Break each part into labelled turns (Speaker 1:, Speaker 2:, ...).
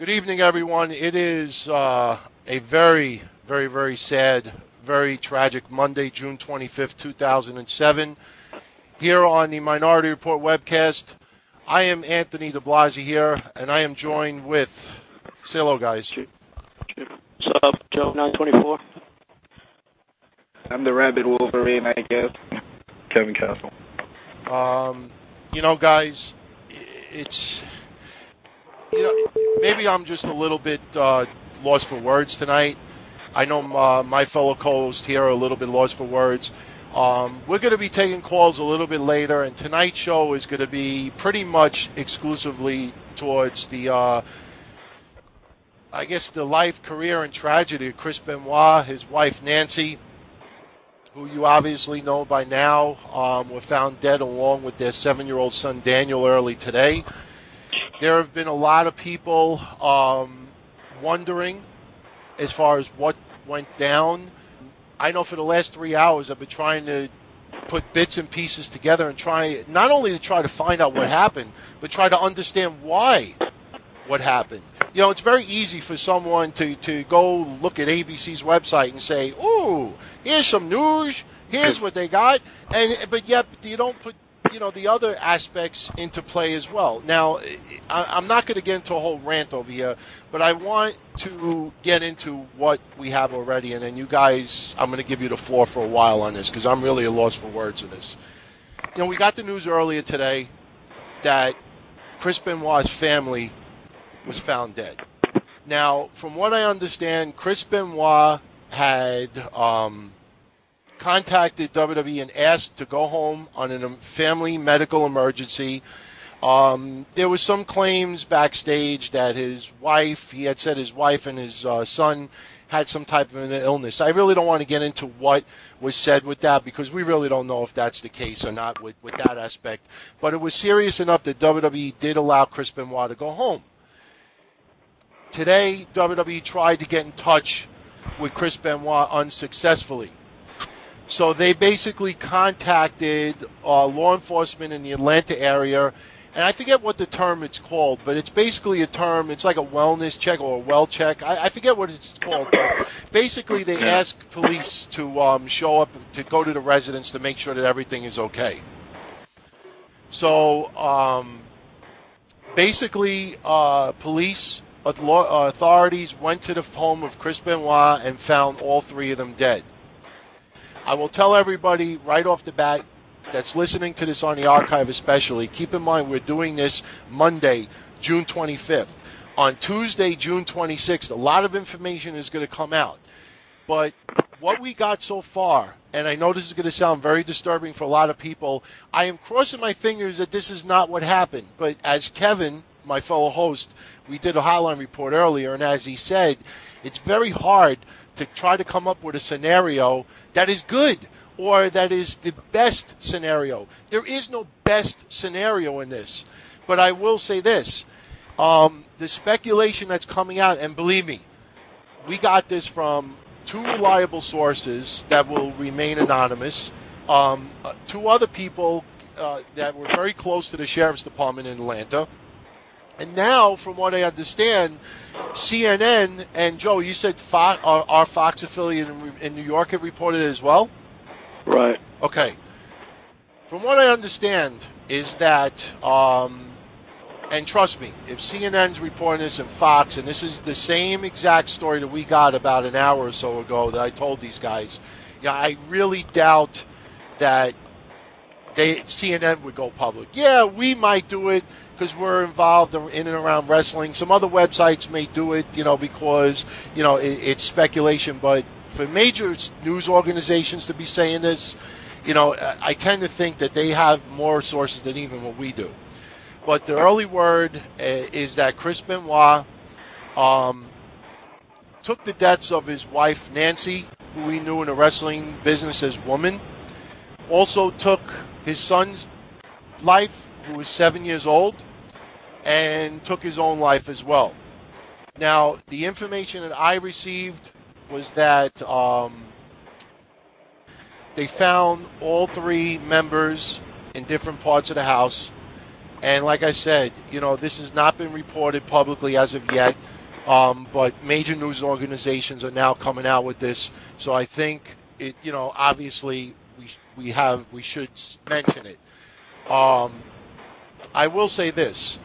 Speaker 1: Good evening, everyone. It is a very, very, very sad, very tragic Monday, June 25th, 2007. Here on the Minority Report webcast, I am Anthony DeBlasi here, and I am joined with, say hello, guys.
Speaker 2: What's up, Joe 924?
Speaker 3: I'm the Rabbit Wolverine, I guess. Kevin Castle.
Speaker 1: Guys, it's... maybe I'm just a little bit lost for words tonight. I know my fellow co-hosts here are a little bit lost for words. We're going to be taking calls a little bit later, and tonight's show is going to be pretty much exclusively towards the life, career, and tragedy of Chris Benoit, his wife Nancy, who you obviously know by now, were found dead along with their 7-year-old son Daniel early today. There have been a lot of people wondering as far as what went down. I know for the last 3 hours I've been trying to put bits and pieces together and try not only to try to find out what happened, but try to understand why what happened. It's very easy for someone to go look at ABC's website and say, ooh, here's some news, here's what they got, but yet you don't put the other aspects into play as well. Now, I'm not going to get into a whole rant over here, but I want to get into what we have already, and then you guys, I'm going to give you the floor for a while on this, because I'm really a loss for words of this. We got the news earlier today that Chris Benoit's family was found dead. Now, from what I understand, Chris Benoit had contacted WWE and asked to go home on a family medical emergency. There was some claims backstage that he had said his wife and his son had some type of an illness. I really don't want to get into what was said with that because we really don't know if that's the case or not with that aspect. But it was serious enough that WWE did allow Chris Benoit to go home. Today, WWE tried to get in touch with Chris Benoit unsuccessfully. So they basically contacted law enforcement in the Atlanta area, and I forget what the term it's called, but it's basically a term, it's like a wellness check or a well check. I forget what it's called, but basically they ask police to show up, to go to the residence to make sure that everything is okay. So basically police authorities went to the home of Chris Benoit and found all three of them dead. I will tell everybody right off the bat that's listening to this on the archive especially, keep in mind we're doing this Monday, June 25th. On Tuesday, June 26th, a lot of information is going to come out. But what we got so far, and I know this is going to sound very disturbing for a lot of people, I am crossing my fingers that this is not what happened. But as Kevin, my fellow host, we did a hotline report earlier, and as he said, it's very hard to try to come up with a scenario that is good or that is the best scenario. There is no best scenario in this. But I will say this. The speculation that's coming out, and believe me, we got this from two reliable sources that will remain anonymous, two other people that were very close to the sheriff's department in Atlanta. And now, from what I understand, CNN and Joe, you said our Fox affiliate in New York had reported it as well?
Speaker 2: Right.
Speaker 1: Okay. From what I understand is that, and trust me, if CNN's reporting this and Fox, and this is the same exact story that we got about an hour or so ago that I told these guys, I really doubt that CNN would go public. Yeah, we might do it because we're involved in and around wrestling. Some other websites may do it, because, it's speculation. But for major news organizations to be saying this, I tend to think that they have more sources than even what we do. But the early word is that Chris Benoit took the deaths of his wife, Nancy, who he knew in the wrestling business as Woman. Also took his son's life, who was 7 years old, and took his own life as well. Now, the information that I received was that they found all three members in different parts of the house, And like I said, this has not been reported publicly as of yet, but major news organizations are now coming out with this. So I think it, obviously we should mention it. I will say this,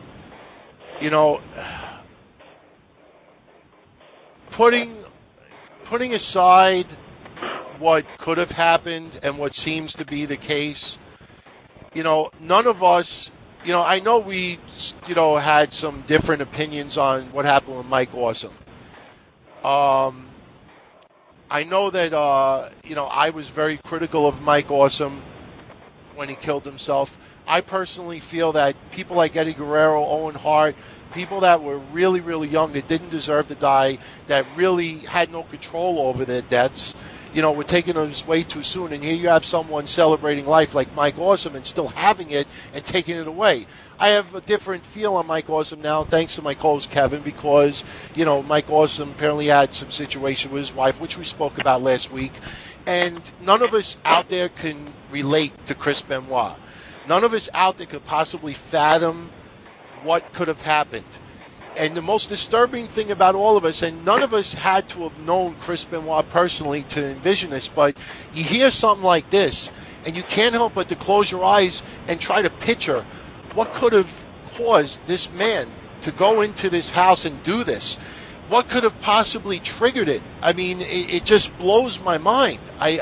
Speaker 1: putting aside what could have happened and what seems to be the case, none of us, I know we, had some different opinions on what happened with Mike Awesome. I know that, I was very critical of Mike Awesome when he killed himself. I personally feel that people like Eddie Guerrero, Owen Hart, people that were really, really young, that didn't deserve to die, that really had no control over their deaths, were taking it way too soon. And here you have someone celebrating life like Mike Awesome and still having it and taking it away. I have a different feel on Mike Awesome now, thanks to my co-host Kevin, because, Mike Awesome apparently had some situation with his wife, which we spoke about last week. And none of us out there can relate to Chris Benoit. None of us out there could possibly fathom what could have happened. And the most disturbing thing about all of us, and none of us had to have known Chris Benoit personally to envision this, but you hear something like this, and you can't help but to close your eyes and try to picture what could have caused this man to go into this house and do this. What could have possibly triggered it? I mean, it just blows my mind. I'm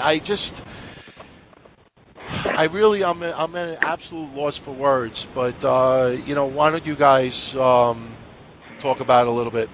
Speaker 1: at an absolute loss for words. But why don't you guys talk about it a little bit?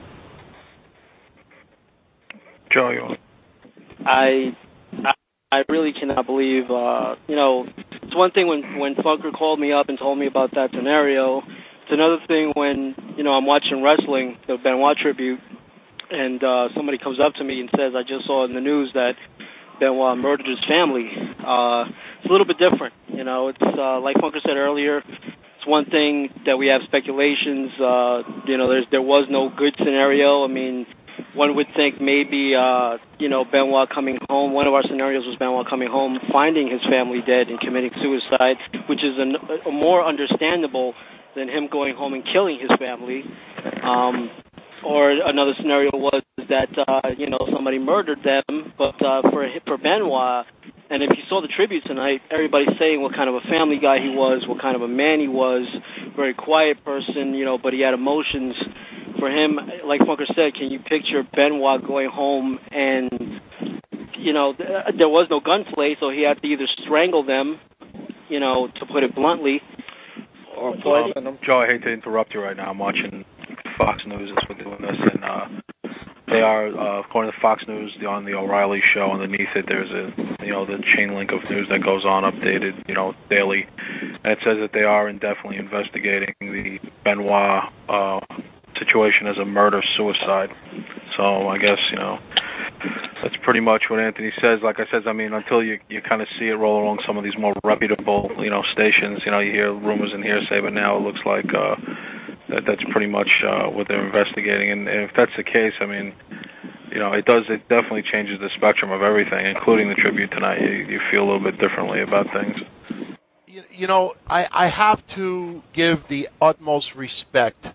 Speaker 3: Joe, you want?
Speaker 2: I really cannot believe. It's one thing when Funker called me up and told me about that scenario. It's another thing when I'm watching wrestling, the Benoit tribute, and somebody comes up to me and says, "I just saw in the news that Benoit murdered his family." It's a little bit different. It's like Funker said earlier. It's one thing that we have speculations. There was no good scenario. I mean, one would think maybe Benoit coming home. One of our scenarios was Benoit coming home, finding his family dead and committing suicide, which is a more understandable than him going home and killing his family. Or another scenario was that somebody murdered them, but for Benoit. And if you saw the tribute tonight, everybody's saying what kind of a family guy he was, what kind of a man he was, very quiet person, but he had emotions. For him, like Funker said, can you picture Benoit going home and, there was no gunplay, so he had to either strangle them, to put it bluntly, or poison them.
Speaker 3: Joe, I hate to interrupt you right now. I'm watching Fox News as we're doing this, and they are, according to Fox News, on the O'Reilly show, underneath it, there's the chain link of news that goes on, updated, daily. And it says that they are indefinitely investigating the Benoit situation as a murder-suicide. So I guess, that's pretty much what Anthony says. Like I said, I mean, until you kind of see it roll along some of these more reputable, stations, you hear rumors and hearsay, but now it looks like that's pretty much what they're investigating. And if that's the case, I mean, it definitely changes the spectrum of everything, including the tribute tonight. You feel a little bit differently about things.
Speaker 1: I have to give the utmost respect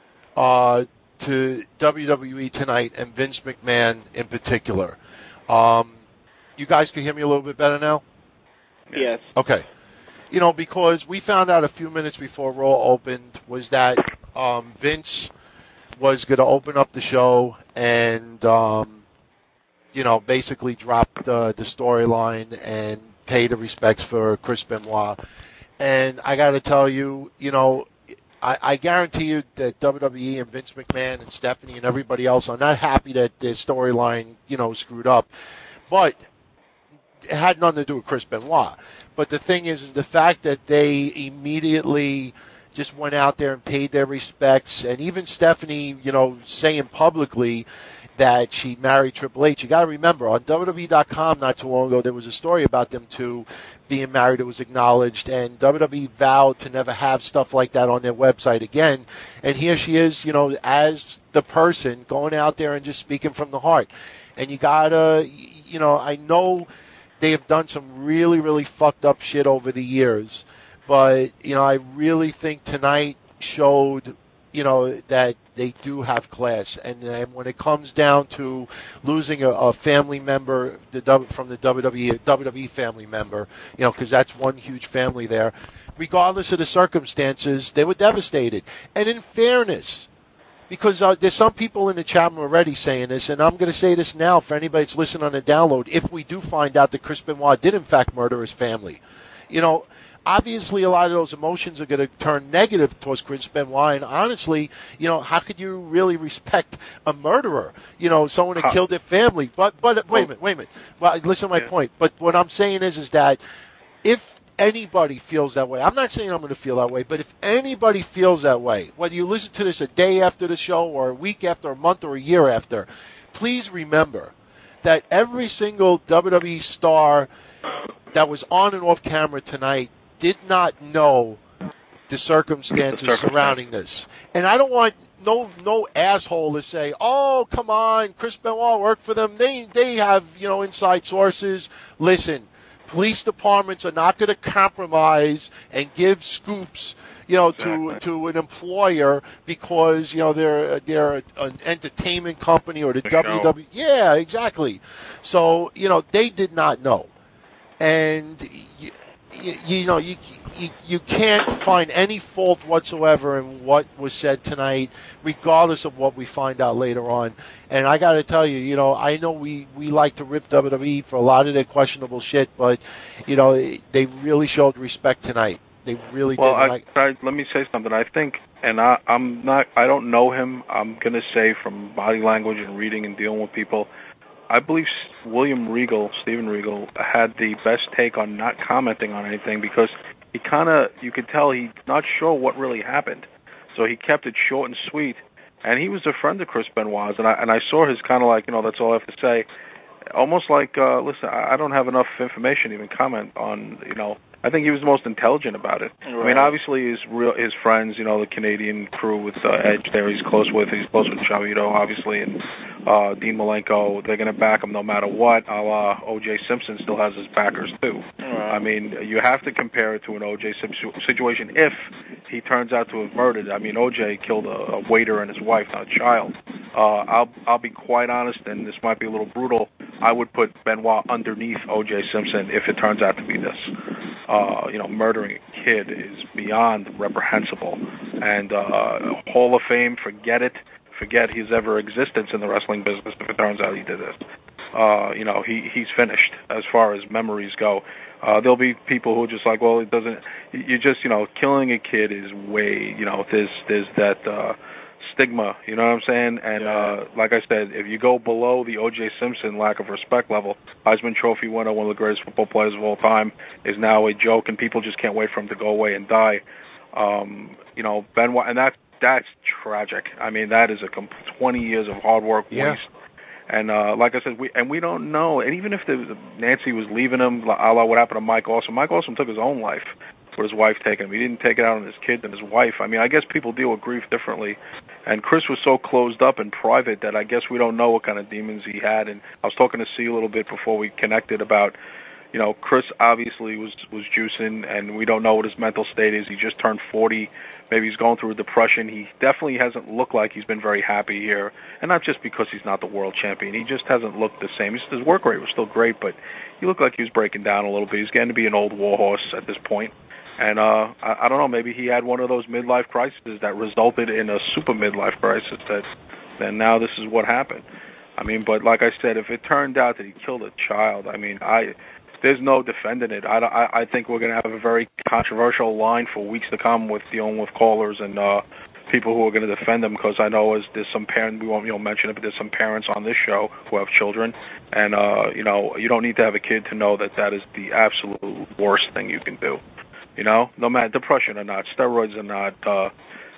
Speaker 1: to WWE tonight and Vince McMahon in particular. You guys can hear me a little bit better now?
Speaker 2: Yes.
Speaker 1: Okay. Because we found out a few minutes before Raw opened was that Vince was going to open up the show and, basically drop the storyline and pay the respects for Chris Benoit. And I got to tell you, I guarantee you that WWE and Vince McMahon and Stephanie and everybody else are not happy that their storyline, screwed up. But it had nothing to do with Chris Benoit. But the thing is the fact that they immediately just went out there and paid their respects, and even Stephanie, saying publicly that she married Triple H. You got to remember, on WWE.com not too long ago, there was a story about them two being married. It was acknowledged, and WWE vowed to never have stuff like that on their website again. And here she is, as the person going out there and just speaking from the heart. And you got to, I know they have done some really, really fucked up shit over the years. But, I really think tonight showed, that they do have class. And when it comes down to losing a family member from the WWE family member, because that's one huge family there, regardless of the circumstances, they were devastated. And in fairness, because there's some people in the chat room already saying this, and I'm going to say this now for anybody that's listening on the download, if we do find out that Chris Benoit did in fact murder his family. Obviously a lot of those emotions are going to turn negative towards Chris Benoit, and honestly, how could you really respect a murderer? Someone that killed their family. But wait a minute. Well, listen to my point. But what I'm saying is that if anybody feels that way, I'm not saying I'm going to feel that way, but if anybody feels that way, whether you listen to this a day after the show or a week after, a month or a year after, please remember that every single WWE star that was on and off camera tonight did not know the circumstances surrounding this. And I don't want no asshole to say, oh, come on, Chris Benoit worked for them. They have, inside sources. Listen, police departments are not going to compromise and give scoops, to an employer because, they're an entertainment company or the WWE. Yeah, exactly. So, they did not know. And you can't find any fault whatsoever in what was said tonight, regardless of what we find out later on. And I got to tell you, I know we like to rip WWE for a lot of their questionable shit, but they really showed respect tonight. They really did.
Speaker 3: Well, let me say something. I think, and I don't know him. I'm gonna say from body language and reading and dealing with people, I believe Steven Regal, had the best take on not commenting on anything because he you could tell he's not sure what really happened. So he kept it short and sweet. And he was a friend of Chris Benoit's, and I saw his kind of like, that's all I have to say. Almost like, listen, I don't have enough information to even comment on, I think he was the most intelligent about it. Right. I mean, obviously his friends, the Canadian crew with Edge there, he's close with Chavito, obviously, and Dean Malenko, they're going to back him no matter what. O.J. Simpson still has his backers, too. Right. I mean, you have to compare it to an O.J. Simpson situation if he turns out to have murdered. I mean, O.J. killed a waiter and his wife, not a child. I'll be quite honest, and this might be a little brutal, I would put Benoit underneath O.J. Simpson if it turns out to be this. Murdering a kid is beyond reprehensible. And Hall of Fame, forget it. Forget his ever existence in the wrestling business if it turns out he did this. He's finished as far as memories go. There'll be people who are just like, well, it doesn't. You just, killing a kid is way, there's that stigma. You know what I'm saying? And like I said, if you go below the O.J. Simpson lack of respect level, Heisman Trophy winner, one of the greatest football players of all time, is now a joke, and people just can't wait for him to go away and die. Benoit, and that's tragic. I mean, that is 20 years of hard work waste. And like I said, we don't know. And even if Nancy was leaving him, a la what happened to Mike Awesome. Mike Awesome took his own life with his wife taking him. He didn't take it out on his kids and his wife. I mean, I guess people deal with grief differently. And Chris was so closed up and private that I guess we don't know what kind of demons he had. And I was talking to C a little bit before we connected about, Chris obviously was juicing, and we don't know what his mental state is. He just turned 40. Maybe he's going through a depression. He definitely hasn't looked like he's been very happy here. And not just because he's not the world champion. He just hasn't looked the same. His work rate was still great, but he looked like he was breaking down a little bit. He's getting to be an old warhorse at this point. And I don't know, maybe he had one of those midlife crises that resulted in a super midlife crisis then now this is what happened. I mean, but like I said, if it turned out that he killed a child, I mean, there's no defending it. I think we're going to have a very controversial line for weeks to come with dealing with callers and people who are going to defend him, because I know there's some parents, we won't mention it, but there's some parents on this show who have children, and you don't need to have a kid to know that is the absolute worst thing you can do. No matter depression or not, steroids or not,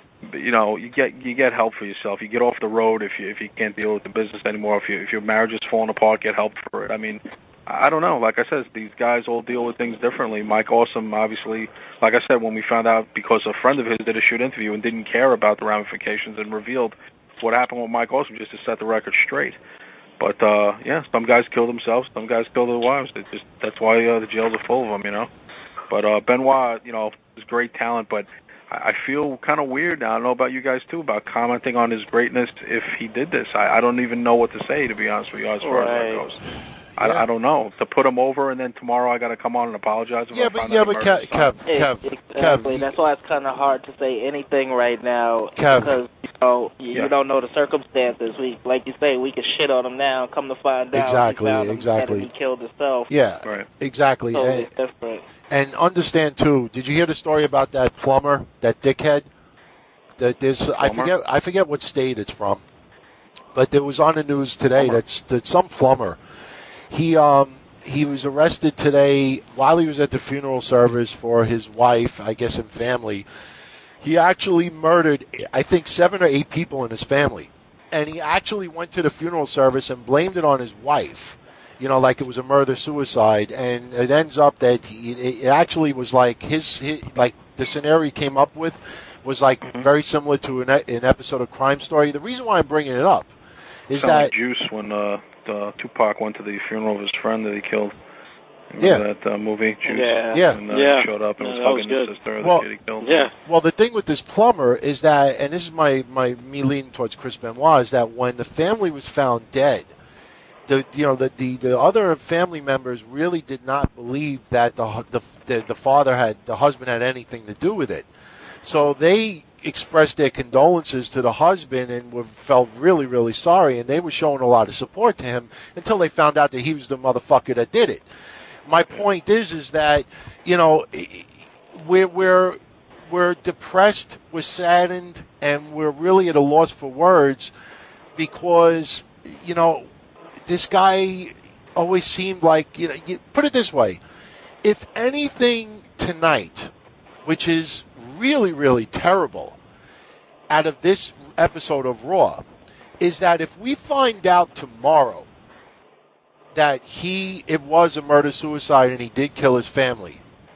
Speaker 3: you get help for yourself. You get off the road if you can't deal with the business anymore. If your marriage is falling apart, get help for it. I mean, I don't know. Like I said, these guys all deal with things differently. Mike Awesome, obviously, like I said, when we found out because a friend of his did a shoot interview and didn't care about the ramifications and revealed what happened with Mike Awesome just to set the record straight. But, some guys kill themselves, some guys kill their wives. That's why the jails are full of them, But Benoit, is great talent, but I feel kind of weird now. I don't know about you guys too about commenting on his greatness if he did this. I don't even know what to say, to be honest with you, as far as that goes. I don't know. To put him over and then tomorrow I got to come on and apologize.
Speaker 1: Kev,
Speaker 4: Exactly. That's why it's kind of hard to say anything right now because you don't know the circumstances. Like you say, we can shit on him now. Come to find out,
Speaker 1: exactly.
Speaker 4: He killed himself.
Speaker 1: Yeah,
Speaker 3: right.
Speaker 1: Exactly.
Speaker 4: So it's different.
Speaker 1: And understand too. Did you hear the story about that plumber, that dickhead? I forget what state it's from, but it was on the news today that some plumber. He was arrested today while he was at the funeral service for his wife, I guess, and family. He actually murdered, I think, 7 or 8 people in his family. And he actually went to the funeral service and blamed it on his wife, like it was a murder-suicide. And it ends up that it actually was like like the scenario he came up with was like very similar to an episode of Crime Story. The reason why I'm bringing it up is that...
Speaker 3: like Juice when Tupac went to the funeral of his friend that he killed. Remember that movie, Juice?
Speaker 1: Yeah.
Speaker 3: And he showed up and was hugging his sister, the kid he killed.
Speaker 2: Yeah.
Speaker 1: Well, the thing with this plumber is that, and this is me leaning towards Chris Benoit, is that when the family was found dead, the other family members really did not believe that the husband had anything to do with it. So they expressed their condolences to the husband and felt really, really sorry, and they were showing a lot of support to him until they found out that he was the motherfucker that did it. My point is that we're depressed, we're saddened, and we're really at a loss for words because this guy always seemed like put it this way: if anything tonight, which is really, really terrible, out of this episode of Raw, is that if we find out tomorrow that it was a murder-suicide and he did kill his family,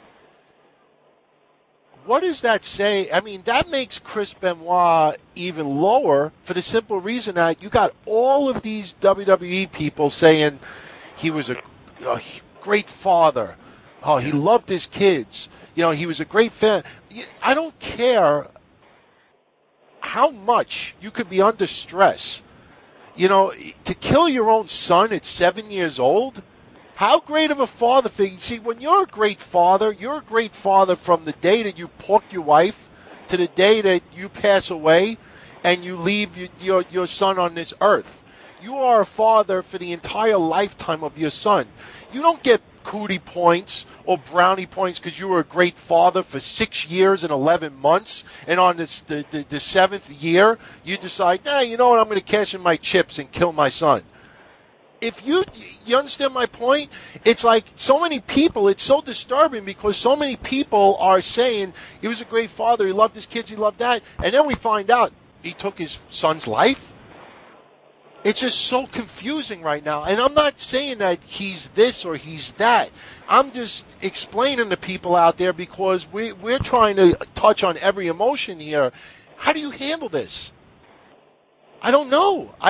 Speaker 1: what does that say? I mean, that makes Chris Benoit even lower for the simple reason that you got all of these WWE people saying he was a great father. Oh, he loved his kids. He was a great fan. I don't care how much you could be under stress. To kill your own son at 7 years old, how great of a father figure. See, when you're a great father from the day that you pork your wife to the day that you pass away and you leave your son on this earth. You are a father for the entire lifetime of your son. You don't get cootie points or brownie points because you were a great father for 6 years and 11 months, and on the 7th year, you decide, you know what, I'm going to cash in my chips and kill my son. If you understand my point, it's like so many people, it's so disturbing because so many people are saying he was a great father, he loved his kids, he loved that, and then we find out he took his son's life. It's just so confusing right now. And I'm not saying that he's this or he's that. I'm just explaining to people out there because we're trying to touch on every emotion here. How do you handle this? I don't know. I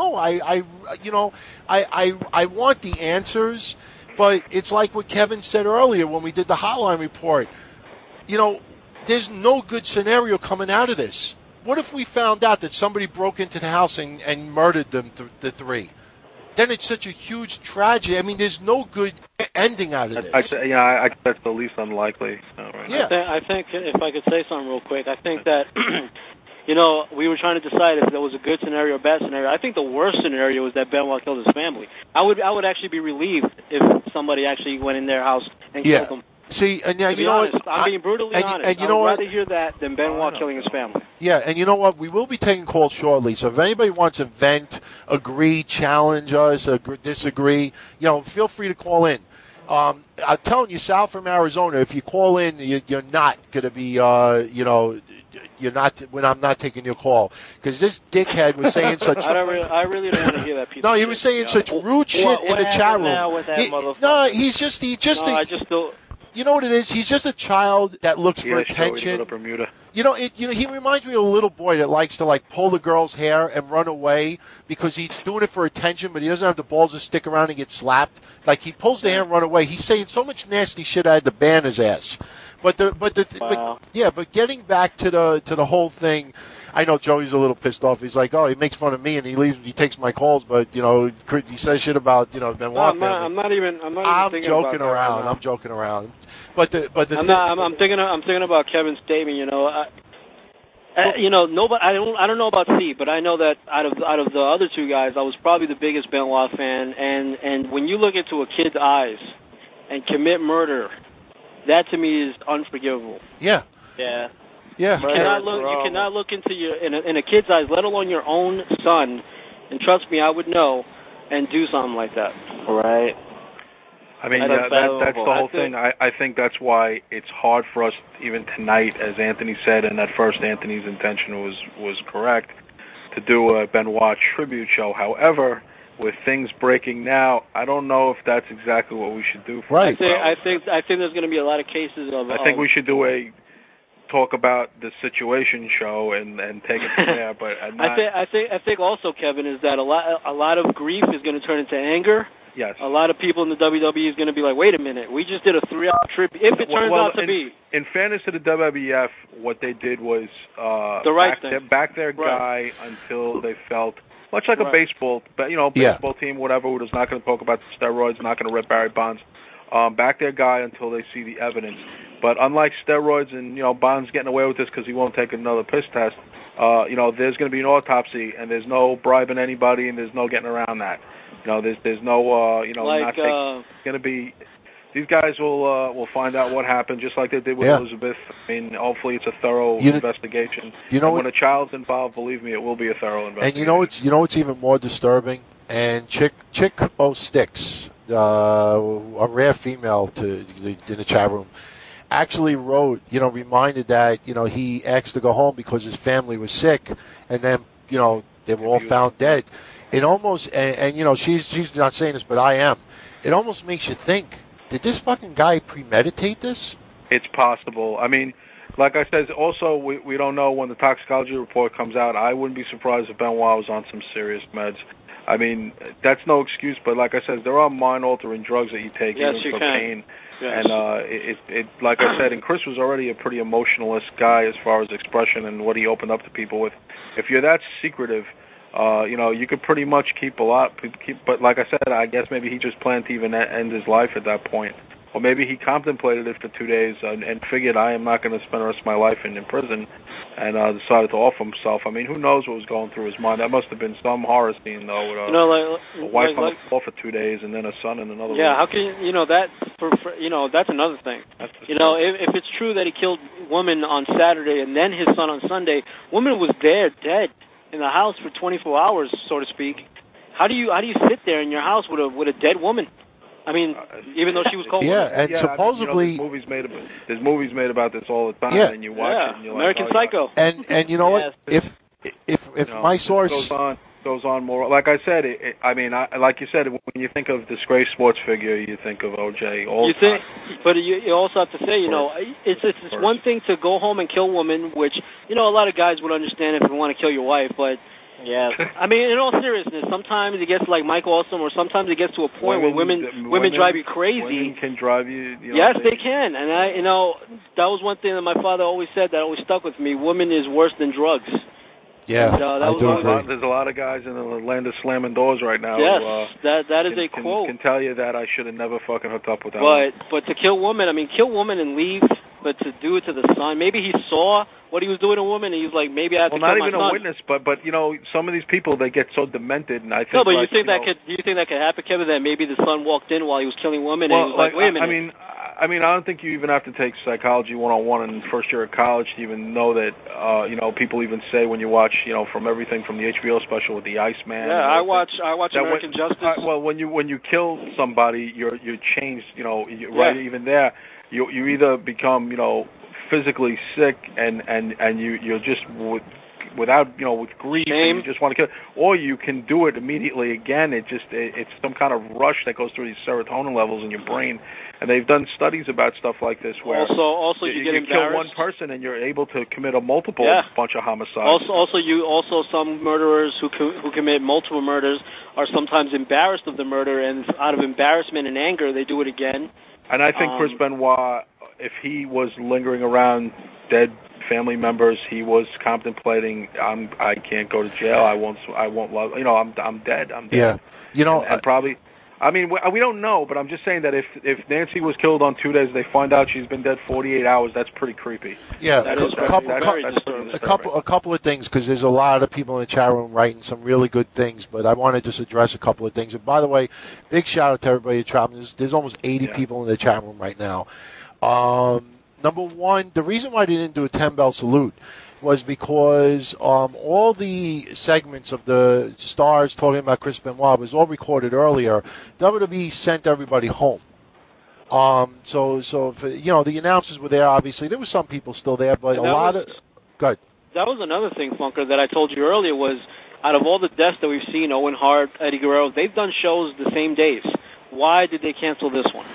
Speaker 1: want the answers, but it's like what Kevin said earlier when we did the hotline report. There's no good scenario coming out of this. What if we found out that somebody broke into the house and murdered them, the 3? Then it's such a huge tragedy. I mean, there's no good ending out of this.
Speaker 3: I think that's the least unlikely. Right
Speaker 1: yeah.
Speaker 2: I think, if I could say something real quick, I think that, we were trying to decide if there was a good scenario or bad scenario. I think the worst scenario is that Benoit killed his family. I would actually be relieved if somebody actually went in their house and killed them.
Speaker 1: See, and
Speaker 2: to be honest, I'm being brutally honest.
Speaker 1: And
Speaker 2: I would rather hear that than Benoit killing his family.
Speaker 1: Yeah, and you know what? We will be taking calls shortly. So if anybody wants to vent, agree, challenge us, disagree, feel free to call in. I'm telling you, Sal from Arizona, if you call in, you're not going to be, you're not. When I'm not taking your call, because this dickhead was saying such.
Speaker 2: I really don't want to hear that.
Speaker 1: No, he was saying such rude shit in the chat room.
Speaker 4: Now with that motherfucker?
Speaker 2: I just don't.
Speaker 1: you know what it is? He's just a child that looks for attention.
Speaker 3: Go to Bermuda.
Speaker 1: He reminds me of a little boy that likes to pull the girl's hair and run away because he's doing it for attention, but he doesn't have the balls to stick around and get slapped. Like he pulls the hair and run away. He's saying so much nasty shit I had to ban his ass. But getting back to the whole thing, I know Joey's a little pissed off. He's like, oh, he makes fun of me and he leaves. He takes my calls, but he says shit about Benoit.
Speaker 2: I'm not even
Speaker 1: joking around. I'm joking around. I'm
Speaker 2: thinking about Kevin's statement. Nobody. I don't know about C, but I know that out of the other two guys, I was probably the biggest Benoit fan. And when you look into a kid's eyes and commit murder, that to me is unforgivable.
Speaker 1: Yeah.
Speaker 4: Yeah.
Speaker 1: Yeah.
Speaker 2: You cannot look into in a kid's eyes, let alone your own son. And trust me, I would know, and do something like that.
Speaker 4: Right.
Speaker 3: I mean, that's the whole thing. I think that's why it's hard for us, even tonight, as Anthony said, and at first Anthony's intention was correct, to do a Benoit tribute show. However, with things breaking now, I don't know if that's exactly what we should do.
Speaker 1: Right.
Speaker 2: I think there's going to be a lot of cases of.
Speaker 3: I think we should do a talk about the situation show and take it from there. But
Speaker 2: I think also, Kevin, is that a lot of grief is going to turn into anger.
Speaker 3: Yes.
Speaker 2: A lot of people in the WWE is going to be like, wait a minute, we just did a 3-hour trip. If it turns out to be.
Speaker 3: In fairness to the WWF, what they did was
Speaker 2: the right thing.
Speaker 3: Back their guy until they felt, much like a baseball team, whatever, who's not going to talk about the steroids, not going to rip Barry Bonds. Back their guy until they see the evidence. But unlike steroids and, Bonds getting away with this because he won't take another piss test, there's going to be an autopsy and there's no bribing anybody and there's no getting around that. There's no, going to be. These guys will find out what happened, just like they did with Elizabeth. I mean, hopefully it's a thorough investigation. When a child's involved, believe me, it will be a thorough investigation.
Speaker 1: And what's even more disturbing. And Chick O'Sticks, a rare female in the chat room, actually wrote, reminded that he asked to go home because his family was sick, and then they were all found dead. It almost, and she's not saying this, but I am. It almost makes you think, did this fucking guy premeditate this?
Speaker 3: It's possible. I mean, like I said, also, we don't know when the toxicology report comes out. I wouldn't be surprised if Benoit was on some serious meds. I mean, that's no excuse, but like I said, there are mind-altering drugs that you take even for pain. Yes. And like I said, and Chris was already a pretty emotionalist guy as far as expression and what he opened up to people with. If you're that secretive, you could pretty much keep a lot. But like I said, I guess maybe he just planned to even end his life at that point. Or maybe he contemplated it for 2 days and figured, I am not going to spend the rest of my life in prison, and decided to off himself. I mean, who knows what was going through his mind? That must have been some horror scene, though, with a wife on the floor for 2 days and then a son in another room.
Speaker 2: How can that's another thing. If it's true that he killed woman on Saturday and then his son on Sunday, woman was there dead in the house for 24 hours, so to speak. How do you sit there in your house with a dead woman? I mean, even though she was cold.
Speaker 1: Yeah, and supposedly
Speaker 3: there's movies made about this all the time, and you watch it, and you're
Speaker 2: American Psycho.
Speaker 1: And you know what? If my source
Speaker 3: goes on more, like I said, like you said, when you think of disgraced sports figure, you think of OJ.
Speaker 2: But you also have to say, it's one thing to go home and kill a woman, which a lot of guys would understand if you want to kill your wife, but. Yeah, I mean, in all seriousness, sometimes it gets like Mike Awesome, or sometimes it gets to a point where women drive you crazy.
Speaker 3: Women can drive you.
Speaker 2: Yes, they can, and that was one thing that my father always said that always stuck with me. Women is worse than drugs.
Speaker 1: Yeah, I do agree.
Speaker 3: There's a lot of guys in the land of slamming doors right now.
Speaker 2: Yes, that is a quote.
Speaker 3: Can tell you that I should have never fucking hooked up with that.
Speaker 2: But to kill women, kill woman and leave. But to do it to the son, maybe he saw what he was doing to a woman, and he was like, maybe I have to kill my son.
Speaker 3: Well, not even a witness, but some of these people, they get so demented, and I think.
Speaker 2: No, but do you think that could happen, Kevin? That maybe the son walked in while he was killing women, and he was like, wait a minute.
Speaker 3: I don't think you even have to take psychology 101 in first year of college to even know that. People even say when you watch, from everything from the HBO special with the Iceman.
Speaker 2: Yeah, I watch American Justice.
Speaker 3: When you kill somebody, you're changed. Right even there. You either become, physically sick and you're just without with grief,
Speaker 2: Shame.
Speaker 3: and you just want to kill, or you can do it immediately again. It's some kind of rush that goes through these serotonin levels in your brain, and they've done studies about stuff like this where
Speaker 2: also you get
Speaker 3: kill
Speaker 2: embarrassed.
Speaker 3: one person and you're able to commit a multiple bunch of homicides.
Speaker 2: Also some murderers who commit multiple murders are sometimes embarrassed of the murder, and out of embarrassment and anger they do it again.
Speaker 3: And I think Chris Benoit, if he was lingering around dead family members, he was contemplating, I can't go to jail. I won't love. I'm dead. I'm dead.
Speaker 1: Yeah.
Speaker 3: And probably. I mean, we don't know, but I'm just saying that if Nancy was killed on 2 days, they find out she's been dead 48 hours. That's pretty creepy.
Speaker 1: Yeah,
Speaker 2: a
Speaker 1: couple of things, because there's a lot of people in the chat room writing some really good things, but I want to just address a couple of things. And by the way, big shout out to everybody in the chat room. There's almost 80 people in the chat room right now. Number one, the reason why they didn't do a 10-bell salute was because all the segments of the stars talking about Chris Benoit was all recorded earlier. WWE sent everybody home. So if, the announcers were there, obviously. There were some people still there, but Good.
Speaker 2: That was another thing, Funker, that I told you earlier was out of all the deaths that we've seen, Owen Hart, Eddie Guerrero, they've done shows the same days. Why did they cancel this one?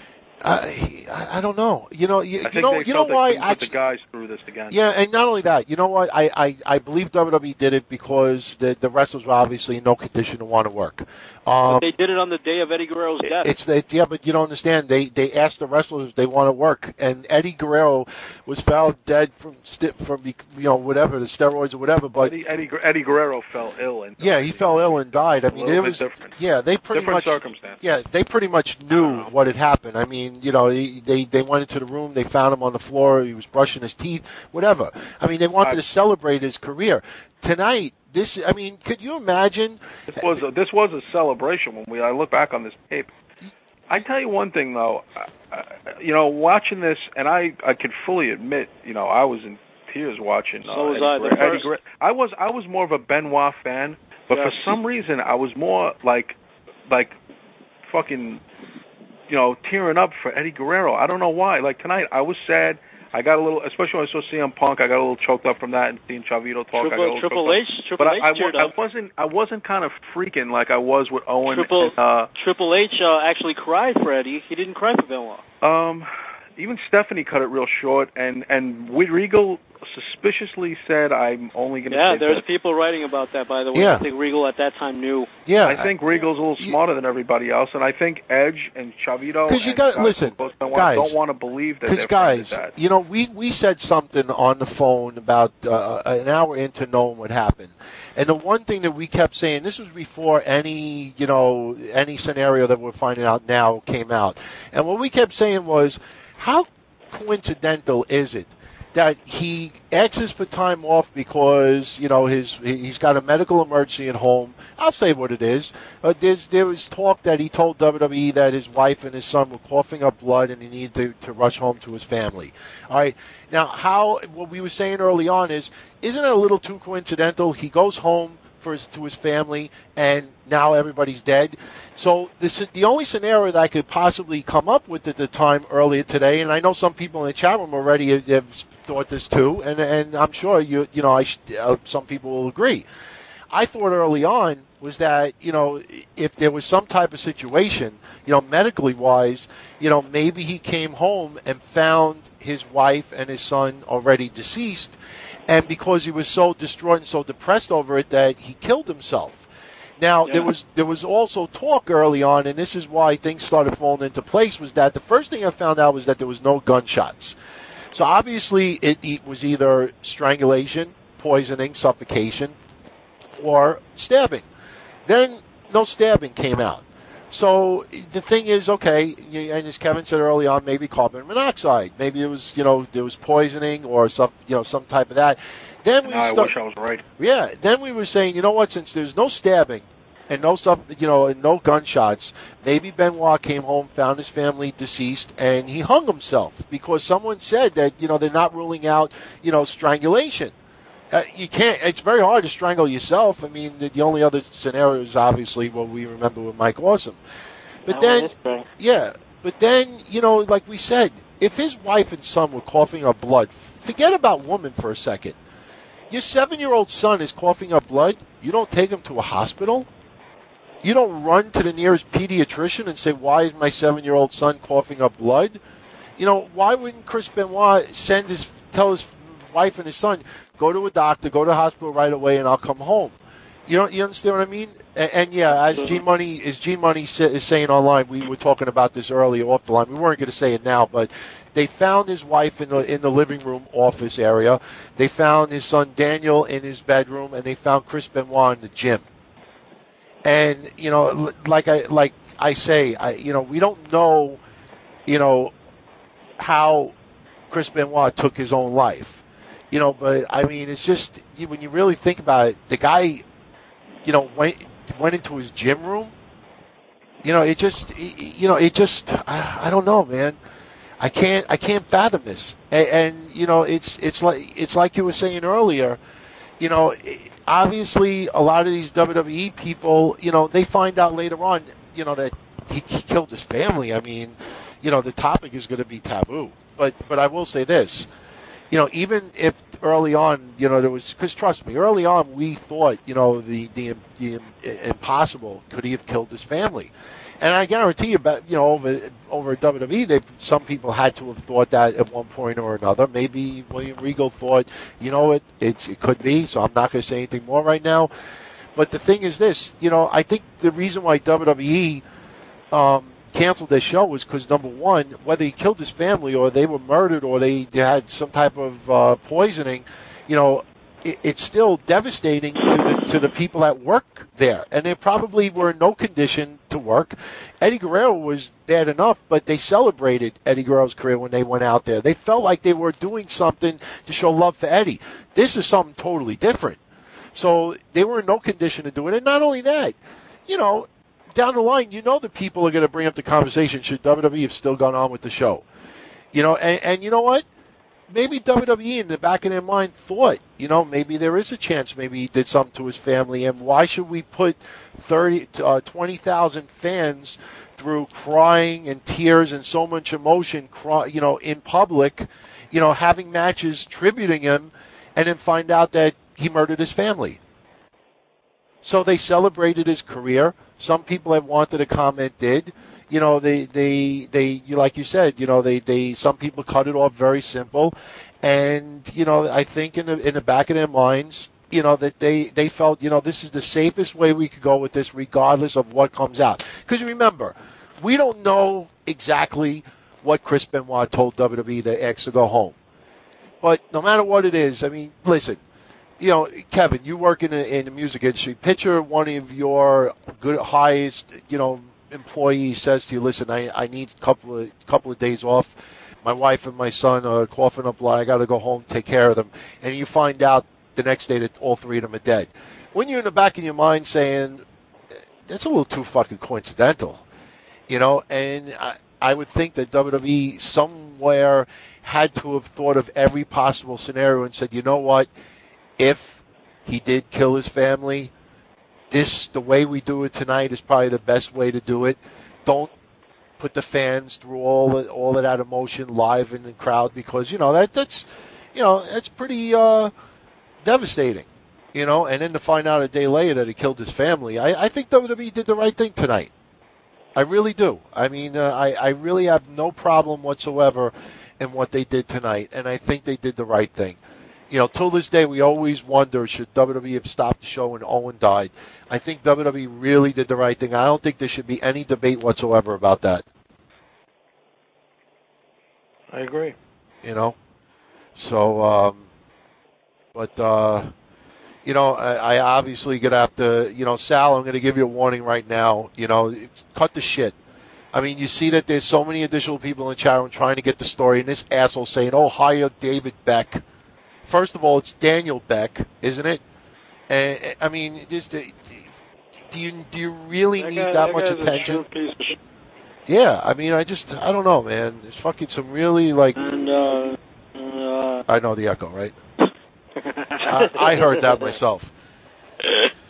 Speaker 1: I don't know. You know
Speaker 3: why? Actually, the guys through this again.
Speaker 1: Yeah, and not only that. You know what? I believe WWE did it because the wrestlers were obviously in no condition to want to work.
Speaker 2: But they did it on the day of Eddie Guerrero's death.
Speaker 1: But you don't understand. They asked the wrestlers if they want to work, and Eddie Guerrero was found dead from whatever, the steroids or whatever. But
Speaker 3: Eddie Guerrero fell ill and died.
Speaker 1: Yeah, he fell ill and died. I mean, it was
Speaker 3: different.
Speaker 1: Yeah, they pretty
Speaker 3: different
Speaker 1: much
Speaker 3: circumstances.
Speaker 1: Yeah, they pretty much knew what had happened. I mean, they went into the room, they found him on the floor, he was brushing his teeth, whatever. I mean, they wanted to celebrate his career. Tonight, could you imagine?
Speaker 3: This was a celebration when I look back on this tape. I tell you one thing though, watching this, and I could fully admit, I was in tears watching.
Speaker 2: So was
Speaker 3: I was more of a Benoit fan, but for some reason I was more like fucking, tearing up for Eddie Guerrero. I don't know why. Like tonight, I was sad. I got a little, especially when I saw CM Punk, I got a little choked up from that, and seeing Chavito talk.
Speaker 2: Triple H
Speaker 3: I wasn't kind of freaking like I was with Owen.
Speaker 2: Triple H actually cried for Eddie. He didn't cry for Benoit.
Speaker 3: Even Stephanie cut it real short, and Regal suspiciously said, "I'm only going to."
Speaker 2: Yeah, there's people writing about that. By the way, I think Regal at that time knew.
Speaker 1: Yeah,
Speaker 3: I think Regal's a little smarter than everybody else, and I think Edge and Chavito.
Speaker 1: Because you got listen, guys.
Speaker 3: Don't want to believe that. Because
Speaker 1: guys, we said something on the phone about an hour into knowing what happened. And the one thing that we kept saying, this was before any scenario that we're finding out now came out. And what we kept saying was, how coincidental is it that he asks for time off because he's got a medical emergency at home? I'll say what it is. There was talk that he told WWE that his wife and his son were coughing up blood and he needed to rush home to his family. All right. Now, what we were saying early on isn't it a little too coincidental? He goes home to his family, and now everybody's dead. So the only scenario that I could possibly come up with at the time earlier today, and I know some people in the chat room already have thought this too, and I'm sure some people will agree. I thought early on was that if there was some type of situation, medically wise, maybe he came home and found his wife and his son already deceased. And because he was so distraught and so depressed over it that he killed himself. Now, there was also talk early on, and this is why things started falling into place, was that the first thing I found out was that there was no gunshots. So obviously it was either strangulation, poisoning, suffocation, or stabbing. Then no stabbing came out. So the thing is, okay, and as Kevin said early on, maybe carbon monoxide, maybe it was, there was poisoning or some type of that. Then
Speaker 3: I wish I was right.
Speaker 1: Yeah. Then we were saying, since there's no stabbing and no stuff, and no gunshots, maybe Benoit came home, found his family deceased, and he hung himself because someone said that, they're not ruling out, strangulation. You can't. It's very hard to strangle yourself. I mean, the only other scenario is obviously what we remember with Mike Awesome. But then, like we said, if his wife and son were coughing up blood, forget about woman for a second. Your 7-year-old son is coughing up blood. You don't take him to a hospital. You don't run to the nearest pediatrician and say, why is my 7-year-old son coughing up blood? You know, why wouldn't Chris Benoit tell his wife and his son, go to a doctor, go to the hospital right away, and I'll come home? You understand what I mean? And yeah, as G Money is saying online, we were talking about this earlier off the line. We weren't going to say it now, but they found his wife in the living room office area. They found his son Daniel in his bedroom, and they found Chris Benoit in the gym. And you know, like I say, we don't know, how Chris Benoit took his own life, But I mean, it's just when you really think about it, the guy, went into his gym room. I don't know, man. I can't fathom this. And it's like you were saying earlier, obviously a lot of these WWE people, they find out later on, that he killed his family. I mean, the topic is going to be taboo. But I will say this, even if early on, there was, because trust me, early on we thought, the impossible, could he have killed his family? And I guarantee you, over at WWE, some people had to have thought that at one point or another. Maybe William Regal thought, it could be. So I'm not going to say anything more right now. But the thing is this, I think the reason why WWE canceled their show was because, number one, whether he killed his family or they were murdered or they had some type of poisoning, it's still devastating to the people that work there. And they probably were in no condition to work. Eddie Guerrero was bad enough, but they celebrated Eddie Guerrero's career when they went out there. They felt like they were doing something to show love for Eddie. This is something totally different. So they were in no condition to do it. And not only that, down the line, the people are going to bring up the conversation, should WWE have still gone on with the show? And you know what? Maybe WWE in the back of their mind thought, maybe there is a chance maybe he did something to his family, and why should we put 20,000 fans through crying and tears and so much emotion, in public, having matches tributing him, and then find out that he murdered his family? So they celebrated his career. Some people that wanted to comment did. They like you said, some people cut it off very simple. And, I think in the back of their minds, that they felt, this is the safest way we could go with this regardless of what comes out. Because remember, we don't know exactly what Chris Benoit told WWE to ask to go home. But no matter what it is, I mean, listen, Kevin, you work in the music industry. Picture one of your highest, employees says to you, listen, I need a couple of days off. My wife and my son are coughing up blood. I got to go home, take care of them. And you find out the next day that all three of them are dead. When you're in the back of your mind saying, that's a little too fucking coincidental, and I would think that WWE somewhere had to have thought of every possible scenario and said, you know what? If he did kill his family, the way we do it tonight is probably the best way to do it. Don't put the fans through all of that emotion live in the crowd, because that's pretty devastating. And then to find out a day later that he killed his family, I think WWE did the right thing tonight. I really do. I mean, I really have no problem whatsoever in what they did tonight, and I think they did the right thing. Till this day, we always wonder, should WWE have stopped the show when Owen died? I think WWE really did the right thing. I don't think there should be any debate whatsoever about that.
Speaker 3: I agree.
Speaker 1: So, I obviously going to have to, Sal, I'm going to give you a warning right now. Cut the shit. I mean, you see that there's so many additional people in the chat room trying to get the story, and this asshole saying, hire David Beck. First of all, it's Daniel Beck, isn't it? And I mean, do you really need that much attention? Yeah, I mean, I don't know, man. There's fucking some really I know the echo, right? I heard that myself.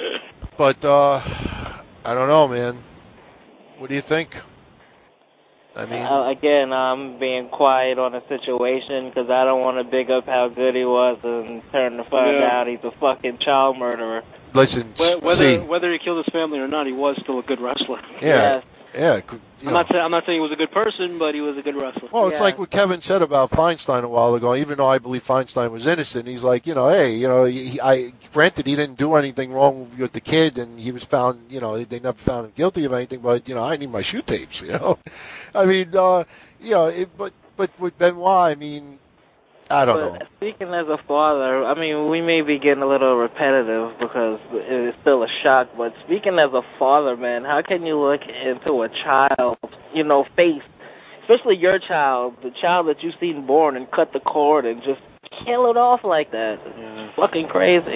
Speaker 1: But I don't know, man. What do you think? I mean,
Speaker 4: again, I'm being quiet on the situation because I don't want to big up how good he was and turn to find out he's a fucking child murderer.
Speaker 1: Listen,
Speaker 2: whether he killed his family or not, he was still a good wrestler.
Speaker 1: Yeah.
Speaker 4: Yes.
Speaker 1: Yeah.
Speaker 2: I'm not saying he was a good person, but he was a good wrestler.
Speaker 1: Well, it's like what Kevin said about Feinstein a while ago. Even though I believe Feinstein was innocent, he's like, hey, granted he didn't do anything wrong with the kid, and he was found, they never found him guilty of anything. But I need my shoe tapes. I mean, but with Benoit, I mean, I don't know.
Speaker 4: Speaking as a father, I mean, we may be getting a little repetitive because it's still a shock, but speaking as a father, man, how can you look into a child's, face, especially your child, the child that you've seen born, and cut the cord and just kill it off like that? It's fucking crazy.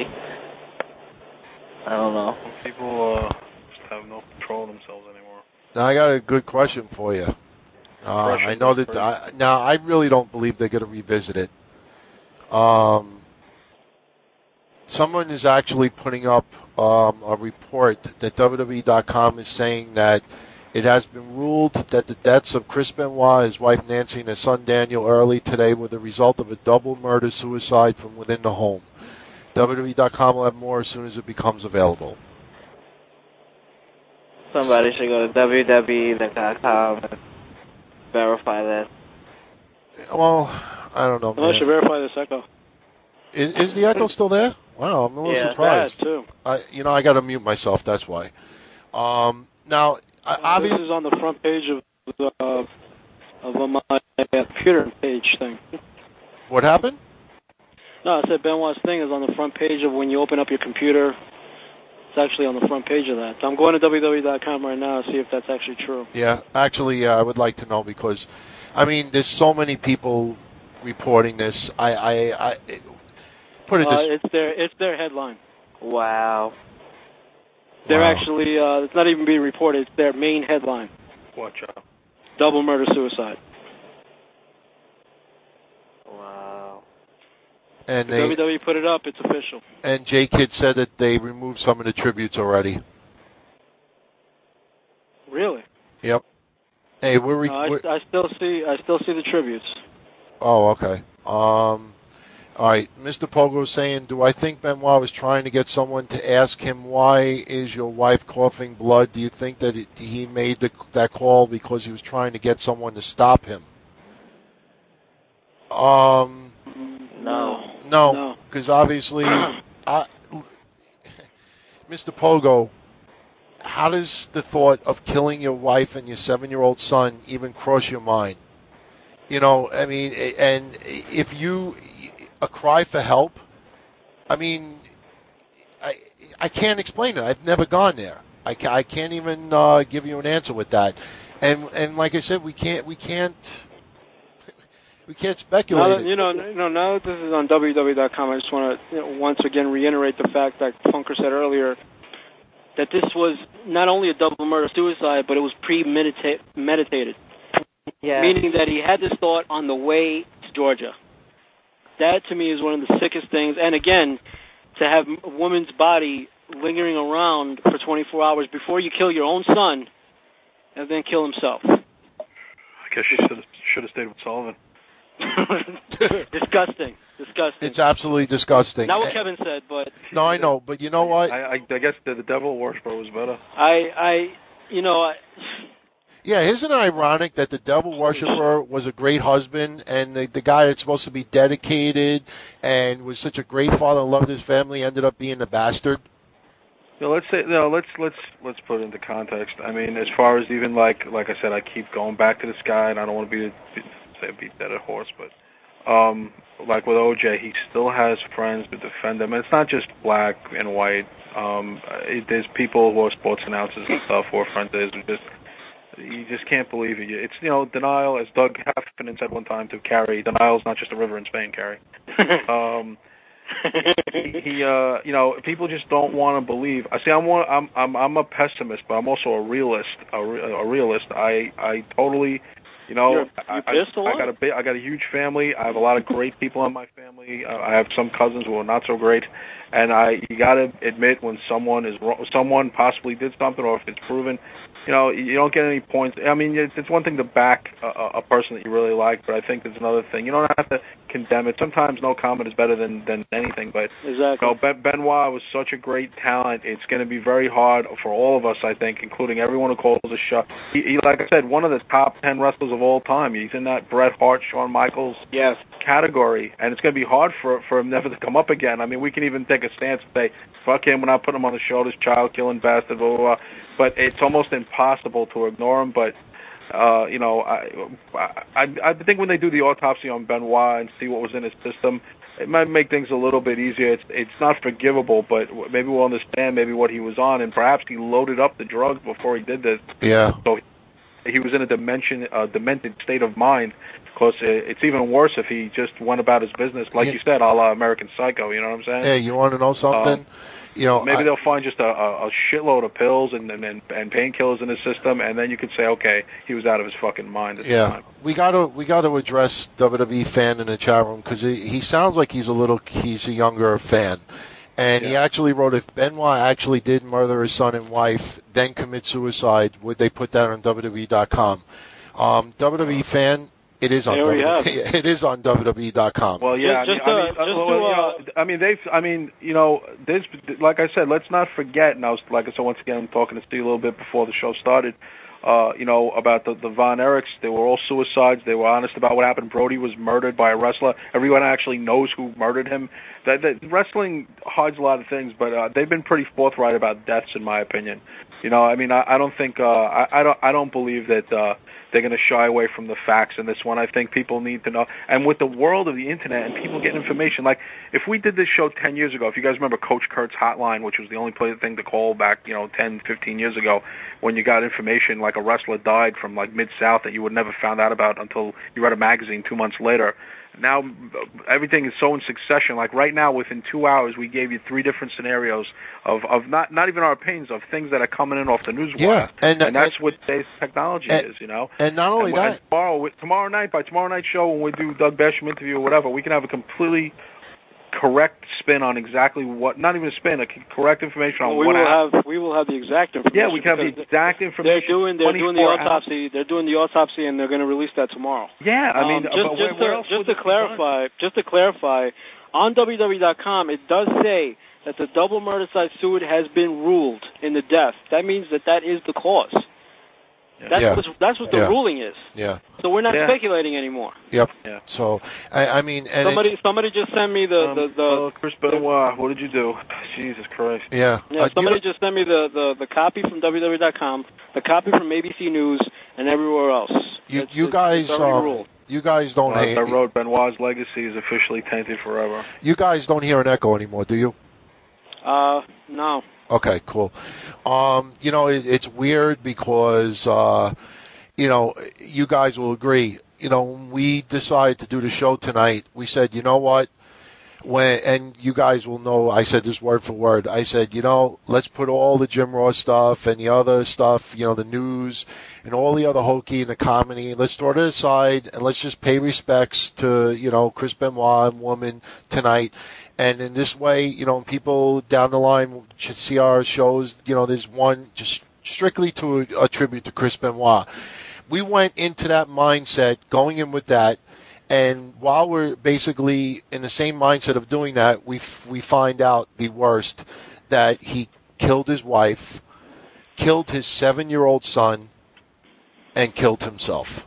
Speaker 4: I don't know.
Speaker 3: People just have no control of themselves anymore.
Speaker 1: Now, I got a good question for you. I know that I really don't believe they're going to revisit it. Someone is actually putting up a report that WWE.com is saying that it has been ruled that the deaths of Chris Benoit, his wife Nancy, and his son Daniel early today were the result of a double murder-suicide from within the home. WWE.com will have more as soon as it becomes available.
Speaker 4: Somebody should go to WWE.com and verify that.
Speaker 1: Well, I don't know.
Speaker 2: I should verify this echo.
Speaker 1: Is the echo still there? Wow, I'm a little surprised.
Speaker 2: Too.
Speaker 1: I got to mute myself. That's why. Now, obviously,
Speaker 2: this is on the front page of my computer page thing.
Speaker 1: What happened?
Speaker 2: No, I said Benoit's thing is on the front page of when you open up your computer. It's actually on the front page of that. So I'm going to WWE.com right now to see if that's actually true.
Speaker 1: Yeah, actually, I would like to know because, I mean, there's so many people reporting this. I put it this.
Speaker 2: It's their headline.
Speaker 4: Wow.
Speaker 2: They're actually. It's not even being reported. It's their main headline.
Speaker 3: Watch out.
Speaker 2: Double murder suicide.
Speaker 4: Wow.
Speaker 1: And
Speaker 2: WWE put it up. It's official.
Speaker 1: And J-Kid said that they removed some of the tributes already.
Speaker 2: Really?
Speaker 1: Yep. Hey,
Speaker 2: I still see the tributes.
Speaker 1: Oh, okay. All right. Mr. Pogo is saying, do I think Benoit was trying to get someone to ask him, why is your wife coughing blood? Do you think that he made that call because he was trying to get someone to stop him? No. Because obviously, Mr. Pogo, how does the thought of killing your wife and your 7-year-old son even cross your mind? I mean, and if a cry for help, I mean, I can't explain it. I've never gone there. I can't even give you an answer with that. And like I said, we can't speculate.
Speaker 2: Now that this is on WWE.com, I just want to once again reiterate the fact that Funker said earlier that this was not only a double murder suicide, but it was premeditated.
Speaker 4: Yeah.
Speaker 2: Meaning that he had this thought on the way to Georgia. That, to me, is one of the sickest things. And again, to have a woman's body lingering around for 24 hours before you kill your own son and then kill himself.
Speaker 3: I guess she should have stayed with Sullivan.
Speaker 2: Disgusting.
Speaker 1: It's absolutely disgusting.
Speaker 2: Not what Kevin said, but...
Speaker 1: No, I know, but you know what?
Speaker 3: I guess the devil worshiper was better.
Speaker 1: Yeah, isn't it ironic that the devil worshiper was a great husband, and the guy that's supposed to be dedicated and was such a great father and loved his family ended up being a bastard?
Speaker 3: Let's put it into context. I mean, as far as even like I said, I keep going back to this guy, and I don't want to beat that a horse, but like with OJ, he still has friends to defend him. And it's not just black and white. There's people who are sports announcers and stuff who are friends of his, and you just can't believe it. It's denial, as Doug Heffernan said one time to Carrie. Denial's not just a river in Spain, Carrie. People just don't want to believe. I see. I'm a pessimist, but I'm also a realist. A realist. I totally. I got a huge family. I have a lot of great people in my family. I have some cousins who are not so great, And you got to admit when someone is wrong, someone possibly did something, or if it's proven, you know, you don't get any points. I mean, it's one thing to back a person that you really like, but I think there's another thing. You don't have to condemn it. Sometimes no comment is better than anything. But
Speaker 2: exactly.
Speaker 3: You know, Benoit was such a great talent. It's going to be very hard for all of us, I think, including everyone who calls the show. He, like I said, one of the top 10 wrestlers of all time. He's in that Bret Hart, Shawn Michaels category, and it's going to be hard for him never to come up again. I mean, we can even take a stance and say, fuck him, we're not putting him on the show, this child-killing bastard, blah, blah, blah. But it's almost impossible to ignore him. But, you know, I think when they do the autopsy on Benoit and see what was in his system, it might make things a little bit easier. It's not forgivable, but maybe we'll understand maybe what he was on, and perhaps he loaded up the drugs before he did this.
Speaker 1: Yeah.
Speaker 3: So he was in a demented state of mind. Because it's even worse if he just went about his business, like you said, a la American Psycho. You know what I'm saying?
Speaker 1: Hey, you want to know something? You know,
Speaker 3: maybe they'll find just a shitload of pills and painkillers in his system, and then you could say, okay, he was out of his fucking mind.
Speaker 1: Yeah, we got to address WWE fan in the chat room because he sounds like he's a younger fan. And he actually wrote, if Benoit actually did murder his son and wife, then commit suicide, would they put that on WWE.com? WWE fan. It is on WWE. It is on WWE.com.
Speaker 3: Well, yeah. There's, like I said, let's not forget. And like I said, once again, I'm talking to Steve a little bit before the show started. About the Von Erichs. They were all suicides. They were honest about what happened. Brody was murdered by a wrestler. Everyone actually knows who murdered him. That wrestling hides a lot of things, but they've been pretty forthright about deaths, in my opinion. You know, I mean, I don't think I don't believe that they're going to shy away from the facts in this one. I think people need to know. And with the world of the internet and people getting information, like if we did this show 10 years ago, if you guys remember Coach Kurt's hotline, which was the only thing to call back, 10, 15 years ago, when you got information like a wrestler died from like Mid-South that you would never found out about until you read a magazine 2 months later. Now everything is so in succession. Like right now, within 2 hours, we gave you 3 different scenarios of not even our opinions, of things that are coming in off the newswire.
Speaker 1: Yeah, and
Speaker 3: that's what today's technology is, you know.
Speaker 1: And not only that,
Speaker 3: tomorrow night, by tomorrow night's show, when we do Doug Basham interview or whatever, we can have a completely correct spin on exactly what, not even a spin, a correct information on what happened.
Speaker 2: We will have the exact information.
Speaker 3: Yeah, we can have the exact information.
Speaker 2: They're doing the autopsy. They're doing the autopsy, and they're going to release that tomorrow.
Speaker 3: Yeah, I mean,
Speaker 2: just to clarify, on WWE.com it does say that the double murder-side suicide has been ruled in the death. That means that is the cause. That's what the ruling is.
Speaker 1: Yeah.
Speaker 2: So we're not speculating anymore.
Speaker 1: Yep.
Speaker 3: Yeah.
Speaker 1: So I mean, and
Speaker 2: somebody just sent me the
Speaker 3: Chris Benoit, what did you do? Jesus Christ.
Speaker 1: Yeah.
Speaker 2: Somebody just sent me the copy from WWE.com, the copy from ABC News, and everywhere else.
Speaker 1: You guys don't hate.
Speaker 3: I wrote Benoit's legacy is officially tainted forever.
Speaker 1: You guys don't hear an echo anymore, do you?
Speaker 2: No.
Speaker 1: Okay, cool. It's weird because, you guys will agree. When we decided to do the show tonight, we said, you know what? And you guys will know, I said this word for word. I said, let's put all the Jim Ross stuff and the other stuff, the news and all the other hokey and the comedy. Let's throw it aside and let's just pay respects to, Chris Benoit and woman tonight. And in this way, people down the line should see our shows. There's one just strictly to a tribute to Chris Benoit. We went into that mindset, going in with that, and while we're basically in the same mindset of doing that, we find out the worst, that he killed his wife, killed his 7-year-old son, and killed himself.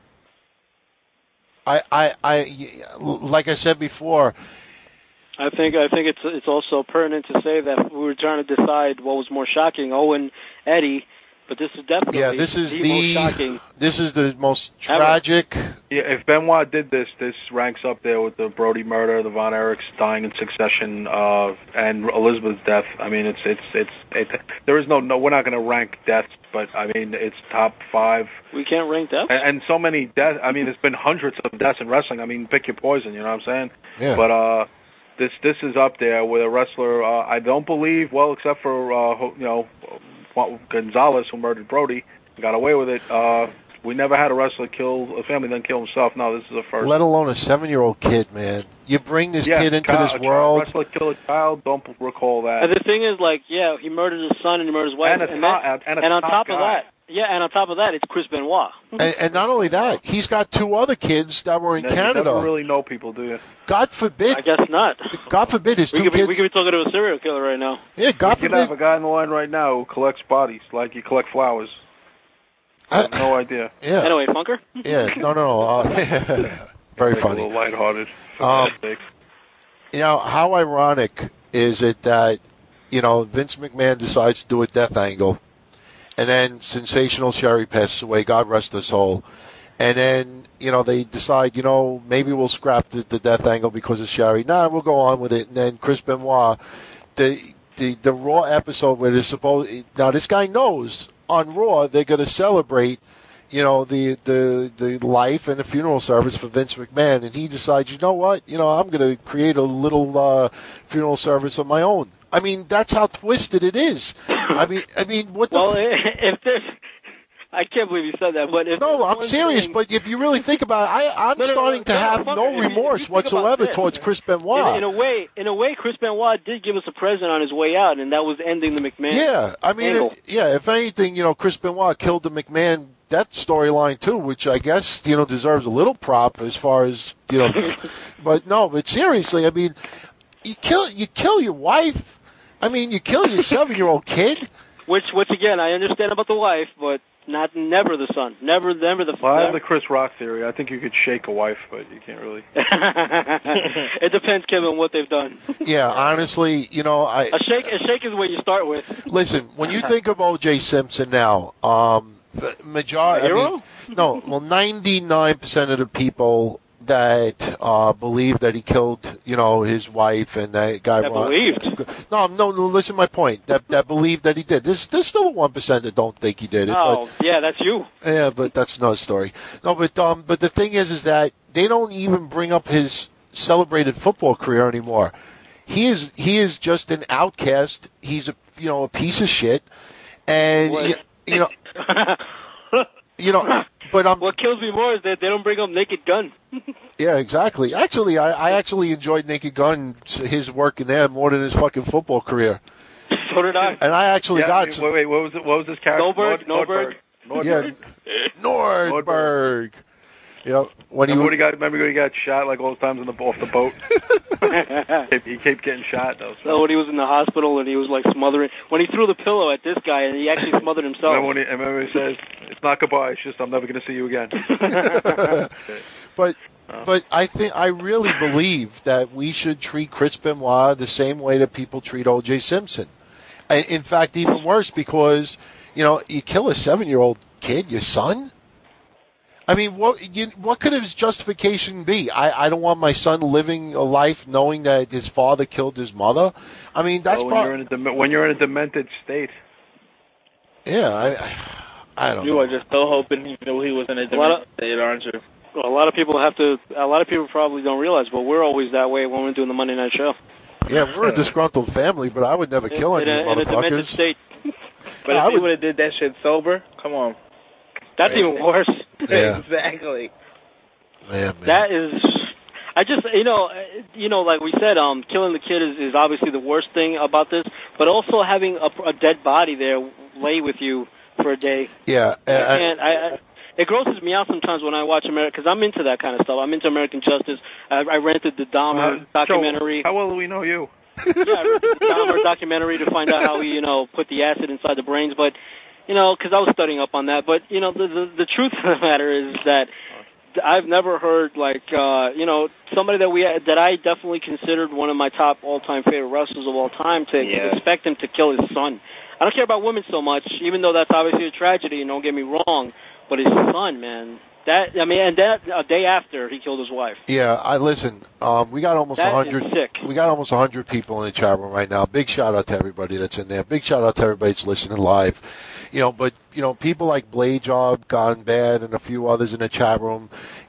Speaker 1: I like I said before,
Speaker 2: I think it's also pertinent to say that we were trying to decide what was more shocking, Owen, Eddie, but this is definitely the most shocking.
Speaker 1: This is the most tragic.
Speaker 3: Yeah, if Benoit did this ranks up there with the Brody murder, the Von Erichs dying in succession, and Elizabeth's death. I mean, it's there is no we're not going to rank deaths, but I mean it's top 5.
Speaker 2: We can't rank deaths.
Speaker 3: And so many deaths. I mean, there's been hundreds of deaths in wrestling. I mean, pick your poison. You know what I'm saying?
Speaker 1: Yeah.
Speaker 3: But This is up there with a wrestler. I don't believe, well, except for Gonzalez, who murdered Brody, got away with it. We never had a wrestler kill a family, then kill himself. No, this is the first.
Speaker 1: Let alone a 7-year-old kid, man. You bring this kid into this world.
Speaker 3: A wrestler kill a child. Don't recall that.
Speaker 2: And the thing is, like, yeah, he murdered his son and he murdered his wife, and on top of that, it's Chris Benoit.
Speaker 1: And not only that, he's got 2 other kids that were in Canada.
Speaker 3: You never really know people, do you?
Speaker 1: God forbid.
Speaker 2: I guess not.
Speaker 1: God forbid his 2 kids.
Speaker 2: We could be talking to a serial killer right now.
Speaker 1: Yeah, God forbid.
Speaker 3: You could have a guy in the line right now who collects bodies, like you collect flowers. I have no idea.
Speaker 1: Yeah.
Speaker 2: Anyway, Funker?
Speaker 1: Yeah, no. Very funny.
Speaker 3: A little lighthearted.
Speaker 1: You know, how ironic is it that, you know, Vince McMahon decides to do a death angle, and then Sensational Sherry passes away, God rest her soul, and then, you know, they decide, you know, maybe we'll scrap the death angle because of Sherry. Nah, we'll go on with it. And then Chris Benoit, the Raw episode where they're supposed, now this guy knows on Raw they're going to celebrate, you know, the life and the funeral service for Vince McMahon, and he decides, you know what, you know, I'm going to create a little funeral service of my own. I mean, that's how twisted it is. I mean, what the?
Speaker 2: Well, if there's, I can't believe you said that, but if
Speaker 1: no, I'm serious. But if you really think about it, I'm starting to have no remorse whatsoever towards Chris Benoit.
Speaker 2: In a way, Chris Benoit did give us a present on his way out, and that was ending the McMahon.
Speaker 1: Yeah, I mean, if anything, you know, Chris Benoit killed the McMahon death storyline too, which I guess, you know, deserves a little prop as far as, you know. but seriously, I mean, you kill your wife. I mean, you kill your 7-year-old kid.
Speaker 2: Which again, I understand about the wife, but never the son. Never the father.
Speaker 3: Well, I have the Chris Rock theory. I think you could shake a wife, but you can't really.
Speaker 2: It depends, Kevin, on what they've done.
Speaker 1: Yeah, honestly, you know,
Speaker 2: a shake is what you start with.
Speaker 1: Listen, when you think of O.J. Simpson now, majority, 99% of the people that believe that he killed, you know, his wife and that guy.
Speaker 2: That believed.
Speaker 1: No, listen to my point. That believed that he did. There's still a 1% that don't think he did it.
Speaker 2: Oh, yeah, that's you.
Speaker 1: Yeah, but that's another story. No, but the thing is that they don't even bring up his celebrated football career anymore. He is just an outcast. He's a piece of shit, and But what kills me more is that they don't bring up Naked Gun. Yeah, exactly. Actually, I actually enjoyed Naked Gun, his work in there, more than his fucking football career.
Speaker 2: So did I.
Speaker 1: And I actually got.
Speaker 3: Wait, what was his character?
Speaker 2: Nordberg.
Speaker 1: Yeah, Nordberg. Yeah,
Speaker 3: remember when he got shot like all the times off the boat? He kept getting shot though.
Speaker 2: So when he was in the hospital and he was like smothering, when he threw the pillow at this guy and he actually smothered himself.
Speaker 3: Remember he says, "It's not goodbye. It's just I'm never going to see you again."
Speaker 1: But I really believe that we should treat Chris Benoit the same way that people treat O.J. Simpson. In fact, even worse, because you kill a 7-year-old kid, your son. I mean, what could his justification be? I don't want my son living a life knowing that his father killed his mother. I mean, that's
Speaker 3: when you're in a demented state.
Speaker 1: Yeah, I don't know.
Speaker 4: You are just so hoping he knew he was in a demented state, aren't you?
Speaker 2: Well, a lot of people probably don't realize, but we're always that way when we're doing the Monday Night Show.
Speaker 1: Yeah, we're a disgruntled family, but I would never kill any motherfuckers.
Speaker 2: In a demented state.
Speaker 4: But if he would have did that shit sober, come on.
Speaker 2: That's even worse.
Speaker 1: Yeah.
Speaker 4: Exactly.
Speaker 1: Man.
Speaker 2: That is, I just, like we said, killing the kid is obviously the worst thing about this, but also having a dead body there lay with you for a day.
Speaker 1: Yeah.
Speaker 2: And it grosses me out sometimes when I watch America, because I'm into that kind of stuff. I'm into American Justice. I rented the Dahmer documentary.
Speaker 3: How well do we know you?
Speaker 2: Yeah, I rented the Dahmer documentary to find out how he, put the acid inside the brains, but because I was studying up on that. But, the truth of the matter is that I've never heard, somebody that I definitely considered one of my top all-time favorite wrestlers of all time to expect him to kill his son. I don't care about women so much, even though that's obviously a tragedy, don't get me wrong, but his son, man. And that a day after he killed his wife.
Speaker 1: Yeah, listen. We got almost 100. We got almost 100 people in the chat room right now. Big shout out to everybody that's in there. Big shout out to everybody that's listening live. But people like Blade Job, Gone Bad, and a few others in the chat room.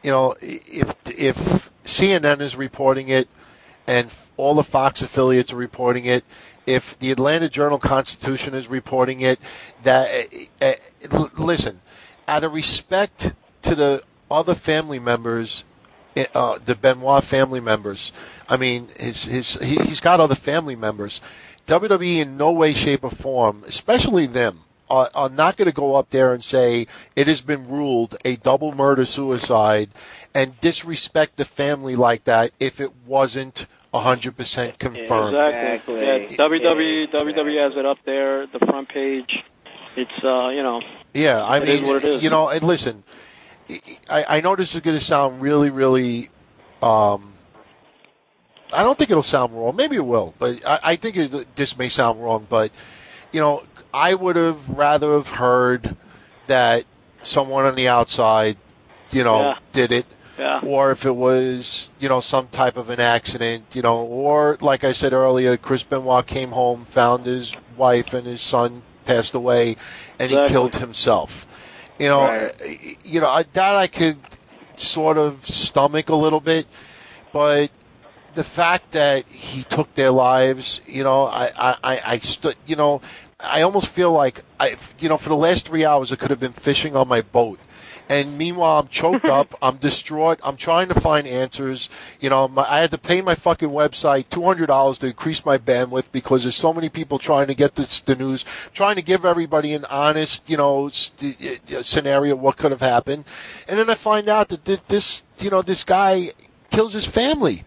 Speaker 1: If CNN is reporting it, and all the Fox affiliates are reporting it, if the Atlanta Journal-Constitution is reporting it, listen. out of respect to the other family members, the Benoit family members, I mean, he's got other family members. WWE in no way, shape, or form, especially them, are not going to go up there and say it has been ruled a double murder-suicide and disrespect the family like that if it wasn't 100% confirmed.
Speaker 2: Exactly. Yeah, WWE has it up there, the front page. It's,
Speaker 1: Yeah, I mean,
Speaker 2: is what it is.
Speaker 1: And listen, I know this is going to sound really, really, I don't think it'll sound wrong. Maybe it will, but I think this may sound wrong, but, I would have rather have heard that someone on the outside, did it.
Speaker 2: Yeah.
Speaker 1: Or if it was, some type of an accident, or like I said earlier, Chris Benoit came home, found his wife and his son passed away, and he killed himself.
Speaker 3: Right.
Speaker 1: That I could sort of stomach a little bit, but the fact that he took their lives, I stood, I almost feel like for the last 3 hours I could have been fishing on my boat. And meanwhile, I'm choked up. I'm distraught. I'm trying to find answers. I had to pay my fucking website $200 to increase my bandwidth because there's so many people trying to get the news, trying to give everybody an honest, scenario of what could have happened. And then I find out that this guy kills his family.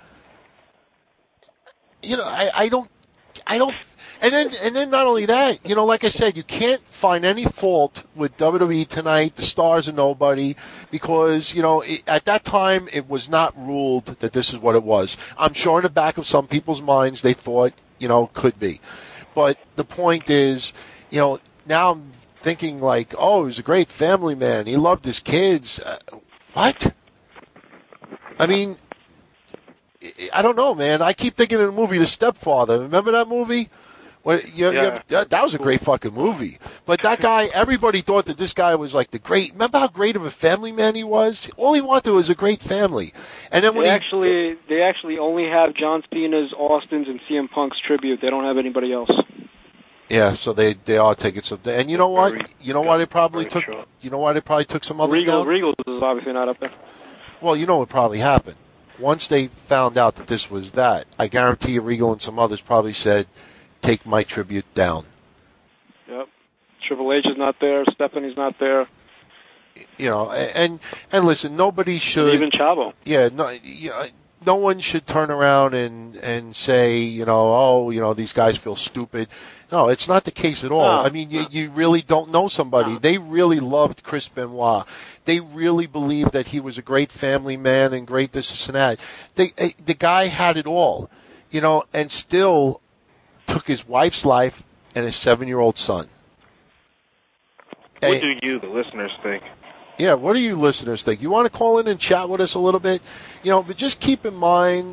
Speaker 1: I don't. And then not only that, like I said, you can't find any fault with WWE tonight. The stars are nobody because, at that time it was not ruled that this is what it was. I'm sure in the back of some people's minds they thought, could be. But the point is, now I'm thinking like, oh, he was a great family man. He loved his kids. What? I mean, I don't know, man. I keep thinking of the movie The Stepfather. Remember that movie? That was a great fucking movie. But that guy, everybody thought that this guy was like remember how great of a family man he was? All he wanted was a great family. And then when
Speaker 2: they actually only have John Cena's, Austin's, and CM Punk's tribute. They don't have anybody else.
Speaker 1: Yeah, so they are taking some. And you know what? Why they probably took? You know why they probably took some others down?
Speaker 2: Regal is obviously not up there.
Speaker 1: Well, you know what probably happened. Once they found out that this was that, I guarantee you Regal and some others probably said, take my tribute down.
Speaker 2: Yep. Triple H is not there. Stephanie's not there.
Speaker 1: And listen, nobody should.
Speaker 2: Even Chavo.
Speaker 1: Yeah, no one should turn around and say, these guys feel stupid. No, it's not the case at all.
Speaker 2: No.
Speaker 1: I mean, you really don't know somebody.
Speaker 2: No.
Speaker 1: They really loved Chris Benoit. They really believed that he was a great family man and great this and that. The guy had it all, and still took his wife's life and his 7-year-old son.
Speaker 3: What do you, the listeners, think?
Speaker 1: Yeah, what do you listeners think? You want to call in and chat with us a little bit? But just keep in mind,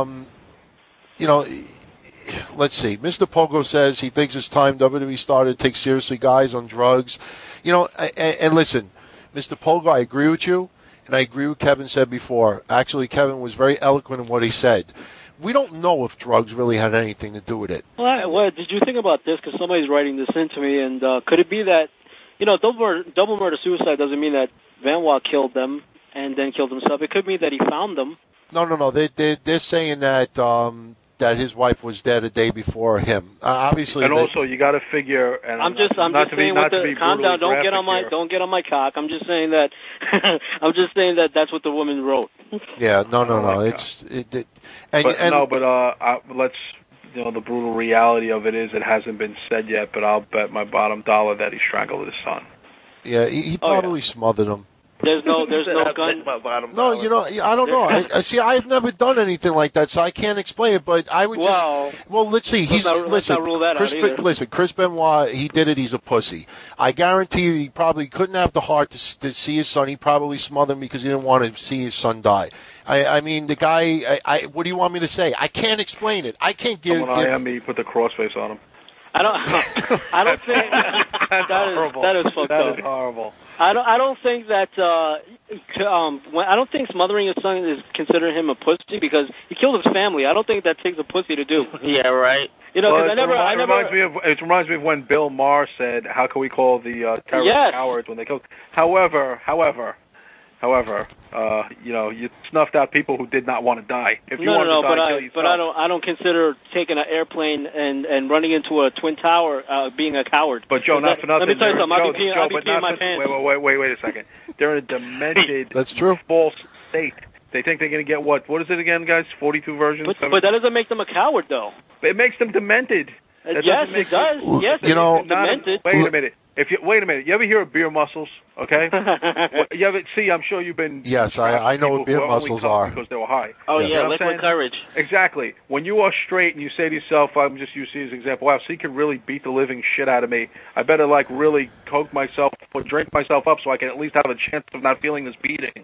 Speaker 1: let's see. Mr. Pogo says he thinks it's time WWE started to take seriously guys on drugs. And listen, Mr. Pogo, I agree with you, and I agree with Kevin said before. Actually, Kevin was very eloquent in what he said. We don't know if drugs really had anything to do with it.
Speaker 2: Well, did you think about this? Because somebody's writing this into me, and could it be that, double murder-suicide doesn't mean that Benoit killed them and then killed himself. It could mean that he found them.
Speaker 1: No. They're saying that that his wife was dead a day before him. Obviously,
Speaker 3: and also you got to figure. And
Speaker 2: I'm just saying. Calm down. Don't get on my cock. I'm just saying that. That's what the woman wrote.
Speaker 1: Yeah. No.
Speaker 3: Let's. The brutal reality of it is it hasn't been said yet, but I'll bet my bottom dollar that he strangled his son.
Speaker 1: Yeah, he probably smothered him.
Speaker 2: There's no gun.
Speaker 1: No, I don't know. I see. I've never done anything like that, so I can't explain it. But I would just. Well, let's see.
Speaker 2: Let's not rule that out either.
Speaker 1: Listen, Chris Benoit, he did it. He's a pussy. I guarantee you, he probably couldn't have the heart to see his son. He probably smothered him because he didn't want to see his son die. I mean, the guy. What do you want me to say? I can't explain it. I can't give.
Speaker 3: When he put the crossface on him.
Speaker 2: I don't think.
Speaker 3: horrible.
Speaker 2: That is fucked up.
Speaker 3: That is horrible.
Speaker 2: I don't think that I don't think smothering his son is considering him a pussy because he killed his family. I don't think that takes a pussy to do.
Speaker 4: Yeah, right.
Speaker 2: You know,
Speaker 3: Well,
Speaker 2: because
Speaker 3: it reminds me of when Bill Maher said, "How can we call the terrorists cowards when they kill?" However, you know, you snuffed out people who did not want to die. If you want to die, kill yourself.
Speaker 2: But I don't consider taking an airplane and running into a twin tower being a coward.
Speaker 3: But Joe, not for nothing.
Speaker 2: Let me tell you something. I'll be peeing my pants.
Speaker 3: Wait a second. They're in a demented,
Speaker 1: That's true.
Speaker 3: false state. They think they're going to get what? What is it again, guys? 42 versions?
Speaker 2: But that doesn't make them a coward, though.
Speaker 3: It makes them demented.
Speaker 2: Yes, it does. Yes,
Speaker 1: you know,
Speaker 2: demented.
Speaker 3: Wait a minute. Wait a minute. You ever hear of beer muscles? Okay. You ever see? I'm sure you've been.
Speaker 1: Yes, I know what beer muscles are
Speaker 3: because they were high.
Speaker 4: Oh
Speaker 1: Yes.
Speaker 4: yeah,
Speaker 3: You know
Speaker 4: liquid courage.
Speaker 3: Exactly. When you are straight and you say to yourself, I'm just using this example. Wow, so he can really beat the living shit out of me. I better like really coke myself or drink myself up so I can at least have a chance of not feeling this beating.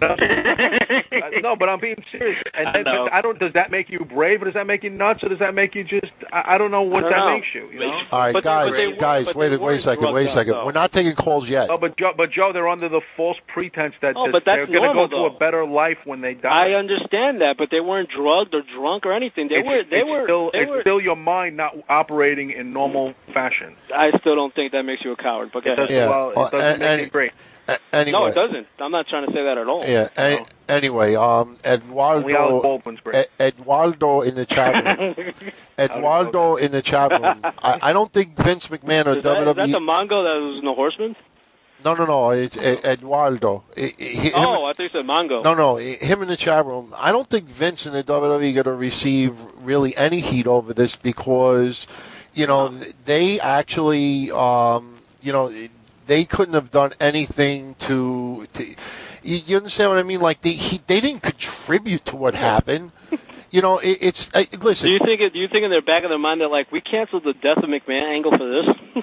Speaker 3: No, but I'm being serious. And I don't. Does that make you brave, or does that make you nuts, or does that make you just? I don't know what that makes you. You know.
Speaker 1: All right,
Speaker 2: But
Speaker 1: guys, wait a second. We're not taking calls yet.
Speaker 3: Oh, but Joe, they're under the false pretense that
Speaker 2: but
Speaker 3: they're
Speaker 2: that's
Speaker 3: going to go
Speaker 2: normal,
Speaker 3: to
Speaker 2: though.
Speaker 3: a better life when they die.
Speaker 2: I understand that, but they weren't drugged or drunk or anything.
Speaker 3: It's still your mind not operating in normal fashion.
Speaker 2: I still don't think that makes you a coward. But go ahead.
Speaker 1: Yeah.
Speaker 3: Well, it doesn't make you great.
Speaker 1: Anyway.
Speaker 2: No, it doesn't. I'm not trying to say that at all.
Speaker 1: Yeah. Anyway,
Speaker 3: Only Alec
Speaker 1: Eduardo
Speaker 3: Baldwin's great.
Speaker 1: Eduardo in the chat room. Eduardo in the chat room. I don't think Vince McMahon or
Speaker 2: Is that
Speaker 1: WWE.
Speaker 2: the Mongo that was in the Horseman?
Speaker 1: No. It's Eduardo.
Speaker 2: I thought you said Mongo.
Speaker 1: No. Him in the chat room. I don't think Vince and the WWE are going to receive really any heat over this because, you know, they actually, you know, they couldn't have done anything to you understand what I mean? Like they didn't contribute to what happened. You know, listen.
Speaker 2: Do you think in their back of their mind that like we canceled the death of McMahon angle for this?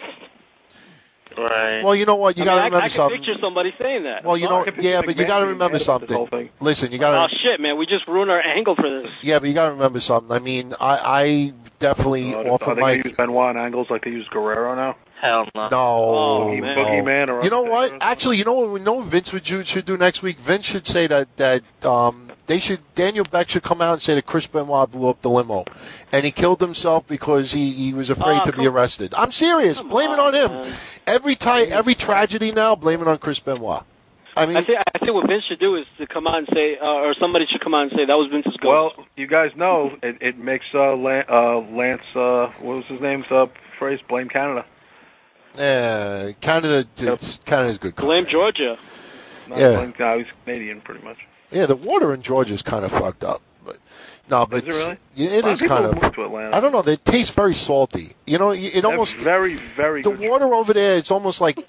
Speaker 4: Right.
Speaker 1: Well, you know what? You got to remember
Speaker 2: I
Speaker 1: something.
Speaker 2: I can picture somebody saying that.
Speaker 1: Well, you know, yeah, but you got to remember something. Listen, you got to.
Speaker 2: Oh shit, man! We just ruined our angle for this.
Speaker 1: Yeah, but you got to remember something. I mean, I definitely offer my.
Speaker 3: They use Benoit on angles like they use Guerrero now.
Speaker 4: Hell no.
Speaker 1: No.
Speaker 3: Boogeyman or
Speaker 1: you know what? Actually, you know what? We know what Vince should do next week. Vince should say that Daniel Beck should come out and say that Chris Benoit blew up the limo, and he killed himself because he was afraid to be arrested. I'm serious. Blame it on him.
Speaker 2: Man.
Speaker 1: Every tragedy now, blame it on Chris Benoit. I mean,
Speaker 2: I think what Vince should do is to come out and say, or somebody should come out and say that was Vince's ghost.
Speaker 3: Well, you guys know it makes Lance what was his name's phrase? Blame Canada.
Speaker 1: yeah, Canada's good.
Speaker 2: Blame Georgia.
Speaker 3: Blame, he's Canadian, pretty much.
Speaker 1: Yeah, the water in Georgia is kind of fucked up, but no, but
Speaker 3: is it really?
Speaker 1: Yeah, it is kind of. I don't know. They taste very salty. You know, it almost
Speaker 3: very, very.
Speaker 1: The
Speaker 3: good.
Speaker 1: water over there, it's almost like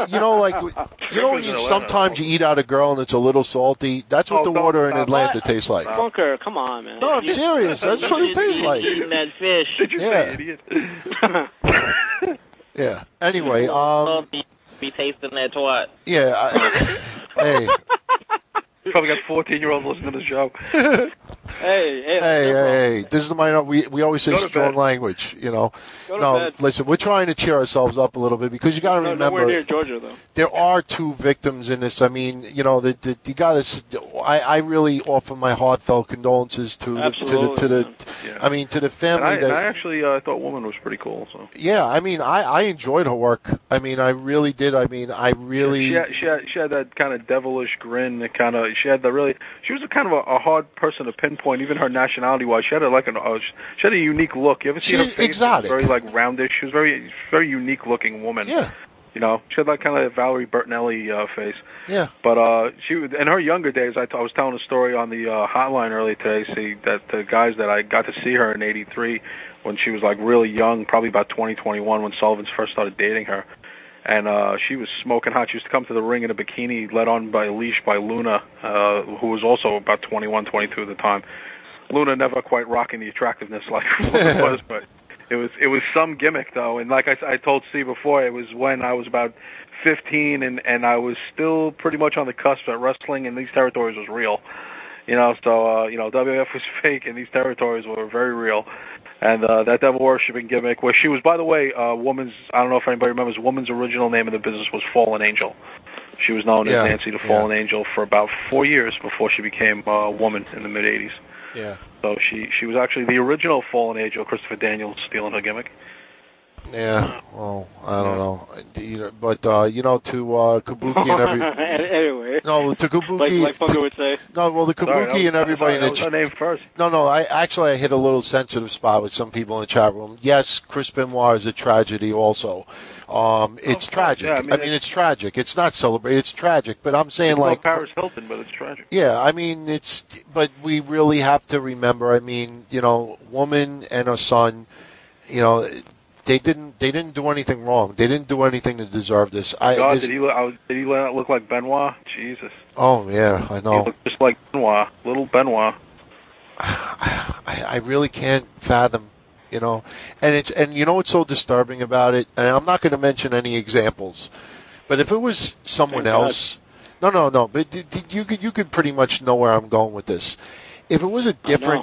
Speaker 1: when you sometimes you eat out a girl and it's a little salty. That's what the water in Atlanta tastes like.
Speaker 2: Bunker, come on, man.
Speaker 1: No, I'm serious. That's what it tastes like.
Speaker 4: Eating that fish.
Speaker 3: Did you say idiot?
Speaker 1: Yeah. Anyway,
Speaker 4: be tasting that twat.
Speaker 1: yeah. Hey.
Speaker 3: Probably got 14-year-olds listening to the show.
Speaker 1: Hey. This is the minor. We always say strong language, you know. No, listen, we're trying to cheer ourselves up a little bit because you got to remember.
Speaker 2: Nowhere near Georgia, though.
Speaker 1: There are two victims in this. I mean, you know, you got to. I really offer my heartfelt condolences to the family.
Speaker 3: And I actually thought Woman was pretty cool. So.
Speaker 1: Yeah, I mean, I enjoyed her work. I mean, I really did. I mean, I really.
Speaker 3: She had that kind of devilish grin. She was a kind of a hard person to pinpoint, even her nationality wise. She had a unique look. You ever see her face?
Speaker 1: Exotic.
Speaker 3: Very like roundish. She was very unique looking woman.
Speaker 1: Yeah.
Speaker 3: You know, she had that kind of Valerie Bertinelli face.
Speaker 1: Yeah.
Speaker 3: But she in her younger days, I was telling a story on the hotline earlier today. See that the guys that I got to see her in '83 when she was like really young, probably about 2021 when Sullivan's first started dating her. And she was smoking hot. She used to come to the ring in a bikini, led on by a leash by Luna, who was also about 21, 22 at the time. Luna never quite rocking the attractiveness like it was, but it was some gimmick though. And like I told Steve before, it was when I was about 15, and I was still pretty much on the cusp that wrestling in these territories was real. You know, so WF was fake, and these territories were very real. And that devil worshipping gimmick, where she was, by the way, woman's, I don't know if anybody remembers, woman's original name in the business was Fallen Angel. She was known as Nancy the Fallen Angel for about 4 years before she became a woman in the mid-'80s.
Speaker 1: Yeah.
Speaker 3: So she was actually the original Fallen Angel, Christopher Daniels stealing her gimmick.
Speaker 1: Yeah, well, I don't know, but to Kabuki and
Speaker 2: anyway.
Speaker 1: No, to Kabuki.
Speaker 2: Like Funko would say.
Speaker 1: No, well, the Kabuki and everybody in the
Speaker 3: her name first.
Speaker 1: No, I hit a little sensitive spot with some people in the chat room. Yes, Chris Benoit is a tragedy also. It's tragic. Yeah, I mean, it's tragic. It's not celebrated. It's tragic. But I'm saying
Speaker 3: it's
Speaker 1: like
Speaker 3: Paris Hilton, but it's tragic.
Speaker 1: Yeah, I mean but we really have to remember. I mean, woman and a son. They didn't do anything wrong. They didn't do anything to deserve this.
Speaker 3: Did he look like Benoit? Jesus.
Speaker 1: Oh yeah, I know.
Speaker 3: He looked just like Benoit, little Benoit.
Speaker 1: I really can't fathom, and you know what's so disturbing about it? And I'm not going to mention any examples, but if it was someone else, no, but you could pretty much know where I'm going with this. If it was a different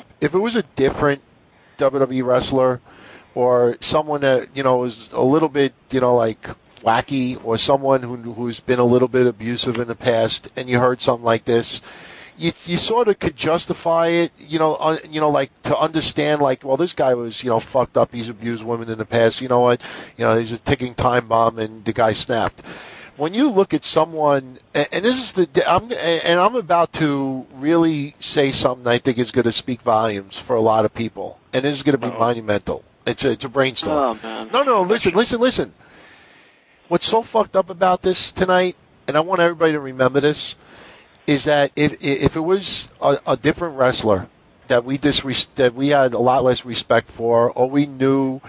Speaker 1: WWE wrestler, or someone that, is a little bit, like wacky, or someone who's been a little bit abusive in the past, and you heard something like this, you sort of could justify it, like to understand, like, well, this guy was, fucked up, he's abused women in the past, you know what, he's a ticking time bomb, and the guy snapped. When you look at someone, and this is I'm about to really say something I think is going to speak volumes for a lot of people, and this is going to be monumental. It's a brainstorm.
Speaker 2: Oh, man.
Speaker 1: No, listen. What's so fucked up about this tonight, and I want everybody to remember this, is that if it was a different wrestler that we had a lot less respect for, or we knew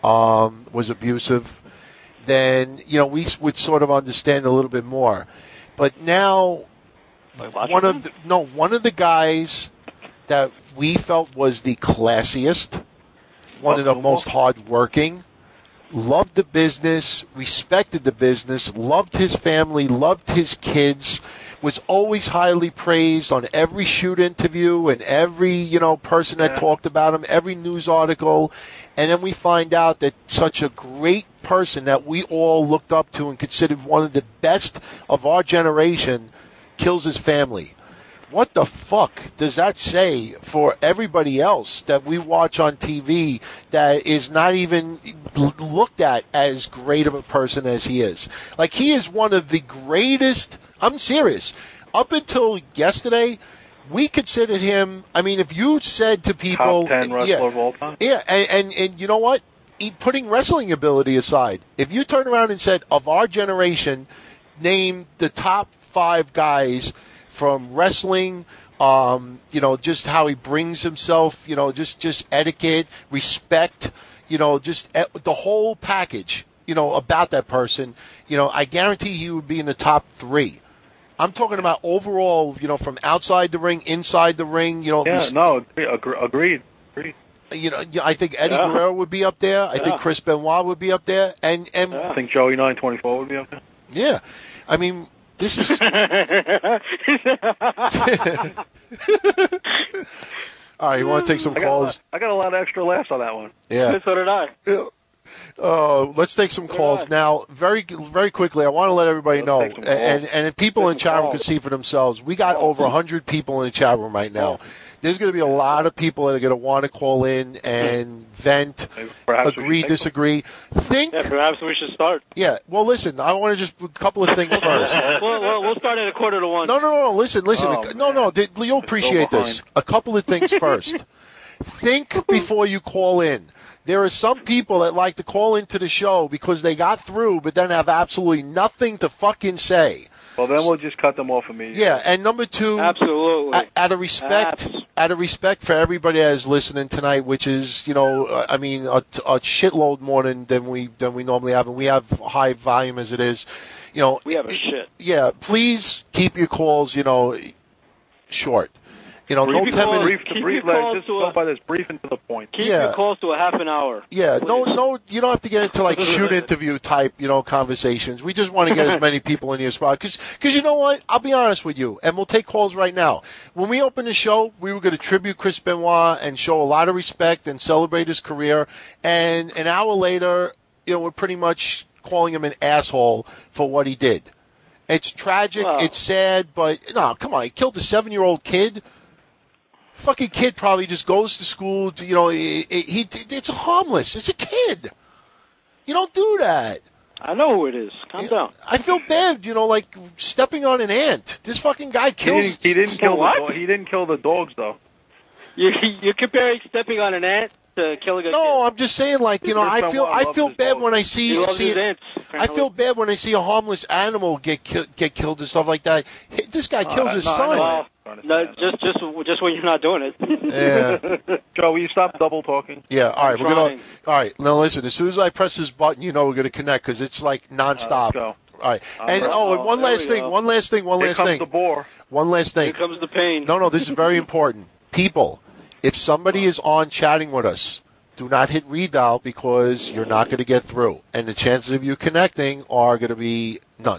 Speaker 1: was abusive, then we would sort of understand a little bit more. But now, one of the guys that we felt was the classiest, one of the most hard-working, loved the business, respected the business, loved his family, loved his kids, was always highly praised on every shoot interview and every, person that talked about him, every news article. And then we find out that such a great person that we all looked up to and considered one of the best of our generation kills his family. What the fuck does that say for everybody else that we watch on TV that is not even looked at as great of a person as he is? Like, he is one of the greatest, I'm serious, up until yesterday, we considered him, I mean, if you said to people...
Speaker 3: Top 10 wrestler of all time?
Speaker 1: Yeah, and you know what? Putting wrestling ability aside, if you turn around and said, of our generation, name the top 5 guys from wrestling, just how he brings himself, just etiquette, respect, just the whole package, about that person, I guarantee he would be in the top 3. I'm talking about overall, from outside the ring, inside the ring,
Speaker 3: agreed.
Speaker 1: I think Eddie Guerrero would be up there. I think Chris Benoit would be up there, and
Speaker 3: I think Joey 924 would be up there.
Speaker 1: Yeah, I mean, this is. All right, you want to take some calls?
Speaker 3: I got a lot of extra laughs on that one.
Speaker 1: Yeah.
Speaker 2: So did I.
Speaker 1: Let's take some calls now. Very, very quickly, I want to let everybody know, and people in the chat room can see for themselves. We got over 100 people in the chat room right now. There's going to be a lot of people that are going to want to call in and vent, agree, disagree.
Speaker 2: Perhaps we should start.
Speaker 1: Yeah. Well, listen, I want to just a couple of things first.
Speaker 2: We'll start at 1:45.
Speaker 1: No. Listen. You'll appreciate this. A couple of things first. Think before you call in. There are some people that like to call into the show because they got through, but then have absolutely nothing to fucking say.
Speaker 3: Well, then we'll just cut them off immediately.
Speaker 1: Yeah, and number 2,
Speaker 2: absolutely,
Speaker 1: out of respect for everybody that is listening tonight, which is, a shitload more than we normally have, and we have high volume as it is.
Speaker 2: We have a shit.
Speaker 1: Yeah, please keep your calls, short. No 10 minutes.
Speaker 3: Just go by this, brief and to the point.
Speaker 2: Keep your calls to a half an hour.
Speaker 1: Yeah, no, you don't have to get into like shoot interview type, conversations. We just want to get as many people in your spot. Because you know what? I'll be honest with you, and we'll take calls right now. When we opened the show, we were going to tribute Chris Benoit and show a lot of respect and celebrate his career. And an hour later, we're pretty much calling him an asshole for what he did. It's tragic, it's sad, but no, come on, he killed a 7-year-old kid. Fucking kid probably just goes to school. It's harmless. It's a kid. You don't do that.
Speaker 2: I know who it is. Calm down.
Speaker 1: I feel bad. Like stepping on an ant. This fucking guy kills.
Speaker 3: He didn't kill what? He didn't kill the dogs though.
Speaker 2: You're comparing stepping on an ant to killing a kid.
Speaker 1: No, I'm just saying, like, I feel bad when I see
Speaker 2: ants,
Speaker 1: I feel bad when I see a harmless animal get killed and stuff like that. This guy kills his son.
Speaker 2: No, just when you're not doing it.
Speaker 1: Yeah.
Speaker 3: Joe, will you stop double talking?
Speaker 1: Yeah. All right. Now listen. As soon as I press this button, we're gonna connect because it's like nonstop.
Speaker 3: Let's go.
Speaker 1: All right. And one last thing.
Speaker 3: Here comes the bore.
Speaker 1: One last thing.
Speaker 2: Here comes the pain.
Speaker 1: No, this is very important. People, if somebody is on chatting with us, do not hit redial because you're not going to get through, and the chances of you connecting are going to be none.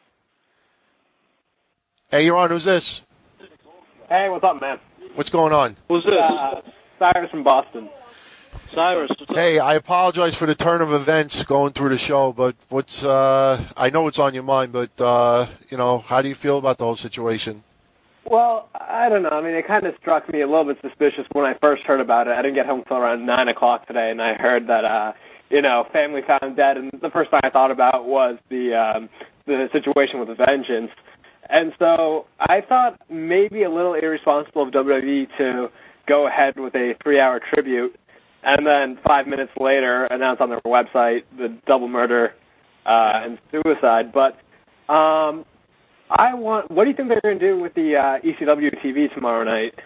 Speaker 1: Hey, you're on. Who's this?
Speaker 5: Hey, what's up, man?
Speaker 1: What's going on?
Speaker 2: Who's this?
Speaker 5: Cyrus from Boston.
Speaker 2: Cyrus.
Speaker 1: Hey, I apologize for the turn of events going through the show, but I know it's on your mind, but, how do you feel about the whole situation?
Speaker 5: Well, I don't know. I mean, it kind of struck me a little bit suspicious when I first heard about it. I didn't get home until around 9 o'clock today, and I heard that, family found him dead, and the first thing I thought about was the situation with Vengeance. And so I thought maybe a little irresponsible of WWE to go ahead with a 3-hour tribute and then 5 minutes later announce on their website the double murder and suicide. But what do you think they're going to do with the ECW TV tomorrow night?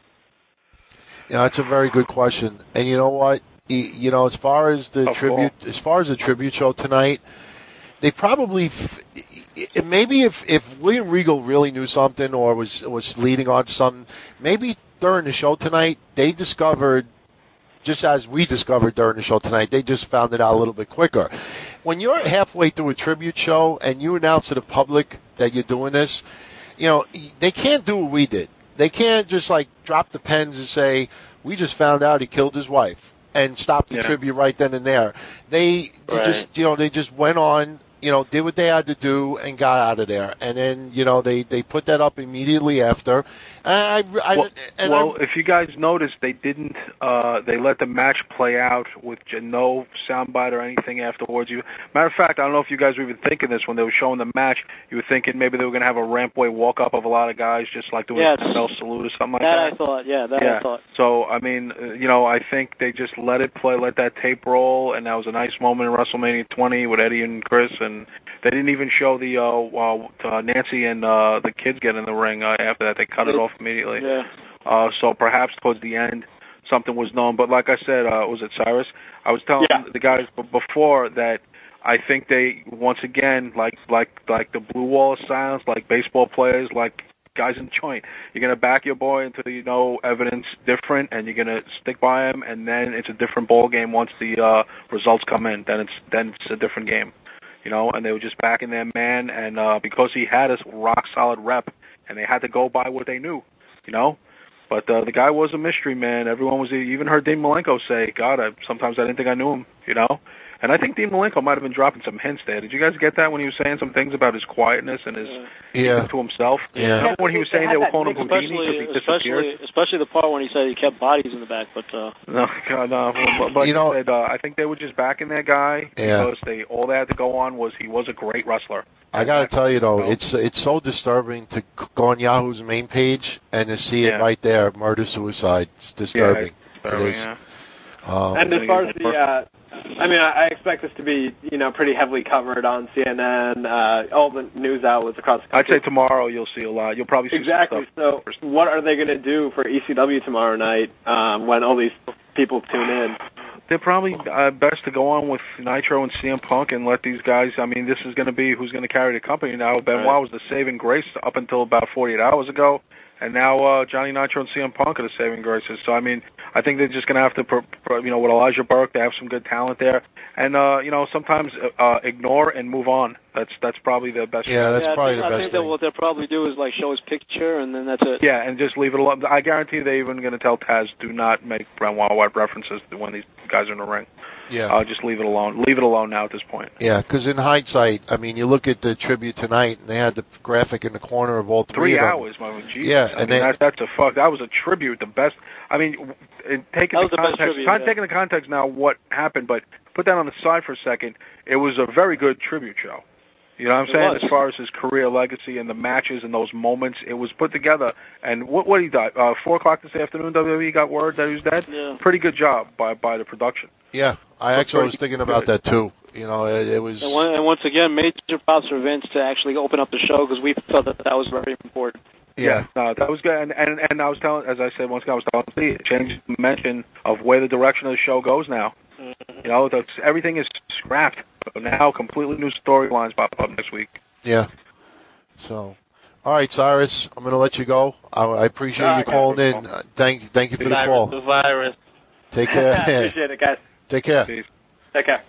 Speaker 1: Yeah, that's a very good question. And you know what? As far as the tribute show tonight, they probably maybe if William Regal really knew something or was leading on something, maybe during the show tonight they discovered, just as we discovered during the show tonight, they just found it out a little bit quicker. When you're halfway through a tribute show and you announce to the public that you're doing this, they can't do what we did. They can't just like drop the pens and say, we just found out he killed his wife and stop the tribute right then and there. They just went on, did what they had to do and got out of there. And then, they put that up immediately after.
Speaker 3: If you guys noticed, they didn't. They let the match play out with no soundbite or anything afterwards. Matter of fact, I don't know if you guys were even thinking this when they were showing the match. You were thinking maybe they were going to have a rampway walk up of a lot of guys, just like doing a bell salute or something like that.
Speaker 2: I thought.
Speaker 3: So I mean, I think they just let it play, let that tape roll, and that was a nice moment in WrestleMania 20 with Eddie and Chris, and they didn't even show the Nancy and the kids get in the ring after that. They cut it off immediately.
Speaker 2: Yeah.
Speaker 3: So perhaps towards the end something was known. But like I said, was it Cyrus? I was telling the guys before that I think they, once again, like the blue wall of silence, like baseball players, like guys in the joint, you're going to back your boy until you know evidence different, and you're going to stick by him, and then it's a different ball game once the results come in. Then it's a different game. And they were just backing their man, and because he had a rock-solid rep, and they had to go by what they knew, But the guy was a mystery, man. Everyone was, even heard Dean Malenko say, God, sometimes I didn't think I knew him, And I think Dean Malenko might have been dropping some hints there. Did you guys get that when he was saying some things about his quietness and his to himself?
Speaker 1: Yeah.
Speaker 3: Remember when he was saying they were calling him Houdini because he disappeared?
Speaker 2: Especially the part when he said he kept bodies in the back. But
Speaker 3: no, God, no. But I think they were just backing their guy because all they had to go on was he was a great wrestler.
Speaker 1: I got to tell you, though, it's so disturbing to go on Yahoo's main page and to see it right there, murder-suicide. It's disturbing.
Speaker 3: It is.
Speaker 5: And as far as I expect this to be, pretty heavily covered on CNN, all the news outlets across the country.
Speaker 3: I'd say tomorrow you'll see a lot. You'll probably see
Speaker 5: exactly.
Speaker 3: Some stuff.
Speaker 5: So, what are they going to do for ECW tomorrow night when all these people tune in?
Speaker 3: They're probably best to go on with Nitro and CM Punk and let these guys. I mean, this is going to be who's going to carry the company now. Benoit was the saving grace up until about 48 hours ago. and now Johnny Nitro and CM Punk are the saving graces. So I mean, I think they're just going to have to, with Elijah Burke, they have some good talent there, and sometimes ignore and move on. That's probably the best.
Speaker 1: Yeah, that's probably the
Speaker 2: I
Speaker 1: best
Speaker 2: think
Speaker 1: thing.
Speaker 2: that what they'll probably do is like show his picture, and then that's it.
Speaker 3: Yeah, and just leave it alone. I guarantee they're even going to tell Taz, do not make Benoit references to when these guys are in the ring.
Speaker 1: Yeah.
Speaker 3: Just leave it alone. Leave it alone now at this point.
Speaker 1: Yeah, because in hindsight, I mean, you look at the tribute tonight, and they had the graphic in the corner of all three
Speaker 3: 3
Speaker 1: of them.
Speaker 3: hours, my Jesus.
Speaker 1: Yeah,
Speaker 3: I mean, that's a fuck. That was a tribute. The best. I mean, taking the context. Taking the context now, what happened, but put that on the side for a second. It was a very good tribute show. You know what I'm saying? As far as his career legacy and the matches and those moments, it was put together. And what he died 4:00 this afternoon. WWE got word that he was dead.
Speaker 2: Yeah.
Speaker 3: Pretty good job by the production.
Speaker 1: Yeah, I actually was thinking about that too. You know, it was.
Speaker 2: And once again, major props for Vince to actually open up the show because we felt that was very important.
Speaker 1: Yeah,
Speaker 3: no, that was good. And I was telling, as I said once again, I was telling Steve, it changed the dimension of where the direction of the show goes now. You know, everything is scrapped. But now completely new storylines pop up next week.
Speaker 1: Yeah. So, all right, Cyrus, I'm going to let you go. I appreciate you calling in. Thank you for the call.
Speaker 4: The virus.
Speaker 1: Take care.
Speaker 5: Appreciate it, guys.
Speaker 1: Take care.
Speaker 3: Peace.
Speaker 5: Take care.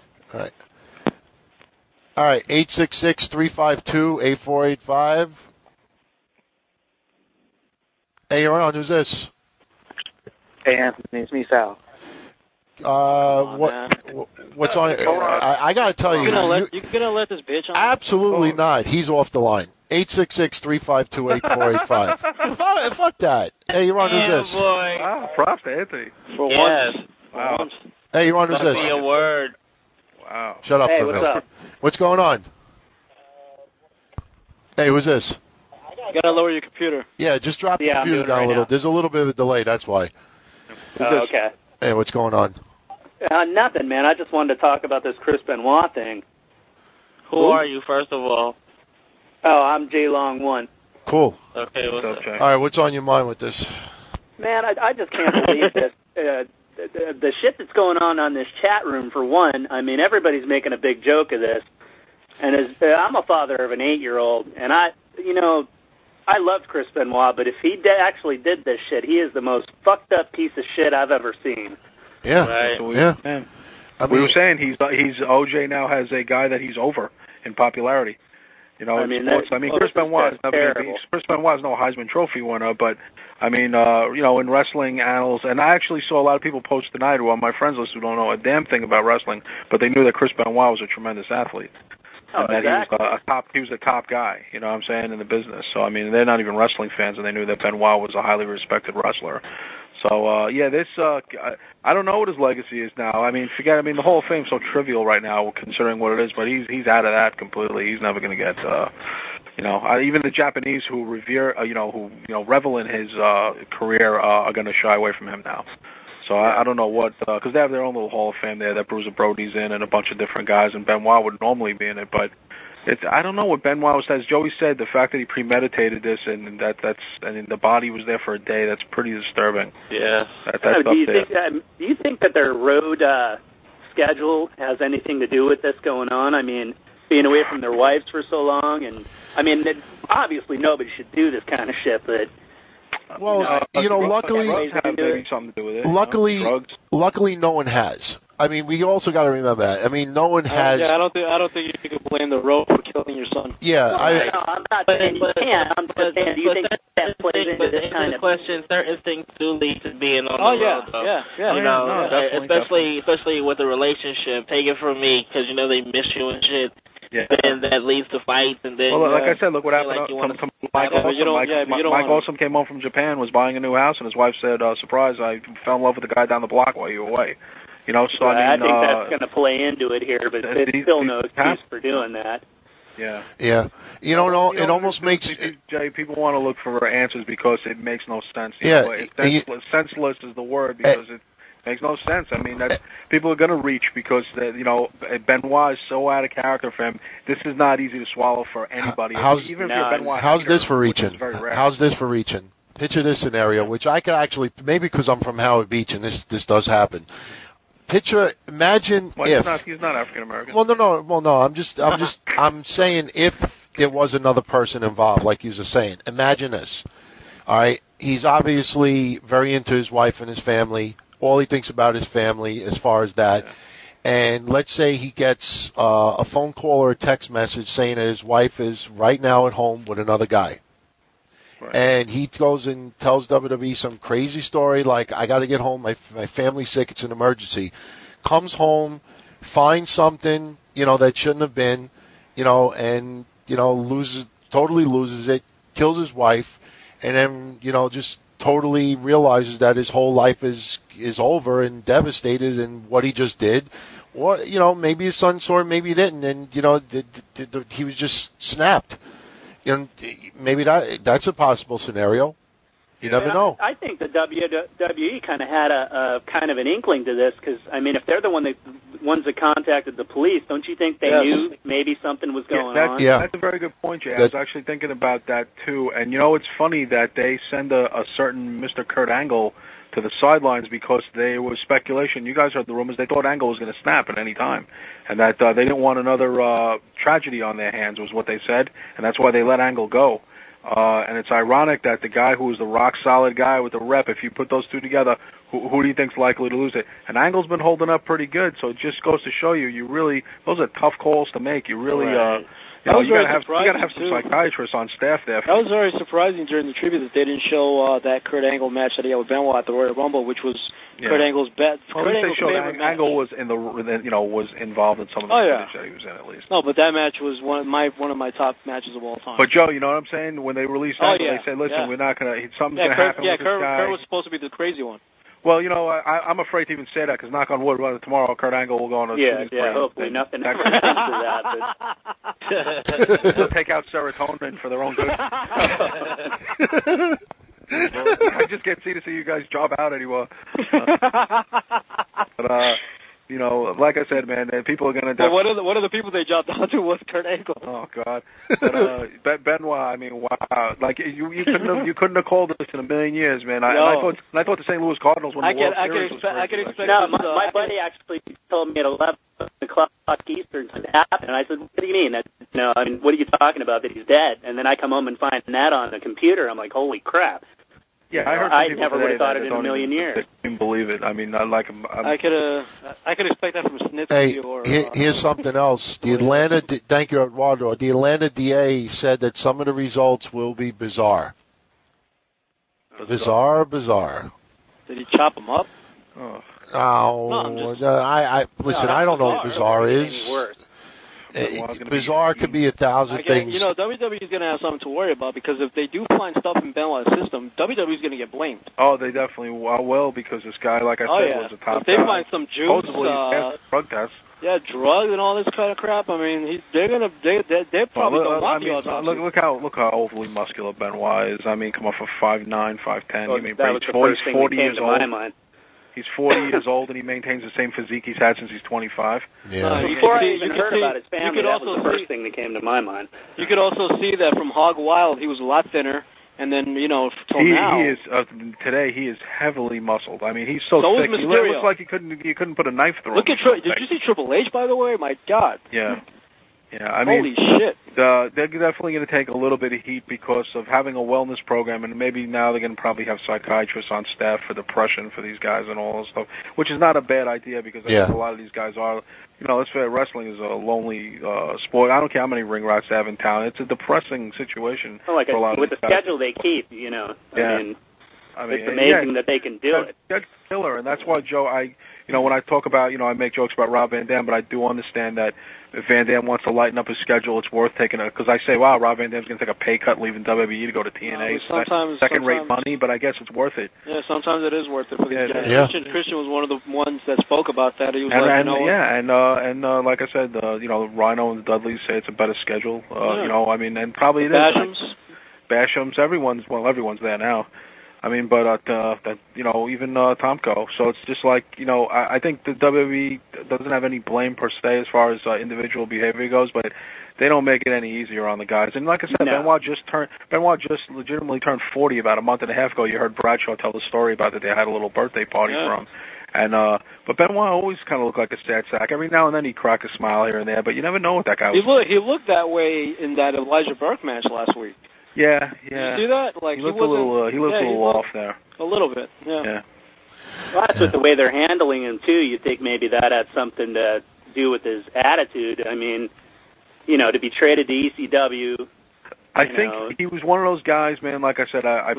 Speaker 1: All right, 866-352-8485. Hey, you're on. Who's this?
Speaker 6: Hey, Anthony, it's me, Sal.
Speaker 1: What's on? I got to tell you.
Speaker 2: You're gonna let this bitch on?
Speaker 1: Absolutely not. He's off the line. 866-352-8485. Fuck that. Hey, you're on. Who's this?
Speaker 4: Boy.
Speaker 3: Wow, props to Anthony.
Speaker 2: For
Speaker 4: Yes.
Speaker 2: once.
Speaker 3: Wow.
Speaker 1: Hey, you're on. Who's
Speaker 4: That'd
Speaker 1: this?
Speaker 4: be a word.
Speaker 3: Wow.
Speaker 1: Shut up
Speaker 6: Hey,
Speaker 1: for a
Speaker 6: what's
Speaker 1: minute.
Speaker 6: up?
Speaker 1: What's going on? Hey, who's this?
Speaker 2: You gotta lower your computer.
Speaker 1: Yeah, just drop the
Speaker 6: Yeah, I'm
Speaker 1: computer
Speaker 6: doing
Speaker 1: down
Speaker 6: it
Speaker 1: a
Speaker 6: right
Speaker 1: little.
Speaker 6: now.
Speaker 1: There's a little bit of a delay. That's why.
Speaker 6: Okay.
Speaker 1: Hey, what's going on?
Speaker 6: Nothing, man. I just wanted to talk about this Chris Benoit thing.
Speaker 4: Who are you, first of all?
Speaker 6: Oh, I'm J Long 1.
Speaker 1: Cool.
Speaker 4: Okay, what's up?
Speaker 3: Jay?
Speaker 1: All right, what's on your mind with this?
Speaker 6: Man, I just can't believe this. The shit that's going on this chat room, for one. I mean, everybody's making a big joke of this. And I'm a father of an 8-year-old, and I loved Chris Benoit, but if he actually did this shit, he is the most fucked up piece of shit I've ever seen.
Speaker 1: Yeah.
Speaker 4: Right.
Speaker 1: Yeah.
Speaker 3: Man.
Speaker 1: I
Speaker 3: We
Speaker 1: mean,
Speaker 3: were saying he's OJ now has a guy that he's over in popularity. You know, in sports. Chris Benoit is Chris Benoit is no Heisman Trophy winner, but I mean, in wrestling annals, and I actually saw a lot of people post tonight who are on my friends list who don't know a damn thing about wrestling, but they knew that Chris Benoit was a tremendous athlete. And that he was a top guy, you know what I'm saying, in the business. So, I mean, they're not even wrestling fans, and they knew that Benoit was a highly respected wrestler. So, I don't know what his legacy is now. I mean, the Hall of Fame's so trivial right now, considering what it is, but he's out of that completely. He's never going to get, even the Japanese who revere, who revel in his career are going to shy away from him now. So I don't know what, because they have their own little Hall of Fame there that Bruiser Brody's in and a bunch of different guys, and Benoit would normally be in it, but I don't know what Benoit was. As Joey said, the fact that he premeditated this and the body was there for a day, that's pretty disturbing.
Speaker 4: Yeah.
Speaker 6: Do you think that their road schedule has anything to do with this going on? I mean, being away from their wives for so long, and I mean, obviously nobody should do this kind of shit, but.
Speaker 1: Well, luckily,
Speaker 3: maybe something to do with it.
Speaker 1: Luckily, no one has. I mean, we also got to remember that. I mean, no one has.
Speaker 2: I don't think you can blame the road for killing your son.
Speaker 1: Yeah,
Speaker 6: I'm not saying you can't. I'm just saying, do you think that plays into this kind of
Speaker 4: question? Certain things do lead to being on the road, though.
Speaker 2: Yeah.
Speaker 4: Especially with a relationship. Take it from me, because they miss you and shit.
Speaker 3: Yeah.
Speaker 4: Then that leads to fights, and then.
Speaker 3: Well, like I said, look what happened. Mike Awesome came home from Japan, was buying a new house, and his wife said, "Surprise! I fell in love with the guy down the block while you were away." So
Speaker 6: I think that's going to play into it here, but it's still no excuse for doing that.
Speaker 3: Yeah.
Speaker 1: Yeah. It almost makes.
Speaker 3: Jay, people want to look for answers because it makes no sense. Senseless is the word because it makes no sense. I mean, people are going to reach because Benoit is so out of character for him. This is not easy to swallow for anybody. How's
Speaker 1: this for reaching? How's this for reaching? Picture this scenario, which I could actually, maybe because I'm from Howard Beach and this does happen. Imagine if
Speaker 3: he's not African American.
Speaker 1: Well, no. I'm saying if there was another person involved, like you were saying. Imagine this. All right, he's obviously very into his wife and his family. All he thinks about is family as far as that.
Speaker 3: Yeah.
Speaker 1: And let's say he gets a phone call or a text message saying that his wife is right now at home with another guy.
Speaker 3: Right.
Speaker 1: And he goes and tells WWE some crazy story like, I got to get home, my family's sick, it's an emergency. Comes home, finds something, that shouldn't have been, and, totally loses it, kills his wife, and then, just totally realizes that his whole life is over and devastated in what he just did. Or, maybe his son saw it, maybe he didn't, and, he was just snapped. And maybe that's a possible scenario. You never know.
Speaker 6: I think the WWE kind of had a kind of an inkling to this because, if they're the ones that contacted the police, don't you think they knew maybe something was going on?
Speaker 1: Yeah.
Speaker 3: That's a very good point, Jay. I was actually thinking about that, too. And, it's funny that they send a certain Mr. Kurt Angle to the sidelines because there was speculation. You guys heard the rumors. They thought Angle was going to snap at any time, and that they didn't want another tragedy on their hands was what they said, and that's why they let Angle go. And it's ironic that the guy who was the rock-solid guy with the rep, if you put those two together, who do you think's likely to lose it? And Angle's been holding up pretty good, so it just goes to show you really, those are tough calls to make. You really, you gotta have some psychiatrists on staff there.
Speaker 2: That was very surprising during the tribute that they didn't show that Kurt Angle match that he had with Benoit at the Royal Rumble, which was Kurt Angle's bet.
Speaker 3: Well, at least they showed Angle was was involved in some of the footage that he was in at least.
Speaker 2: No, but that match was one of my top matches of all time.
Speaker 3: But Joe, you know what I'm saying? When they released Angle, they said, "Listen, we're not gonna. Something's gonna happen with this guy."
Speaker 2: Kurt was supposed to be the crazy one.
Speaker 3: Well, I'm afraid to even say that because knock on wood, tomorrow Kurt Angle will go on a
Speaker 6: hopefully nothing ever comes to
Speaker 3: that. They'll take out serotonin for their own good. I just can't see you guys job out anymore. But like I said, man, people are gonna.
Speaker 2: Well, what are the people they jobbed out to was Kurt Angle.
Speaker 3: Oh God, but Benoit. Wow, like you couldn't have called this in a million years, man. I thought the St. Louis Cardinals won the World Series.
Speaker 2: I can expect.
Speaker 6: No, my buddy actually told me at 11 o'clock Eastern something happened, and I said, "What do you mean? What are you talking about? That he's dead?" And then I come home and find that on the computer. I'm like, "Holy crap!"
Speaker 3: Yeah,
Speaker 6: I never would have thought it in a million years.
Speaker 3: I couldn't believe it. I mean, I
Speaker 2: could expect that from Snitsky.
Speaker 1: Hey, here's something else. Thank you, Eduardo. The Atlanta DA said that some of the results will be bizarre. Bizarre.
Speaker 2: Did he chop them up?
Speaker 1: Oh. Listen. I don't know what bizarre is. Bizarre could be 1,000 things.
Speaker 2: WWE is going to have something to worry about because if they do find stuff in Benoit's system, WWE is going to get blamed.
Speaker 3: Oh, they definitely will because this guy, like I said, was a top guy.
Speaker 2: If they find some juice,
Speaker 3: drug tests.
Speaker 2: Yeah, drugs and all this kind of crap. I mean, they're probably going to want the autopsy.
Speaker 3: Look how overly muscular Benoit is. I mean, come off of 5'9", 5'10".
Speaker 6: Well, that was the first thing that came to my mind.
Speaker 3: He's 40 years old, and he maintains the same physique he's had since he's 25.
Speaker 1: Yeah.
Speaker 6: Before I even heard about his family, that was the first thing that came to my mind.
Speaker 2: You could also see that from Hog Wild, he was a lot thinner, and then, till now...
Speaker 3: He is, today, he is heavily muscled. I mean, he's so thick. He looks like you couldn't put a knife through him.
Speaker 2: Did you see Triple H, by the way? My God.
Speaker 3: Yeah. Yeah, I mean,
Speaker 2: holy shit.
Speaker 3: They're definitely going to take a little bit of heat because of having a wellness program, and maybe now they're going to probably have psychiatrists on staff for depression for these guys and all this stuff, which is not a bad idea because I think a lot of these guys are, let's say wrestling is a lonely sport. I don't care how many ring rats they have in town. It's a depressing situation for a lot of
Speaker 6: with
Speaker 3: these
Speaker 6: the
Speaker 3: guys.
Speaker 6: schedule they keep, I mean, it's amazing that they can do it.
Speaker 3: That's killer, and that's why, Joe, when I talk about, I make jokes about Rob Van Dam, but I do understand that if Van Dam wants to lighten up his schedule, it's worth taking because I say, wow, Rob Van Dam's going to take a pay cut leaving WWE to go to TNA. Second-rate money, but I guess it's worth it.
Speaker 2: Yeah, sometimes it is worth it for these guys. Yeah. Christian was one of the ones that spoke about that. He was
Speaker 3: like I said, Rhino and the Dudleys say it's a better schedule. And probably it is. Basham's, everyone's there now. I mean, but even Tomko. So it's just like I think the WWE doesn't have any blame per se as far as individual behavior goes, but they don't make it any easier on the guys. And like I said, Benoit just legitimately turned 40 about a month and a half ago. You heard Bradshaw tell the story about that they had a little birthday party for him. And but Benoit always kind of looked like a sad sack. Every now and then he'd crack a smile here and there, but you never know what that guy was.
Speaker 2: He looked that way in that Elijah Burke match last week.
Speaker 3: Yeah.
Speaker 2: Did you see that? Like
Speaker 3: he looked a little off there.
Speaker 2: A little bit. Yeah.
Speaker 6: Well, that's with the way they're handling him too. You think maybe that had something to do with his attitude. I mean, to be traded to ECW.
Speaker 3: I think he was one of those guys, man. Like I said, I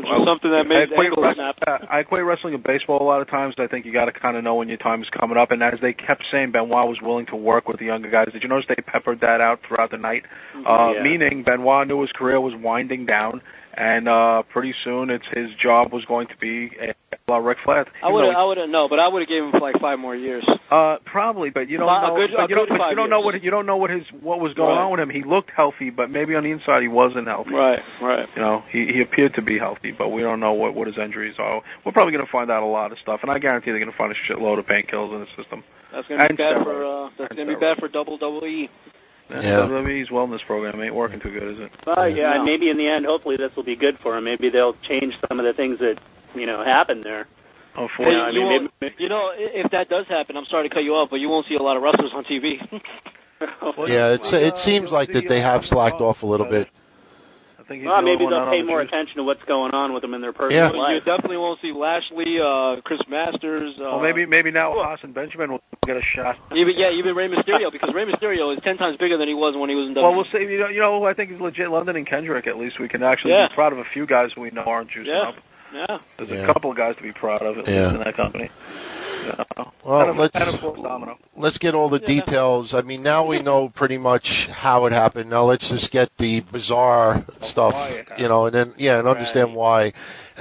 Speaker 3: equate wrestling and baseball a lot of times. I think you got to kind of know when your time is coming up. And as they kept saying, Benoit was willing to work with the younger guys. Did you notice they peppered that out throughout the night? Meaning Benoit knew his career was winding down, and pretty soon his job was going to be Ric Flair.
Speaker 2: I would have given him like 5 more years.
Speaker 3: Probably, but you don't know. You don't know what was going on with him. He looked healthy, but maybe on the inside he wasn't healthy.
Speaker 2: Right.
Speaker 3: He appeared to be healthy, but we don't know what his injuries are. We're probably going to find out a lot of stuff, and I guarantee they're going to find a shitload of painkillers in the system.
Speaker 2: That's going to be bad for WWE.
Speaker 3: WWE's wellness program ain't working too good, is it?
Speaker 6: And maybe in the end, hopefully this will be good for him. Maybe they'll change some of the things that happened there.
Speaker 2: If that does happen, I'm sorry to cut you off, but you won't see a lot of wrestlers on TV.
Speaker 1: It seems like that they have slacked off a little bit.
Speaker 6: Maybe they'll pay more attention to what's going on with them in their personal life.
Speaker 2: You definitely won't see Lashley, Chris Masters.
Speaker 3: Maybe now Hassan Benjamin will get a shot.
Speaker 2: Even Rey Mysterio, because Rey Mysterio is 10 times bigger than he was when he was in WWE.
Speaker 3: Well, we'll see. I think he's legit. London and Kendrick, at least we can actually be proud of a few guys who we know aren't juicing up.
Speaker 2: Yeah.
Speaker 3: There's a couple of guys to be proud of, at least in that company.
Speaker 1: Well, let's get all the details. I mean, now we know pretty much how it happened. Now let's just get the bizarre stuff, and then and understand why.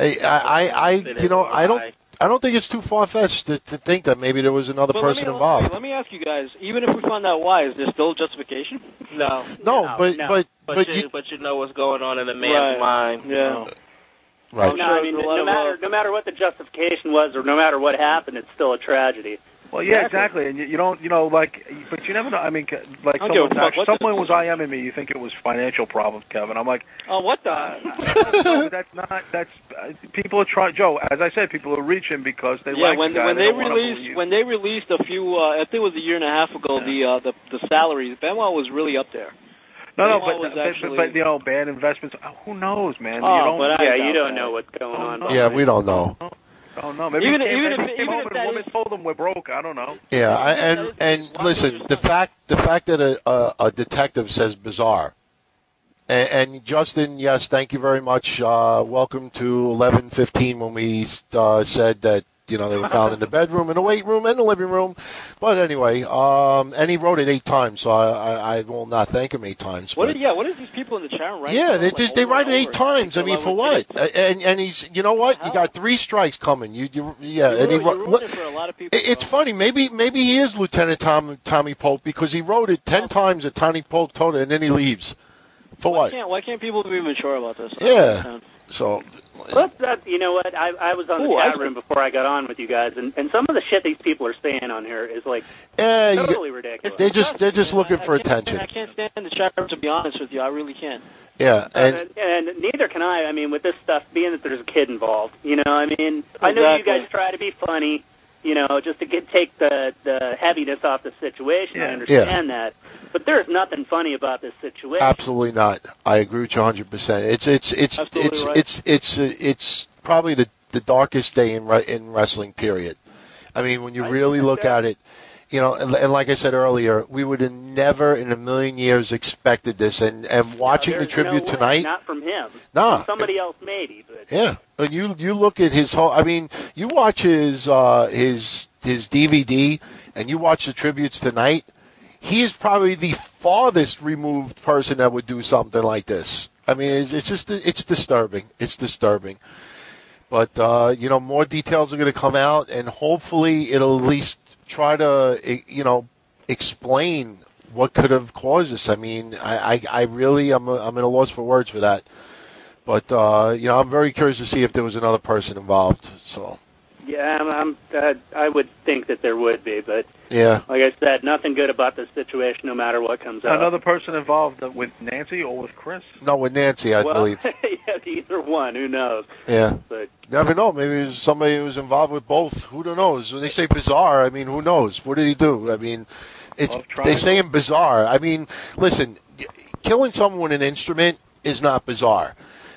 Speaker 1: I don't think it's too far-fetched to think that maybe there was another person involved.
Speaker 2: Let me ask you guys, even if we find out why, is there still justification?
Speaker 4: No, but you know what's going on in a man's mind.
Speaker 2: Yeah.
Speaker 1: Right.
Speaker 6: No matter what the justification was, or no matter what happened, it's still a tragedy.
Speaker 3: Well, yeah, exactly. And you don't, but you never know. I mean, like someone was IMing me. You think it was financial problems, Kevin? I'm like,
Speaker 2: oh, what the?
Speaker 3: No, that's not. That's people are trying. Joe, as I said, people are reaching because they like the guy.
Speaker 2: When they released a few, I think it was a year and a half ago, the salaries, Benoit was really up there.
Speaker 3: No, but bad investments. Who knows, man?
Speaker 6: You don't know what's going on.
Speaker 1: Yeah, we don't know.
Speaker 3: I don't know. Maybe even if the woman told them we're broke, I don't know.
Speaker 1: Yeah, and listen, the fact that a detective says bizarre, and Justin, yes, thank you very much. Welcome to 11:15 when we said that. They were found in the bedroom, in the weight room, and the living room. But anyway, and he wrote it 8 times, so I will not thank him 8 times.
Speaker 2: What are these people in the chat room writing?
Speaker 1: Yeah, they write it 8 times. I mean, for what? And he's, you know what? You got 3 strikes coming. And he
Speaker 2: wrote it for a lot of people.
Speaker 1: It's funny. Maybe he is Lieutenant Tommy Polk because he wrote it 10 times that Tommy Polk told it, and then he leaves. For what?
Speaker 2: Why can't people be mature about this?
Speaker 1: Yeah. So.
Speaker 6: You know what? I was on the chat room before I got on with you guys, and some of the shit these people are saying on here is like totally ridiculous.
Speaker 1: They're just looking for attention.
Speaker 2: I can't stand the chat room, to be honest with you. I really can't.
Speaker 1: Yeah,
Speaker 6: and neither can I. I mean, with this stuff, being that there's a kid involved, I mean, I know you guys try to be funny, just to take the heaviness off the situation. I understand that. But there's nothing funny about this situation.
Speaker 1: Absolutely not. I agree with you 100%. It's probably the darkest day in wrestling. Period. I mean, when you really look at it, and like I said earlier, we would have never in a million years expected this. And watching the tribute tonight,
Speaker 6: not from him.
Speaker 1: Nah,
Speaker 6: from somebody else maybe. But.
Speaker 1: Yeah, and you look at his whole. I mean, you watch his DVD, and you watch the tributes tonight. He is probably the farthest removed person that would do something like this. I mean, it's disturbing. It's disturbing. But, more details are going to come out, and hopefully it'll at least try to, explain what could have caused this. I mean, I really, I'm at a loss for words for that. But, I'm very curious to see if there was another person involved, so.
Speaker 6: Yeah, I would think that there would be, but
Speaker 1: like
Speaker 6: I said, nothing good about this situation, no matter what comes out.
Speaker 3: Another person involved with Nancy or with Chris?
Speaker 1: No, with Nancy, I believe.
Speaker 6: Yeah, either one. Who knows?
Speaker 1: Yeah,
Speaker 6: but
Speaker 1: never know. Maybe it was somebody who was involved with both. Who knows? When they say bizarre, I mean, who knows? What did he do? I mean, they say him bizarre. I mean, listen, killing someone with an instrument is not bizarre.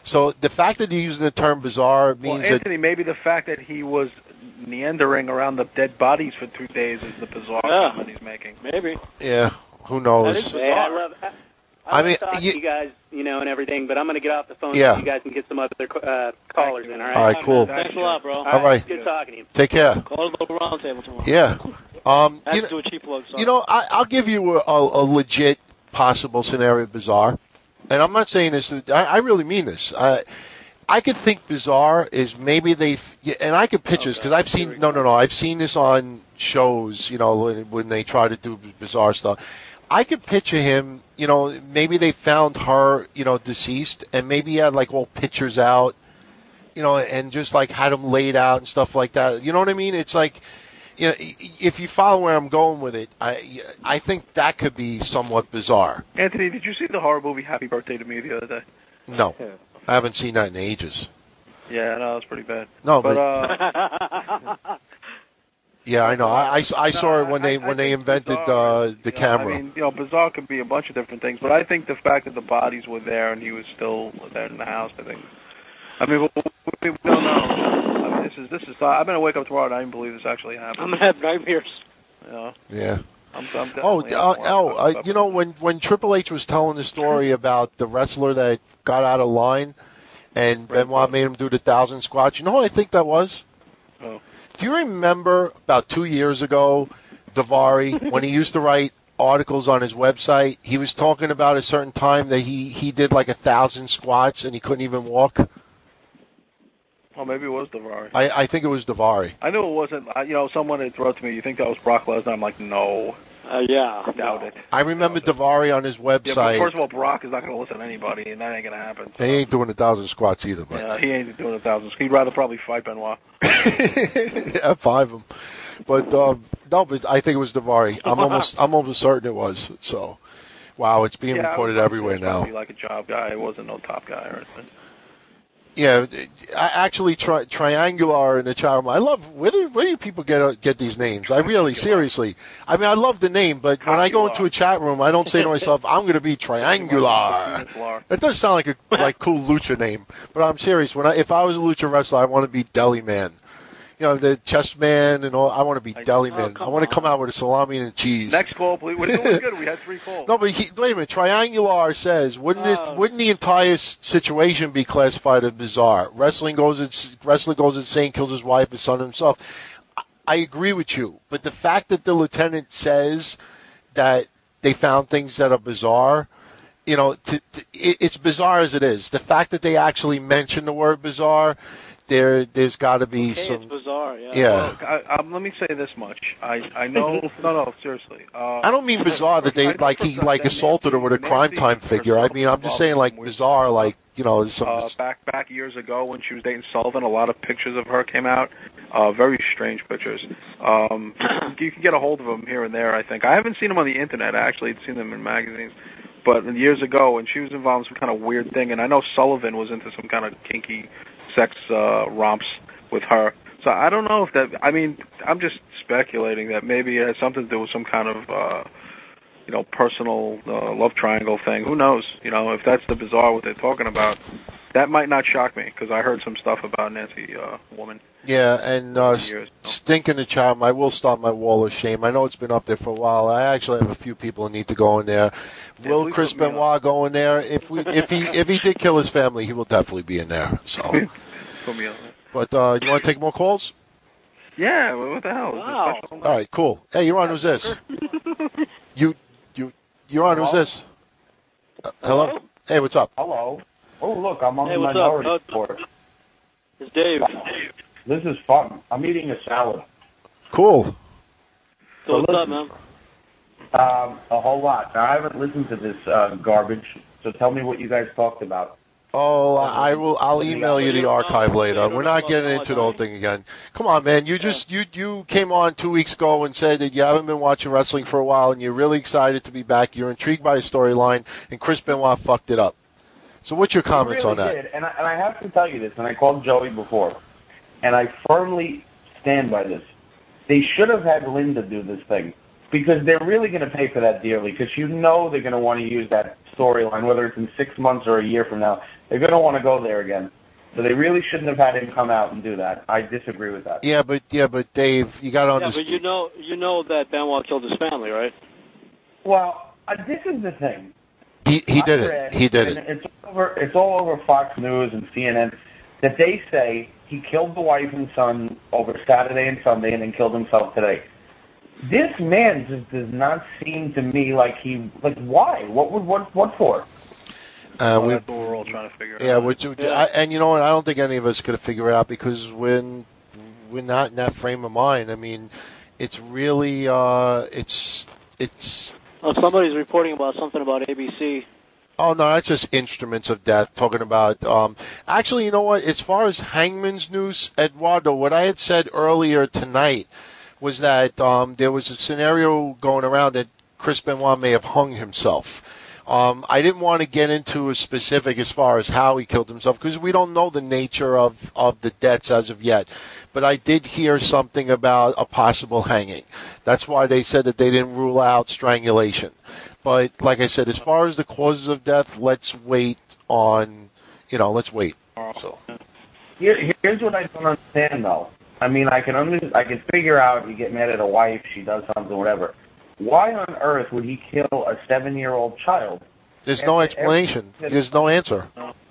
Speaker 1: So the fact that he used the term bizarre means
Speaker 3: Well, Anthony, maybe the fact that he was meandering around the dead bodies for 2 days is the bizarre comment he's making.
Speaker 2: Maybe.
Speaker 1: Yeah, who knows?
Speaker 2: That is
Speaker 6: Hey, I mean, talk to you guys, and everything, but I'm going to get off the phone so you guys can get some other callers in, all right?
Speaker 1: All right, cool.
Speaker 2: Thanks a lot, bro.
Speaker 1: All right.
Speaker 6: Good talking to you.
Speaker 1: Take care.
Speaker 2: Call the local roundtable tomorrow.
Speaker 1: Yeah.
Speaker 2: I have to do a cheap plug. Sorry.
Speaker 1: I'll give you a legit possible scenario bizarre, and I'm not saying this. I really mean this. I could think bizarre is maybe and I could pitch this because I've seen I've seen this on shows. When they try to do bizarre stuff. I could picture him, maybe they found her, deceased, and maybe he had like all pictures out, and just like had them laid out and stuff like that. You know what I mean? It's like, if you follow where I'm going with it, I think that could be somewhat bizarre.
Speaker 3: Anthony, did you see the horror movie Happy Birthday to Me the other day?
Speaker 1: No, I haven't seen that in ages.
Speaker 3: Yeah, no, it was pretty bad.
Speaker 1: No, but yeah, I know. I saw it when they invented the camera.
Speaker 3: I mean, bizarre could be a bunch of different things, but I think the fact that the bodies were there and he was still there in the house, I mean, we don't know. I mean, this is. I'm gonna wake up tomorrow and I don't believe this actually happened.
Speaker 2: I'm gonna have nightmares.
Speaker 1: Yeah.
Speaker 3: I'm
Speaker 1: when Triple H was telling the story about the wrestler that got out of line and Benoit made him do the 1,000 squats, you know who I think that was?
Speaker 3: Oh.
Speaker 1: Do you remember about 2 years ago, Daivari, when he used to write articles on his website, he was talking about a certain time that he did like 1,000 squats and he couldn't even walk?
Speaker 3: Well, maybe it was Daivari.
Speaker 1: I think it was Daivari.
Speaker 3: I knew it wasn't. Someone had wrote to me, you think that was Brock Lesnar? I'm like, no.
Speaker 2: Yeah.
Speaker 3: I doubt it.
Speaker 1: I remember Daivari on his website.
Speaker 3: Yeah, but first of all, Brock is not going to listen to anybody, and that ain't going to happen.
Speaker 1: So. He ain't doing 1,000 squats either. But.
Speaker 3: Yeah, he ain't doing 1,000. He'd rather probably fight Benoit.
Speaker 1: Yeah, 5 of them. But no, but I think it was Daivari. I'm almost certain it was. So, wow, it's being reported everywhere now.
Speaker 3: Like a job guy, it wasn't no top guy or anything.
Speaker 1: Yeah, actually, Triangular in the chat room. I love where do people get these names? I really, seriously. I mean, I love the name, but when I go into a chat room, I don't say to myself, "I'm going to be Triangular." That does sound like cool lucha name, but I'm serious. If I was a lucha wrestler, I want to be Deli Man. The chest man and all. I want to be Deli Man. I want to come out with a salami and cheese.
Speaker 3: Next call, please. We're doing good. We had 3 calls.
Speaker 1: No, but wait a minute. Triangular says, wouldn't the entire situation be classified as bizarre? Wrestler goes insane, kills his wife, his son, himself. I agree with you, but the fact that the lieutenant says that they found things that are bizarre, it's bizarre as it is. The fact that they actually mention the word bizarre. There's got to be some.
Speaker 2: It's bizarre, yeah.
Speaker 1: Yeah.
Speaker 3: Well, let me say this much. I know. No, seriously.
Speaker 1: I don't mean bizarre that he assaulted her with a crime time figure. I mean, I'm just saying bizarre, some.
Speaker 3: Back years ago when she was dating Sullivan, a lot of pictures of her came out. Very strange pictures. You can get a hold of them here and there. I think I haven't seen them on the internet. I actually had seen them in magazines. But years ago, when she was involved in some kind of weird thing, and I know Sullivan was into some kind of kinky sex romps with her. So I don't know if that. I mean, I'm just speculating that maybe it has something to do with some kind of, personal love triangle thing. Who knows? If that's the bizarre what they're talking about, that might not shock me because I heard some stuff about Nancy Woman.
Speaker 1: Yeah, and Stink in the chat. I will start my wall of shame. I know it's been up there for a while. I actually have a few people who need to go in there. Will Chris Benoit go in there? If he did kill his family, he will definitely be in there. So.
Speaker 3: Put me on
Speaker 1: that. But you want to take more calls?
Speaker 3: Yeah. What the hell?
Speaker 2: Wow.
Speaker 1: All right. Cool. Hey, you're on. Who's this? You're on. Who's this? Hello. Hey, what's up?
Speaker 7: Hello. Oh, look, I'm on
Speaker 2: Hey,
Speaker 7: the
Speaker 2: what's
Speaker 7: minority
Speaker 2: up?
Speaker 7: report.
Speaker 2: It's Dave.
Speaker 7: This is fun. I'm eating a salad.
Speaker 1: Cool.
Speaker 2: So what's up, man?
Speaker 7: A whole lot. Now, I haven't listened to this garbage, so tell me what you guys talked about.
Speaker 1: Oh, I'll email you the archive later. We're not getting into the whole thing again. Come on, man. You came on 2 weeks ago and said that you haven't been watching wrestling for a while and you're really excited to be back. You're intrigued by the storyline, and Chris Benoit fucked it up. So what's your comments on that?
Speaker 7: Did. And I have to tell you this, and I called Joey before, and I firmly stand by this. They should have had Linda do this thing. because they're really going to pay for that dearly, because you know they're going to want to use that storyline, whether it's in 6 months or a year from now. They're going to want to go there again. So they really shouldn't have had him come out and do that. I disagree with that.
Speaker 1: Yeah, but Dave, you got to understand.
Speaker 2: Yeah, but you know that Benoit killed his family, right?
Speaker 7: Well, this is the thing.
Speaker 1: He did it. He did it.
Speaker 7: It's all over Fox News and CNN that they say he killed the wife and son over Saturday and Sunday and then killed himself today. This man just does not seem to me like why? What for?
Speaker 3: That's what we're all trying to figure out.
Speaker 1: And you know what? I don't think any of us could have figured it out because we're not in that frame of mind. I mean, it's really it's.
Speaker 2: Oh, somebody's reporting about something about ABC.
Speaker 1: Oh no, that's just Instruments of Death talking about. Actually, you know what? As far as Hangman's news, Eduardo, what I had said earlier tonight was that there was a scenario going around that Chris Benoit may have hung himself. I didn't want to get into a specific as far as how he killed himself because we don't know the nature of the deaths as of yet. But I did hear something about a possible hanging. That's why they said that they didn't rule out strangulation. But like I said, as far as the causes of death, let's wait on, let's wait. So
Speaker 7: here's what I don't understand though. I mean, I can figure out you get mad at a wife, she does something, whatever. Why on earth would he kill a 7-year-old child?
Speaker 1: There's no explanation. There's no answer.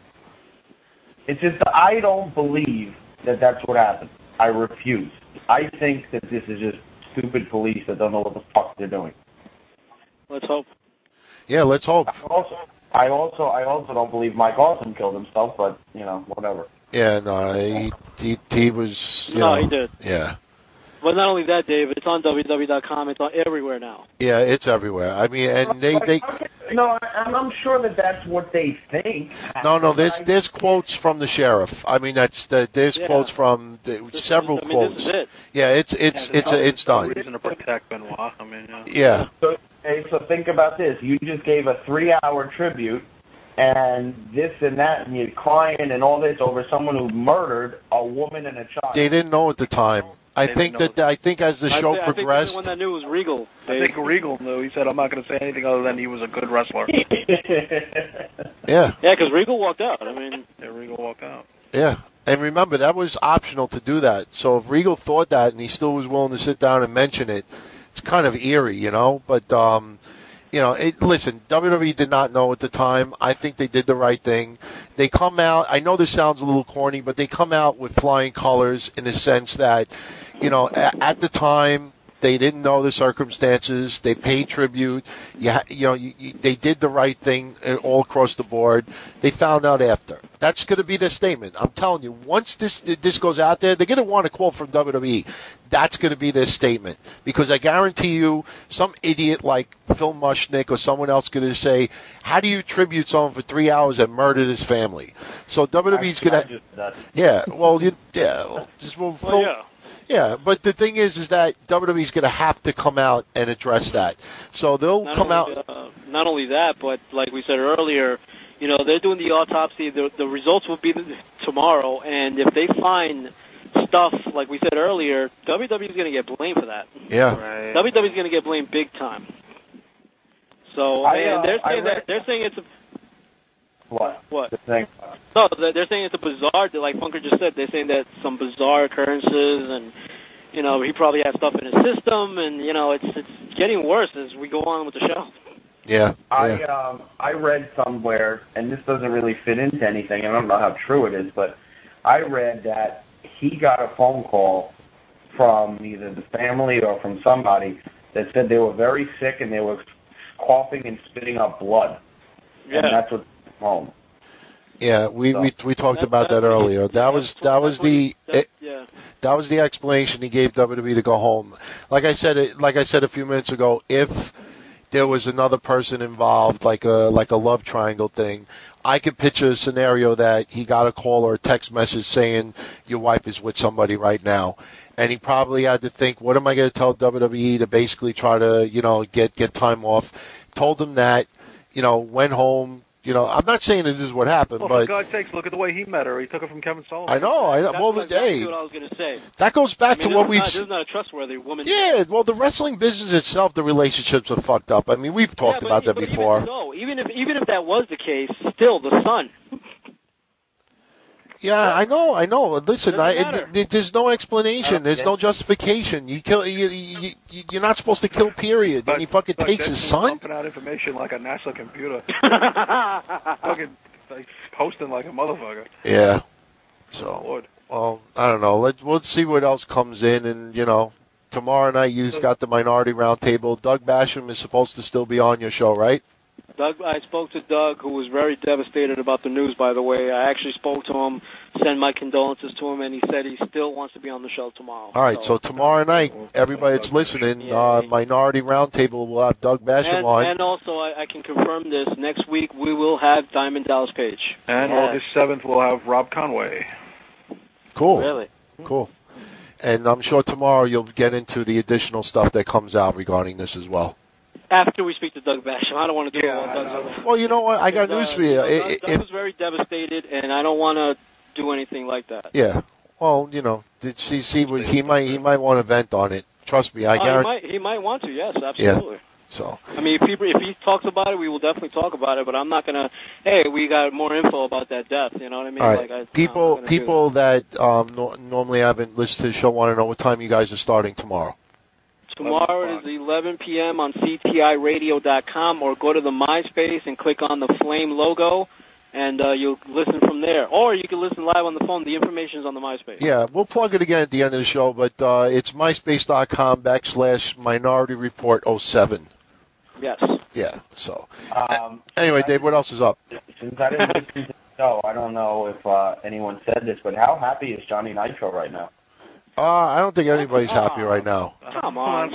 Speaker 7: It's just I don't believe that that's what happened. I refuse. I think that this is just stupid police that don't know what the fuck they're doing.
Speaker 2: Let's hope.
Speaker 1: Yeah, let's hope.
Speaker 7: I also don't believe Mike Awesome killed himself, but whatever.
Speaker 1: Yeah, no, he was.
Speaker 2: He did.
Speaker 1: Yeah.
Speaker 2: But not only that, Dave, it's on www.com. It's on everywhere now.
Speaker 1: Yeah, it's everywhere. I mean, and they.
Speaker 7: No, I'm sure that that's what they think.
Speaker 1: No, there's quotes from the sheriff. I mean, there's quotes from several quotes.
Speaker 2: This is it.
Speaker 1: Yeah, it's done.
Speaker 3: No reason to protect Benoit. I mean,
Speaker 1: yeah.
Speaker 7: So think about this. You just gave a 3-hour tribute, and this and that, and you're crying and all this over someone who murdered a woman and a child.
Speaker 1: They didn't know at the time. I think as the show progressed,
Speaker 2: I think the one that knew was Regal.
Speaker 3: I think Regal knew. He said, "I'm not going to say anything other than he was a good wrestler."
Speaker 1: Yeah.
Speaker 2: Yeah, because Regal walked out. I mean,
Speaker 3: Regal walked out.
Speaker 1: Yeah, and remember that was optional to do that. So if Regal thought that and he still was willing to sit down and mention it, it's kind of eerie, But listen, WWE did not know at the time. I think they did the right thing. They come out. I know this sounds a little corny, but they come out with flying colors in the sense that. At the time, they didn't know the circumstances. They paid tribute. They did the right thing all across the board. They found out after. That's going to be their statement. I'm telling you, once this goes out there, they're going to want a quote from WWE. That's going to be their statement. Because I guarantee you, some idiot like Phil Mushnick or someone else going to say, how do you tribute someone for 3 hours and murdered his family? So WWE's going to... Yeah, well, Yeah, but the thing is that WWE's going to have to come out and address that. So they'll come out.
Speaker 2: Not only that, but like we said earlier, they're doing the autopsy. The results will be tomorrow, and if they find stuff, like we said earlier, WWE's going to get blamed for that.
Speaker 1: Yeah.
Speaker 3: Right.
Speaker 2: WWE's going to get blamed big time. So they're saying it's a...
Speaker 7: What?
Speaker 2: What?
Speaker 7: No,
Speaker 2: they're saying it's a bizarre, like Funker just said, they're saying that some bizarre occurrences and, he probably has stuff in his system and, it's getting worse as we go on with the show.
Speaker 1: Yeah.
Speaker 7: I read somewhere, and this doesn't really fit into anything, I don't know how true it is, but I read that he got a phone call from either the family or from somebody that said they were very sick and they were coughing and spitting up blood.
Speaker 2: Yeah.
Speaker 7: And that's what home.
Speaker 1: Yeah, we talked about that earlier. That was the explanation he gave WWE to go home. Like I said a few minutes ago, if there was another person involved, like a love triangle thing, I could picture a scenario that he got a call or a text message saying your wife is with somebody right now, and he probably had to think, what am I going to tell WWE to basically try to get time off? Told him that, went home, I'm not saying this is what happened,
Speaker 3: Well,
Speaker 1: but
Speaker 3: for God's sakes, look at the way he met her. He took her from Kevin Sullivan.
Speaker 1: I know. Well,
Speaker 2: That's exactly what I was going to say.
Speaker 1: That goes back to what we've.
Speaker 2: This is not a trustworthy woman.
Speaker 1: Yeah, well, the wrestling business itself, the relationships are fucked up. I mean, we've talked about that before.
Speaker 2: Even if that was the case, still the son.
Speaker 1: Yeah, I know. Listen, there's no explanation. There's no justification. You kill. You're not supposed to kill. Period. And he fucking takes his son.
Speaker 3: Pumping out information like a NASA computer. Fucking like, posting like a motherfucker.
Speaker 1: Yeah. So.
Speaker 3: Lord.
Speaker 1: Well, I don't know. We'll see what else comes in, and tomorrow night you've got the Minority Roundtable. Doug Basham is supposed to still be on your show, right?
Speaker 2: I spoke to Doug, who was very devastated about the news, by the way. I actually spoke to him, sent my condolences to him, and he said he still wants to be on the show tomorrow.
Speaker 1: All right, so tomorrow night, everybody that's listening, Minority Roundtable will have Doug Basham on.
Speaker 2: And also, I can confirm this, next week we will have Diamond Dallas Page.
Speaker 3: And August 7th we'll have Rob Conway.
Speaker 1: Cool.
Speaker 2: Really?
Speaker 1: Cool. And I'm sure tomorrow you'll get into the additional stuff that comes out regarding this as well.
Speaker 2: After we speak to Doug Basham. I don't want to do it while Doug's.
Speaker 1: Well, you know what? I got news for you.
Speaker 2: Doug was very devastated, and I don't want to do anything like that.
Speaker 1: Yeah. Well, did she see what he might want to vent on it. Trust me, I guarantee.
Speaker 2: He might want to. Yes, absolutely.
Speaker 1: Yeah. So.
Speaker 2: I mean, if he talks about it, we will definitely talk about it. But I'm not gonna. Hey, we got more info about that death. You know what I mean?
Speaker 1: All right. People that normally haven't listened to the show want to know what time you guys are starting tomorrow.
Speaker 2: Tomorrow it is 11 p.m. on CTIRadio.com, or go to the MySpace and click on the Flame logo, and you'll listen from there. Or you can listen live on the phone. The information is on the MySpace.
Speaker 1: Yeah, we'll plug it again at the end of the show, but it's myspace.com/Minority Report 07.
Speaker 2: Yes.
Speaker 1: Yeah, so. Anyway, Dave, what else is up?
Speaker 7: Since I didn't listen to the show, I don't know if anyone said this, but how happy is Johnny Nitro right now?
Speaker 1: I don't think anybody's happy right now.
Speaker 2: Come on.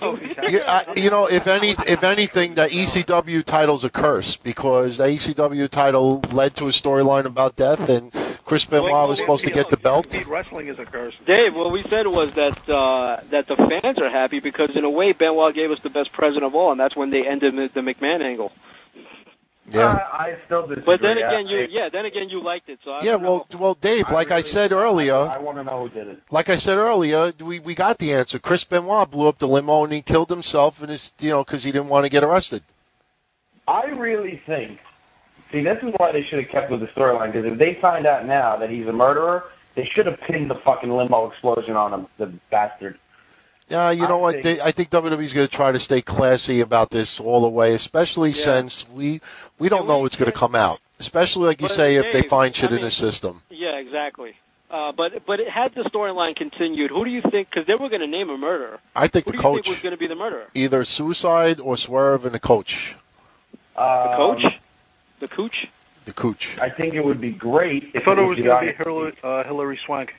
Speaker 1: If anything, that ECW title's a curse, because the ECW title led to a storyline about death, and Chris Benoit was supposed to get the belt.
Speaker 3: Wrestling is a curse.
Speaker 2: Dave, what we said was that the fans are happy because, in a way, Benoit gave us the best present of all, and that's when they ended the McMahon angle.
Speaker 1: Yeah.
Speaker 7: I still disagree.
Speaker 2: But then again, you liked it. So
Speaker 1: well, Dave, like I said earlier,
Speaker 7: I want to know who did it.
Speaker 1: Like I said earlier, we got the answer. Chris Benoit blew up the limo and he killed himself, and because he didn't want to get arrested.
Speaker 7: I really think. See, this is why they should have kept with the storyline, because if they find out now that he's a murderer, they should have pinned the fucking limo explosion on him, the bastard.
Speaker 1: Yeah, you know what? I think WWE's going to try to stay classy about this all the way, especially since we don't know what's going to come out. Especially, like you say, if they find shit in the system.
Speaker 2: Yeah, exactly. But had the storyline continued, who do you think? Because they were going to name a murderer.
Speaker 1: I think the coach.
Speaker 2: Who do you think was going to be the murderer?
Speaker 1: Either Suicide or Swerve and the coach.
Speaker 2: The coach? The cooch?
Speaker 1: The cooch.
Speaker 7: I think it would be great if
Speaker 3: I thought it was going
Speaker 7: to
Speaker 3: be Hillary Swank.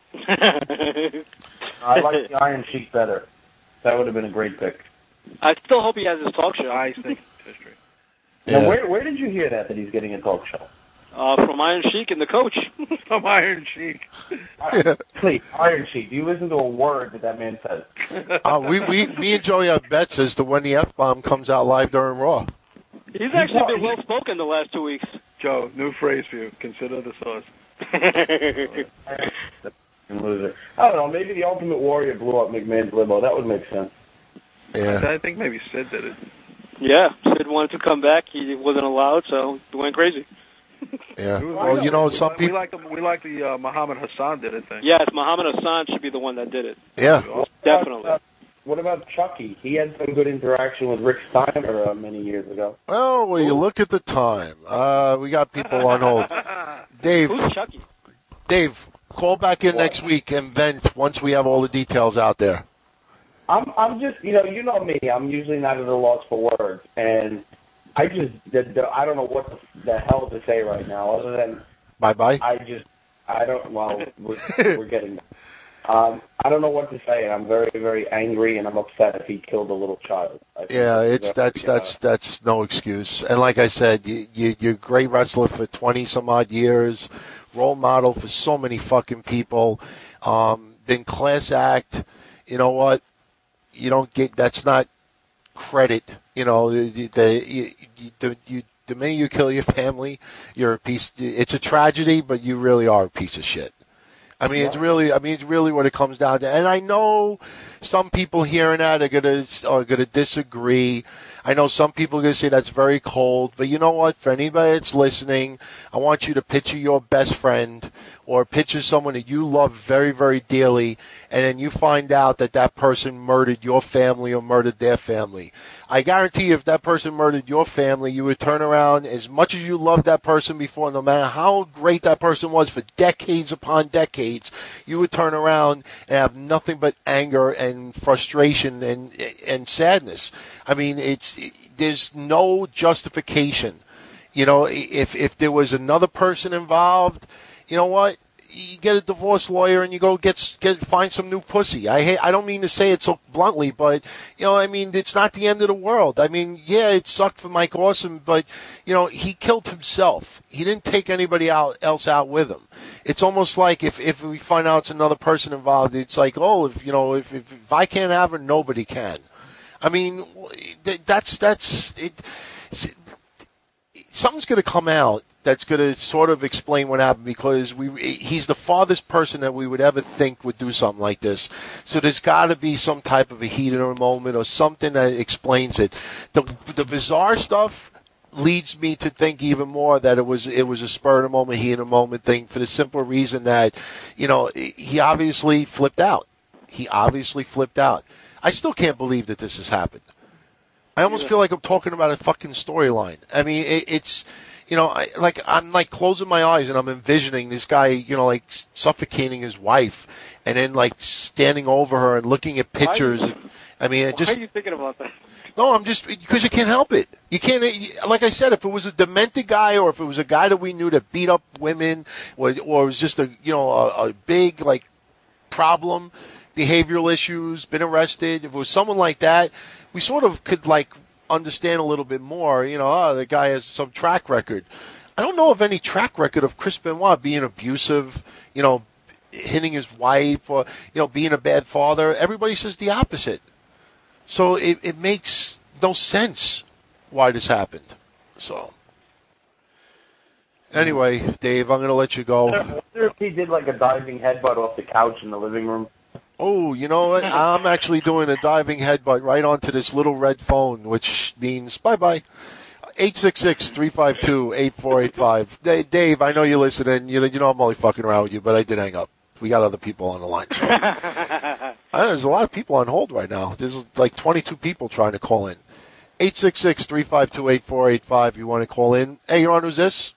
Speaker 7: I like the Iron Sheik better. That would have been a great pick.
Speaker 2: I still hope he has his talk show.
Speaker 3: I think history.
Speaker 7: Yeah. Now, where did you hear that he's getting a talk show?
Speaker 2: From Iron Sheik and the coach.
Speaker 3: From Iron Sheik.
Speaker 7: Please, Iron Sheik, do you listen to a word that man says?
Speaker 1: Me and Joey have bets as to when the F-bomb comes out live during Raw.
Speaker 2: He's actually been well-spoken the last 2 weeks.
Speaker 3: Joe, new phrase for you. Consider the sauce.
Speaker 7: Loser. I don't know, maybe the Ultimate Warrior blew up McMahon's limo. That would make sense.
Speaker 1: Yeah.
Speaker 3: I think maybe Sid did it.
Speaker 2: Yeah, Sid wanted to come back. He wasn't allowed, so he went crazy.
Speaker 1: Yeah. Well, some people...
Speaker 3: We like the Muhammad Hassan did it thing.
Speaker 2: Yes, Muhammad Hassan should be the one that did it.
Speaker 1: Yeah.
Speaker 2: Definitely.
Speaker 7: What about Chucky? He had some good interaction with Rick Steiner many years ago.
Speaker 1: Well, you look at the time. We got people on hold. Dave.
Speaker 2: Who's Chucky?
Speaker 1: Dave, call back in next week and vent once we have all the details out there.
Speaker 7: I'm just, you know me. I'm usually not at a loss for words, and I don't know what the hell to say right now, other than
Speaker 1: bye.
Speaker 7: I don't. Well, we're getting. I don't know what to say, and I'm very, very angry, and I'm upset if he killed a little child.
Speaker 1: Yeah, that's no excuse. And like I said, you're a great wrestler for 20 some odd years, role model for so many fucking people, been class act. You know what? You don't get, that's not credit. You the minute you kill your family, you're a piece. It's a tragedy, but you really are a piece of shit. I mean, it's really what it comes down to. And I know some people hearing that are gonna disagree. I know some people are gonna say that's very cold. But you know what? For anybody that's listening, I want you to picture your best friend or picture someone that you love very, very dearly, and then you find out that that person murdered your family or murdered their family. I guarantee you, if that person murdered your family, you would turn around, as much as you loved that person before, no matter how great that person was for decades upon decades, you would turn around and have nothing but anger and frustration and sadness. I mean, there's no justification. You know, if there was another person involved, you know what? You get a divorce lawyer and you go find some new pussy. I don't mean to say it so bluntly, but you know, I mean, it's not the end of the world. I mean, yeah, it sucked for Mike Awesome, but you know, he killed himself. He didn't take anybody else out with him. It's almost like if we find out it's another person involved, it's like, oh, if I can't have her, nobody can. I mean, that's it. Something's going to come out that's going to sort of explain what happened, because he's the farthest person that we would ever think would do something like this. So there's got to be some type of a heat in a moment or something that explains it. The bizarre stuff leads me to think even more that it was a spur of the moment, heat in a moment thing, for the simple reason that, you know, he obviously flipped out. I still can't believe that this has happened. I almost feel like I'm talking about a fucking storyline. I mean, it's, you know, I'm like closing my eyes and I'm envisioning this guy, you know, like suffocating his wife and then like standing over her and looking at pictures. I mean,
Speaker 5: Why are you thinking about that?
Speaker 1: No, I'm just, because you can't help it. You can't, like I said, if it was a demented guy or if it was a guy that we knew that beat up women or it was just a, you know, a big like problem, behavioral issues, been arrested, if it was someone like that, we sort of could like understand a little bit more, you know, the guy has some track record. I don't know of any track record of Chris Benoit being abusive, you know, hitting his wife or, you know, being a bad father. Everybody says the opposite. So it makes no sense why this happened. So anyway, Dave, I'm going to let you go.
Speaker 7: I wonder if he did like a diving headbutt off the couch in the living room.
Speaker 1: Oh, you know what? I'm actually doing a diving headbutt right onto this little red phone, which means bye-bye. 866-352-8485. Dave, I know you're listening. You know I'm only fucking around with you, but I did hang up. We got other people on the line. So. There's a lot of people on hold right now. There's like 22 people trying to call in. 866-352-8485. You want to call in? Hey, you're on. Who's this?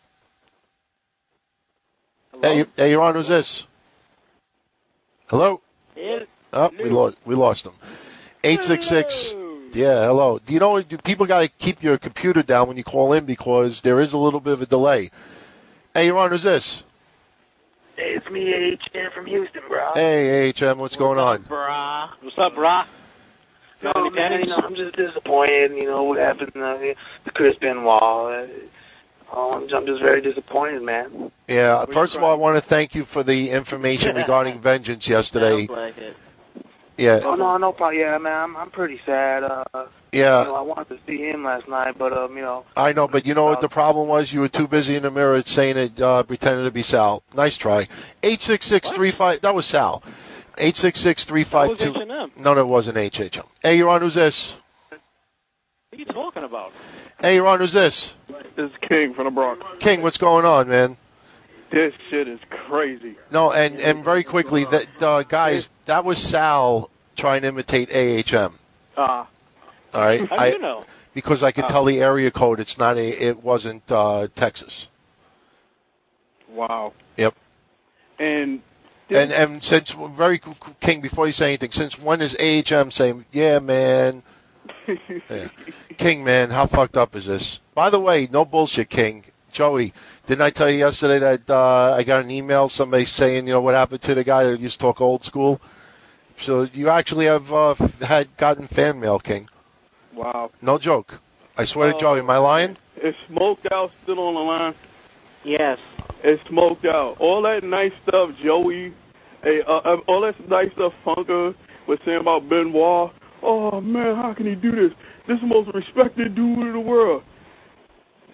Speaker 1: Hello? Hey, you're on. Who's this? Hello? Oh, we lost him. 866. Yeah, hello. Do you know, people got to keep your computer down when you call in because there is a little bit of a delay. Hey, you're on. Who's this?
Speaker 8: Hey, it's me, AHM from Houston, bro.
Speaker 1: Hey, AHM, what's going on?
Speaker 8: Brah?
Speaker 2: What's up, brah?
Speaker 8: No, man, you know, I'm just disappointed, you know, what happened to Chris Benoit. I'm just very disappointed, man.
Speaker 1: Yeah, first of all, I want to thank you for the information regarding Vengeance yesterday.
Speaker 4: Sounds like it.
Speaker 1: Yeah.
Speaker 8: Oh, no problem. Yeah, man, I'm pretty sad.
Speaker 1: Yeah.
Speaker 8: You know, I wanted to see him last night, but, you know.
Speaker 1: I know, but you know what the problem was? You were too busy in the mirror saying it, pretending to be Sal. Nice try. 866-35, that was Sal. 866-352. No, that wasn't HHM. Hey, you're on. Who's this?
Speaker 2: What are you talking about?
Speaker 1: Hey, you're on. Who's this?
Speaker 9: This is King from the Bronx.
Speaker 1: King, what's going on, man?
Speaker 9: This shit is crazy.
Speaker 1: No, and very quickly, guys, that was Sal trying to imitate AHM. All right.
Speaker 2: How do you know?
Speaker 1: Because I could tell the area code. It wasn't Texas.
Speaker 9: Wow.
Speaker 1: Yep.
Speaker 9: And
Speaker 1: since King, before you say anything, since when is AHM saying, yeah, man? Yeah. King, man, how fucked up is this? By the way, no bullshit, King. Joey, didn't I tell you yesterday that I got an email, somebody saying, you know, what happened to the guy that used to talk old school? So you actually have gotten fan mail, King.
Speaker 9: Wow.
Speaker 1: No joke. I swear to Joey, am I lying?
Speaker 9: Is Smoked Out still on the line?
Speaker 4: Yes.
Speaker 9: It's Smoked Out. All that nice stuff, Joey, all that nice stuff Funker was saying about Benoit. Oh, man, how can he do this? This is the most respected dude in the world.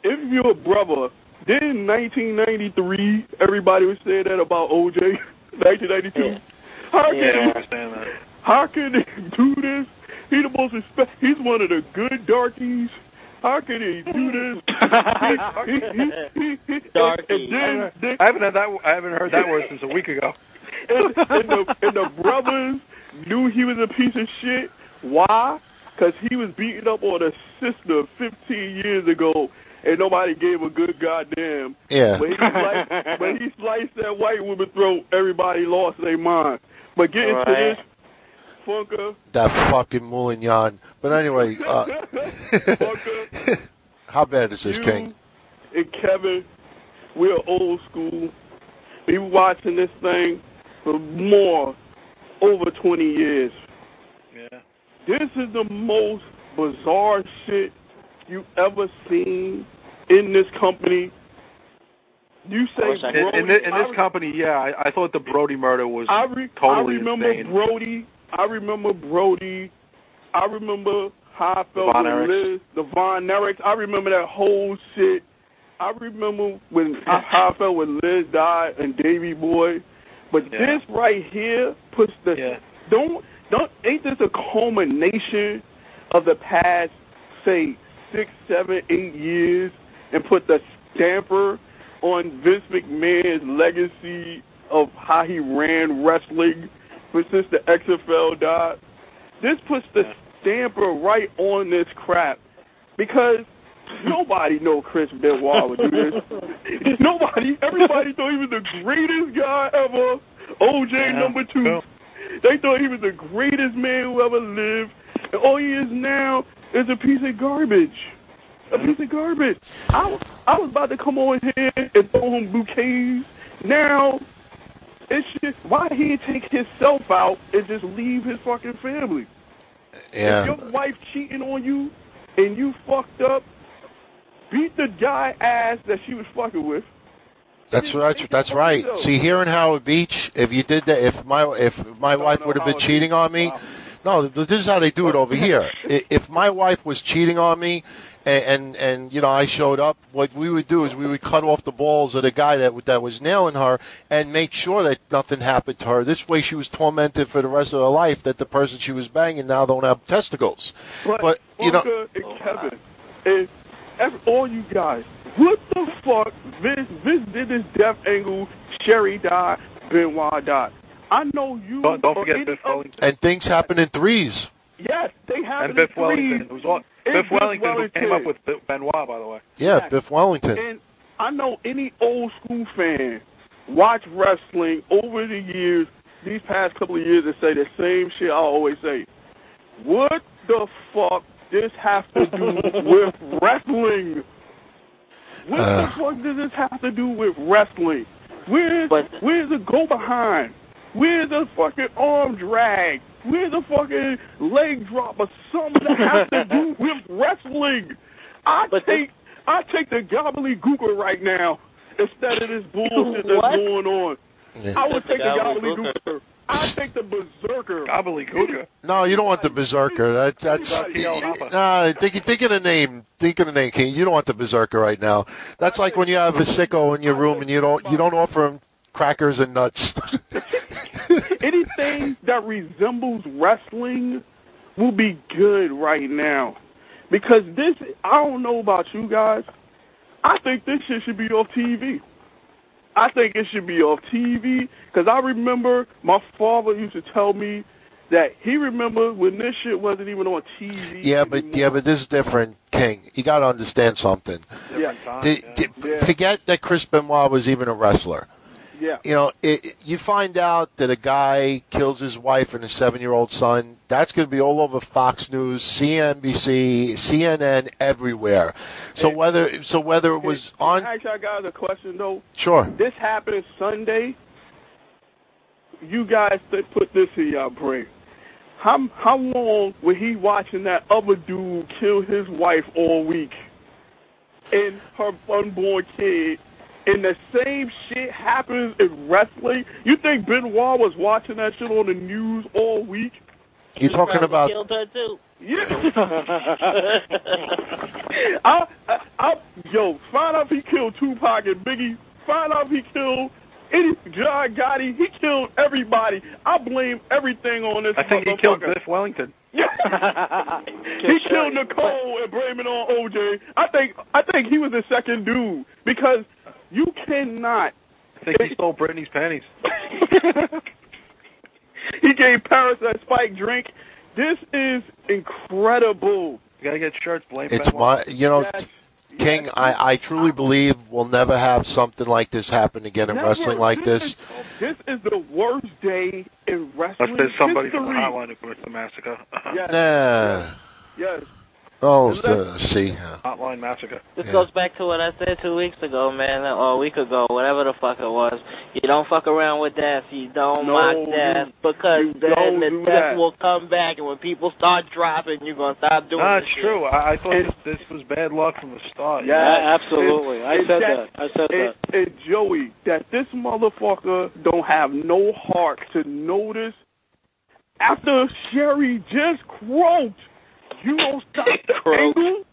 Speaker 9: if your brother did in 1993, everybody was saying that about OJ, 1992.
Speaker 3: Yeah.
Speaker 9: How can he do this? He's the most he's one of the good darkies. How can he do this?
Speaker 3: I haven't heard that word since a week ago.
Speaker 9: And the brothers knew he was a piece of shit. Why? Because he was beating up on a sister 15 years ago, and nobody gave a good goddamn.
Speaker 1: Yeah.
Speaker 9: When he sliced that white woman's throat, everybody lost their mind. But getting to this, Funker.
Speaker 1: That fucking Moulignon. But anyway,
Speaker 9: Funker,
Speaker 1: how bad is this,
Speaker 9: you
Speaker 1: King?
Speaker 9: and Kevin, we're old school. We were watching this thing for over 20 years.
Speaker 3: Yeah.
Speaker 9: This is the most bizarre shit you ever seen in this company. You say Brody,
Speaker 3: in this company, yeah. I thought the Brody murder was totally insane.
Speaker 9: I remember Brody. I remember how I felt with Liz, the Von Erichs. I remember that whole shit. I remember how I felt when Liz died and Davey Boy. But this right here puts the ain't this a culmination of the past, say, 6, 7, 8 years, and put the stamper on Vince McMahon's legacy of how he ran wrestling since the XFL died? This puts the stamper right on this crap, because nobody know Chris Benoit would do this. Everybody thought he was the greatest guy ever. OJ number 2. They thought he was the greatest man who ever lived. And all he is now is a piece of garbage. A piece of garbage. I was about to come on here and throw him bouquets. Now, it's just, why he take himself out and just leave his fucking family?
Speaker 1: Yeah.
Speaker 9: If your wife cheating on you and you fucked up, beat the guy ass that she was fucking with.
Speaker 1: That's right. See, here in Howard Beach, if you did that, if my wife would have been cheating on me, no, this is how they do it over here. If my wife was cheating on me, and you know, I showed up, what we would do is we would cut off the balls of the guy that was nailing her and make sure that nothing happened to her. This way, she was tormented for the rest of her life that the person she was banging now don't have testicles. But you know,
Speaker 9: and Kevin, and all you guys, what the fuck? Vince did this death angle. Sherry died. Benoit died. I know you.
Speaker 3: Don't forget Biff Wellington.
Speaker 1: And things happen in threes.
Speaker 9: Yes, they happen
Speaker 3: and Biff
Speaker 9: in threes.
Speaker 3: Wellington. Biff Wellington who came up with Benoit, by the way.
Speaker 1: Yeah, yes. Biff Wellington.
Speaker 9: And I know any old school fan watch wrestling over the years, these past couple of years, and say the same shit I always say. What the fuck this have to do with wrestling? What the fuck does this have to do with wrestling? Where's the go behind? Where's the fucking arm drag? Where's the fucking leg drop or something that has to do with wrestling? I take the gobbledygooker right now instead of this bullshit that's going on. Yeah. I would take the gobbledygooker. I take the berserker.
Speaker 3: Gobbledygooker.
Speaker 1: No, you don't want the berserker. That's think of the name. Think of the name, King. You don't want the berserker right now. That's like when you have a sicko in your room and you don't offer him crackers and nuts.
Speaker 9: Anything that resembles wrestling will be good right now, because this. I don't know about you guys. I think this shit should be off TV. I think it should be off TV, because I remember my father used to tell me that he remembered when this shit wasn't even on TV.
Speaker 1: Yeah, but this is different, King. You got to understand something.
Speaker 9: Yeah.
Speaker 1: Forget that Chris Benoit was even a wrestler.
Speaker 9: Yeah.
Speaker 1: You know, you find out that a guy kills his wife and his 7-year-old son. That's going to be all over Fox News, CNBC, CNN, everywhere. So whether it was on.
Speaker 9: Can I ask y'all guys a question though?
Speaker 1: Sure.
Speaker 9: This happened Sunday. You guys put this in y'all brain. How long was he watching that other dude kill his wife all week and her unborn kid? And the same shit happens in wrestling. You think Benoit was watching that shit on the news all week?
Speaker 1: You're talking about...
Speaker 4: Killed her too.
Speaker 9: Yeah. Yo, find out if he killed Tupac and Biggie. Find out if he killed John Gotti. He killed everybody. I blame everything on this.
Speaker 3: I think he killed Biff Wellington.
Speaker 9: He killed Nicole and blame it on OJ. I think he was the second dude because you cannot.
Speaker 3: I think he stole Britney's panties.
Speaker 9: He gave Paris that spiked drink. This is incredible.
Speaker 3: You gotta get shirts. Blame
Speaker 1: It's
Speaker 3: Benoit.
Speaker 9: Yes.
Speaker 1: King, I truly believe we'll never have something like this happen again in wrestling like this.
Speaker 9: This is the worst day in wrestling
Speaker 3: Unless there's somebody
Speaker 9: history.
Speaker 3: from the hotline who commits the massacre.
Speaker 9: Yes.
Speaker 1: Nah.
Speaker 9: Yes.
Speaker 1: Oh, see.
Speaker 3: Hotline massacre.
Speaker 4: This goes back to what I said 2 weeks ago, man, or a week ago, whatever the fuck it was. You don't fuck around with death. You don't mock death because then the death will come back, and when people start dropping, you're going to stop doing
Speaker 3: That's
Speaker 4: this
Speaker 3: true.
Speaker 4: shit.
Speaker 3: I thought this was bad luck from the start.
Speaker 2: Yeah, absolutely. I said that.
Speaker 9: And Joey, that this motherfucker don't have no heart to notice after Sherry just croaked. You don't stop the angle.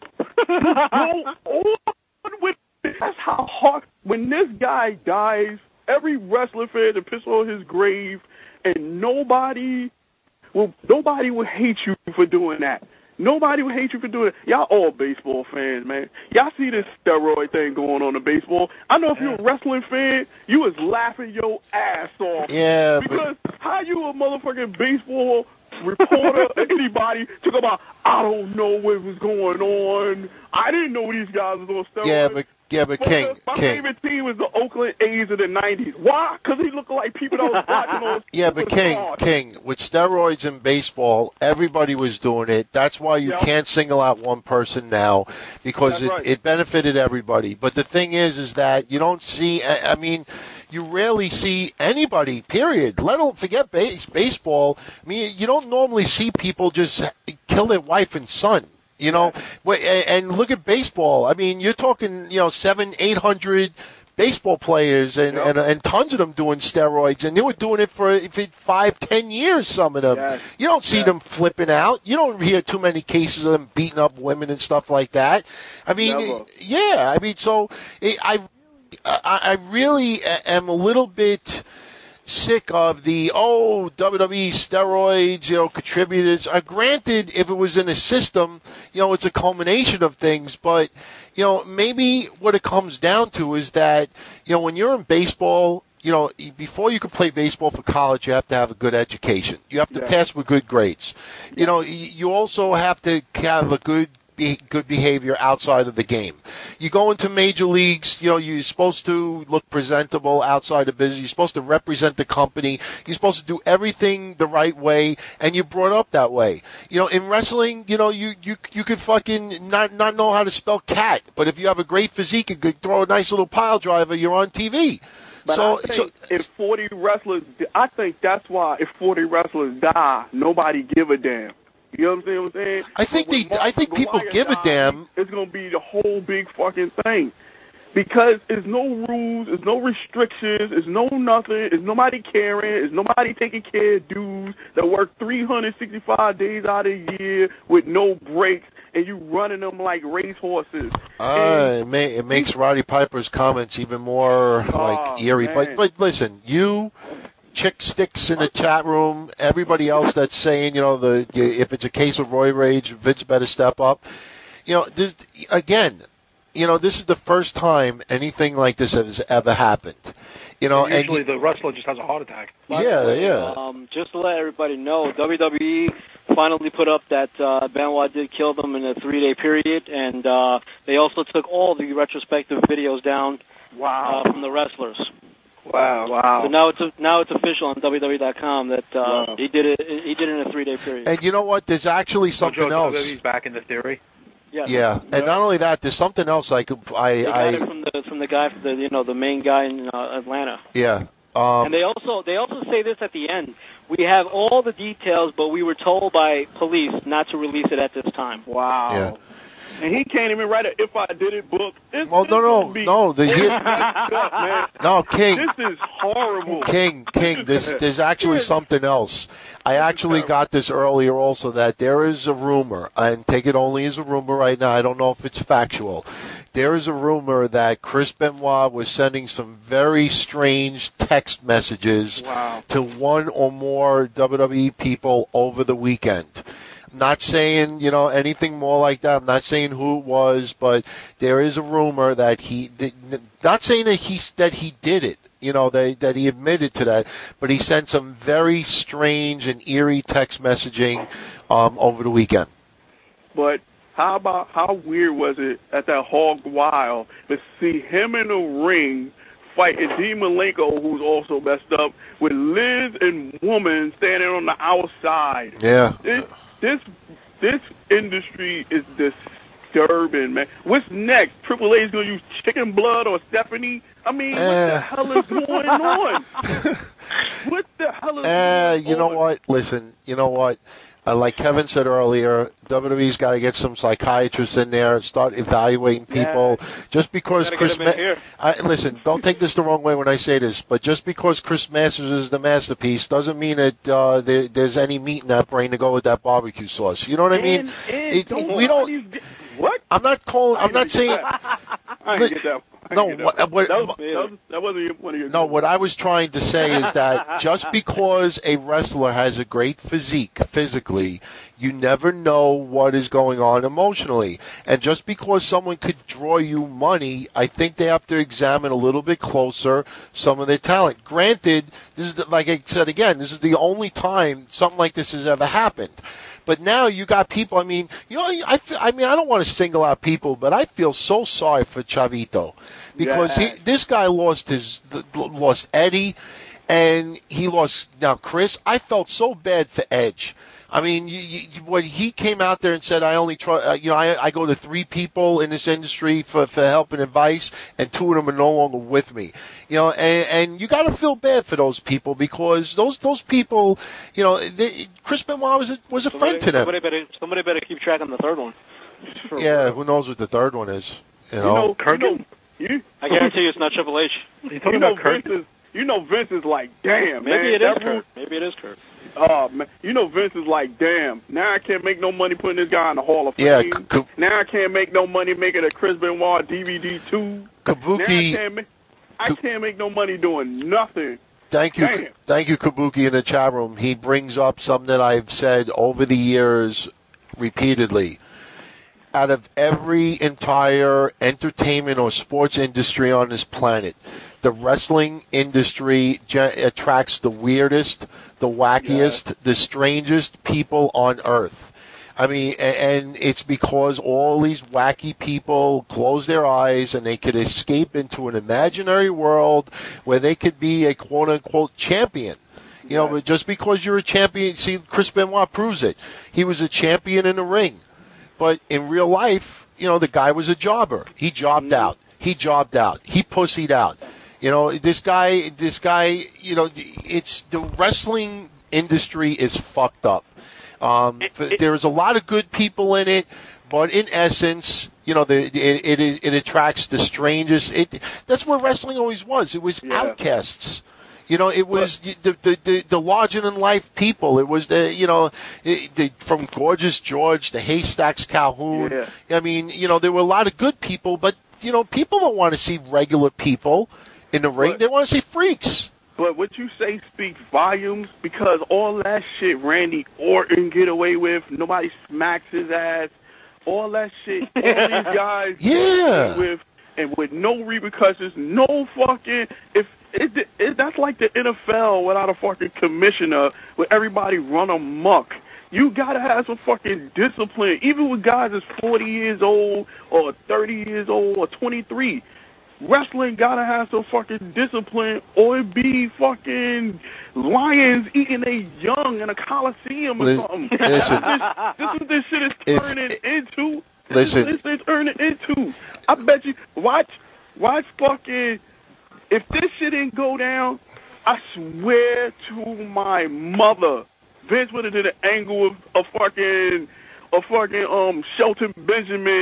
Speaker 9: Go on with it. That's how hard. When this guy dies, every wrestler fan to piss on his grave, and nobody will hate you for doing that. Nobody will hate you for doing it. Y'all all baseball fans, man. Y'all see this steroid thing going on in baseball. I know if you're a wrestling fan, you was laughing your ass off.
Speaker 1: Yeah,
Speaker 9: because how you a motherfucking baseball reporter or anybody talk about, I don't know what was going on. I didn't know these guys was on steroids.
Speaker 1: Yeah, but King.
Speaker 9: My favorite team was the Oakland A's in the 90s. Why? Because he looked like people that was watching on
Speaker 1: Yeah, but King, with steroids in baseball, everybody was doing it. That's why you can't single out one person now, because it benefited everybody. But the thing is that you don't see, I mean, you rarely see anybody, period. Let alone forget baseball. I mean, you don't normally see people just kill their wife and son. You know, and look at baseball. I mean, you're talking, 700-800 baseball players and tons of them doing steroids, and they were doing it for 5-10 years, some of them.
Speaker 9: Yes.
Speaker 1: You don't see them flipping out. You don't hear too many cases of them beating up women and stuff like that. I mean, so I really am a little bit sick of the WWE steroids, contributors. Granted, if it was in a system, it's a culmination of things, but maybe what it comes down to is that when you're in baseball, before you can play baseball for college, you have to have a good education. You have to pass with good grades. You also have to have a good behavior outside of the game. You go into major leagues, you're supposed to look presentable outside of business. You're supposed to represent the company. You're supposed to do everything the right way, and you're brought up that way. In wrestling, you could fucking not know how to spell cat, but if you have a great physique, you could throw a nice little pile driver, you're on TV.
Speaker 9: But I think if 40 wrestlers, I think that's why if 40 wrestlers die, nobody give a damn. You know what I'm saying?
Speaker 1: I think people give a damn.
Speaker 9: It's going to be the whole big fucking thing. Because there's no rules, there's no restrictions, there's no nothing, there's nobody caring, there's nobody taking care of dudes that work 365 days out of the year with no breaks, and you running them like racehorses.
Speaker 1: It makes Roddy Piper's comments even more eerie. Man. But listen, Chick Sticks in the chat room, everybody else that's saying, if it's a case of Roy Rage, Vince better step up. This is the first time anything like this has ever happened.
Speaker 3: Usually the wrestler just has a heart attack.
Speaker 2: Just to let everybody know, WWE finally put up that Benoit did kill them in a 3-day period, and they also took all the retrospective videos down from the wrestlers.
Speaker 9: Wow.
Speaker 2: So now it's official on WWE.com that he did it in a 3-day period.
Speaker 1: And you know what? There's actually something else.
Speaker 3: He's back in the theory.
Speaker 1: Yeah. And not only that, there's something else
Speaker 2: They got it from the guy, the main guy in Atlanta.
Speaker 1: Yeah.
Speaker 2: And they also say this at the end. We have all the details, but we were told by police not to release it at this time.
Speaker 9: Wow.
Speaker 1: Yeah.
Speaker 9: And he can't even write a "If I Did It" book.
Speaker 1: No.
Speaker 9: Man,
Speaker 1: King.
Speaker 9: This is horrible.
Speaker 1: King. There's actually something else. I actually got this earlier also, that there is a rumor, and take it only as a rumor right now. I don't know if it's factual. There is a rumor that Chris Benoit was sending some very strange text messages to one or more WWE people over the weekend. I'm not saying, anything more like that. I'm not saying who it was, but there is a rumor that not saying that he did it, that he admitted to that, but he sent some very strange and eerie text messaging over the weekend.
Speaker 9: But how weird was it at that Hog Wild to see him in the ring fighting Dean Malenko, who's also messed up, with Liz and Woman standing on the outside?
Speaker 1: Yeah.
Speaker 9: This industry is disturbing, man. What's next? Triple H is going to use chicken blood or Stephanie? I mean, what the hell is going on? What the hell is going on?
Speaker 1: You know what? Listen, you know what? Like Kevin said earlier, WWE's got to get some psychiatrists in there and start evaluating people.
Speaker 2: Yeah.
Speaker 1: Just because listen, don't take this the wrong way when I say this, but just because Chris Masters is the masterpiece doesn't mean that there's any meat in that brain to go with that barbecue sauce. You know what I mean?
Speaker 9: What?
Speaker 1: I'm not saying.
Speaker 9: I didn't get that.
Speaker 1: No,
Speaker 9: that wasn't one of your.
Speaker 1: No, what I was trying to say is that just because a wrestler has a great physique physically, you never know what is going on emotionally. And just because someone could draw you money, I think they have to examine a little bit closer some of their talent. Granted, this is like I said again, this is the only time something like this has ever happened. But now you got people. I mean, I don't want to single out people, but I feel so sorry for Chavito because this guy lost Eddie, and he lost now Chris. I felt so bad for Edge. I mean, when he came out there and said, "I only try," I go to 3 people in this industry for help and advice, and 2 of them are no longer with me. And you got to feel bad for those people because those people, Chris Benoit was a friend to them.
Speaker 2: Somebody better keep track on the third one.
Speaker 1: Yeah, who knows what the third one is?
Speaker 9: Kurgan?
Speaker 2: I guarantee you it's not Triple H.
Speaker 9: Vince is like, damn,
Speaker 2: Maybe
Speaker 9: man.
Speaker 2: Maybe it is Kurt.
Speaker 9: Oh, man. Vince is like, damn, now I can't make no money putting this guy in the Hall of Fame.
Speaker 1: Yeah,
Speaker 9: now I can't make no money making a Chris Benoit DVD 2.
Speaker 1: Kabuki.
Speaker 9: I can't make no money doing nothing.
Speaker 1: Thank you, Kabuki in the chat room. He brings up something that I've said over the years repeatedly. Out of every entire entertainment or sports industry on this planet, the wrestling industry attracts the weirdest, the wackiest, the strangest people on earth. I mean, and it's because all these wacky people close their eyes and they could escape into an imaginary world where they could be a quote-unquote champion. But just because you're a champion, see, Chris Benoit proves it. He was a champion in the ring. But in real life, the guy was a jobber. He jobbed out. He pussied out. This guy, it's the wrestling industry is fucked up. There's a lot of good people in it, but in essence, it attracts the strangest. That's what wrestling always was. It was outcasts. It was the larger-than-life people. It was from Gorgeous George to Haystacks Calhoun.
Speaker 9: Yeah.
Speaker 1: I mean, there were a lot of good people, but, people don't want to see regular people in the ring. They want to see freaks.
Speaker 9: But what you say speaks volumes because all that shit Randy Orton get away with, nobody smacks his ass, all that shit all these guys get away with, and with no repercussions, no fucking... That's like the NFL without a fucking commissioner, where everybody run amok. You gotta have some fucking discipline, even with guys that's 40 years old or 30 years old or 23. Wrestling gotta have some fucking discipline, or it be fucking lions eating a young in a coliseum or something.
Speaker 1: Listen,
Speaker 9: this is what this shit is turning into.
Speaker 1: Listen,
Speaker 9: this is turning into. I bet you watch fucking. If this shit didn't go down, I swear to my mother, Vince would have did an angle of fucking Shelton Benjamin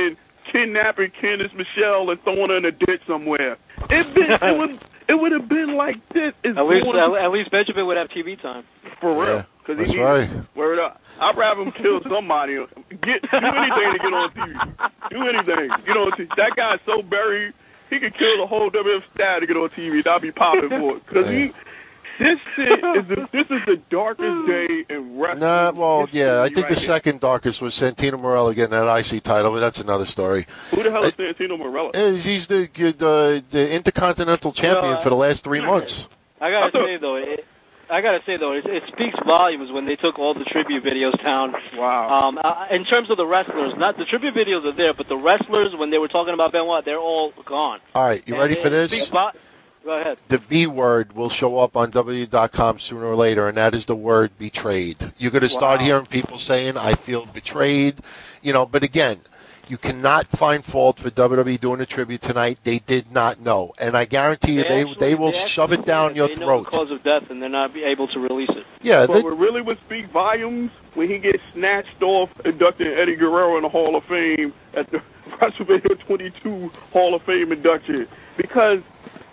Speaker 9: kidnapping Candice Michelle and throwing her in a ditch somewhere. It would have been like this.
Speaker 2: At least Benjamin would have TV time.
Speaker 9: For real. Because
Speaker 1: that's right.
Speaker 9: Word up. I'd rather him kill somebody. Do anything to get on TV. Do anything. Get on TV. That guy's so buried, he could kill the whole WF staff to get on TV. That'd be popping for it. Because this is the darkest day in wrestling.
Speaker 1: I think the second darkest was Santino Marella getting that IC title, but that's another story.
Speaker 9: Who the hell is Santino Marella?
Speaker 1: He's the Intercontinental Champion for the last 3 months.
Speaker 2: I gotta say though, it speaks volumes when they took all the tribute videos down.
Speaker 9: Wow.
Speaker 2: In terms of the wrestlers, not the tribute videos are there, but the wrestlers, when they were talking about Benoit, they're all gone.
Speaker 1: All right, you ready for this?
Speaker 2: Go ahead.
Speaker 1: The B word will show up on WWE.com sooner or later, and that is the word betrayed. You're going to start hearing people saying, I feel betrayed, but again, you cannot find fault for WWE doing a tribute tonight. They did not know. And I guarantee you they will shove it down your throat.
Speaker 2: They know the cause of death, and they're not able to release it.
Speaker 1: Yeah,
Speaker 9: but what really would speak volumes when he gets snatched off inducting Eddie Guerrero in the Hall of Fame at the WrestleMania 22 Hall of Fame induction. Because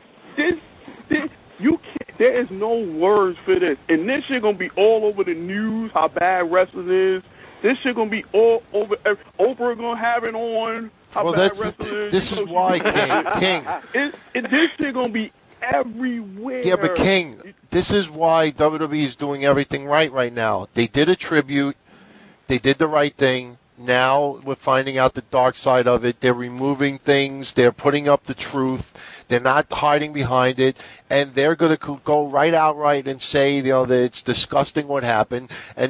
Speaker 9: there is no words for this. And this shit gonna be all over the news, how bad wrestling is. This shit gonna be all over. Oprah gonna have it on. How bad wrestling is.
Speaker 1: This is why, King.
Speaker 9: This shit gonna be everywhere.
Speaker 1: Yeah, but King, this is why WWE is doing everything right now. They did a tribute. They did the right thing. Now we're finding out the dark side of it. They're removing things. They're putting up the truth. They're not hiding behind it, and they're going to go right outright and say, that it's disgusting what happened, and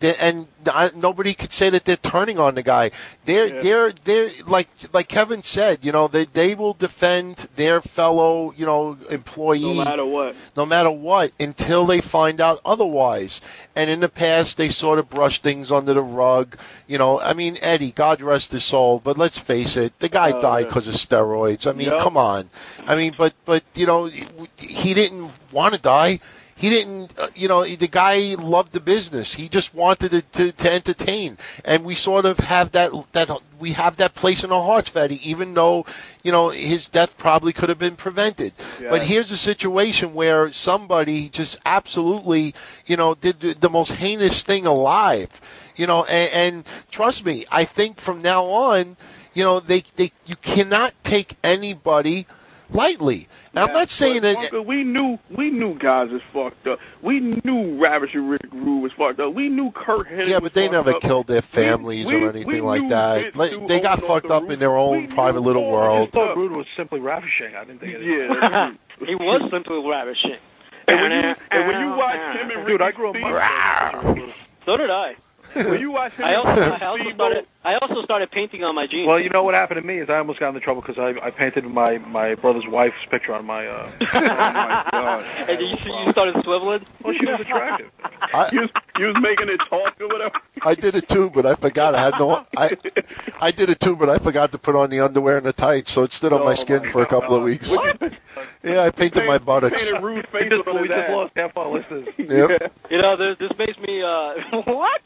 Speaker 1: nobody could say that they're turning on the guy. They're like Kevin said, they will defend their fellow, employee. No matter what, until they find out otherwise. And in the past, they sort of brushed things under the rug. Eddie, God rest his soul, but let's face it, the guy died because of steroids. Come on. But he didn't want to die. He didn't, the guy loved the business. He just wanted to entertain. And we sort of have we have that place in our hearts, Fatty, even though, his death probably could have been prevented. Yeah. But here's a situation where somebody just absolutely, did the most heinous thing alive, and trust me, I think from now on, you cannot take anybody lightly. Now, I'm not saying that
Speaker 9: we knew guys was fucked up. We knew Ravager Rick Rude was fucked up. We knew Kurt Hennig.
Speaker 1: Yeah, but they never killed their families or anything like that. They got fucked up in their own private little world.
Speaker 3: I thought Rude was simply ravishing. I didn't think it.
Speaker 2: Yeah, he was simply ravishing.
Speaker 9: And when you watch him and Ricky,
Speaker 3: dude, I grew up.
Speaker 2: So did I.
Speaker 9: When you watch him,
Speaker 2: I also started painting on my jeans.
Speaker 3: Well, you know what happened to me is I almost got into trouble because I painted my brother's wife's picture on my.
Speaker 9: Oh my God!
Speaker 2: And you started swiveling.
Speaker 3: Well, she was attractive.
Speaker 9: You was making it talk or whatever.
Speaker 1: I did it too, but I forgot. I did it too, but I forgot to put on the underwear and the tights, so it stood on my skin for a couple of weeks.
Speaker 2: What?
Speaker 1: Yeah, I painted my buttocks.
Speaker 9: Painted rude face
Speaker 3: we just lost half our listeners.
Speaker 1: Yep.
Speaker 2: This makes me what?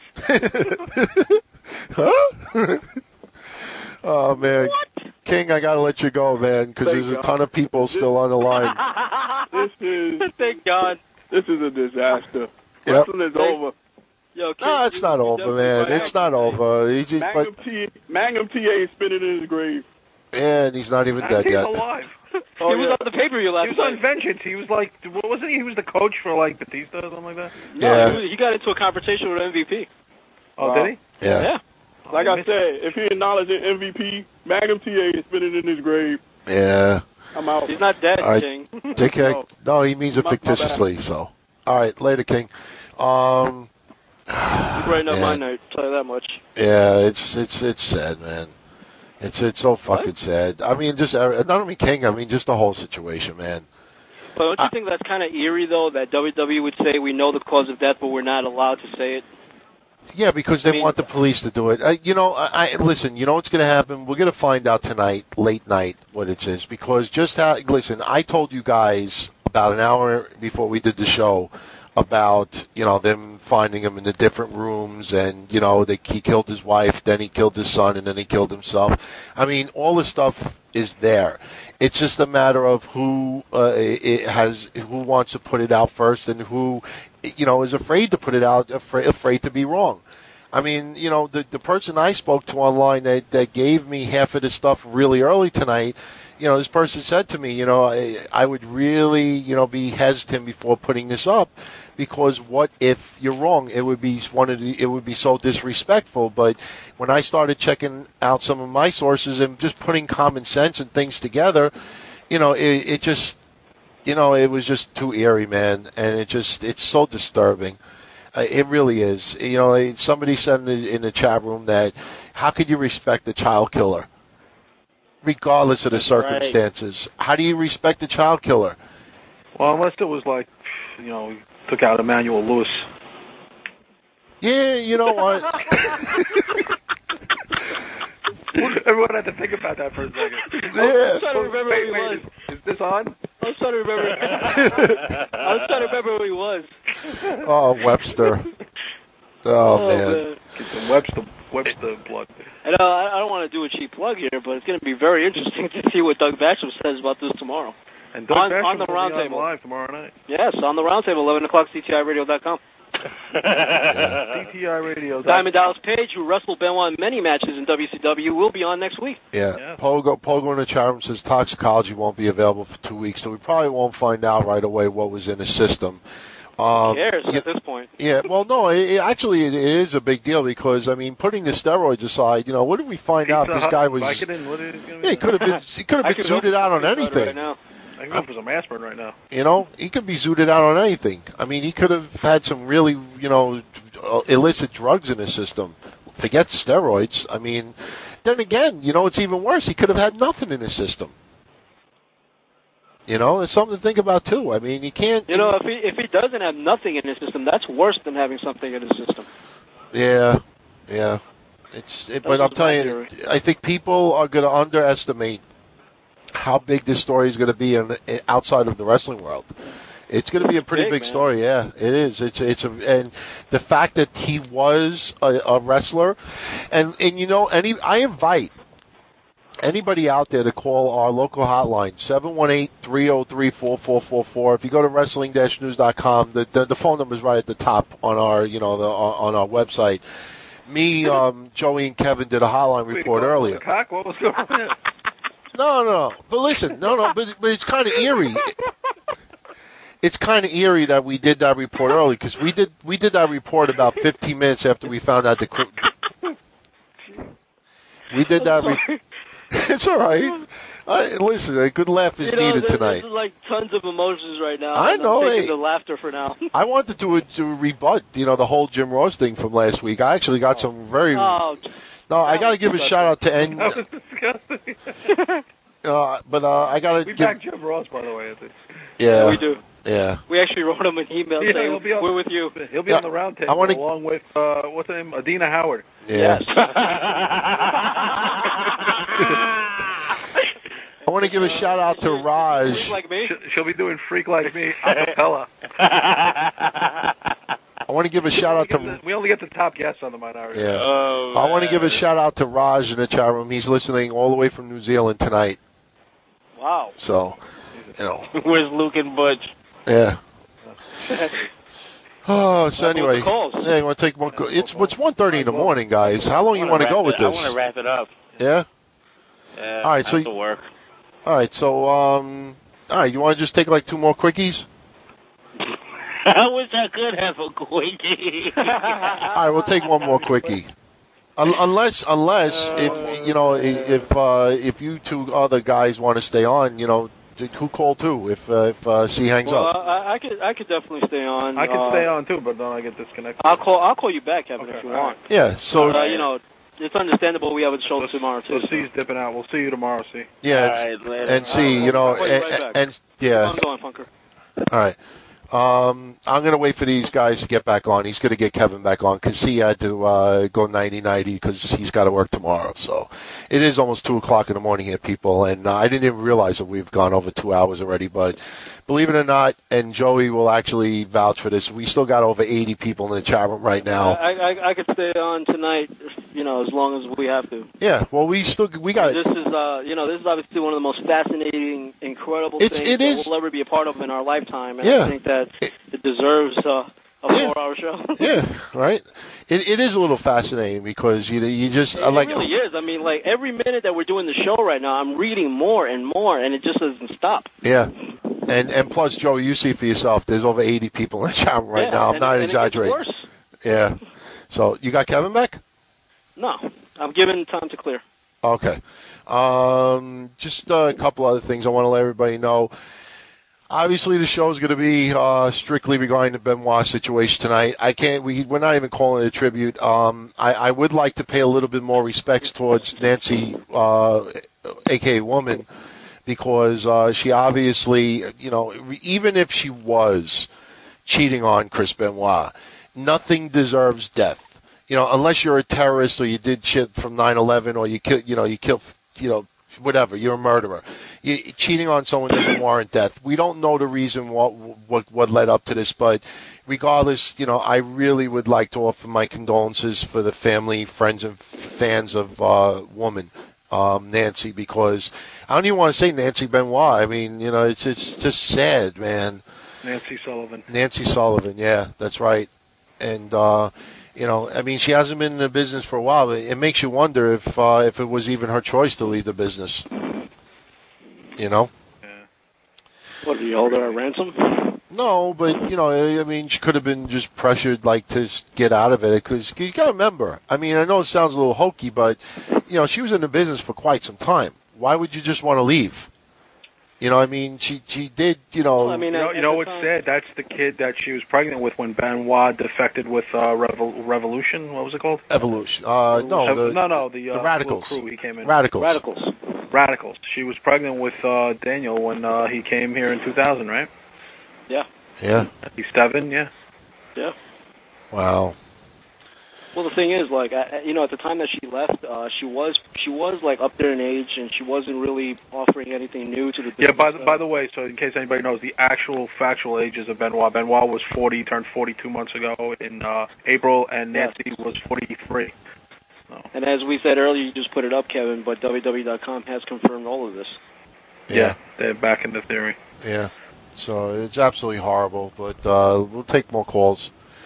Speaker 1: Huh? Oh man,
Speaker 2: what?
Speaker 1: King, I gotta let you go, man, because there's a ton of people still on the line.
Speaker 2: Thank God.
Speaker 9: This is a disaster.
Speaker 1: Yep.
Speaker 9: Wrestling is over.
Speaker 2: Yo, King,
Speaker 1: no, it's not over, man. It's not over.
Speaker 9: Magnum TA is spinning in his grave.
Speaker 1: And he's not even dead yet.
Speaker 3: He's alive.
Speaker 2: He was on the pay-per-view last night.
Speaker 3: He was on Vengeance. He was like, wasn't he? He was the coach for Batista or something like that.
Speaker 1: No,
Speaker 2: he got into a confrontation with MVP.
Speaker 3: Oh, did he?
Speaker 1: Yeah.
Speaker 9: Like I said, if he acknowledged an MVP, Magnum TA is spinning in his grave.
Speaker 1: Yeah.
Speaker 9: I'm out.
Speaker 2: He's not dead,
Speaker 1: right.
Speaker 2: King.
Speaker 1: Dickhead. No, he means it fictitiously. So, all right, later, King.
Speaker 2: You brighten up my night. Tell you that much.
Speaker 1: Yeah, it's sad, man. It's so fucking sad. Just not only King. Just the whole situation, man.
Speaker 2: But don't you think that's kind of eerie, though, that WWE would say we know the cause of death, but we're not allowed to say it?
Speaker 1: Yeah, because they want the police to do it. Listen, you know what's going to happen? We're going to find out tonight, late night, what it is. Because listen, I told you guys about an hour before we did the show about, them finding him in the different rooms and, he killed his wife, then he killed his son, and then he killed himself. I mean, all the stuff is there. It's just a matter of who who wants to put it out first and who, is afraid to put it out, afraid to be wrong. I mean, the person I spoke to online that gave me half of the stuff really early tonight, this person said to me, I would really, be hesitant before putting this up because what if you're wrong? It would be it would be so disrespectful. But when I started checking out some of my sources and just putting common sense and things together, it just, it was just too eerie, man. And it's so disturbing. It really is. Somebody said in the chat room that how could you respect a child killer? Regardless of the circumstances. Right. How do you respect a child killer?
Speaker 3: Well, unless it was like, took out Emmanuel Lewis.
Speaker 1: Yeah, you know what?
Speaker 3: Everyone had to think about that for a second.
Speaker 1: Yeah.
Speaker 2: I was trying to remember who he was.
Speaker 3: Is this on?
Speaker 2: I was trying to remember who he was.
Speaker 1: Oh, Webster. Oh man.
Speaker 3: Get some Webster blood.
Speaker 2: I don't want to do a cheap plug here, but it's going to be very interesting to see what Doug Basham says about this tomorrow.
Speaker 3: And Doug Basham
Speaker 2: on the
Speaker 3: will be
Speaker 2: roundtable
Speaker 3: live tomorrow night.
Speaker 2: Yes, on the roundtable, 11 o'clock, CTIRadio.com.
Speaker 3: CTIRadio.
Speaker 2: Diamond Dallas Page, who wrestled Benoit in many matches in WCW, will be on next week.
Speaker 1: Yeah. Pogo in the chat room says toxicology won't be available for 2 weeks, so we probably won't find out right away what was in the system.
Speaker 2: Who cares at this point?
Speaker 1: Yeah, well, no, actually it is a big deal because, I mean, putting the steroids aside, what did we find out this guy was... he could have been zooted out on anything.
Speaker 3: Right now. I can go for some aspirin right now.
Speaker 1: He could be zooted out on anything. I mean, he could have had some really, illicit drugs in his system. Forget steroids. I mean, then again, it's even worse. He could have had nothing in his system. It's something to think about too. I mean, you can't.
Speaker 2: If he doesn't have nothing in his system, that's worse than having something in his system.
Speaker 1: Yeah. But I'm telling you, I think people are going to underestimate how big this story is going to be outside of the wrestling world. It's going to be a pretty big story. Yeah, it is. And the fact that he was a wrestler, and I invite anybody out there to call our local hotline, 718-303-4444. If you go to wrestling-news.com, the phone number is right at the top on our, on our website. Me, Joey, and Kevin did a hotline report earlier.
Speaker 3: What was going on?
Speaker 1: No. But listen, but it's kind of eerie. It's kind of eerie that we did that report early because we did that report about 15 minutes after we found out we did that. It's all right. Listen, a good laugh is needed tonight.
Speaker 2: There's like tons of emotions right now.
Speaker 1: I know.
Speaker 2: I'm taking the laughter for now.
Speaker 1: I wanted to rebut, the whole Jim Ross thing from last week. I actually got some very. No, I got to give a shout out to
Speaker 3: That was disgusting.
Speaker 1: But I got to.
Speaker 3: We back Jim Ross, by the way. I think.
Speaker 1: Yeah,
Speaker 2: we do.
Speaker 1: Yeah.
Speaker 2: We actually wrote him an email saying we're with you.
Speaker 3: He'll be on the roundtable along with what's her name, Adina Howard.
Speaker 1: Yeah. Yes. I want to give a shout out to Raj.
Speaker 2: Freak like me?
Speaker 3: She'll be doing Freak Like Me a cappella.
Speaker 1: I want to give a shout out to.
Speaker 3: We only get the top guests on the Minority.
Speaker 1: Yeah. I want to give a shout out to Raj in the chat room. He's listening all the way from New Zealand tonight.
Speaker 2: Wow.
Speaker 1: So,
Speaker 4: Where's Luke and Butch?
Speaker 1: Yeah. So anyway, yeah, you want to take one? It's 1:30 in the morning, guys. How long you want to go with this?
Speaker 4: I want to wrap it up.
Speaker 1: Yeah.
Speaker 4: Yeah.
Speaker 1: All right. So.
Speaker 4: Work.
Speaker 1: All right. So all right. You want to just take like two more quickies?
Speaker 4: I wish I could have a quickie.
Speaker 1: All right. We'll take one more quickie. Unless if you two other guys want to stay on, who call too if C hangs up?
Speaker 2: I could definitely stay on.
Speaker 3: I could stay on too, but then I get disconnected.
Speaker 2: I'll call you back, Kevin, if you want.
Speaker 1: Yeah. So
Speaker 2: it's understandable we have a show tomorrow too.
Speaker 3: So C's dipping out. We'll see you tomorrow, C.
Speaker 1: Yeah.
Speaker 4: All right, later.
Speaker 1: And C,
Speaker 2: I'll call you right back.
Speaker 1: and yeah.
Speaker 2: I'm going, Funker.
Speaker 1: All right. I'm going to wait for these guys to get back on. He's going to get Kevin back on because he had to go 90-90 because he's got to work tomorrow. So it is almost 2 o'clock in the morning here, people, and I didn't even realize that we've gone over 2 hours already. But believe it or not, and Joey will actually vouch for this, we still got over 80 people in the chat room right now.
Speaker 2: I could stay on tonight, as long as we have to.
Speaker 1: Yeah, well, we got
Speaker 2: This is, this is obviously one of the most fascinating, incredible things that we'll ever be a part of in our lifetime, and I think that it deserves a 4-hour show.
Speaker 1: Yeah, right. It is a little fascinating because you just
Speaker 2: it really is. I mean, like every minute that we're doing the show right now, I'm reading more and more, and it just doesn't stop.
Speaker 1: Yeah. And plus, Joe, you see for yourself, there's over 80 people in the chat room right now. I'm not exaggerating.
Speaker 2: It gets worse.
Speaker 1: Yeah. So, you got Kevin back?
Speaker 2: No. I'm giving time to clear.
Speaker 1: Okay. Just a couple other things I want to let everybody know. Obviously, the show is going to be strictly regarding the Benoit situation tonight. We're not even calling it a tribute. I would like to pay a little bit more respects towards Nancy, a.k.a. Woman, because she obviously, even if she was cheating on Chris Benoit, nothing deserves death. Unless you're a terrorist or you did shit from 9/11 or you kill, whatever, you're a murderer. Cheating on someone doesn't warrant death. We don't know the reason what led up to this, but regardless, I really would like to offer my condolences for the family, friends, and fans of Woman. Nancy, because I don't even want to say Nancy Benoit. I mean, it's just sad, man.
Speaker 3: Nancy Sullivan.
Speaker 1: Nancy Sullivan, yeah, that's right. And I mean, she hasn't been in the business for a while. But it makes you wonder if it was even her choice to leave the business.
Speaker 2: Yeah. What, did you hold her at ransom?
Speaker 1: No, but I mean, she could have been just pressured, to get out of it. Because you got to remember, I mean, I know it sounds a little hokey, but she was in the business for quite some time. Why would you just want to leave? I mean, she did,
Speaker 2: I mean,
Speaker 3: what's sad? That's the kid that she was pregnant with when Benoit defected with Revolution. What was it called?
Speaker 1: Evolution. The Radicals.
Speaker 3: Crew he came in.
Speaker 1: Radicals.
Speaker 3: She was pregnant with Daniel when he came here in 2000, right?
Speaker 2: Yeah.
Speaker 1: Yeah.
Speaker 3: He's 7, yeah.
Speaker 2: Yeah.
Speaker 1: Wow.
Speaker 2: Well, the thing is, at the time that she left, she was up there in age, and she wasn't really offering anything new to the business.
Speaker 3: Yeah. By the way, so in case anybody knows, the actual factual ages of Benoit. Benoit was 40, turned 42 months ago in April, and Nancy was 43. So.
Speaker 2: And as we said earlier, you just put it up, Kevin, but WWE.com has confirmed all of this.
Speaker 3: Yeah, they're back in the theory.
Speaker 1: Yeah. So it's absolutely horrible, but we'll take more calls.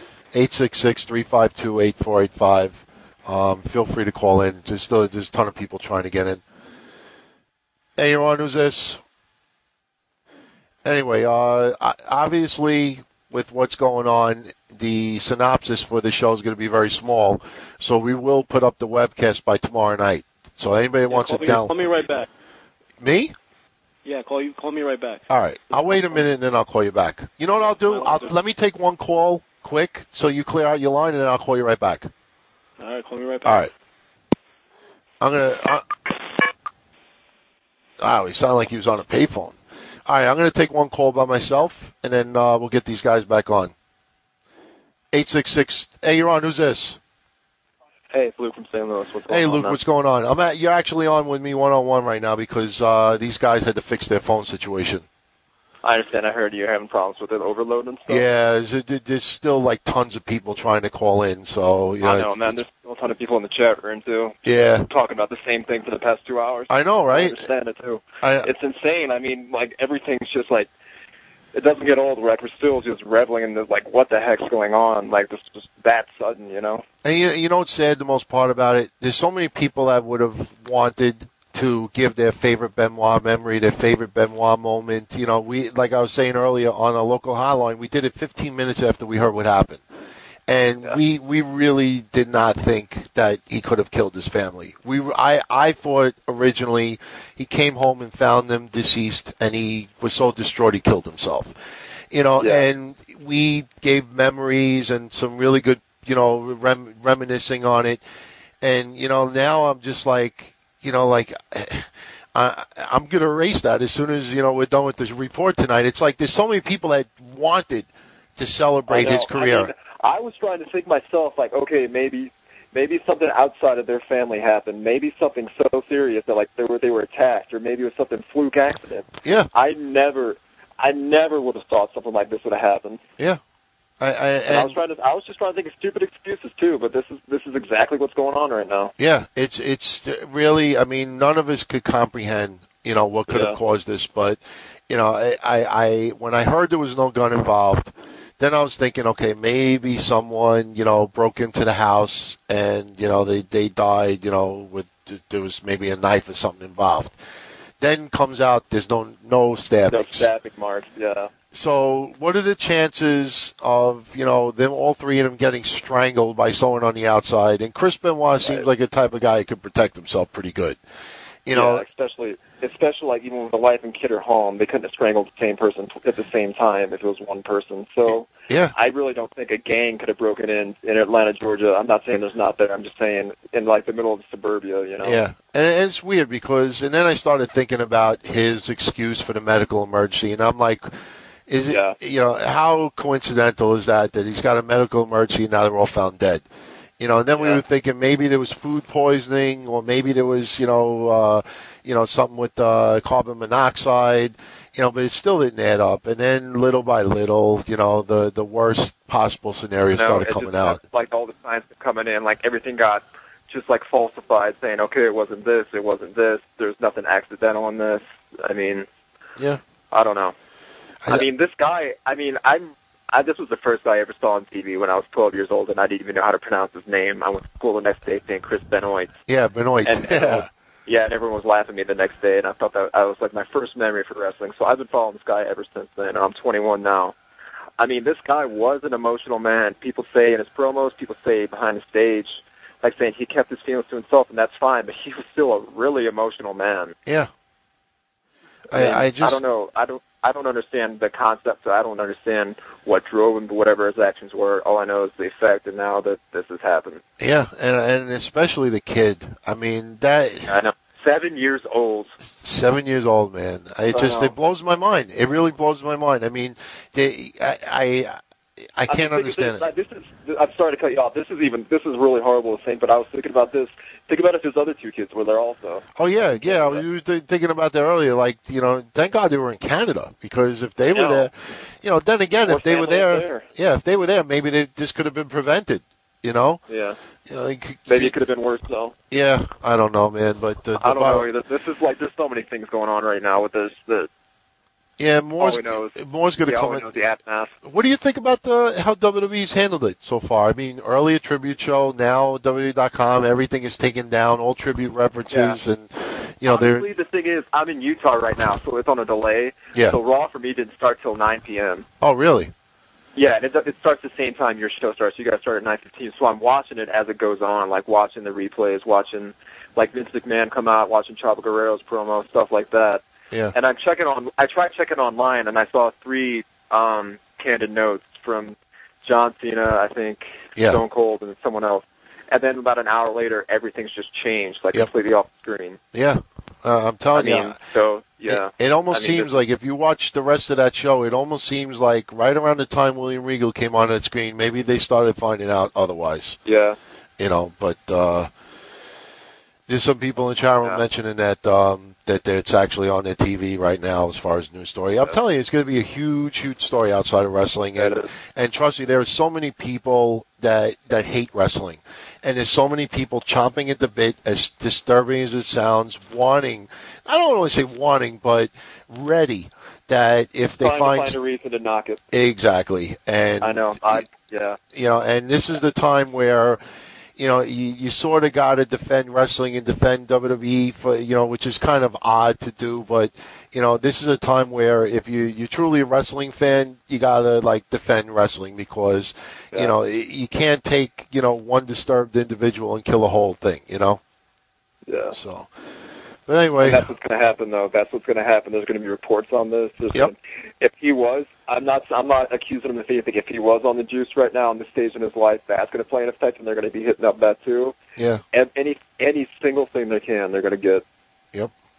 Speaker 1: 866-352-8485. Feel free to call in. There's a ton of people trying to get in. Hey, Ron, who's this? Anyway, obviously, with what's going on, the synopsis for the show is going to be very small, so we will put up the webcast by tomorrow night. So anybody wants it down.
Speaker 2: Call me right back.
Speaker 1: Me?
Speaker 2: Yeah, call me right back.
Speaker 1: All right. I'll wait a minute, and then I'll call you back. You know what I'll do? Let me take one call quick, so you clear out your line, and then I'll call you right back.
Speaker 2: All right, call me right back.
Speaker 1: All right. I'm going to... Wow, he sounded like he was on a payphone. All right, I'm going to take one call by myself, and then we'll get these guys back on. 866... Hey, you're on. Who's this?
Speaker 10: Hey, it's Luke from St. Louis. What's going on?
Speaker 1: Hey, Luke, what's going on? You're actually on with me one-on-one right now because these guys had to fix their phone situation.
Speaker 10: I understand. I heard you're having problems with it overload and stuff.
Speaker 1: Yeah, there's still tons of people trying to call in. So
Speaker 10: I know, man. There's a ton of people in the chat room too.
Speaker 1: Yeah,
Speaker 10: talking about the same thing for the past 2 hours.
Speaker 1: I know, right?
Speaker 10: I understand it too. It's insane. I mean, everything's just it doesn't get old. We're still just reveling in this. What the heck's going on? This was that sudden,
Speaker 1: And you know what's sad? The most part about it, there's so many people that would have wanted to give their favorite Benoit memory, their favorite Benoit moment. We, like I was saying earlier on a local hotline, we did it 15 minutes after we heard what happened. And we really did not think that he could have killed his family. I thought originally he came home and found them deceased, and he was so distraught he killed himself. And we gave memories and some really good, reminiscing on it. And, now I'm just I'm going to erase that as soon as, we're done with this report tonight. It's like there's so many people that wanted to celebrate his career.
Speaker 10: I mean, I was trying to think myself, like, okay, maybe something outside of their family happened. Maybe something so serious that, like, they were attacked, or maybe it was something fluke accident.
Speaker 1: Yeah.
Speaker 10: I never would have thought something like this would have happened.
Speaker 1: Yeah.
Speaker 10: I was just trying to think of stupid excuses too, but this is exactly what's going on right now.
Speaker 1: Yeah, it's really, I mean, none of us could comprehend, what could have caused this, but, I when I heard there was no gun involved, then I was thinking, okay, maybe someone, broke into the house and, they died, there was maybe a knife or something involved. Then comes out there's no stabbing.
Speaker 10: No stabbing marks, yeah.
Speaker 1: So what are the chances of, them, all three of them getting strangled by someone on the outside? And Chris Benoit seems like a type of guy who could protect himself pretty good.
Speaker 10: Especially like even when the wife and kid are home, they couldn't have strangled the same person at the same time if it was one person. So
Speaker 1: yeah,
Speaker 10: I really don't think a gang could have broken in Atlanta, Georgia. I'm not saying there's not there. I'm just saying in like the middle of suburbia,
Speaker 1: Yeah, and it's weird because, and then I started thinking about his excuse for the medical emergency, and I'm like, is it, how coincidental is that he's got a medical emergency and now they're all found dead? And then we were thinking maybe there was food poisoning, or maybe there was, something with carbon monoxide, but it still didn't add up. And then little by little, the worst possible scenario started coming out.
Speaker 10: Like all the signs were coming in, like everything got just like falsified, saying, okay, it wasn't this, there's nothing accidental in this. I mean, I don't know. I mean, this guy, this was the first guy I ever saw on TV when I was 12 years old, and I didn't even know how to pronounce his name. I went to school the next day saying Chris Benoit.
Speaker 1: Yeah, Benoit.
Speaker 10: And everyone was laughing at me the next day, and I thought that was like my first memory for wrestling. So I've been following this guy ever since then, and I'm 21 now. I mean, this guy was an emotional man. People say in his promos, people say behind the stage, like saying he kept his feelings to himself, and that's fine, but he was still a really emotional man.
Speaker 1: Yeah.
Speaker 10: I don't know. I don't understand the concept. I don't understand what drove him to whatever his actions were. All I know is the effect, and now that this has happened.
Speaker 1: Yeah, and especially the kid. I mean, that.
Speaker 10: I know. 7 years old.
Speaker 1: 7 years old, man. It blows my mind. It really blows my mind. I mean, I can't understand it.
Speaker 10: I'm sorry to cut you off. This is really horrible to think, but I was thinking about this. Think about if his other two kids were there also.
Speaker 1: Oh yeah. I was thinking about that earlier. Like, thank God they were in Canada, because if they were there, then again, if they were there, if they were there, maybe this could have been prevented.
Speaker 10: Yeah. Maybe it could have been worse though.
Speaker 1: Yeah, I don't know, man. But
Speaker 10: I don't know either. This is like there's so many things going on right now with this.
Speaker 1: Moore's going to come in.
Speaker 10: The aftermath.
Speaker 1: What do you think about how WWE's handled it so far? I mean, early a tribute show, now WWE.com, everything is taken down, all tribute references, and
Speaker 10: honestly, the thing is, I'm in Utah right now, so it's on a delay.
Speaker 1: Yeah.
Speaker 10: So Raw for me didn't start till 9 p.m.
Speaker 1: Oh, really?
Speaker 10: Yeah, and it starts the same time your show starts. You got to start at 9:15. So I'm watching it as it goes on, like watching the replays, watching like Vince McMahon come out, watching Chavo Guerrero's promo, stuff like that.
Speaker 1: Yeah.
Speaker 10: And I tried checking online, and I saw 3 candid notes from John Cena, I think, Stone Cold, and someone else. And then about an hour later, everything's just changed, completely off the screen.
Speaker 1: Yeah. I'm telling you.
Speaker 10: So, yeah.
Speaker 1: It almost seems like if you watch the rest of that show, it almost seems like right around the time William Regal came on that screen, maybe they started finding out otherwise.
Speaker 10: Yeah.
Speaker 1: But there's some people in the chat room mentioning that that it's actually on their TV right now as far as news story. I'm telling you, it's going to be a huge, huge story outside of wrestling. And trust me, there are so many people that hate wrestling. And there's so many people chomping at the bit, as disturbing as it sounds, wanting, I don't want to say wanting, but ready that if they find
Speaker 10: a reason to knock it.
Speaker 1: Exactly. And
Speaker 10: I know.
Speaker 1: And this is the time where you sort of got to defend wrestling and defend WWE for, which is kind of odd to do, but, this is a time where if you're truly a wrestling fan, you got to, defend wrestling because, you can't take, one disturbed individual and kill the whole thing,
Speaker 10: Yeah.
Speaker 1: So, but anyway.
Speaker 10: And that's what's going to happen, though. That's what's going to happen. There's going to be reports on this. If he was, I'm not accusing him of anything. If he was on the juice right now on this stage in his life, that's going to play an effect, and they're going to be hitting up that too.
Speaker 1: Yeah.
Speaker 10: And any single thing they can, they're going to get.
Speaker 1: Yep.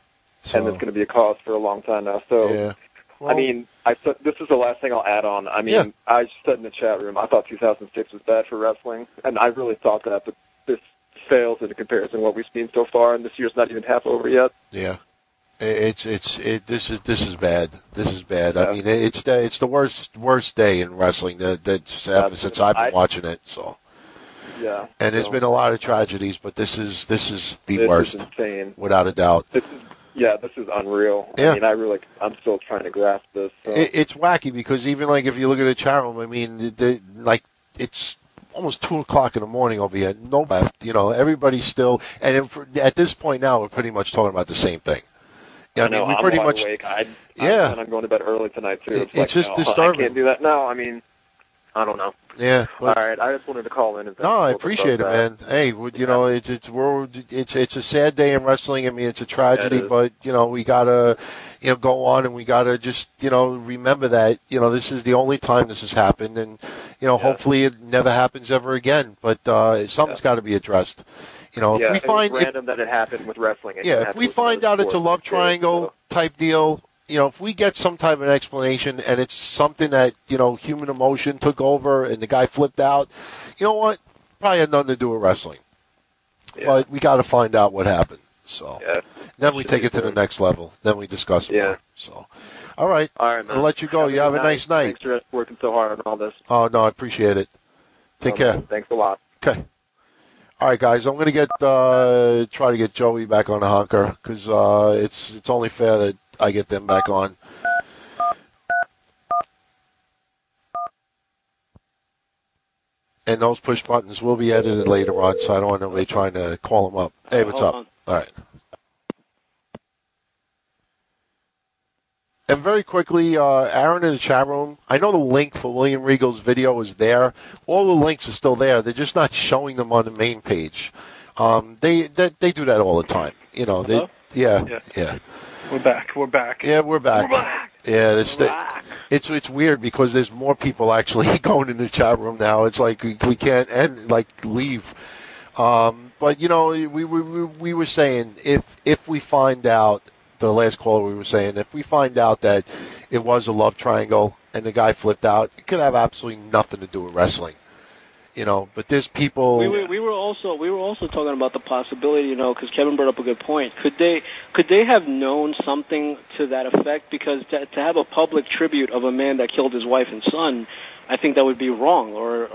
Speaker 10: and it's going to be a cause for a long time now. So,
Speaker 1: yeah. Well,
Speaker 10: I mean, this is the last thing I'll add on. I mean,
Speaker 1: yeah.
Speaker 10: I said in the chat room, I thought 2006 was bad for wrestling, and I really thought that, but this fails in comparison to what we've seen so far, and this year's not even half over yet.
Speaker 1: Yeah. This is bad. This is bad. Yeah. I mean, it's the worst day in wrestling that's happened since I've been watching it. So.
Speaker 10: Yeah.
Speaker 1: And there's been a lot of tragedies, but this is the worst.
Speaker 10: Is insane.
Speaker 1: Without a doubt.
Speaker 10: This is unreal.
Speaker 1: Yeah.
Speaker 10: I mean, I'm still trying to grasp this. So.
Speaker 1: It's wacky because even like if you look at the chat room, I mean, it's almost 2:00 in the morning over here. No left, everybody's still, and at this point now, we're pretty much talking about the same thing. Yeah, I mean, we pretty much.
Speaker 10: Awake. I'm going to bed early tonight too.
Speaker 1: It's just disturbing.
Speaker 10: I can't do that. No, I mean, I don't know.
Speaker 1: Yeah. But,
Speaker 10: all right, I just wanted to call in.
Speaker 1: No, I appreciate it, man. Hey, it's a sad day in wrestling. I mean, it's a tragedy, but we gotta, go on and we gotta just, remember that, this is the only time this has happened, and hopefully it never happens ever again. But something's got to be addressed. If we find
Speaker 10: it's random that it happened with wrestling.
Speaker 1: If we find out it's a love triangle type deal. If we get some type of an explanation and it's something that, human emotion took over and the guy flipped out, you know what? Probably had nothing to do with wrestling. Yeah. But we got to find out what happened. So then we take it to the next level. Then we discuss it more. So, all right.
Speaker 10: Man.
Speaker 1: I'll let you go. You have a nice night.
Speaker 10: Thanks for working so hard on all this.
Speaker 1: Oh, no, I appreciate it. Take care.
Speaker 10: Thanks a lot.
Speaker 1: Okay. All right, guys. I'm going to try to get Joey back on the honker because it's only fair that I get them back on. And those push buttons will be edited later on, so I don't want nobody trying to call them up. Hey, what's up? All right. And very quickly, Aaron in the chat room, I know the link for William Regal's video is there. All the links are still there. They're just not showing them on the main page. They do that all the time. Yeah.
Speaker 3: We're back.
Speaker 1: Yeah, we're back. Yeah, it's weird because there's more people actually going in the chat room now. It's like we can't leave. But we were saying if we find out, the last caller we were saying, if we find out that it was a love triangle and the guy flipped out, it could have absolutely nothing to do with wrestling. But there's people.
Speaker 2: We were also talking about the possibility, because Kevin brought up a good point. Could they have known something to that effect? Because to have a public tribute of a man that killed his wife and son, I think that would be wrong.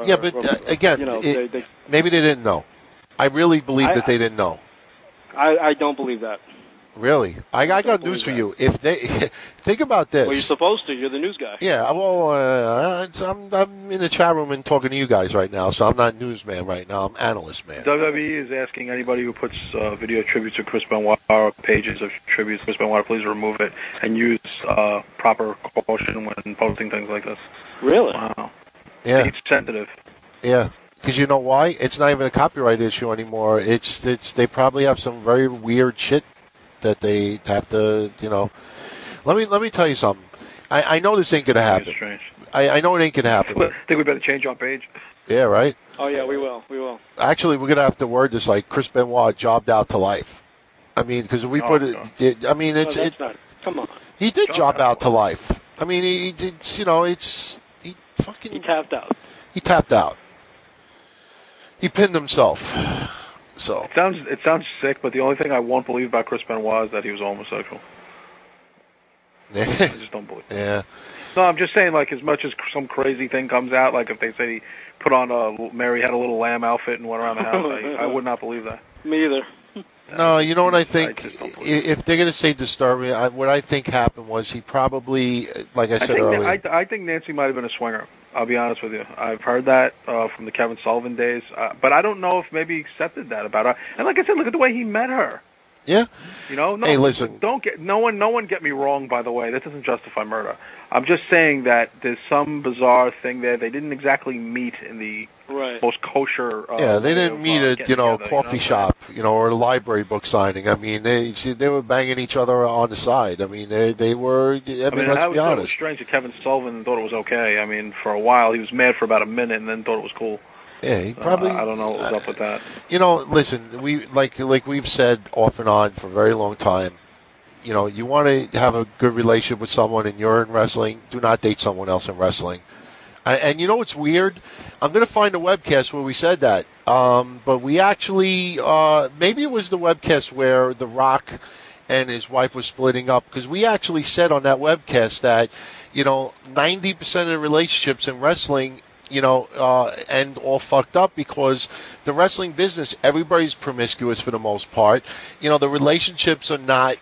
Speaker 1: Maybe they didn't know. I really believe that they didn't know.
Speaker 2: I don't believe that.
Speaker 1: Really? I got news for you. If they think about this.
Speaker 2: Well, you're supposed to. You're the news guy.
Speaker 1: Yeah. Well, I'm in the chat room and talking to you guys right now, so I'm not newsman right now. I'm analyst man.
Speaker 3: WWE is asking anybody who puts video tributes to Chris Benoit or pages of tributes to Chris Benoit, please remove it and use proper caution when posting things like this.
Speaker 2: Really?
Speaker 3: Wow.
Speaker 1: Yeah.
Speaker 3: It's sensitive.
Speaker 1: Yeah. Because you know why? It's not even a copyright issue anymore. It's they probably have some very weird shit that they have to, Let me tell you something. I know this ain't gonna happen. I know it ain't gonna happen.
Speaker 3: I think we better change our page.
Speaker 1: Yeah, right?
Speaker 2: Oh yeah, we will.
Speaker 1: Actually, we're gonna have to word this like Chris Benoit jobbed out to life. I mean, because if we put it, I mean,
Speaker 2: come on.
Speaker 1: He did job out to life. I mean, he did. He
Speaker 2: tapped out.
Speaker 1: He tapped out. He pinned himself. So
Speaker 3: it sounds sick, but the only thing I won't believe about Chris Benoit is that he was homosexual. I just don't believe it.
Speaker 1: Yeah.
Speaker 3: No, I'm just saying, like, as much as some crazy thing comes out, like if they say he put on Mary had a little lamb outfit and went around the house, I would not believe that.
Speaker 2: Me either.
Speaker 1: No, you know what I think? If they're going to say disturbing, what I think happened was he probably, like I said earlier.
Speaker 3: I think Nancy might have been a swinger. I'll be honest with you. I've heard that from the Kevin Sullivan days, but I don't know if maybe he accepted that about her. And like I said, look at the way he met her.
Speaker 1: Yeah.
Speaker 3: No,
Speaker 1: hey, listen.
Speaker 3: No one get me wrong, by the way. That doesn't justify murder. I'm just saying that there's some bizarre thing there. They didn't exactly meet in the most kosher.
Speaker 1: They didn't meet at coffee shop, or a library book signing. I mean, they were banging each other on the side. I mean, they were. Let's be honest.
Speaker 3: It was strange that Kevin Sullivan thought it was okay. I mean, for a while he was mad for about a minute and then thought it was cool.
Speaker 1: Yeah, he probably.
Speaker 3: I don't know what was up with that.
Speaker 1: Listen, we like we've said off and on for a very long time. you want to have a good relationship with someone and you're in wrestling, do not date someone else in wrestling. And you know what's weird? I'm going to find a webcast where we said that. But we actually, maybe it was the webcast where The Rock and his wife was splitting up, because we actually said on that webcast that, 90% of the relationships in wrestling, end all fucked up because the wrestling business, everybody's promiscuous for the most part. The relationships are not,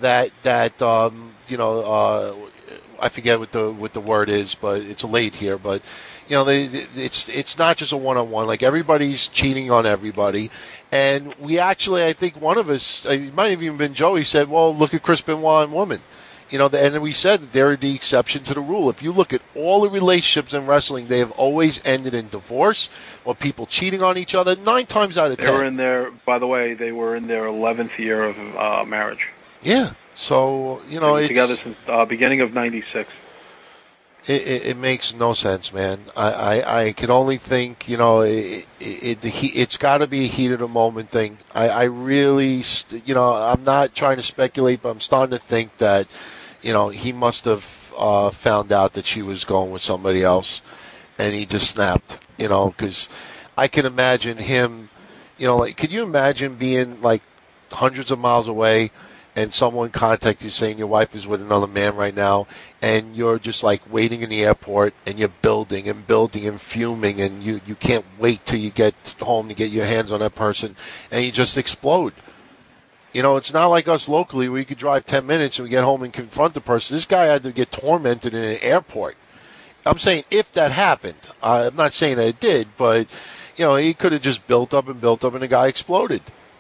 Speaker 1: I forget what the word is, but it's late here, but it's not just a one-on-one. Like, everybody's cheating on everybody. And we actually, I think one of us, it might have even been Joey, said, well, look at Chris Benoit and woman. And then we said that they're the exception to the rule. If you look at all the relationships in wrestling, they have always ended in divorce or people cheating on each other 9 times out of 10.
Speaker 3: They were in their 11th year of marriage.
Speaker 1: Yeah. So,
Speaker 3: They've been together since beginning of 96.
Speaker 1: It makes no sense, man. I can only think, it's got to be a heat of the moment thing. I really, I'm not trying to speculate, but I'm starting to think that, he must have found out that she was going with somebody else, and he just snapped, because I can imagine him, could you imagine being like hundreds of miles away and someone contacts you saying your wife is with another man right now, and you're just like waiting in the airport, and you're building and fuming, and you can't wait till you get home to get your hands on that person, and you just explode. It's not like us locally where you could drive 10 minutes and we get home and confront the person. This guy had to get tormented in an airport. I'm saying if that happened. I'm not saying that it did, but, he could have just built up and the guy exploded.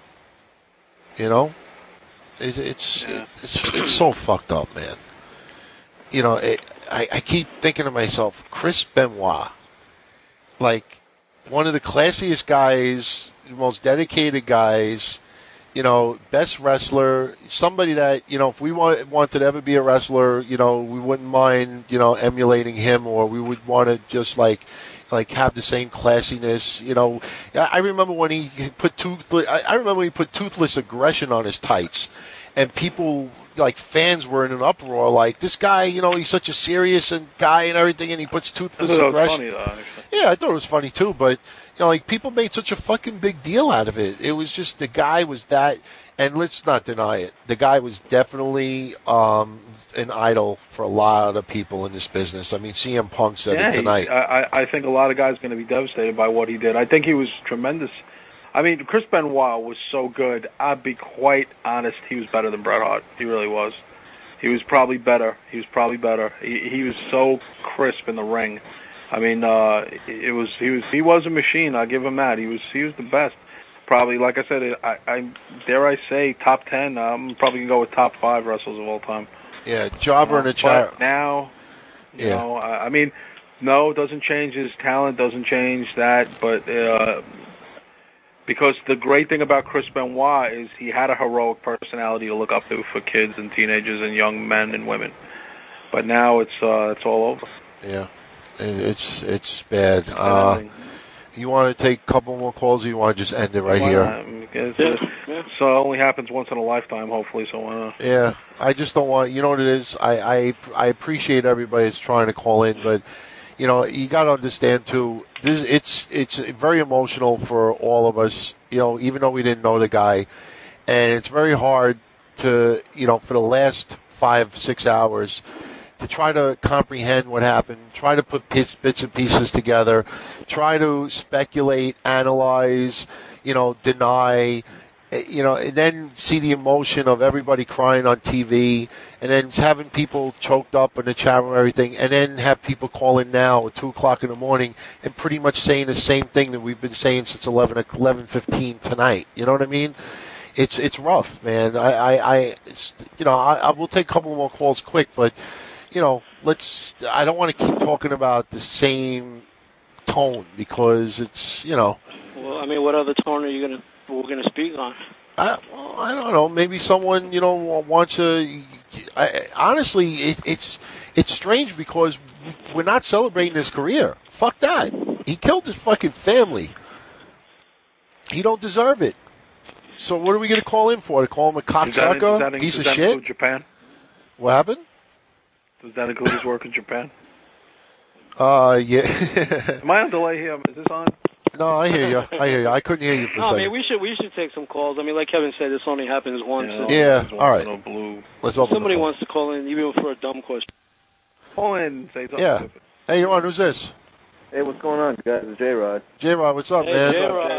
Speaker 1: It's so fucked up, man. I keep thinking to myself, Chris Benoit, like one of the classiest guys, the most dedicated guys, best wrestler, somebody that, if we wanted to ever be a wrestler, we wouldn't mind, emulating him, or we would want to just like have the same classiness. I remember when he put toothless aggression on his tights, and people, like fans, were in an uproar. Like, this guy, he's such a serious guy and everything, and he puts toothless aggression.
Speaker 3: Funny, though,
Speaker 1: yeah, I thought it was funny too, but people made such a fucking big deal out of it. It was just, the guy was that, and let's not deny it, the guy was definitely an idol for a lot of people in this business. I mean, CM Punk said it tonight.
Speaker 3: I think a lot of guys are going to be devastated by what he did. I think he was tremendous. I mean, Chris Benoit was so good. I'll be quite honest, he was better than Bret Hart. He really was. He was probably better. He was so crisp in the ring. I mean, he was a machine. I'll give him that. He was the best. Probably, like I said, I dare I say top 10. I'm probably gonna go with top 5 wrestlers of all time.
Speaker 1: Yeah, jobber in a chair.
Speaker 3: But now, I mean, no, it doesn't change his talent. Doesn't change that, but. Because the great thing about Chris Benoit is he had a heroic personality to look up to for kids and teenagers and young men and women. But now it's all over.
Speaker 1: Yeah, it's bad. You want to take a couple more calls, or you want to just end it right here?
Speaker 3: So it only happens once in a lifetime, hopefully. So why not?
Speaker 1: Yeah, I just don't want. You know what it is? I appreciate everybody that's trying to call in, but. You got to understand too. It's very emotional for all of us. Even though we didn't know the guy, and it's very hard to, for the last 5-6 hours, to try to comprehend what happened, try to put bits and pieces together, try to speculate, analyze, deny. And then see the emotion of everybody crying on TV, and then having people choked up in the chat room and everything, and then have people call in now at 2 o'clock in the morning and pretty much saying the same thing that we've been saying since 11:15 tonight. You know what I mean? It's rough, man. I will take a couple more calls quick, but I don't want to keep talking about the same tone, because it's
Speaker 2: Well, I mean, what other tone we're going to speak on?
Speaker 1: I don't know. Maybe someone, wants to. Honestly, it's strange because we're not celebrating his career. Fuck that. He killed his fucking family. He don't deserve it. So what are we going to call him for? To call him a cocksucker, piece of shit?
Speaker 3: Japan?
Speaker 1: What happened?
Speaker 3: Does that include his work in Japan?
Speaker 1: Yeah.
Speaker 3: Am I on delay here? Is this on?
Speaker 1: No, I hear you. I couldn't hear you for a second.
Speaker 2: I mean, we should take some calls. I mean, like Kevin said, this only happens once.
Speaker 1: Yeah. All right. Let's open.
Speaker 2: Somebody wants to call in, even for a dumb question.
Speaker 3: Call in. Say something.
Speaker 1: Yeah. Hey, you're on. Who's this?
Speaker 11: Hey, what's going on, guys? It's J-Rod.
Speaker 1: J-Rod, what's up, man?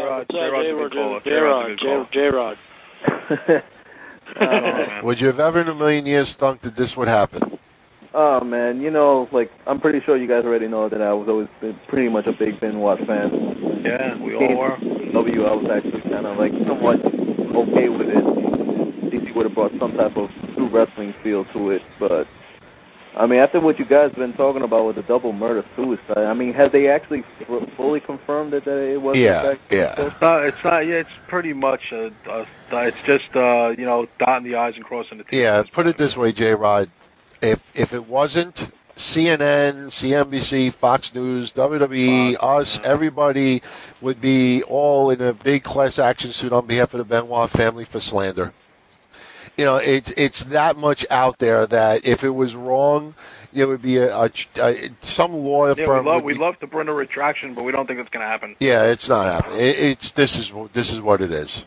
Speaker 2: J-Rod.
Speaker 1: Would you have ever in a million years thunk that this would happen?
Speaker 11: Oh, man, I'm pretty sure you guys already know that I was always pretty much a big Benoit fan.
Speaker 3: Yeah, we all were.
Speaker 11: I was actually kind of, somewhat okay with it. DC would have brought some type of true wrestling feel to it, but I mean, after what you guys have been talking about with the double murder suicide, I mean, have they actually fully confirmed that it was?
Speaker 1: Yeah.
Speaker 3: It's not. Yeah, it's pretty much it's just dotting the I's and crossing the T's.
Speaker 1: Yeah, put it this way, J-Rod. If it wasn't CNN, CNBC, Fox News, WWE, us, everybody would be all in a big class action suit on behalf of the Benoit family for slander. It's that much out there that if it was wrong, it would be some lawyer firm.
Speaker 3: We'd love to bring a retraction, but we don't think it's going to happen.
Speaker 1: Yeah, it's not happening. This is what it is.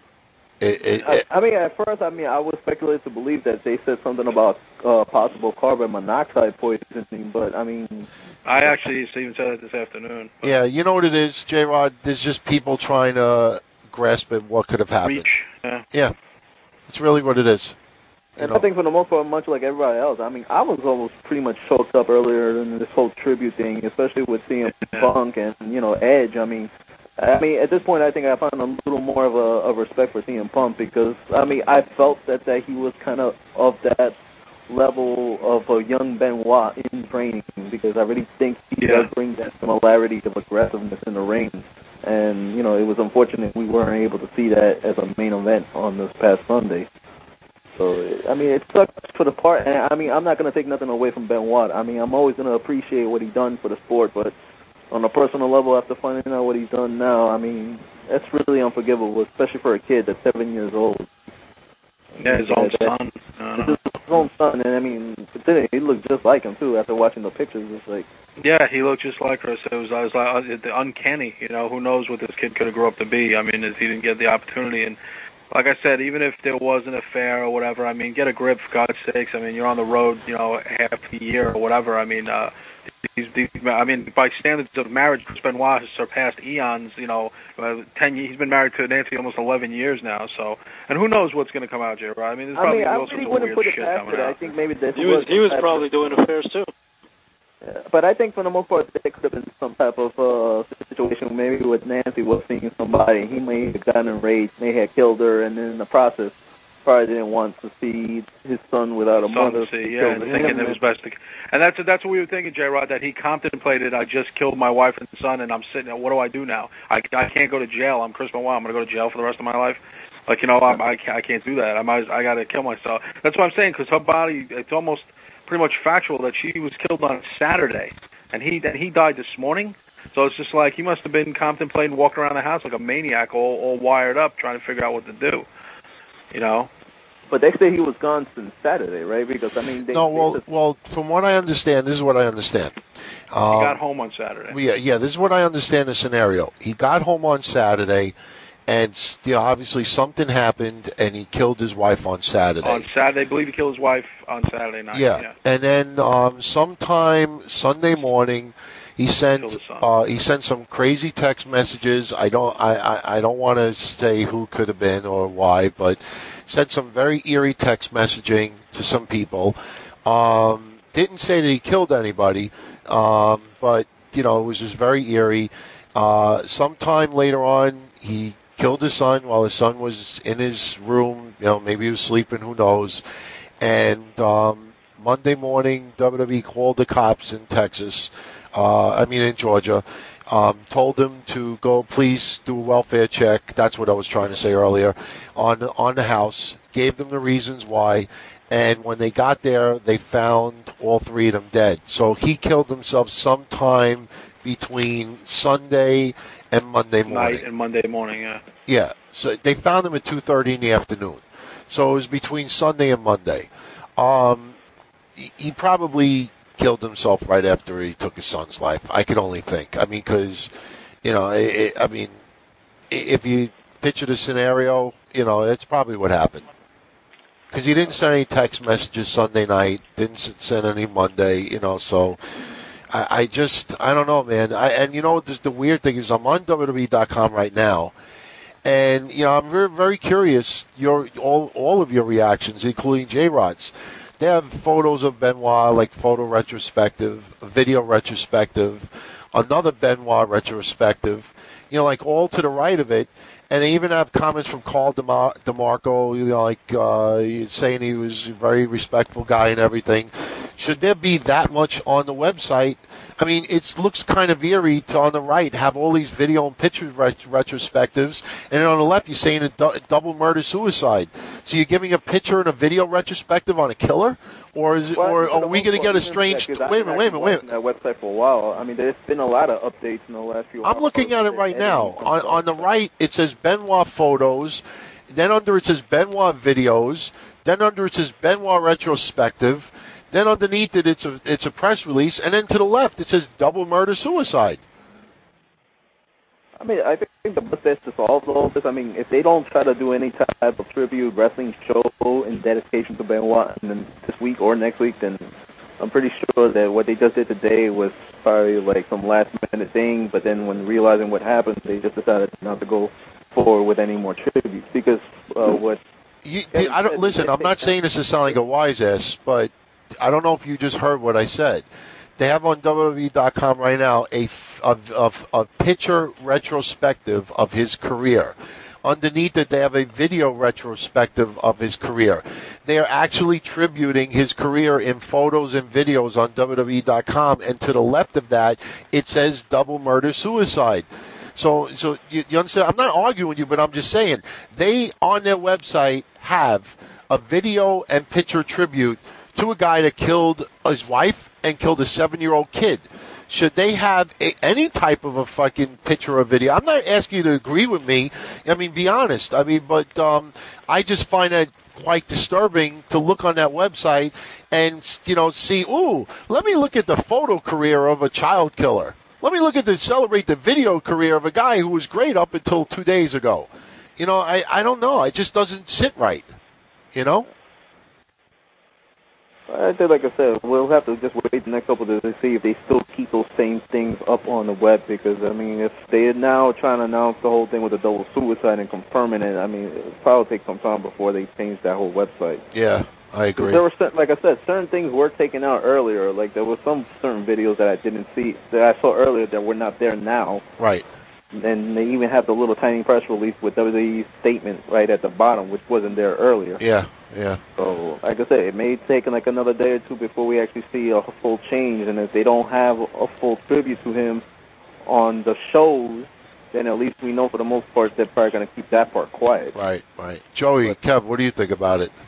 Speaker 11: I mean, at first, I was speculated to believe that they said something about possible carbon monoxide poisoning, but I mean,
Speaker 3: I actually even said it this afternoon.
Speaker 1: Yeah, you know what it is, J-Rod? There's just people trying to grasp at what could have happened.
Speaker 3: Reach.
Speaker 1: Yeah. It's really what it is.
Speaker 11: And I think for the most part, much like everybody else, I mean, I was almost pretty much choked up earlier in this whole tribute thing, especially with CM Punk and, Edge. I mean, at this point, I think I found a little more of a respect for CM Punk because, I mean, I felt that he was kind of that level of a young Benoit in training because I really think he does bring that similarity of aggressiveness in the ring. And, it was unfortunate we weren't able to see that as a main event on this past Sunday. So, I mean, it sucks for the part. And, I mean, I'm not going to take nothing away from Benoit. I mean, I'm always going to appreciate what he's done for the sport, but on a personal level, after finding out what he's done now, I mean, that's really unforgivable, especially for a kid that's 7 years old.
Speaker 3: Yeah, his own son.
Speaker 11: His own son, and I mean, he looked just like him, too, after watching the pictures. It's like...
Speaker 3: Yeah, he looked just like her. So it was like uncanny. Who knows what this kid could have grown up to be? I mean, he didn't get the opportunity. And like I said, even if there was an affair or whatever, I mean, get a grip for God's sakes. I mean, you're on the road, half the year or whatever. I mean, by standards of marriage, Benoit has surpassed eons. 10 years. He's been married to Nancy almost 11 years now. So, and who knows what's going to come out, J-Rod? I mean, there's probably all sorts of weird shit coming out.
Speaker 11: I think maybe
Speaker 2: he was probably doing affairs too.
Speaker 11: Yeah, but I think for the most part, there could have been some type of situation maybe with Nancy was seeing somebody. He may have gotten enraged, may have killed her, and then in the process, probably didn't want to see his son without a mother.
Speaker 3: And thinking it was best to... And that's what we were thinking, J-Rod, that he contemplated, I just killed my wife and son, and I'm sitting there, what do I do now? I can't go to jail. I'm Chris Benoit. I'm going to go to jail for the rest of my life. I can't do that. I got to kill myself. That's what I'm saying, because her body, it's almost... pretty much factual that she was killed on Saturday, and he died this morning. So it's just like he must have been contemplating walking around the house like a maniac, all wired up, trying to figure out what to do.
Speaker 11: But they say he was gone since Saturday, right? Because I mean,
Speaker 1: well, from what I understand, this is what I understand.
Speaker 3: He got home on Saturday.
Speaker 1: Yeah, this is what I understand the scenario. He got home on Saturday. And, obviously something happened, and he killed his wife on Saturday.
Speaker 3: On Saturday, I believe he killed his wife on Saturday night.
Speaker 1: Yeah. And then sometime Sunday morning, he sent some crazy text messages. I don't want to say who could have been or why, but sent some very eerie text messaging to some people. Didn't say that he killed anybody, but, it was just very eerie. Sometime later on, he killed his son while his son was in his room. Maybe he was sleeping, who knows. And Monday morning, WWE called the cops in in Georgia. told him to go, please do a welfare check. That's what I was trying to say earlier on the house. Gave them the reasons why, and when they got there, they found all three of them dead. So he killed himself sometime between Sunday and Monday morning.
Speaker 3: Night and Monday morning, yeah.
Speaker 1: Yeah. So they found him at 2:30 in the afternoon. So it was between Sunday and Monday. He probably killed himself right after he took his son's life. I could only think. I mean, because, if you picture the scenario, it's probably what happened. Because he didn't send any text messages Sunday night, didn't send any Monday, so I don't know, man. The weird thing is I'm on WWE.com right now, and, I'm very, very curious, all of your reactions, including J-Rod's. They have photos of Benoit, like photo retrospective, video retrospective, another Benoit retrospective, like all to the right of it. And they even have comments from Carl DeMarco, saying he was a very respectful guy and everything. Should there be that much on the website? I mean, it looks kind of eerie to, on the right, have all these video and picture retrospectives, and then on the left you're saying a double murder-suicide. So you're giving a picture and a video retrospective on a killer? Or are we going to get a strange... Wait a minute.
Speaker 11: That website for a while. I mean, there's been a lot of updates in the last few
Speaker 1: I'm looking at it right now. On the right, it says Benoit photos. Then under it says Benoit videos. Then under it says Benoit retrospective. Then underneath it, it's a press release, and then to the left, it says double murder-suicide.
Speaker 11: I mean, I think the best is to solve all this. I mean, if they don't try to do any type of tribute wrestling show in dedication to Benoit this week or next week, then I'm pretty sure that what they just did today was probably like some last-minute thing, but then when realizing what happened, they just decided not to go forward with any more tributes, because
Speaker 1: Listen, I'm not saying this to sound like a wise ass, but I don't know if you just heard what I said. They have on WWE.com right now a picture retrospective of his career. Underneath it, they have a video retrospective of his career. They are actually tributing his career in photos and videos on WWE.com, and to the left of that, it says double murder-suicide. So you understand? I'm not arguing with you, but I'm just saying they on their website have a video and picture tribute to a guy that killed his wife and killed a 7-year-old kid. Should they have any type of a fucking picture or video? I'm not asking you to agree with me. I mean, be honest. I mean, but I just find that quite disturbing to look on that website and, see, let me look at the photo career of a child killer. Let me celebrate the video career of a guy who was great up until 2 days ago. I don't know. It just doesn't sit right.
Speaker 11: I think, like I said, we'll have to just wait the next couple of days to see if they still keep those same things up on the web, because, I mean, if they are now trying to announce the whole thing with the double suicide and confirming it, I mean, it'll probably take some time before they change that whole website.
Speaker 1: Yeah, I agree.
Speaker 11: There were, like I said, certain things were taken out earlier. Like, there were some certain videos that I didn't see, that I saw earlier that were not there now.
Speaker 1: Right.
Speaker 11: And they even have the little tiny press release with WWE's statement right at the bottom, which wasn't there earlier.
Speaker 1: Yeah.
Speaker 11: So, like I said, it may take like another day or two before we actually see a full change. And if they don't have a full tribute to him on the shows, then at least we know for the most part they're probably going to keep that part quiet.
Speaker 1: Right. Joey, Kev, what do you think about it?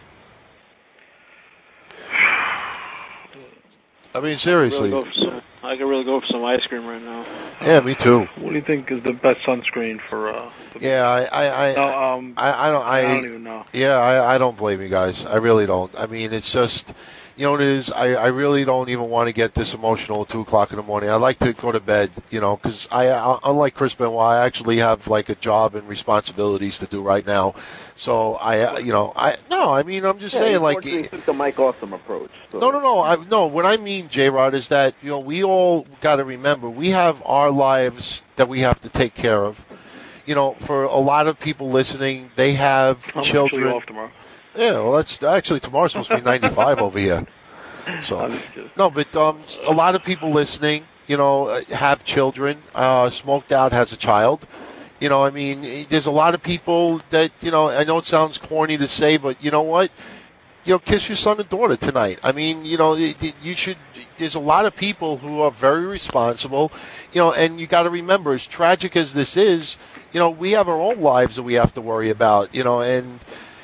Speaker 1: I mean, seriously.
Speaker 2: I could really go for some ice cream right now.
Speaker 1: Yeah, me too.
Speaker 3: What do you think is the best sunscreen for?
Speaker 1: I
Speaker 3: don't even know.
Speaker 1: Yeah, I don't blame you guys. I really don't. I mean, it's just, it is. I really don't even want to get this emotional at 2:00 in the morning. I like to go to bed, because unlike Chris Benoit, I actually have like a job and responsibilities to do right now. So I'm just saying, like,
Speaker 11: you took the Mike Awesome approach. So.
Speaker 1: No. What I mean, J-Rod, is that we all got to remember we have our lives that we have to take care of. For a lot of people listening, they have children.
Speaker 3: I'm off tomorrow.
Speaker 1: Yeah, well, that's actually tomorrow's supposed to be 95 over here. So no, but a lot of people listening, have children. Smoked Out has a child. I mean, there's a lot of people that, I know it sounds corny to say, but you know what? kiss your son and daughter tonight. I mean, you should. There's a lot of people who are very responsible, and you got to remember, as tragic as this is, we have our own lives that we have to worry about, and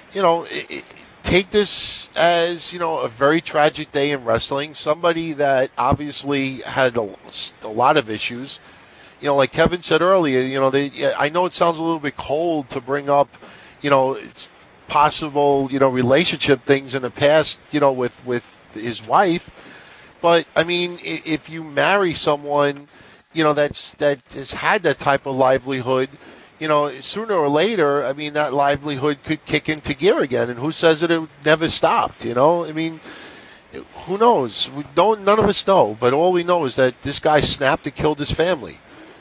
Speaker 1: take this as, a very tragic day in wrestling. Somebody that obviously had a lot of issues. Like Kevin said earlier, I know it sounds a little bit cold to bring up, it's possible, relationship things in the past, with his wife. But I mean, if you marry someone, that has had that type of livelihood, sooner or later, I mean, that livelihood could kick into gear again. And who says that it never stopped? I mean, who knows? None of us know. But all we know is that this guy snapped and killed his family.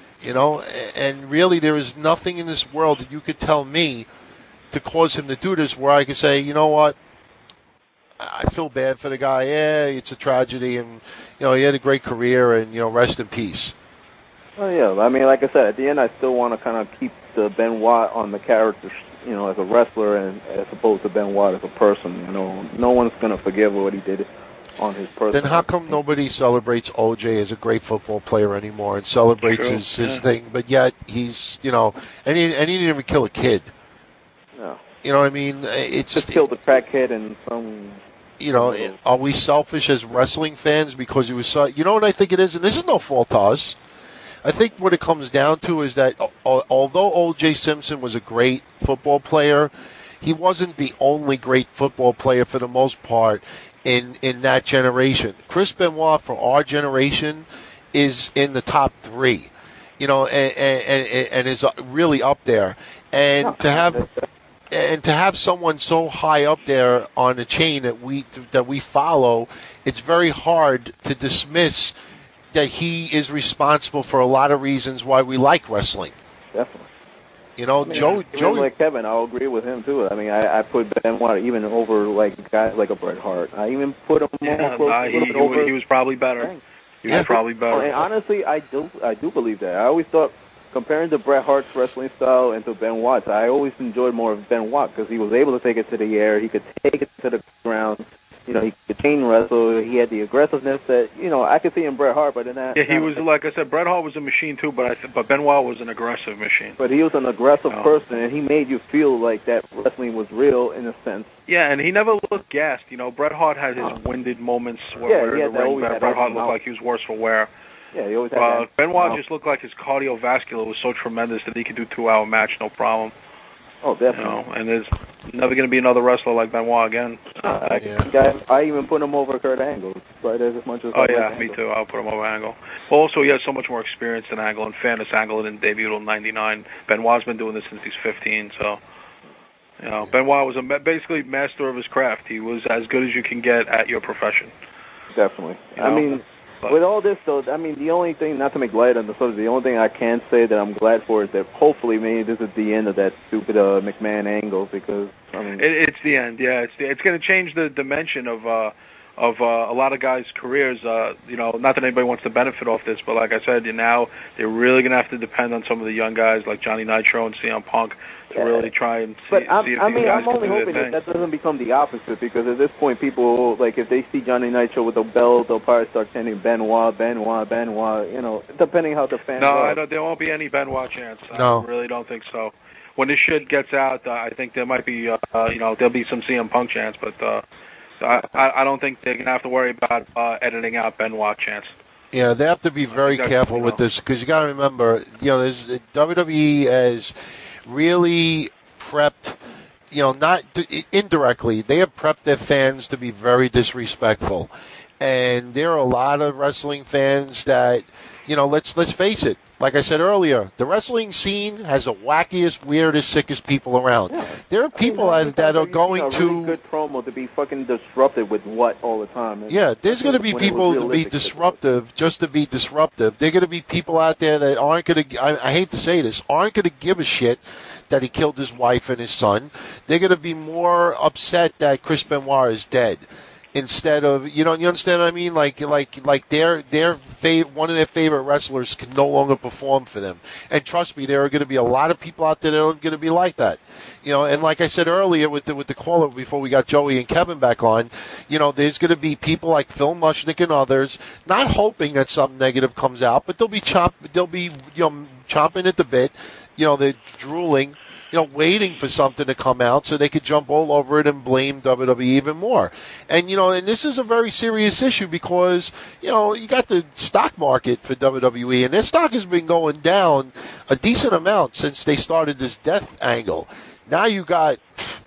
Speaker 1: And really, there is nothing in this world that you could tell me to cause him to do this where I could say, you know what, I feel bad for the guy. Yeah, it's a tragedy, and he had a great career, and rest in peace.
Speaker 11: Oh yeah, I mean, like I said, at the end, I still want to kind of keep the Benoit on the character, as a wrestler, and as opposed to Benoit as a person. No one's gonna forgive what he did on his person.
Speaker 1: Then how come nobody celebrates OJ as a great football player anymore and celebrates his thing? But yet he's, and he didn't even kill a kid.
Speaker 11: No.
Speaker 1: You know what I mean? It's
Speaker 11: just killed a crackhead and some.
Speaker 1: Are we selfish as wrestling fans because he was so? You know what I think it is, and this is no fault to us. I think what it comes down to is that although O.J. Simpson was a great football player, he wasn't the only great football player for the most part in that generation. Chris Benoit for our generation is in the top 3, and is really up there. And to have someone so high up there on the chain that we follow, it's very hard to dismiss that he is responsible for a lot of reasons why we like wrestling.
Speaker 11: Definitely. Joe, like Kevin, I'll agree with him too. I mean, I put Benoit even over like guys like a Bret Hart. I even put him over.
Speaker 3: He was probably better. He was probably better.
Speaker 11: And honestly, I do believe that. I always thought, comparing to Bret Hart's wrestling style and to Benoit's, I always enjoyed more of Benoit because he was able to take it to the air. He could take it to the ground. He could chain wrestle. He had the aggressiveness that, I could see in Bret Hart, but in that...
Speaker 3: Yeah, he was, like I said, Bret Hart was a machine too, but Benoit was an aggressive machine.
Speaker 11: But he was an aggressive person, and he made you feel like that wrestling was real in a sense.
Speaker 3: Yeah, and he never looked gassed. Bret Hart had his winded moments where the ring, Bret Hart looked like he was worse for wear.
Speaker 11: Yeah, he always had
Speaker 3: Benoit just looked like his cardiovascular was so tremendous that he could do a 2-hour match, no problem.
Speaker 11: Oh, definitely.
Speaker 3: And there's never going to be another wrestler like Benoit again.
Speaker 11: I even put him over Kurt Angle, right, as much as
Speaker 3: me too. I'll put him over Angle. Well, also, he has so much more experience than Angle. In fairness, Angle didn't debut till '99. Benoit's been doing this since he's 15, so... Benoit was basically master of his craft. He was as good as you can get at your profession.
Speaker 11: Definitely. With all this, though, the only thing, not to make light on the subject, the only thing I can say that I'm glad for is that hopefully maybe this is the end of that stupid McMahon angle because,
Speaker 3: It's the end, yeah. It's going to change the dimension of a lot of guys' careers. Not that anybody wants to benefit off this, but like I said, now they're really going to have to depend on some of the young guys like Johnny Nitro and CM Punk to really try and see if these guys can do their thing.
Speaker 11: I'm only hoping that doesn't become the opposite because at this point, people, like, if they see Johnny Nitro with a belt, they'll probably start chanting Benoit, Benoit, Benoit, depending how the fans are.
Speaker 3: There won't be any Benoit chants.
Speaker 1: No.
Speaker 3: I really don't think so. When this shit gets out, I think there might be, there'll be some CM Punk chants, but I don't think they're going to have to worry about editing out Benoit chants.
Speaker 1: Yeah, they have to be very careful with this because you got to remember, WWE has really prepped, not indirectly, they have prepped their fans to be very disrespectful. And there are a lot of wrestling fans that, let's face it, like I said earlier, the wrestling scene has the wackiest, weirdest, sickest people around. Yeah. There are people that are going to...
Speaker 11: really good promo to be fucking disruptive with what all the time.
Speaker 1: Yeah, there's going to be people to be disruptive just to be disruptive. There are going to be people out there that aren't going to... I hate to say this, aren't going to give a shit that he killed his wife and his son. They're going to be more upset that Chris Benoit is dead. instead of, you understand what I mean? Like their one of their favorite wrestlers can no longer perform for them. And trust me, there are going to be a lot of people out there that are going to be like that. And like I said earlier with the caller before we got Joey and Kevin back on, there's going to be people like Phil Mushnick and others not hoping that something negative comes out, but they'll be chomping at the bit, they're drooling, waiting for something to come out so they could jump all over it and blame WWE even more. And, and this is a very serious issue because, you got the stock market for WWE, and their stock has been going down a decent amount since they started this death angle. Now you got,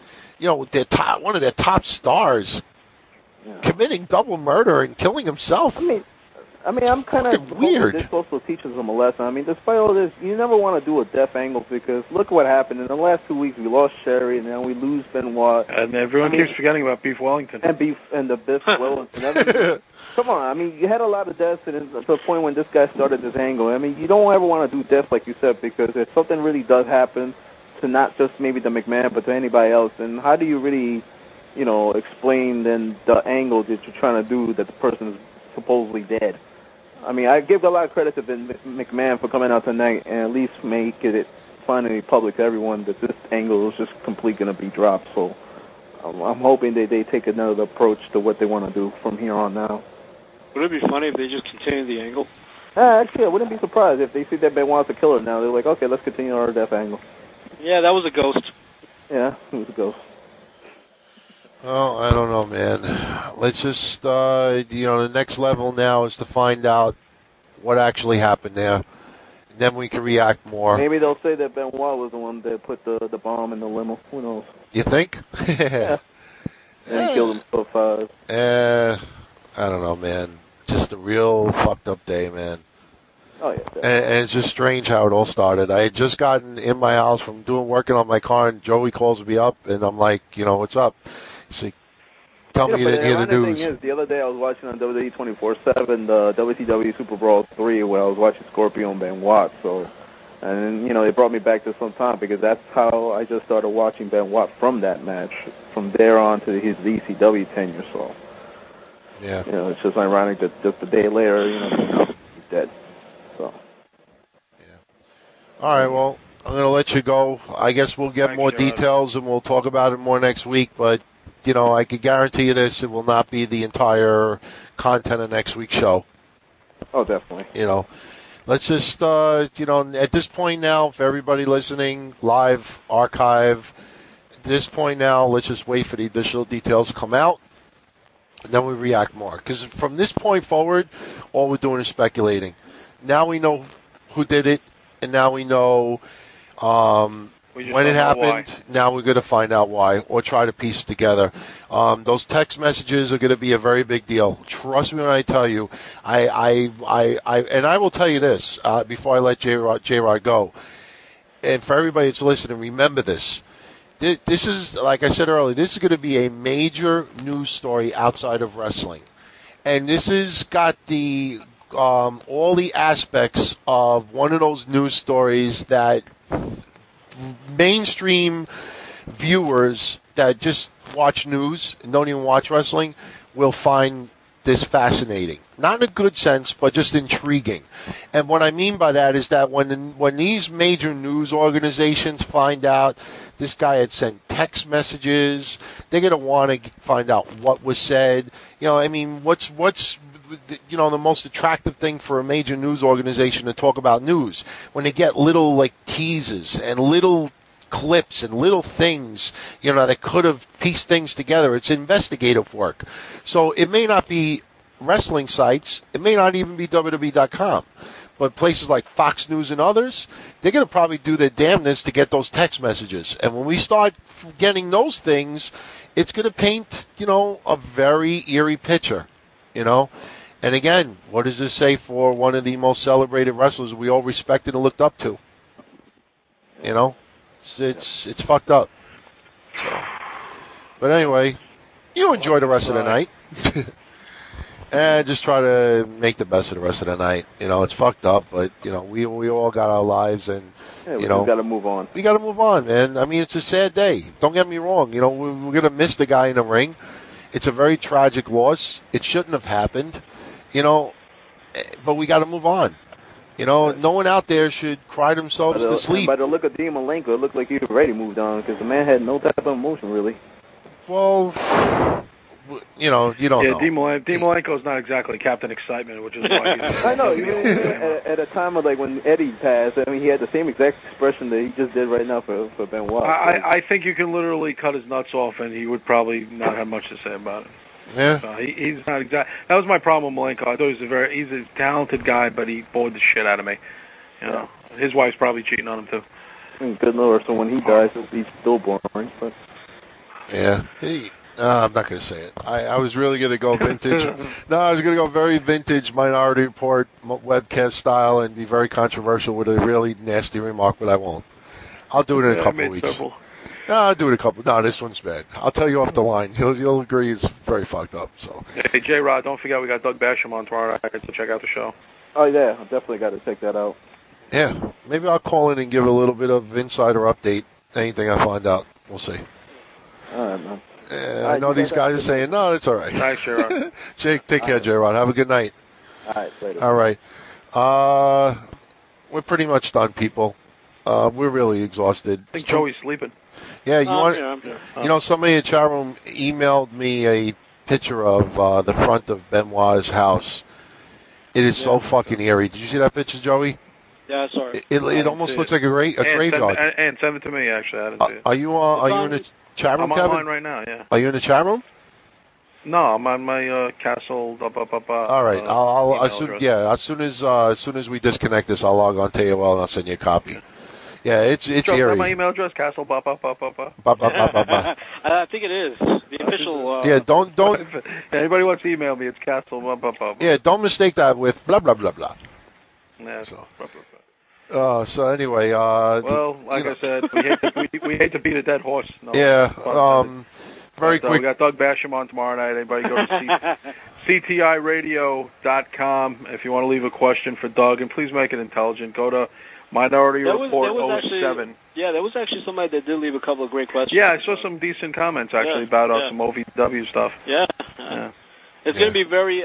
Speaker 1: one of their top stars committing double murder and killing himself.
Speaker 11: I mean, I'm kind of
Speaker 1: weird.
Speaker 11: This also teaches them a lesson. I mean, despite all this, you never want to do a death angle because look what happened. In the last 2 weeks, we lost Sherry, and now we lose Benoit.
Speaker 3: And everyone keeps forgetting about Beef Wellington.
Speaker 11: And the Biff Wellington. Come on, I mean, you had a lot of deaths to the point when this guy started this angle. I mean, you don't ever want to do death, like you said, because if something really does happen to not just maybe the McMahon, but to anybody else, then how do you really, explain then the angle that you're trying to do that the person is supposedly dead? I mean, I give a lot of credit to Vince McMahon for coming out tonight and at least making it finally public to everyone that this angle is just completely going to be dropped. So I'm hoping that they take another approach to what they want to do from here on now.
Speaker 2: Would it be funny if they just continued the angle?
Speaker 11: Actually, I wouldn't be surprised if they see that Benoit's a killer now. They're like, okay, let's continue our death angle.
Speaker 2: Yeah, that was a ghost.
Speaker 11: Yeah, it was a ghost.
Speaker 1: Oh, I don't know, man. Let's just, the next level now is to find out what actually happened there. And then we can react more.
Speaker 11: Maybe they'll say that Benoit was the one that put the bomb in the limo. Who knows?
Speaker 1: You think?
Speaker 11: Yeah. And he killed himself.
Speaker 1: I don't know, man. Just a real fucked up day, man.
Speaker 11: Oh, yeah.
Speaker 1: And it's just strange how it all started. I had just gotten in my house from working on my car, and Joey calls me up, and I'm like, what's up? So tell me you didn't hear the news.
Speaker 11: Thing is, the other day I was watching on WWE 24/7 the WCW Super Brawl 3 where I was watching Scorpio and Benoit. So, and it brought me back to some time because that's how I just started watching Benoit from that match. From there on to his ECW tenure. So,
Speaker 1: yeah,
Speaker 11: it's just ironic that just a day later, he's dead. So,
Speaker 1: yeah. All right, well, I'm gonna let you go. I guess we'll get more details and we'll talk about it more next week, but. I could guarantee you this, it will not be the entire content of next week's show.
Speaker 11: Oh, definitely.
Speaker 1: Let's just, at this point now, for everybody listening, live, archive, at this point now, let's just wait for the additional details to come out, and then we react more. Because from this point forward, all we're doing is speculating. Now we know who did it, and now we know when it happened. Now we're going to find out why, or try to piece it together. Those text messages are going to be a very big deal. Trust me when I tell you. And I will tell you this before I let J-Rod go. And for everybody that's listening, remember this. This is, like I said earlier, this is going to be a major news story outside of wrestling, and this has got the all the aspects of one of those news stories that mainstream viewers that just watch news and don't even watch wrestling will find this fascinating. Not in a good sense, but just intriguing. And what I mean by that is that when these major news organizations find out this guy had sent text messages, they're going to want to find out what was said. What's the most attractive thing for a major news organization to talk about news? When they get little teases and little clips and little things, that could have pieced things together. It's investigative work. So it may not be wrestling sites. It may not even be WWE.com. But places like Fox News and others, they're going to probably do their damnedest to get those text messages. And when we start getting those things, it's going to paint, a very eerie picture, And again, what does this say for one of the most celebrated wrestlers we all respected and looked up to? It's fucked up. So, but anyway, you enjoy the rest of the night. And just try to make the best of the rest of the night. It's fucked up, but, we all got our lives and,
Speaker 11: we got to move on.
Speaker 1: We got to move on, man. I mean, it's a sad day. Don't get me wrong. We're going to miss the guy in the ring. It's a very tragic loss. It shouldn't have happened, but we got to move on. No one out there should cry themselves to sleep.
Speaker 11: By the look of Dean Malenko, it looked like he already moved on because the man had no type of emotion, really.
Speaker 1: Well, you don't know.
Speaker 12: Dean Malenko's not exactly Captain Excitement, which is why he's...
Speaker 11: I know. At a time of when Eddie passed, he had the same exact expression that he just did right now for Benoit.
Speaker 12: I think you can literally cut his nuts off, and he would probably not have much to say about it.
Speaker 1: Yeah.
Speaker 12: So he's not exact. That was my problem with Malenko. I thought he's a talented guy, but he bored the shit out of me. His wife's probably cheating on him too.
Speaker 11: Good Lord, so when he dies, he's still boring. But
Speaker 1: yeah. I'm not going to say it. I was really going to go vintage. No, I was going to go very vintage Minority Report webcast style and be very controversial with a really nasty remark, but I won't. I'll do it in a couple of weeks.
Speaker 12: Several.
Speaker 1: No, I'll do it in a couple. No, this one's bad. I'll tell you off the line. You'll agree it's very fucked up. So.
Speaker 12: Hey, J-Rod, don't forget we got Doug Basham on tomorrow night, so check out the show.
Speaker 11: Oh, yeah. I definitely got to check that out.
Speaker 1: Yeah. Maybe I'll call in and give a little bit of insider update. Anything I find out. We'll see.
Speaker 11: All right, man.
Speaker 1: I know these guys are saying, no, it's all right.
Speaker 12: Thanks, J-Rod.
Speaker 1: Jake, take care, J-Rod. Have a good night.
Speaker 11: All right, later.
Speaker 1: All right. We're pretty much done, people. We're really exhausted.
Speaker 12: I think Joey's sleeping.
Speaker 1: Yeah,
Speaker 12: I'm here.
Speaker 1: Somebody in the chat room emailed me a picture of the front of Benoit's house. It is so fucking eerie. Did you see that picture, Joey?
Speaker 2: Yeah, sorry.
Speaker 1: It almost looks like a graveyard.
Speaker 12: And send it to me, actually. I didn't see it.
Speaker 1: Are you in the chat room,
Speaker 12: I'm
Speaker 1: Kevin?
Speaker 12: online right now, yeah.
Speaker 1: Are you in the chat room?
Speaker 12: No, I'm on my Castle.
Speaker 1: All right, I'll as soon as we disconnect this, I'll log on to AOL and I'll send you a copy. Yeah, it's eerie.
Speaker 12: My email address, Castle.
Speaker 2: I think it is the official.
Speaker 1: Yeah, don't.
Speaker 12: If anybody wants to email me, it's Castle.
Speaker 1: Yeah, don't mistake that with blah blah blah blah.
Speaker 12: Yeah.
Speaker 1: So anyway,
Speaker 12: well, like I said, we hate to beat a dead horse. No,
Speaker 1: yeah. Very quick.
Speaker 12: We got Doug Basham on tomorrow night. Anybody go to CTIRadio.com if you want to leave a question for Doug, and please make it intelligent. Go to Minority Report 07.
Speaker 2: There was actually somebody that did leave a couple of great questions.
Speaker 12: Yeah, I saw some decent comments actually about some OVW stuff.
Speaker 2: Yeah. It's going to be very.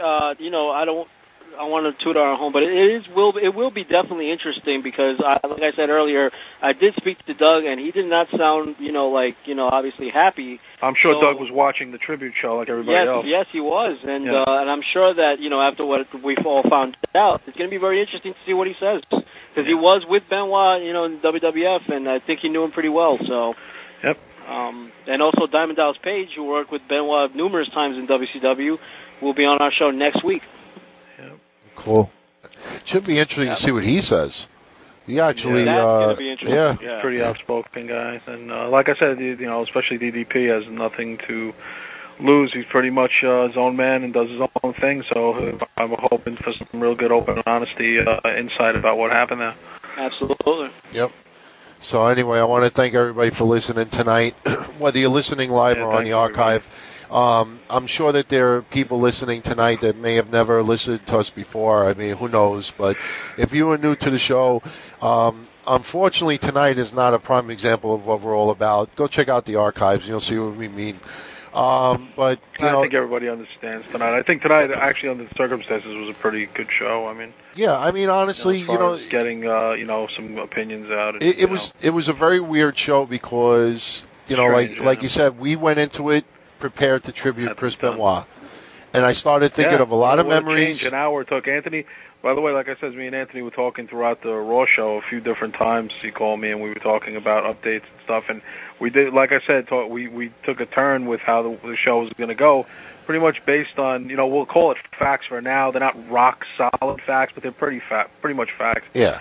Speaker 2: I want to toot our home, but it will be definitely interesting because, like I said earlier, I did speak to Doug, and he did not sound, obviously happy.
Speaker 12: I'm sure Doug was watching the tribute show like everybody else.
Speaker 2: Yes, he was, and I'm sure that after what we've all found out, it's going to be very interesting to see what he says because he was with Benoit, in WWF, and I think he knew him pretty well. So.
Speaker 12: Yep.
Speaker 2: And also Diamond Dallas Page, who worked with Benoit numerous times in WCW, will be on our show next week.
Speaker 1: Cool. Should be interesting to see what he says. He actually,
Speaker 12: pretty outspoken guy, and like I said, especially DDP has nothing to lose. He's pretty much his own man and does his own thing. So I'm hoping for some real good, open, honesty insight about what happened there.
Speaker 2: Absolutely.
Speaker 1: Yep. So anyway, I want to thank everybody for listening tonight, whether you're listening live or on the archive. I'm sure that there are people listening tonight that may have never listened to us before. I mean, who knows? But if you are new to the show, unfortunately, tonight is not a prime example of what we're all about. Go check out the archives. You'll see what we mean. But
Speaker 12: I think everybody understands tonight. I think tonight, actually, under the circumstances, was a pretty good show. I mean,
Speaker 1: honestly,
Speaker 12: getting some opinions out. And,
Speaker 1: it was a very weird show because like you said, we went into it prepared to tribute Chris Benoit, and I started thinking of a lot of memories.
Speaker 12: An hour took Anthony. By the way, like I said, me and Anthony were talking throughout the Raw show a few different times. He called me and we were talking about updates and stuff, and we did, like I said, we took a turn with how the show was going to go, pretty much based on, we'll call it facts for now. They're not rock solid facts, but they're pretty much facts.
Speaker 1: Yeah.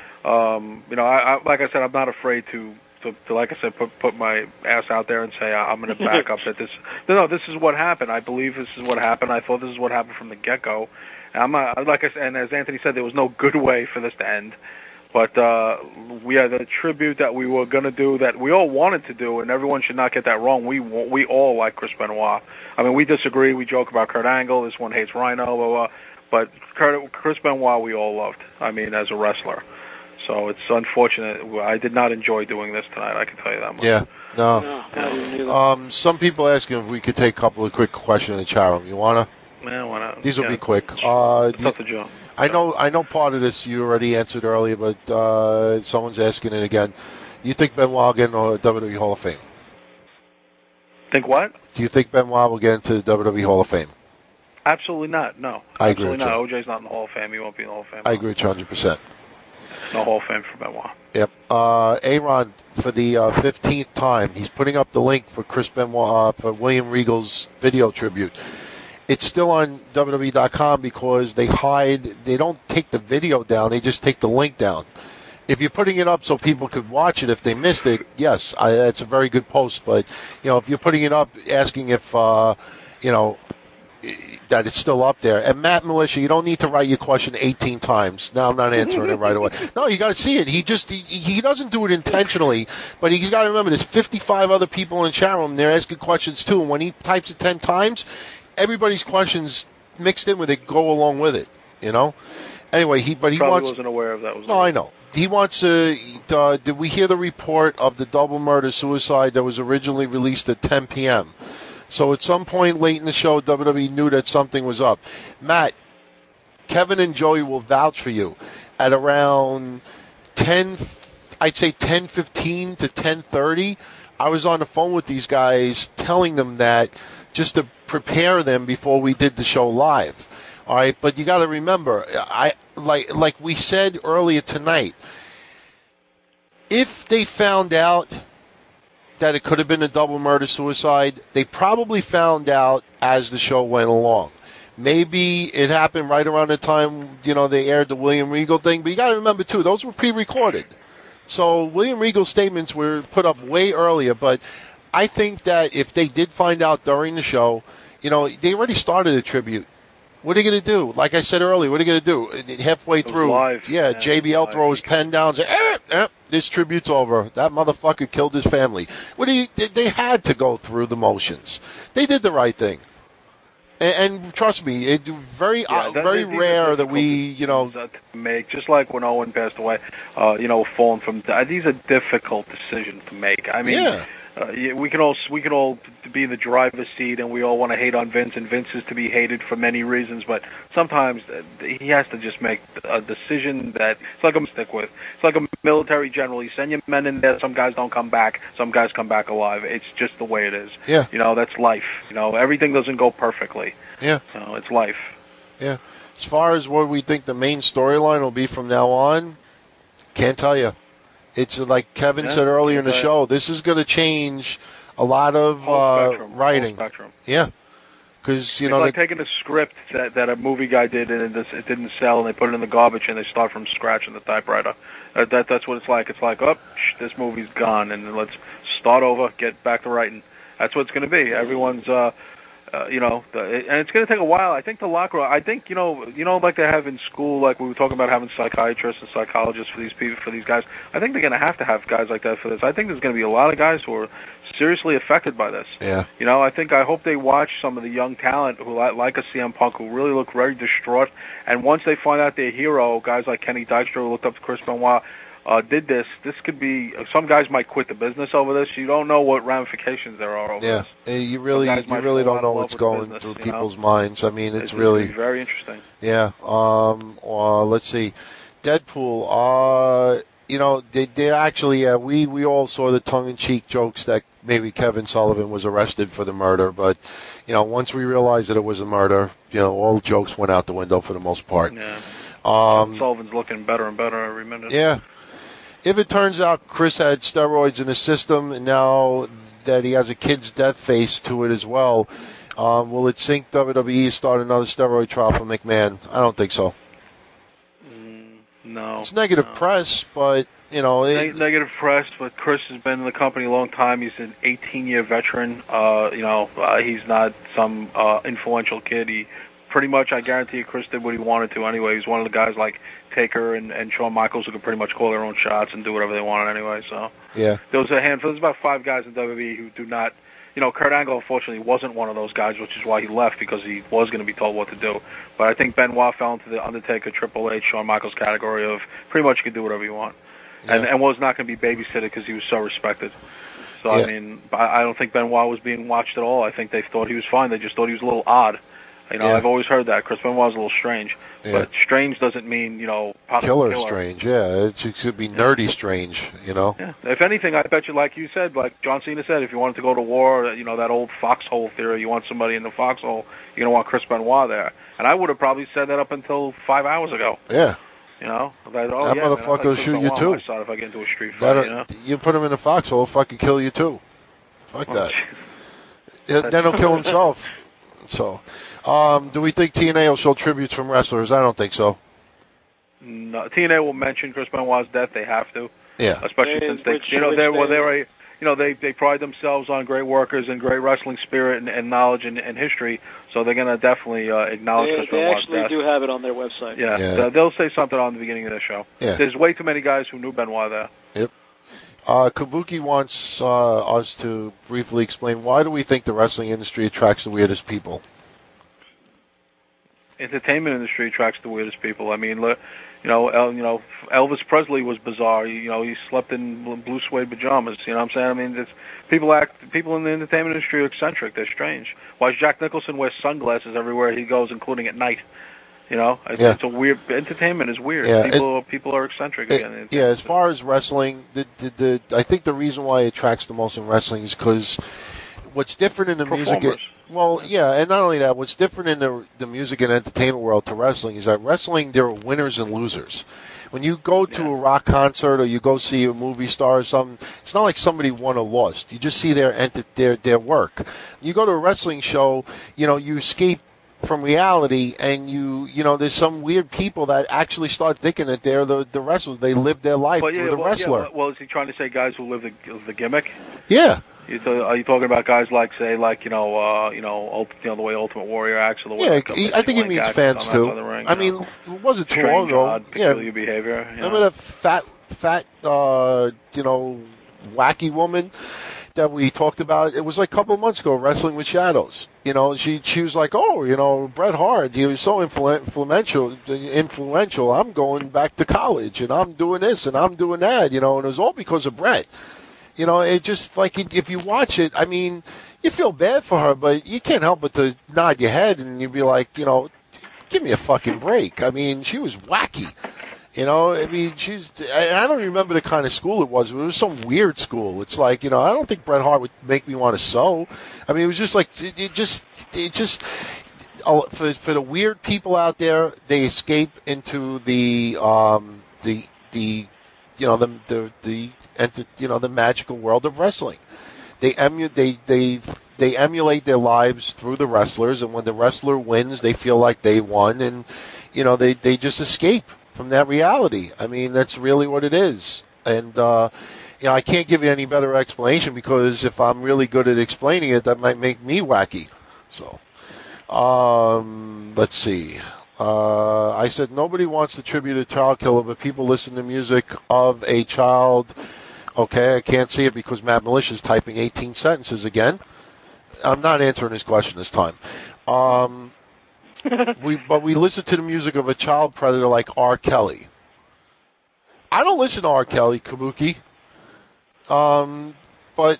Speaker 12: I like I said, I'm not afraid to like I said, put my ass out there and say I'm going to back up that this. No, this is what happened. I believe this is what happened. I thought this is what happened from the get-go. I'm not, like I said, and as Anthony said, there was no good way for this to end. But we had a tribute that we were going to do that we all wanted to do, and everyone should not get that wrong. We all like Chris Benoit. I mean, we disagree. We joke about Kurt Angle. This one hates Rhino, blah, blah, blah. But Chris Benoit we all loved, I mean, as a wrestler. So it's unfortunate. I did not enjoy doing this tonight. I can tell you that much.
Speaker 1: Yeah. No. Some people asking if we could take a couple of quick questions in the chat room. You wanna?
Speaker 12: Yeah, why not?
Speaker 1: These will be quick.
Speaker 12: It's up to Joe.
Speaker 1: I know part of this you already answered earlier, but someone's asking it again. You think Benoit will get into the WWE Hall of Fame?
Speaker 12: Think what?
Speaker 1: Do you think Benoit will get into the WWE Hall of Fame?
Speaker 12: Absolutely not. No.
Speaker 1: I agree with
Speaker 12: Absolutely
Speaker 1: you.
Speaker 12: not. OJ's not in the Hall of Fame. He won't be in the Hall of Fame.
Speaker 1: I agree with you 100%.
Speaker 12: No Hall of Fame for Benoit.
Speaker 1: Yep. Aaron, for the 15th time, he's putting up the link for Chris Benoit for William Regal's video tribute. It's still on WWE.com because they don't take the video down, they just take the link down. If you're putting it up so people could watch it if they missed it, yes, that's a very good post. But, if you're putting it up asking if, that it's still up there. And Matt Militia, you don't need to write your question 18 times. Now I'm not answering it right away. No, you got to see it. He doesn't do it intentionally, but you got to remember there's 55 other people in the chat room. They're asking questions too, and when he types it 10 times, everybody's questions mixed in with it go along with it. Anyway, he
Speaker 12: Probably
Speaker 1: wants.
Speaker 12: Wasn't aware of that.
Speaker 1: No, I know. He wants to. Did we hear the report of the double murder suicide that was originally released at 10 p.m.? So at some point late in the show, WWE knew that something was up. Matt, Kevin and Joey will vouch for you. At around 10:15 to 10:30, I was on the phone with these guys telling them that just to prepare them before we did the show live. All right, but you got to remember, like we said earlier tonight, if they found out that it could have been a double murder suicide, they probably found out as the show went along. Maybe it happened right around the time, they aired the William Regal thing, but you got to remember too, those were pre-recorded. So William Regal's statements were put up way earlier, but I think that if they did find out during the show, they already started a tribute. What are you going to do? Like I said earlier, what are you going to do? Halfway through,
Speaker 12: live.
Speaker 1: Yeah, JBL throw his pen down and say, this tribute's over. That motherfucker killed his family. They had to go through the motions. They did the right thing. And trust me, it's very rare that we,
Speaker 12: to make, just like when Owen passed away, falling from, these are difficult decisions to make. I mean, we can all be in the driver's seat, and we all want to hate on Vince, and Vince is to be hated for many reasons. But sometimes he has to just make a decision that it's like a stick with. It's like a military general. You send your men in there. Some guys don't come back. Some guys come back alive. It's just the way it is.
Speaker 1: Yeah.
Speaker 12: That's life. Everything doesn't go perfectly.
Speaker 1: Yeah.
Speaker 12: It's life.
Speaker 1: Yeah. As far as what we think the main storyline will be from now on, can't tell you. It's like Kevin said earlier in the show, this is going to change a lot of writing. Yeah. Because,
Speaker 12: it's like taking a script that a movie guy did and it didn't sell, and they put it in the garbage and they start from scratch in the typewriter. That's what it's like. It's like, this movie's gone, and let's start over, get back to writing. That's what it's going to be. Everyone's, and it's going to take a while. I think the locker room, like they have in school, like we were talking about having psychiatrists and psychologists for these people, for these guys. I think they're going to have guys like that for this. I think there's going to be a lot of guys who are seriously affected by this.
Speaker 1: Yeah.
Speaker 12: I hope they watch some of the young talent who like a CM Punk who really look very distraught. And once they find out their hero, guys like Kenny Dykstra who looked up to Chris Benoit, did this could be, some guys might quit the business over this. You don't know what ramifications there are over this.
Speaker 1: Yeah, you really don't know what's going through people's minds. I mean, it's really
Speaker 12: very interesting.
Speaker 1: Yeah. Let's see, Deadpool. They actually, we all saw the tongue-in-cheek jokes that maybe Kevin Sullivan was arrested for the murder, but once we realized that it was a murder, all jokes went out the window for the most part.
Speaker 12: Yeah. Sullivan's looking better and better every minute.
Speaker 1: Yeah. If it turns out Chris had steroids in his system, and now that he has a kid's death face to it as well, will it sink WWE to start another steroid trial for McMahon? I don't think so.
Speaker 12: No.
Speaker 1: It's negative press, but,
Speaker 12: negative press, but Chris has been in the company a long time. He's an 18-year veteran. He's not some influential kid. He pretty much, I guarantee you, Chris did what he wanted to anyway. He's one of the guys like Taker and Shawn Michaels who could pretty much call their own shots and do whatever they wanted anyway. So
Speaker 1: yeah,
Speaker 12: there was a handful. There's about 5 guys in WWE who do not Kurt Angle, unfortunately, wasn't one of those guys, which is why he left, because he was going to be told what to do. But I think Benoit fell into the Undertaker, Triple H, Shawn Michaels category of pretty much you can do whatever you want. Yeah. And was not going to be babysitted because he was so respected. So, I mean, I don't think Benoit was being watched at all. I think they thought he was fine. They just thought he was a little odd. I've always heard that. Chris Benoit's a little strange. Yeah. But strange doesn't mean,
Speaker 1: killer strange, yeah. It should be nerdy strange,
Speaker 12: Yeah. If anything, I bet you, like you said, like John Cena said, if you wanted to go to war, that old foxhole theory, you want somebody in the foxhole, you're going to want Chris Benoit there. And I would have probably said that up until 5 hours ago.
Speaker 1: Yeah.
Speaker 12: That
Speaker 1: motherfucker will shoot you too.
Speaker 12: If I get into a street fight,
Speaker 1: you put him in a foxhole, he'll fucking kill you too. Fuck that. Then he'll kill himself. So, do we think TNA will show tributes from wrestlers? I don't think so.
Speaker 12: No, TNA will mention Chris Benoit's death. They have to.
Speaker 1: Yeah.
Speaker 12: Especially since they pride themselves on great workers and great wrestling spirit and knowledge and history. So they're going to definitely acknowledge Chris Benoit's death.
Speaker 13: They actually do have it on their website.
Speaker 12: Yeah. They'll say something on the beginning of the show.
Speaker 1: Yeah.
Speaker 12: There's way too many guys who knew Benoit there.
Speaker 1: Yep. Kabuki wants us to briefly explain, why do we think the wrestling industry attracts the weirdest people?
Speaker 12: Entertainment industry attracts the weirdest people. I mean, Elvis Presley was bizarre. He slept in blue suede pajamas. You know what I'm saying? I mean, people in the entertainment industry are eccentric. They're strange. Why does Jack Nicholson wear sunglasses everywhere he goes, including at night? It's a weird. Entertainment is weird.
Speaker 1: Yeah,
Speaker 12: people are eccentric. Again.
Speaker 1: Yeah, as far as wrestling, I think the reason why it attracts the most in wrestling is because what's different in the music. And not only that, what's different in the music and entertainment world to wrestling is that wrestling, there are winners and losers. When you go to a rock concert or you go see a movie star or something, it's not like somebody won or lost. You just see their work. You go to a wrestling show, you escape from reality, and there's some weird people that actually start thinking that they're the wrestlers. They live their life through the wrestler.
Speaker 12: Is he trying to say guys who live the gimmick?
Speaker 1: Yeah.
Speaker 12: Are you talking about guys like, say, the way Ultimate Warrior acts, or the way?
Speaker 1: Yeah, I think he means fans too. I mean, it wasn't too long ago.
Speaker 12: Peculiar behavior.
Speaker 1: Remember that fat, wacky woman that we talked about? It was like a couple of months ago, Wrestling with Shadows. She was like, Bret Hart, he was so influential. I'm going back to college, and I'm doing this, and I'm doing that, and it was all because of Bret. It just, like, if you watch it, I mean, you feel bad for her, but you can't help but to nod your head and you'd be like, give me a fucking break. I mean, she was wacky. I mean, I don't remember the kind of school it was. It was some weird school. It's like, I don't think Bret Hart would make me want to sew. I mean, it was just like, it just, for the weird people out there, they escape into the magical world of wrestling. They emulate their lives through the wrestlers, and when the wrestler wins, they feel like they won, and they just escape from that reality. I mean, that's really what it is. And I can't give you any better explanation, because if I'm really good at explaining it, that might make me wacky. So, let's see. I said nobody wants to tribute a child killer, but people listen to music of a child. Okay, I can't see it because Matt Militia is typing 18 sentences again. I'm not answering his question this time. We listen to the music of a child predator like R. Kelly. I don't listen to R. Kelly, Kabuki. But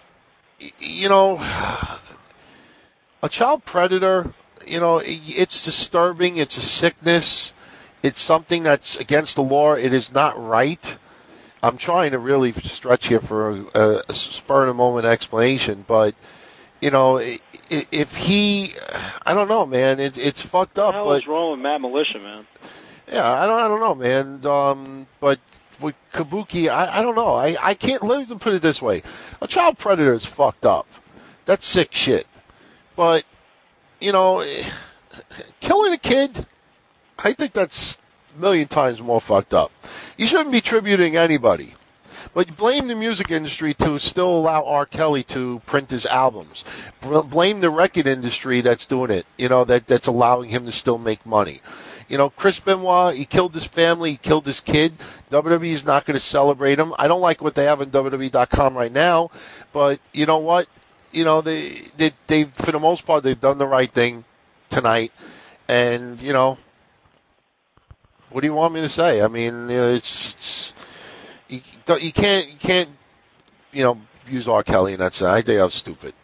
Speaker 1: a child predator, it's disturbing. It's a sickness. It's something that's against the law. It is not right. I'm trying to really stretch here for a spur-of-the-moment explanation, but, if he, I don't know, man, it's fucked up.
Speaker 13: What the hell is wrong with Matt Militia, man?
Speaker 1: Yeah, I don't know, man. But with Kabuki, I don't know. I can't, let me put it this way. A child predator is fucked up. That's sick shit. But, killing a kid, I think that's a million times more fucked up. You shouldn't be tributing anybody. But you blame the music industry to still allow R. Kelly to print his albums. Blame the record industry that's doing it, that's allowing him to still make money. Chris Benoit, he killed his family, he killed his kid. WWE is not going to celebrate him. I don't like what they have on WWE.com right now, but you know what? you know, they for the most part they've done the right thing tonight, and you know, what do you want me to say? I mean, you know, you can't you know, use R. Kelly in that sense. I think I was stupid.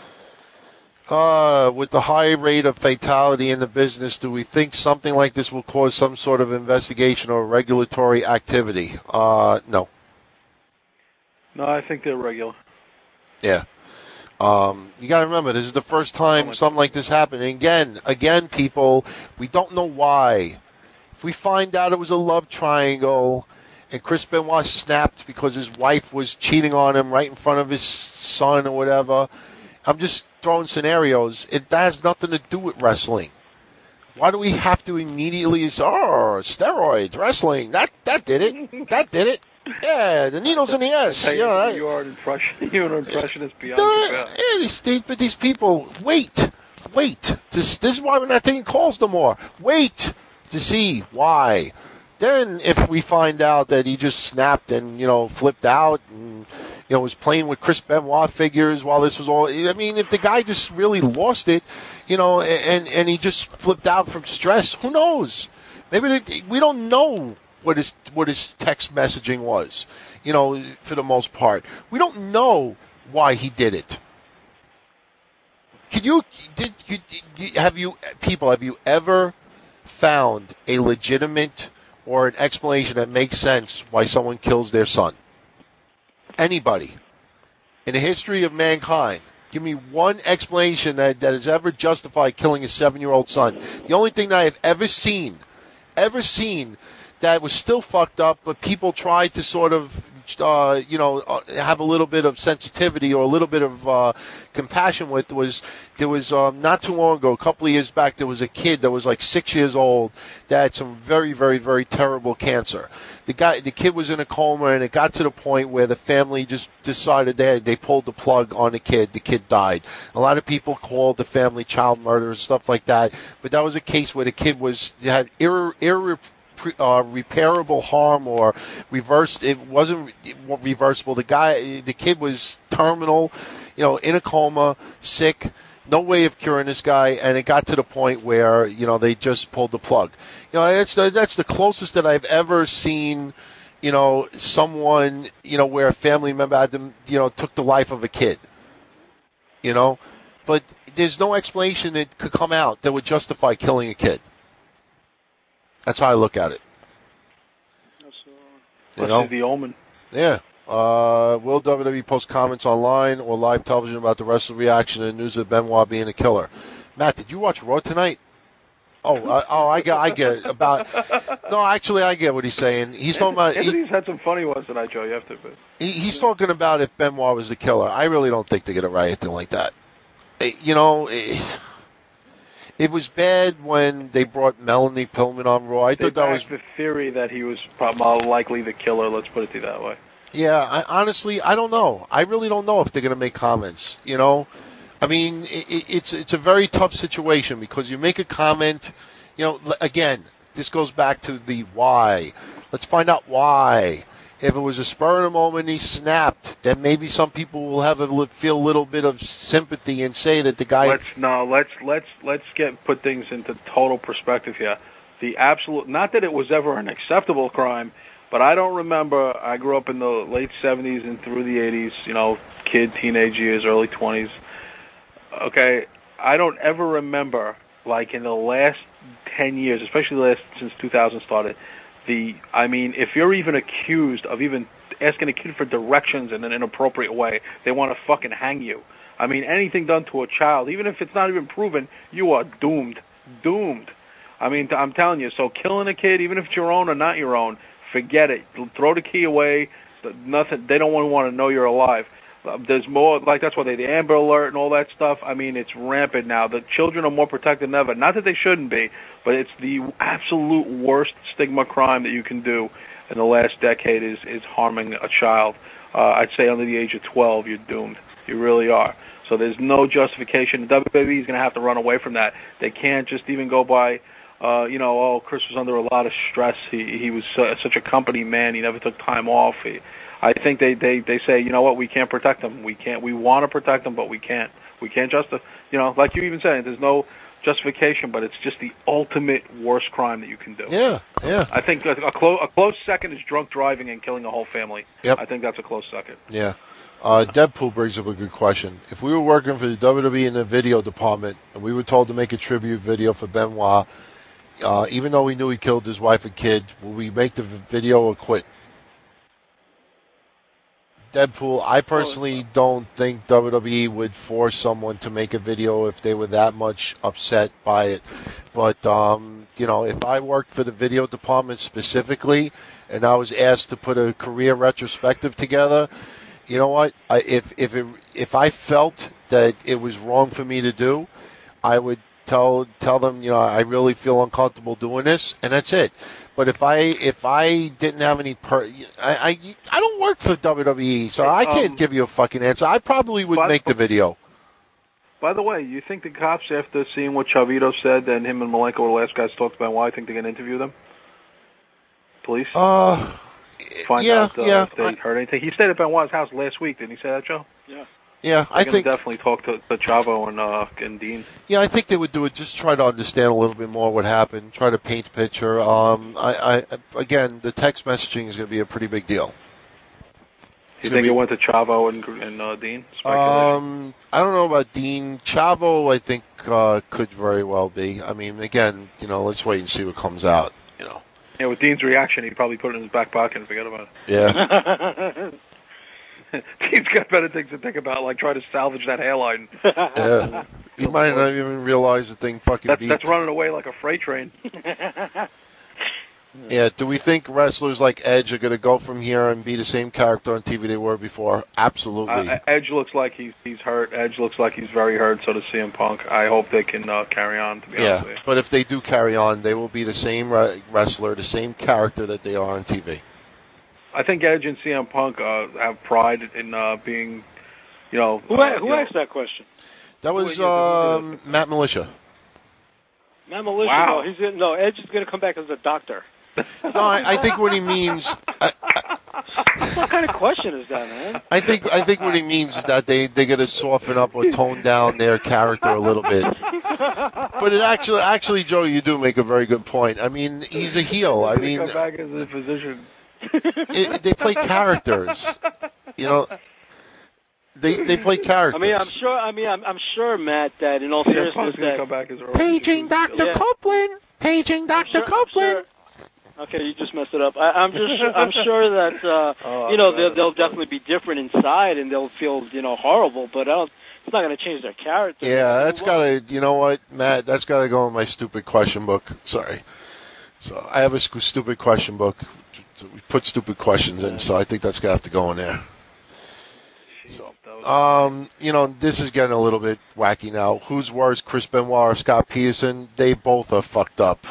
Speaker 1: With the high rate of fatality in the business, do we think something like this will cause some sort of investigation or regulatory activity? No.
Speaker 12: No, I think they're regular.
Speaker 1: Yeah. You got to remember, this is the first time something like this happened. And again, people, we don't know why. If we find out it was a love triangle and Chris Benoit snapped because his wife was cheating on him right in front of his son or whatever, I'm just throwing scenarios. That has nothing to do with wrestling. Why do we have to immediately say, oh, steroids, wrestling, that did it. That did it. Yeah, the needles in the ass.
Speaker 12: You are an impressionist beyond compare.
Speaker 1: But these people, wait. This is why we're not taking calls no more. Wait to see why. Then if we find out that he just snapped and, you know, flipped out and, you know, was playing with Chris Benoit figures while this was all, I mean, if the guy just really lost it, you know, and he just flipped out from stress, who knows? Maybe we don't know what his text messaging was, you know, for the most part. We don't know why he did it. Have you ever found a legitimate or an explanation that makes sense why someone kills their son? Anybody in the history of mankind, give me one explanation that has ever justified killing a 7-year-old son. The only thing that I have ever seen that was still fucked up, but people tried to sort of, you know, have a little bit of sensitivity or a little bit of compassion with there was not too long ago, a couple of years back, there was a kid that was like 6 years old that had some very, very, very terrible cancer. The kid was in a coma, and it got to the point where the family just decided they pulled the plug on the kid. The kid died. A lot of people called the family child murder and stuff like that, but that was a case where the kid had repairable harm or reversed. It wasn't reversible. The kid was terminal, you know, in a coma, sick, no way of curing this guy, and it got to the point where, you know, they just pulled the plug. You know, that's the closest that I've ever seen, you know, someone, you know, where a family member had them, you know, took the life of a kid. You know, but there's no explanation that could come out that would justify killing a kid. That's how I look at it.
Speaker 12: You know, the Omen.
Speaker 1: Yeah. Will WWE post comments online or live television about the wrestler reaction and news of Benoit being a killer? Matt, did you watch Raw tonight? I get it. No, actually, I get what he's saying. He's talking about.
Speaker 12: Anthony's had some funny ones tonight, Joe. You have to.
Speaker 1: He's talking about if Benoit was the killer. I really don't think they get it right, anything like that. You know. It was bad when they brought Melanie Pillman on Raw. I thought that was
Speaker 12: the theory that he was probably likely the killer. Let's put it that way.
Speaker 1: Yeah, honestly, I don't know. I really don't know if they're going to make comments. You know, I mean, it's a very tough situation because you make a comment. You know, again, this goes back to the why. Let's find out why. If it was a spur of the moment he snapped, then maybe some people will feel a little bit of sympathy and say that the guy.
Speaker 12: Let's put things into total perspective here. The absolute, not that it was ever an acceptable crime, but I don't remember. I grew up in the late 70s and through the 80s. You know, teenage years, early 20s. Okay, I don't ever remember, like in the last 10 years, especially since 2000 started. If you're even accused of even asking a kid for directions in an inappropriate way, they want to fucking hang you. I mean, anything done to a child, even if it's not even proven, you are doomed. Doomed. I mean, I'm telling you, so killing a kid, even if it's your own or not your own, forget it. Throw the key away. Nothing. They don't want to know you're alive. There's more, like that's why the Amber Alert and all that stuff. I mean, it's rampant now. The children are more protected than ever. Not that they shouldn't be, but it's the absolute worst stigma crime that you can do in the last decade is harming a child. I'd say under the age of 12, you're doomed. You really are. So there's no justification. The WWE is going to have to run away from that. They can't just even go by, Chris was under a lot of stress. He was such a company man. He never took time off. I think they say, you know what, we can't protect them. We want to protect them, but we can't. We can't like you even said, there's no justification, but it's just the ultimate worst crime that you can do.
Speaker 1: Yeah.
Speaker 12: I think a close second is drunk driving and killing a whole family.
Speaker 1: Yep.
Speaker 12: I think that's a close second.
Speaker 1: Yeah. Deadpool brings up a good question. If we were working for the WWE in the video department and we were told to make a tribute video for Benoit, even though we knew he killed his wife and kid, would we make the video or quit? Deadpool, I personally don't think WWE would force someone to make a video if they were that much upset by it. But, if I worked for the video department specifically and I was asked to put a career retrospective together, you know what? If I felt that it was wrong for me to do, I would tell them, I really feel uncomfortable doing this, and that's it. But if I didn't have any I don't work for WWE, so I can't give you a fucking answer. I probably would make the video.
Speaker 12: By the way, you think the cops, after seeing what Chavito said and him and Malenko were the last guys talked about, why I think they're going to interview them? Police? Find out if they heard anything. He stayed at Benoit's house last week. Didn't he say that, Joe?
Speaker 13: Yeah.
Speaker 1: Yeah, I think
Speaker 12: definitely talk to Chavo and Dean.
Speaker 1: Yeah, I think they would do it. Just try to understand a little bit more what happened. Try to paint a picture. Again, the text messaging is going to be a pretty big deal.
Speaker 12: You think it went to Chavo and Dean?
Speaker 1: I don't know about Dean. Chavo, I think could very well be. I mean, again, let's wait and see what comes out.
Speaker 12: Yeah, with Dean's reaction, he'd probably put it in his back pocket and forget about it.
Speaker 1: Yeah.
Speaker 12: Dean's got better things to think about, like trying to salvage that hairline.
Speaker 1: Yeah. He might not even realize the thing fucking beat.
Speaker 12: That's running away like a freight train.
Speaker 1: Yeah, do we think wrestlers like Edge are going to go from here and be the same character on TV they were before? Absolutely.
Speaker 12: Edge looks like he's hurt. Edge looks like he's very hurt, so does CM Punk. I hope they can carry on, to be honest with you.
Speaker 1: But if they do carry on, they will be the same wrestler, the same character that they are on TV.
Speaker 12: I think Edge and CM Punk have pride in being,
Speaker 13: Who asked that question?
Speaker 1: That was Matt Militia.
Speaker 13: Matt Militia?
Speaker 12: Wow.
Speaker 13: Edge is going to come back as a doctor.
Speaker 1: No, I think what he means.
Speaker 13: What kind of question is that, man?
Speaker 1: I think what he means is that they got to soften up or tone down their character a little bit. But it actually, Joe, you do make a very good point. I mean, he's a heel. I mean,
Speaker 12: come back as a physician.
Speaker 1: They play characters. They play characters.
Speaker 2: I'm sure, Matt, that in all seriousness,
Speaker 1: paging Dr. Copeland. Paging Dr. Copeland.
Speaker 2: Okay, you just messed it up. I'm sure that they'll definitely be different inside, and they'll feel horrible. But it's not going to change their character.
Speaker 1: Yeah, that's gotta. You know what, Matt? That's gotta go in my stupid question book. Sorry. So I have a stupid question book. We put stupid questions in, so I think that's gonna have to go in there. So, this is getting a little bit wacky now. Who's worse, Chris Benoit or Scott Peterson? They both are fucked up.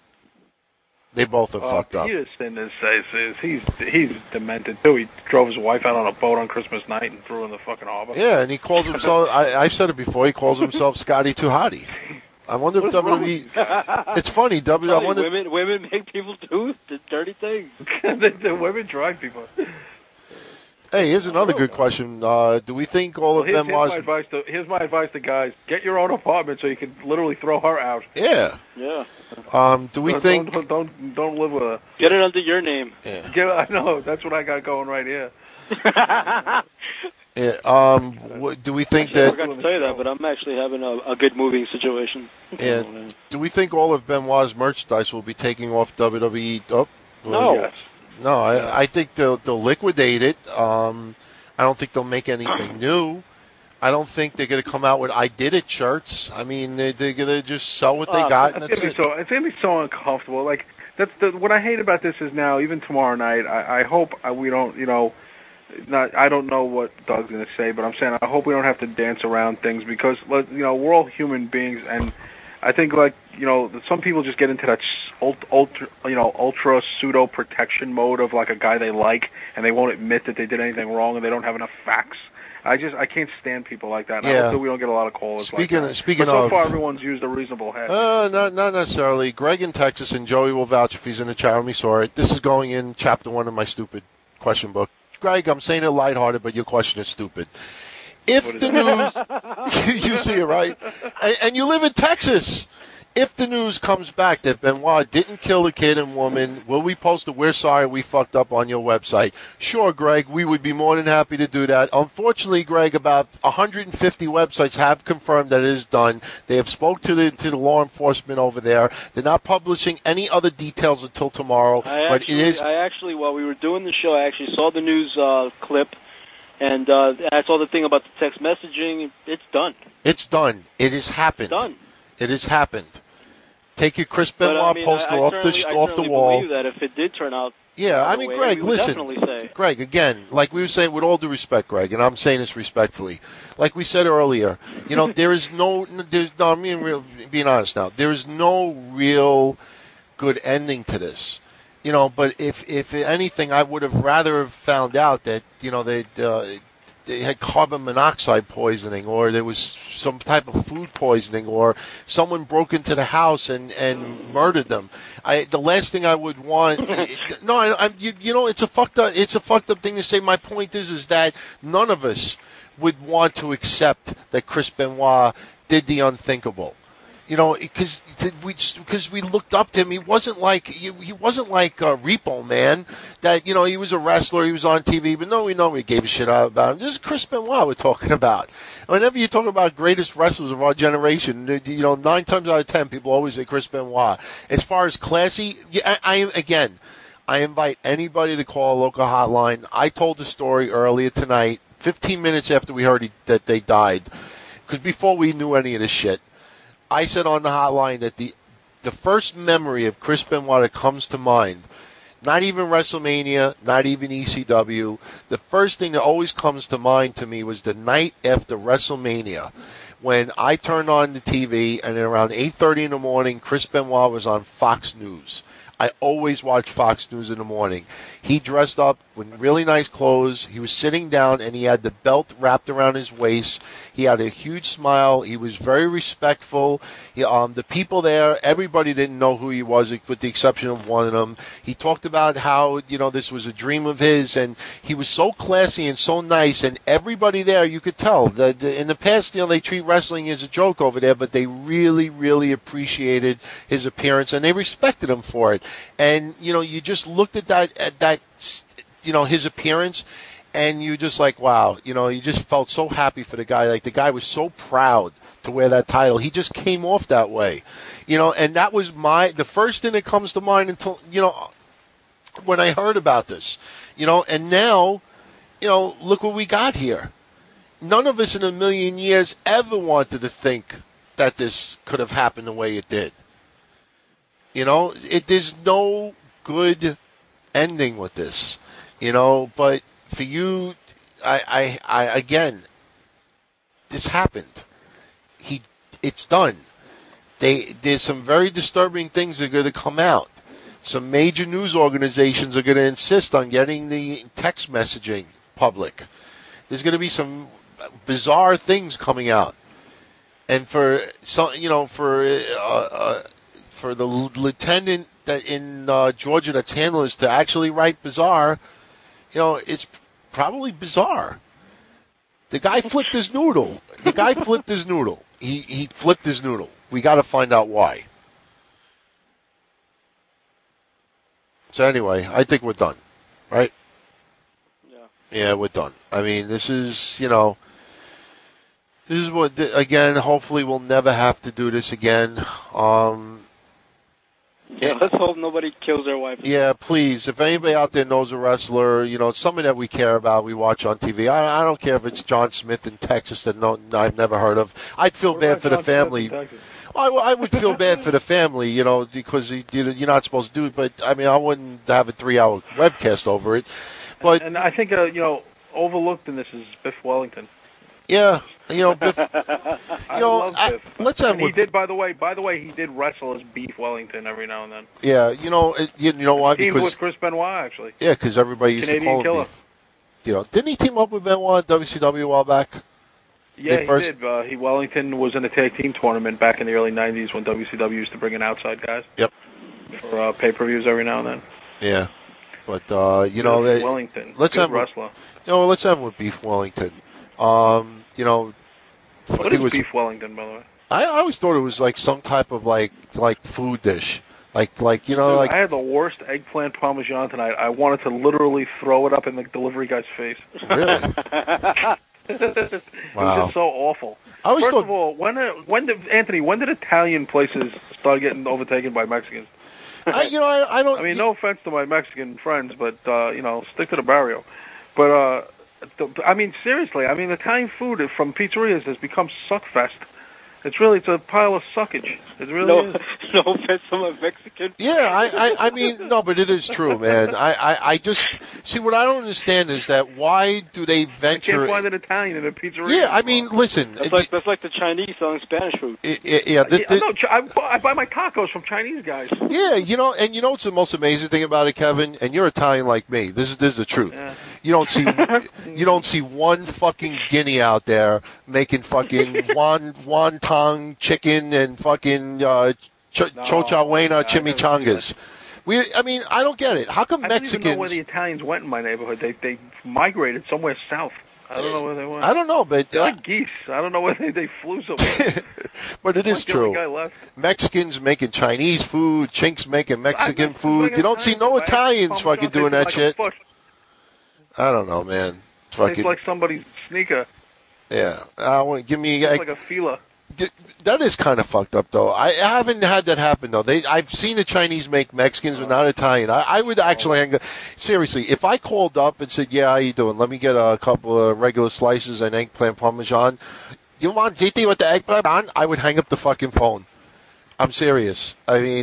Speaker 12: Peterson he's demented too. He drove his wife out on a boat on Christmas night and threw her in the fucking harbor.
Speaker 1: Yeah, and he calls himself. I've said it before. He calls himself Scotty Too Hottie. I wonder if WWE. It's funny.
Speaker 2: Women make people do dirty things.
Speaker 12: the women drag people.
Speaker 1: Hey, here's another good question. Do we think all of Benoit's...
Speaker 12: Here's my advice to guys. Get your own apartment so you can literally throw her out.
Speaker 1: Yeah.
Speaker 2: Yeah.
Speaker 1: Do we think...
Speaker 12: Don't live with her.
Speaker 2: Get it under your name.
Speaker 1: Yeah.
Speaker 12: I know. That's what I got going right here.
Speaker 1: Yeah. Do we think that...
Speaker 2: I forgot to tell you that, but I'm actually having a good moving situation.
Speaker 1: Yeah. Do we think all of Benoit's merchandise will be taking off WWE...
Speaker 2: No.
Speaker 12: Yes.
Speaker 1: No, I think they'll liquidate it. I don't think they'll make anything new. I don't think they're going to come out with "I did it" shirts. I mean, they're going to just sell what they got, and that's it.
Speaker 12: It's going to be so uncomfortable. Like what I hate about this is now, even tomorrow night. I hope we don't. I don't know what Doug's going to say, but I'm saying I hope we don't have to dance around things because we're all human beings, and I think some people just get into that ultra pseudo protection mode of like a guy they like, and they won't admit that they did anything wrong, and they don't have enough facts. I can't stand people like that.
Speaker 1: Yeah.
Speaker 12: I hope that we don't get a lot of calls.
Speaker 1: Speaking
Speaker 12: but
Speaker 1: of,
Speaker 12: so far everyone's used a reasonable head.
Speaker 1: Not necessarily. Greg in Texas, and Joey will vouch if he's in the chat room. He saw it. This is going in chapter 1 of my stupid question book. Greg, I'm saying it lighthearted, but your question is stupid. If the news, you see it, right? And you live in Texas. If the news comes back that Benoit didn't kill a kid and woman, will we post a "We're sorry we fucked up" on your website? Sure, Greg, we would be more than happy to do that. Unfortunately, Greg, about 150 websites have confirmed that it is done. They have spoke to the law enforcement over there. They're not publishing any other details until tomorrow.
Speaker 13: I actually, while we were doing the show, I actually saw the news clip. And I saw the thing about the text messaging. It's done.
Speaker 1: It's done. It has happened.
Speaker 13: It's done.
Speaker 1: It has happened. Take your Chris Benoit poster off the wall.
Speaker 13: I believe that if it did turn out.
Speaker 1: Yeah, I mean, Greg, listen. Greg, again, like we were saying, with all due respect, Greg, and I'm saying this respectfully, like we said earlier, there is being honest now, there is no real good ending to this. But if anything, I would have rather have found out that, they had carbon monoxide poisoning, or there was some type of food poisoning, or someone broke into the house and murdered them. The last thing I would want, it's a fucked up thing to say. My point is that none of us would want to accept that Chris Benoit did the unthinkable. Because we looked up to him. He wasn't like Repo Man. That he was a wrestler. He was on TV, but we gave a shit about him. This is Chris Benoit we're talking about. Whenever you talk about greatest wrestlers of our generation, 9 times out of 10 people always say Chris Benoit. As far as classy, I invite anybody to call a local hotline. I told the story earlier tonight, 15 minutes after we heard that they died, because before we knew any of this shit. I said on the hotline that the first memory of Chris Benoit that comes to mind, not even WrestleMania, not even ECW, the first thing that always comes to mind to me was the night after WrestleMania, when I turned on the TV and at around 8:30 in the morning, Chris Benoit was on Fox News. I always watch Fox News in the morning. He dressed up with really nice clothes. He was sitting down, and he had the belt wrapped around his waist. He had a huge smile. He was very respectful. The people there, everybody didn't know who he was, with the exception of one of them. He talked about how, this was a dream of his, and he was so classy and so nice, and everybody there, you could tell that in the past, they treat wrestling as a joke over there, but they really, really appreciated his appearance, and they respected him for it. And, you just looked at that, his appearance, and you just like, wow, you just felt so happy for the guy. Like, the guy was so proud to wear that title. He just came off that way, and that was the first thing that comes to mind until, when I heard about this, and now, look what we got here. None of us in a million years ever wanted to think that this could have happened the way it did. There's no good ending with this, but for you, again, this happened. It's done. There's some very disturbing things that are going to come out. Some major news organizations are going to insist on getting the text messaging public. There's going to be some bizarre things coming out. And for the lieutenant that in Georgia that's handling this to actually write bizarre, it's probably bizarre. The guy flipped his noodle. He flipped his noodle. We got to find out why. So anyway, I think we're done, right? Yeah, we're done. I mean, this is what, again, hopefully we'll never have to do this again.
Speaker 13: Yeah, let's hope nobody kills their wife.
Speaker 1: Yeah, please. If anybody out there knows a wrestler, it's somebody that we care about, we watch on TV. I don't care if it's John Smith in Texas that I've never heard of. I'd feel bad for the family. I would feel bad for the family, because you're not supposed to do it. But I mean, I wouldn't have a 3-hour webcast over it. But
Speaker 12: and I think overlooked in this is Biff Wellington.
Speaker 1: Yeah, Biff. Let's have.
Speaker 12: And he did, by the way, he did wrestle as Beef Wellington every now and then.
Speaker 1: Yeah, you know why?
Speaker 12: Because with Chris Benoit, actually.
Speaker 1: Yeah, because everybody used to call him Beef. Didn't he team up with Benoit at WCW a while back?
Speaker 12: Yeah, he did. Wellington was in a tag team tournament back in the early '90s when WCW used to bring in outside guys.
Speaker 1: Yep.
Speaker 12: For pay-per-views every now and then.
Speaker 1: Yeah. But
Speaker 12: Wellington.
Speaker 1: Let's
Speaker 12: Good
Speaker 1: have
Speaker 12: wrestler.
Speaker 1: let's have him with Beef Wellington.
Speaker 12: What is Beef Wellington, by the way?
Speaker 1: I always thought it was like some type of like food dish. I
Speaker 12: had the worst eggplant parmesan tonight. I wanted to literally throw it up in the delivery guy's face.
Speaker 1: Really?
Speaker 12: It was just so awful.
Speaker 1: First
Speaker 12: of all, when did Italian places start getting overtaken by Mexicans?
Speaker 1: I don't.
Speaker 12: I mean, no offense to my Mexican friends, but stick to the barrio. But seriously, Italian food from pizzerias has become suckfest. It's a pile of suckage. It really is.
Speaker 13: No offense to my Mexican.
Speaker 1: Yeah, I mean, no, but it is true, man. I just see what I don't understand is that why do they venture?
Speaker 12: I can't find an Italian in a pizzeria.
Speaker 1: Yeah, I mean, listen.
Speaker 13: That's like the Chinese selling Spanish food.
Speaker 12: I buy my tacos from Chinese guys.
Speaker 1: Yeah, and what's the most amazing thing about it, Kevin? And you're Italian like me. This is the truth.
Speaker 12: Yeah.
Speaker 1: You don't see one fucking guinea out there making fucking wonton chicken and fucking chochahuena chimichangas. I don't get it. How come Mexicans?
Speaker 12: I don't even know where the Italians went in my neighborhood. They migrated somewhere south. I don't know where they went.
Speaker 1: I don't know, but
Speaker 12: they're like geese. I don't know where they flew somewhere.
Speaker 1: But it is true.
Speaker 12: Guy left.
Speaker 1: Mexicans making Chinese food, Chinks making Mexican food. You don't see no Italians fucking doing that shit. I don't know, man.
Speaker 12: Tastes like somebody's sneaker.
Speaker 1: Yeah. Give me
Speaker 12: like a Fila.
Speaker 1: That is kind of fucked up, though. I haven't had that happen, though. I've seen the Chinese make Mexicans, but not Italian. I would actually, seriously, if I called up and said, yeah, how you doing? Let me get a couple of regular slices and eggplant parmesan. You want ziti with the eggplant on? I would hang up the fucking phone. I'm serious. I mean,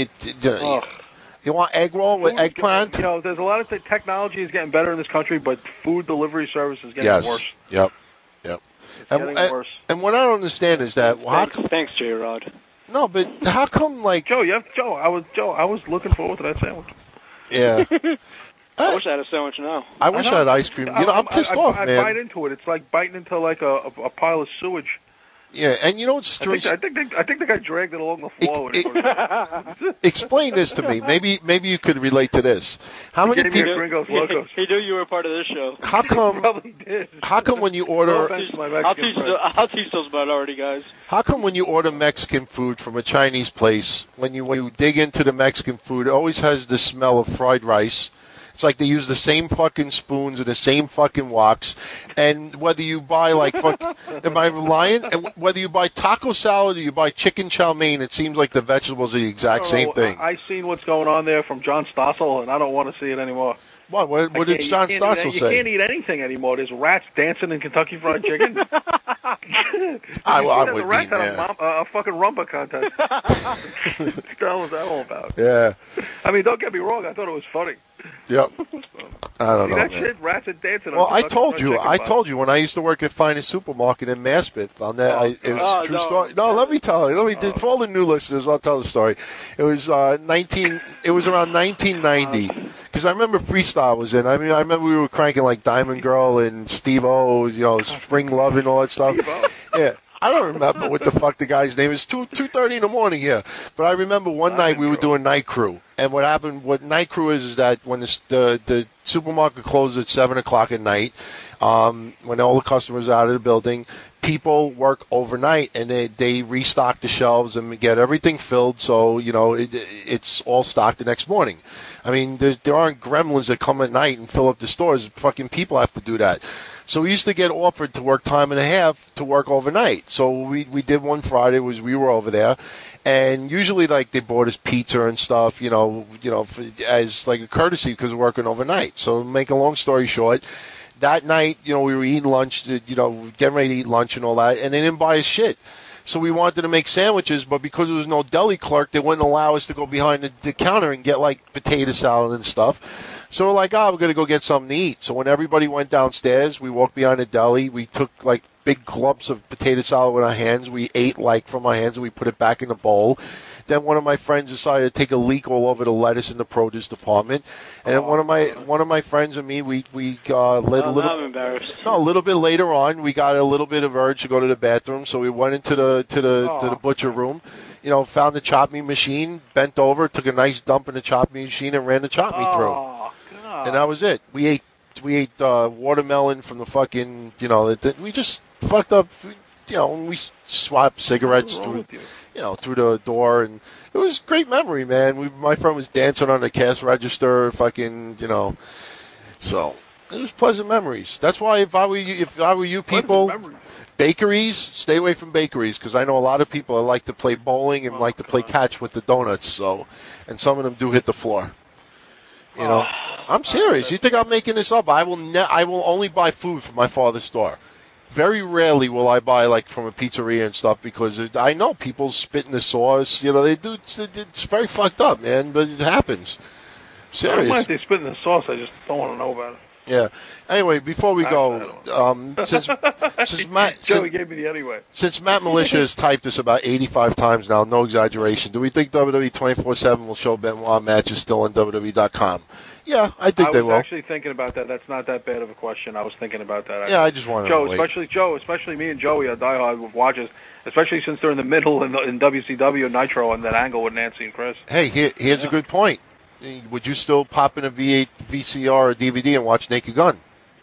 Speaker 1: you want egg roll with eggplant?
Speaker 12: There's a lot of technology is getting better in this country, but food delivery service is getting worse.
Speaker 1: Yep.
Speaker 12: Worse.
Speaker 1: And what I don't understand is that
Speaker 13: thanks, J-Rod.
Speaker 1: No, but how come
Speaker 12: Joe? I was looking forward to that sandwich.
Speaker 1: Yeah.
Speaker 13: I wish I had a sandwich now.
Speaker 1: I wish I had ice cream. I'm pissed off, man.
Speaker 12: I bite into it. It's like biting into like a pile of sewage.
Speaker 1: Yeah, and you know what's strange?
Speaker 12: I think the guy dragged it along the floor.
Speaker 1: Explain this to me. Maybe you could relate to this. How many people?
Speaker 13: He knew you were part of this show.
Speaker 1: How come?
Speaker 12: Probably did.
Speaker 1: How come when you order?
Speaker 13: I'll teach those minority guys.
Speaker 1: How come when you order Mexican food from a Chinese place, when you dig into the Mexican food, it always has the smell of fried rice? It's like they use the same fucking spoons and the same fucking woks. And whether you buy am I lying? And whether you buy taco salad or you buy chicken chow mein, it seems like the vegetables are the exact same thing.
Speaker 12: I've seen what's going on there from John Stossel, and I don't want to see it anymore.
Speaker 1: What did John Stossel say?
Speaker 12: You can't eat anything anymore. There's rats dancing in Kentucky Fried Chicken.
Speaker 1: I would
Speaker 12: rats had a fucking rumba contest. What the hell was that all about?
Speaker 1: Yeah.
Speaker 12: I mean, don't get me wrong. I thought it was funny.
Speaker 1: Yep. I don't know.
Speaker 12: That shit, rats are dancing.
Speaker 1: Well, I told you when I used to work at Finest Supermarket in Maspeth. It was a true story. No, let me tell you. For all the new listeners, I'll tell the story. It was around 1990 because I remember Freestyle was in. I mean, I remember we were cranking like Diamond Girl and Steve-O, Spring Love and all that stuff. Yeah. I don't remember what the fuck the guy's name is. 2:30 in the morning here. But I remember one night we were doing Night Crew. And what Night Crew is that when the supermarket closes at 7 o'clock at night, when all the customers are out of the building, people work overnight and they restock the shelves and get everything filled so, it's all stocked the next morning. I mean, there aren't gremlins that come at night and fill up the stores. Fucking people have to do that. So we used to get offered to work time and a half to work overnight. So we did one Friday we were over there, and usually like they bought us pizza and stuff, as like a courtesy because we're working overnight. So make a long story short, that night, we were eating lunch, getting ready to eat lunch and all that, and they didn't buy us shit. So we wanted to make sandwiches, but because there was no deli clerk, they wouldn't allow us to go behind the counter and get like potato salad and stuff. So we're like, we're going to go get something to eat. So when everybody went downstairs, we walked behind the deli. We took like big clumps of potato salad with our hands. We ate like from our hands and we put it back in the bowl. Then one of my friends decided to take a leak all over the lettuce in the produce department. And then one of my friends and me, we a little bit later on, we got a little bit of urge to go to the bathroom. So we went into the butcher room. Found the chop meat machine, bent over, took a nice dump in the chop meat machine, and ran the chop meat through. and that was it. We ate watermelon from the fucking, we just fucked up, we swapped cigarettes through the door, and it was a great memory, man. My friend was dancing on the cash register, fucking, so it was pleasant memories. That's why if I were you people, bakeries, stay away from bakeries, because I know a lot of people that like to play bowling and like to play catch with the donuts, so, and some of them do hit the floor. I'm serious. You think I'm making this up? I will only buy food from my father's store. Very rarely will I buy like from a pizzeria and stuff, because I know people spit in the sauce. They do. It's very fucked up, man. But it happens. Serious.
Speaker 12: I don't mind if they spit in the sauce. I just don't want to know about it.
Speaker 1: Yeah. Anyway, before we go, since Matt,
Speaker 12: Joey gave me the anyway.
Speaker 1: Since Matt Militia has typed this about 85 times now, no exaggeration. Do we think WWE 24/7 will show Benoit matches still on WWE.com? Yeah, I think they will.
Speaker 12: I was actually thinking about that. That's not that bad of a question. I was thinking about that.
Speaker 1: Yeah, I just wanted to
Speaker 12: Joe, especially me and Joey are diehard watchers, especially since they're in the middle in WCW and Nitro and that angle with Nancy and Chris.
Speaker 1: Hey, here's a good point. Would you still pop in a V8, VCR, or DVD and watch Naked Gun?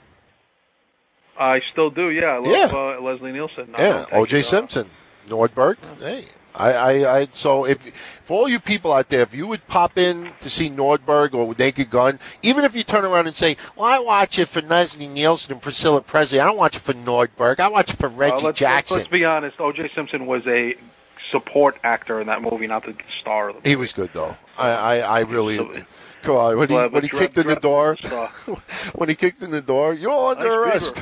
Speaker 12: I still do, yeah. I love Leslie Nielsen.
Speaker 1: O.J. Simpson, Nordberg. Hey, so if for all you people out there, if you would pop in to see Nordberg or Naked Gun, even if you turn around and say, well, I watch it for Leslie Nielsen and Priscilla Presley, I don't watch it for Nordberg, I watch it for Reggie Jackson.
Speaker 12: Let's be honest, O.J. Simpson was a support actor in that movie, not the star of the movie.
Speaker 1: He was good, though. I really... Come on, when he kicked in the door, when he kicked in the door, you're under arrest.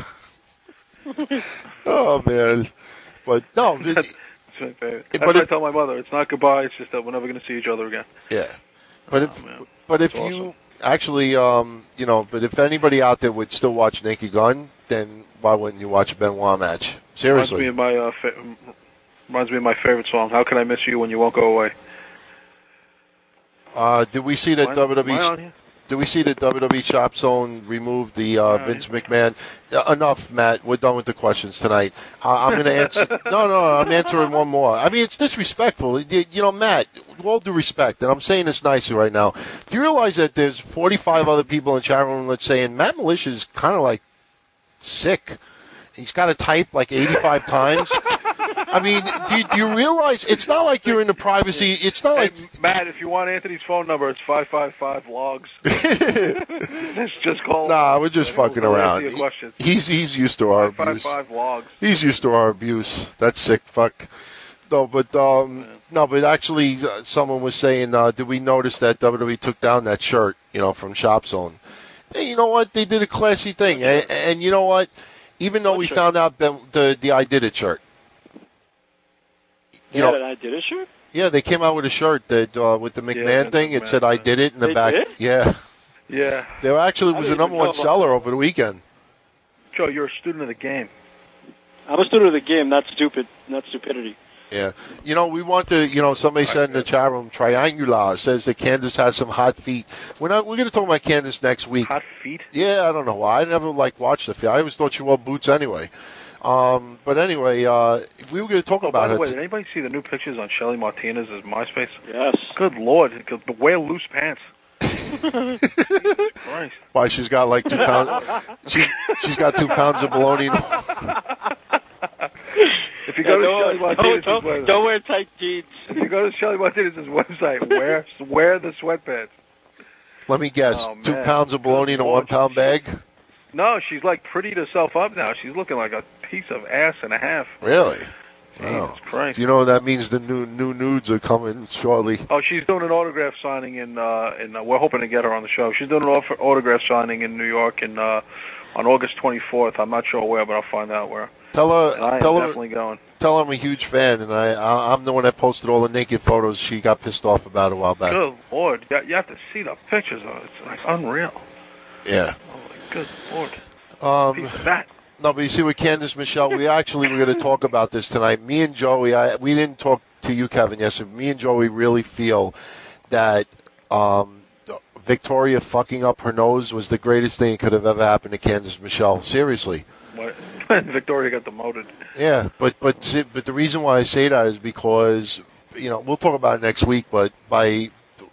Speaker 1: Oh, man. But, no...
Speaker 12: That's my favorite. That's what I tell my mother. It's not goodbye. It's just that we're never going to see each other again.
Speaker 1: Yeah, but if you actually, but if anybody out there would still watch Naked Gun, then why wouldn't you watch a Benoit match? Seriously.
Speaker 12: Reminds me of my favorite song. How can I miss you when you won't go away?
Speaker 1: Did we see that WWE? Did we see that WWE Shop Zone removed the Vince McMahon? Enough, Matt. We're done with the questions tonight. I'm going to answer. No, I'm answering one more. I mean, it's disrespectful. Matt, with all due respect, and I'm saying this nicely right now. Do you realize that there's 45 other people in the chat room, let's say, and Matt Militia is kind of like sick. He's got to type like 85 times. I mean, do you realize it's not like you're in the privacy? It's not like
Speaker 12: Matt. If you want Anthony's phone number, it's 555-logs. Let's just call.
Speaker 1: Nah, we're just fucking around. He's used to our abuse.
Speaker 12: 555-logs.
Speaker 1: He's used to our abuse. That sick fuck. No, but actually, someone was saying, did we notice that WWE took down that shirt, from Shop Zone? Hey, you know what? They did a classy thing, and you know what? Even though we found out the I Did It shirt.
Speaker 13: I Did It shirt?
Speaker 1: Yeah, they came out with a shirt that with the McMahon thing. It said I Did It in the back.
Speaker 13: Did?
Speaker 1: Yeah.
Speaker 12: Yeah.
Speaker 1: There actually was the number one seller over the weekend.
Speaker 12: Joe, you're a student of the game.
Speaker 13: I'm a student of the game, not stupidity.
Speaker 1: Yeah. We want to, somebody said in the chat room, Triangular says that Candace has some hot feet. We're going to talk about Candace next week.
Speaker 12: Hot feet?
Speaker 1: Yeah, I don't know why. I never watched the feet. I always thought she wore boots anyway. But anyway, we were going to talk about it.
Speaker 12: By the way, did anybody see the new pictures on Shelly Martinez's MySpace?
Speaker 13: Yes.
Speaker 12: Good Lord. Wear loose pants. Jesus Christ.
Speaker 1: Why, she's got like 2 pounds. She's got 2 pounds of bologna.
Speaker 12: If you go to Shelly Martinez's website,
Speaker 13: don't wear tight jeans.
Speaker 12: If you go to Shelly Martinez's website, wear the sweatpants.
Speaker 1: Let me guess, 2 pounds of bologna in a 1 pound bag?
Speaker 12: No, she's like prettied herself up now. She's looking like a piece of ass and a half.
Speaker 1: Really?
Speaker 12: Jesus Christ.
Speaker 1: Do you know that means the new nudes are coming shortly?
Speaker 12: Oh, she's doing an autograph signing in we're hoping to get her on the show. She's doing an autograph signing in New York on August 24th. I'm not sure where, but I'll find out where.
Speaker 1: Tell her
Speaker 12: definitely going.
Speaker 1: Tell her I'm a huge fan, and I'm the one that posted all the naked photos she got pissed off about a while back.
Speaker 12: Good Lord. You have to see the pictures of it. It's like unreal.
Speaker 1: Yeah.
Speaker 12: Oh, my good Lord. Piece of that.
Speaker 1: No, but you see with Candice Michelle, we actually were going to talk about this tonight. Me and Joey, we didn't talk to you, Kevin, yesterday. Me and Joey really feel that Victoria fucking up her nose was the greatest thing that could have ever happened to Candice Michelle. Seriously.
Speaker 12: When Victoria got demoted.
Speaker 1: Yeah, but the reason why I say that is because, we'll talk about it next week, but by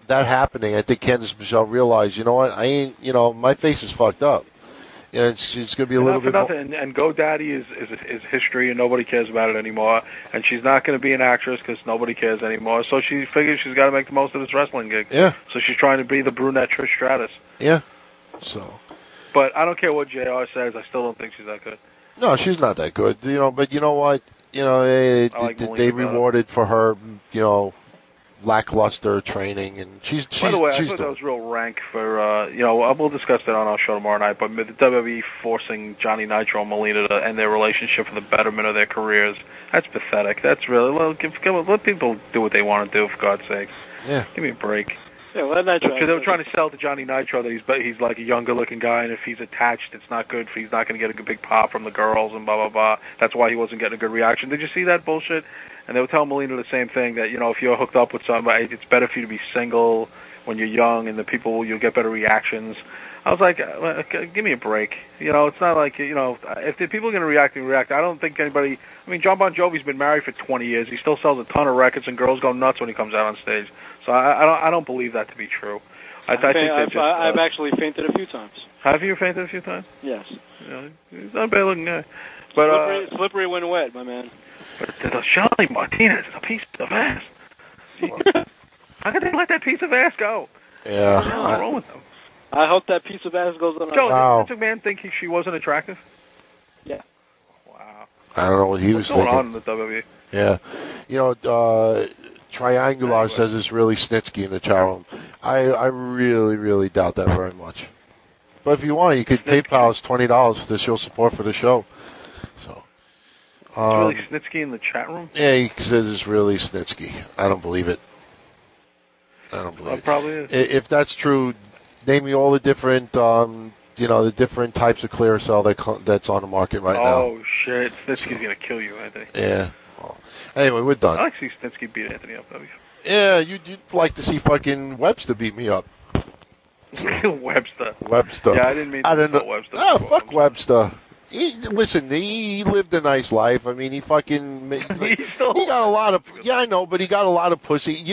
Speaker 1: that happening, I think Candice Michelle realized, you know what, I ain't, you know, my face is fucked up. And it's going to be a little bit more.
Speaker 12: And GoDaddy is history, and nobody cares about it anymore. And she's not going to be an actress because nobody cares anymore. So she figures she's got to make the most of this wrestling gig.
Speaker 1: Yeah.
Speaker 12: So she's trying to be the brunette Trish Stratus.
Speaker 1: Yeah. So.
Speaker 12: But I don't care what JR says. I still don't think she's that good.
Speaker 1: No, she's not that good. You know, but you know what? You know, they rewarded for her, you know, lackluster training, and she's.
Speaker 12: By the way, I thought that was real rank for, you know, we'll discuss that on our show tomorrow night, but the WWE forcing Johnny Nitro and Melina to end their relationship for the betterment of their careers, that's pathetic. That's really, let people do what they want to do, for God's sake.
Speaker 1: Yeah.
Speaker 12: Give me a break.
Speaker 13: Yeah, let Nitro.
Speaker 12: Because they were trying to sell to Johnny Nitro that he's like a younger-looking guy, and if he's attached, it's not good. He's not going to get a big pop from the girls, and blah, blah, blah. That's why he wasn't getting a good reaction. Did you see that bullshit? And they were telling Melina the same thing, that, you know, if you're hooked up with somebody, it's better for you to be single when you're young, and you'll get better reactions. I was like, give me a break. You know, it's not like, you know, if the people are going to react, they react. I don't think anybody, I mean, John Bon Jovi's been married for 20 years. He still sells a ton of records, and girls go nuts when he comes out on stage. So I don't believe that to be true. I think
Speaker 13: I've actually fainted a few times.
Speaker 12: Have you fainted a few times?
Speaker 13: Yes.
Speaker 12: Yeah, he's not a bad looking guy. But,
Speaker 13: slippery when wet, my man.
Speaker 12: But Charlie Martinez is a piece of ass. How could they let that piece of ass go?
Speaker 1: Yeah.
Speaker 12: What's wrong with them?
Speaker 13: I hope that piece of ass goes on.
Speaker 12: Joe, did Vince McMahon think she wasn't attractive?
Speaker 13: Yeah.
Speaker 12: Wow.
Speaker 1: I don't know what he was thinking.
Speaker 12: What's going on in the WWE?
Speaker 1: Yeah. You know, Triangular says it's really Snitsky in the chat room. I really, really doubt that very much. But if you want, you could PayPal us $20 for the show support for the show. So.
Speaker 12: It's really Snitsky in the chat room?
Speaker 1: Yeah, he says it's really Snitsky. I don't believe it. I don't believe it.
Speaker 12: Probably is.
Speaker 1: If that's true, name me all the different, you know, the different types of Clearasil that's on the market right now.
Speaker 12: Oh, shit. Snitsky's going to kill you, I think.
Speaker 1: Yeah. Well, anyway, we're done.
Speaker 12: I like to see Snitsky beat Anthony up, though.
Speaker 1: Yeah, you'd like to see fucking Webster beat me up.
Speaker 12: Webster.
Speaker 1: Yeah,
Speaker 12: I didn't mean to
Speaker 1: know.
Speaker 12: Webster.
Speaker 1: Ah, fuck Webster. Listen, he lived a nice life. I mean, he fucking he got a lot of. Yeah, I know, but he got a lot of pussy.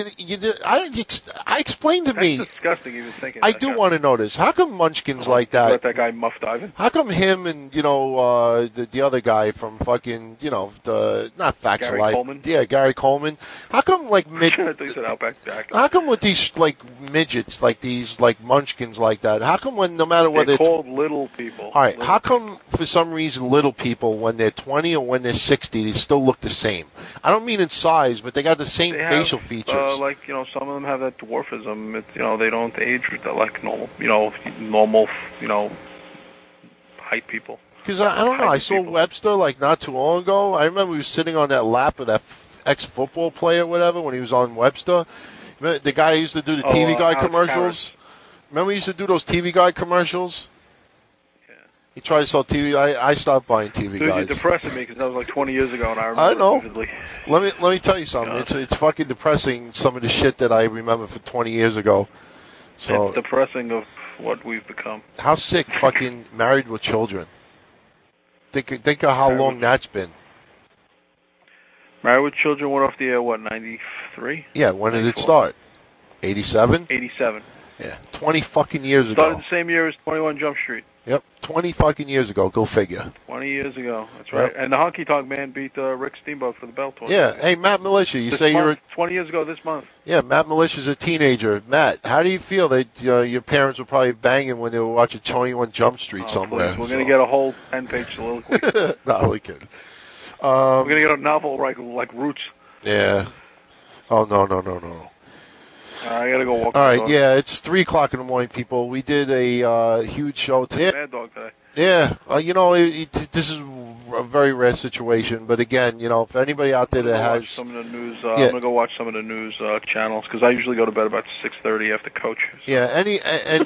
Speaker 1: I explained to me.
Speaker 12: That's disgusting. Even thinking.
Speaker 1: I do want to know this. How come Munchkins like that?
Speaker 12: Let that guy Muff Diving.
Speaker 1: How come him and the other guy from fucking not Facts of Life?
Speaker 12: Coleman?
Speaker 1: Yeah, Gary Coleman. How come like
Speaker 12: I thought you said Outback Jack.
Speaker 1: How come with these like midgets, like these like Munchkins like that? How come when no matter whether
Speaker 12: they're called little people?
Speaker 1: All right. How come for some reason little people when they're 20 or when they're 60 they still look the same? I don't mean in size, but they got the same facial features.
Speaker 12: Like some of them have that dwarfism. They don't age like normal height people.
Speaker 1: Because I don't know. I saw Webster like not too long ago. I remember he was sitting on that lap of that ex-football player or whatever when he was on Webster. Remember the guy who used to do the TV Guide commercials?
Speaker 12: Harris.
Speaker 1: Remember he used to do those TV Guide commercials? He tried to sell TV. I stopped buying TV
Speaker 12: Dude,
Speaker 1: Guides.
Speaker 12: you're depressing me because that was like 20 years ago, and I remember.
Speaker 1: I know.
Speaker 12: Vividly.
Speaker 1: Let me tell you something. It's fucking depressing. Some of the shit that I remember from 20 years ago. So
Speaker 12: it's depressing of what we've become.
Speaker 1: How sick fucking Married with Children. Think of how long that's been.
Speaker 12: Married with Children went off the air, 93?
Speaker 1: Yeah, when did it start? 87?
Speaker 12: 87.
Speaker 1: Yeah, 20 fucking years ago.
Speaker 12: Started the same year as 21 Jump Street.
Speaker 1: Yep, 20 fucking years ago. Go figure.
Speaker 12: 20 years ago. That's right. Yep. And the Honky Tonk Man beat Rick Steamboat for the belt tournament.
Speaker 1: Yeah. Hey, Matt Militia, you say you're
Speaker 12: 20 years ago this month.
Speaker 1: Yeah, Matt Militia's a teenager. Matt, how do you feel that your parents were probably banging when they were watching 21 Jump Street somewhere?
Speaker 12: Please. We're going to get a whole 10-page soliloquy.
Speaker 1: No, we kidding.
Speaker 12: We're going to get a novel like Roots.
Speaker 1: Yeah. Oh, no.
Speaker 12: I gotta go walk.
Speaker 1: All right, yeah, it's 3:00 in the morning, people. We did a huge show today.
Speaker 12: Mad Dog today.
Speaker 1: Yeah, this is a very rare situation, but again, if anybody out there that has
Speaker 12: some of the news, I'm gonna go watch some of the news channels because I usually go to bed about 6:30 after coach. So.
Speaker 1: Yeah,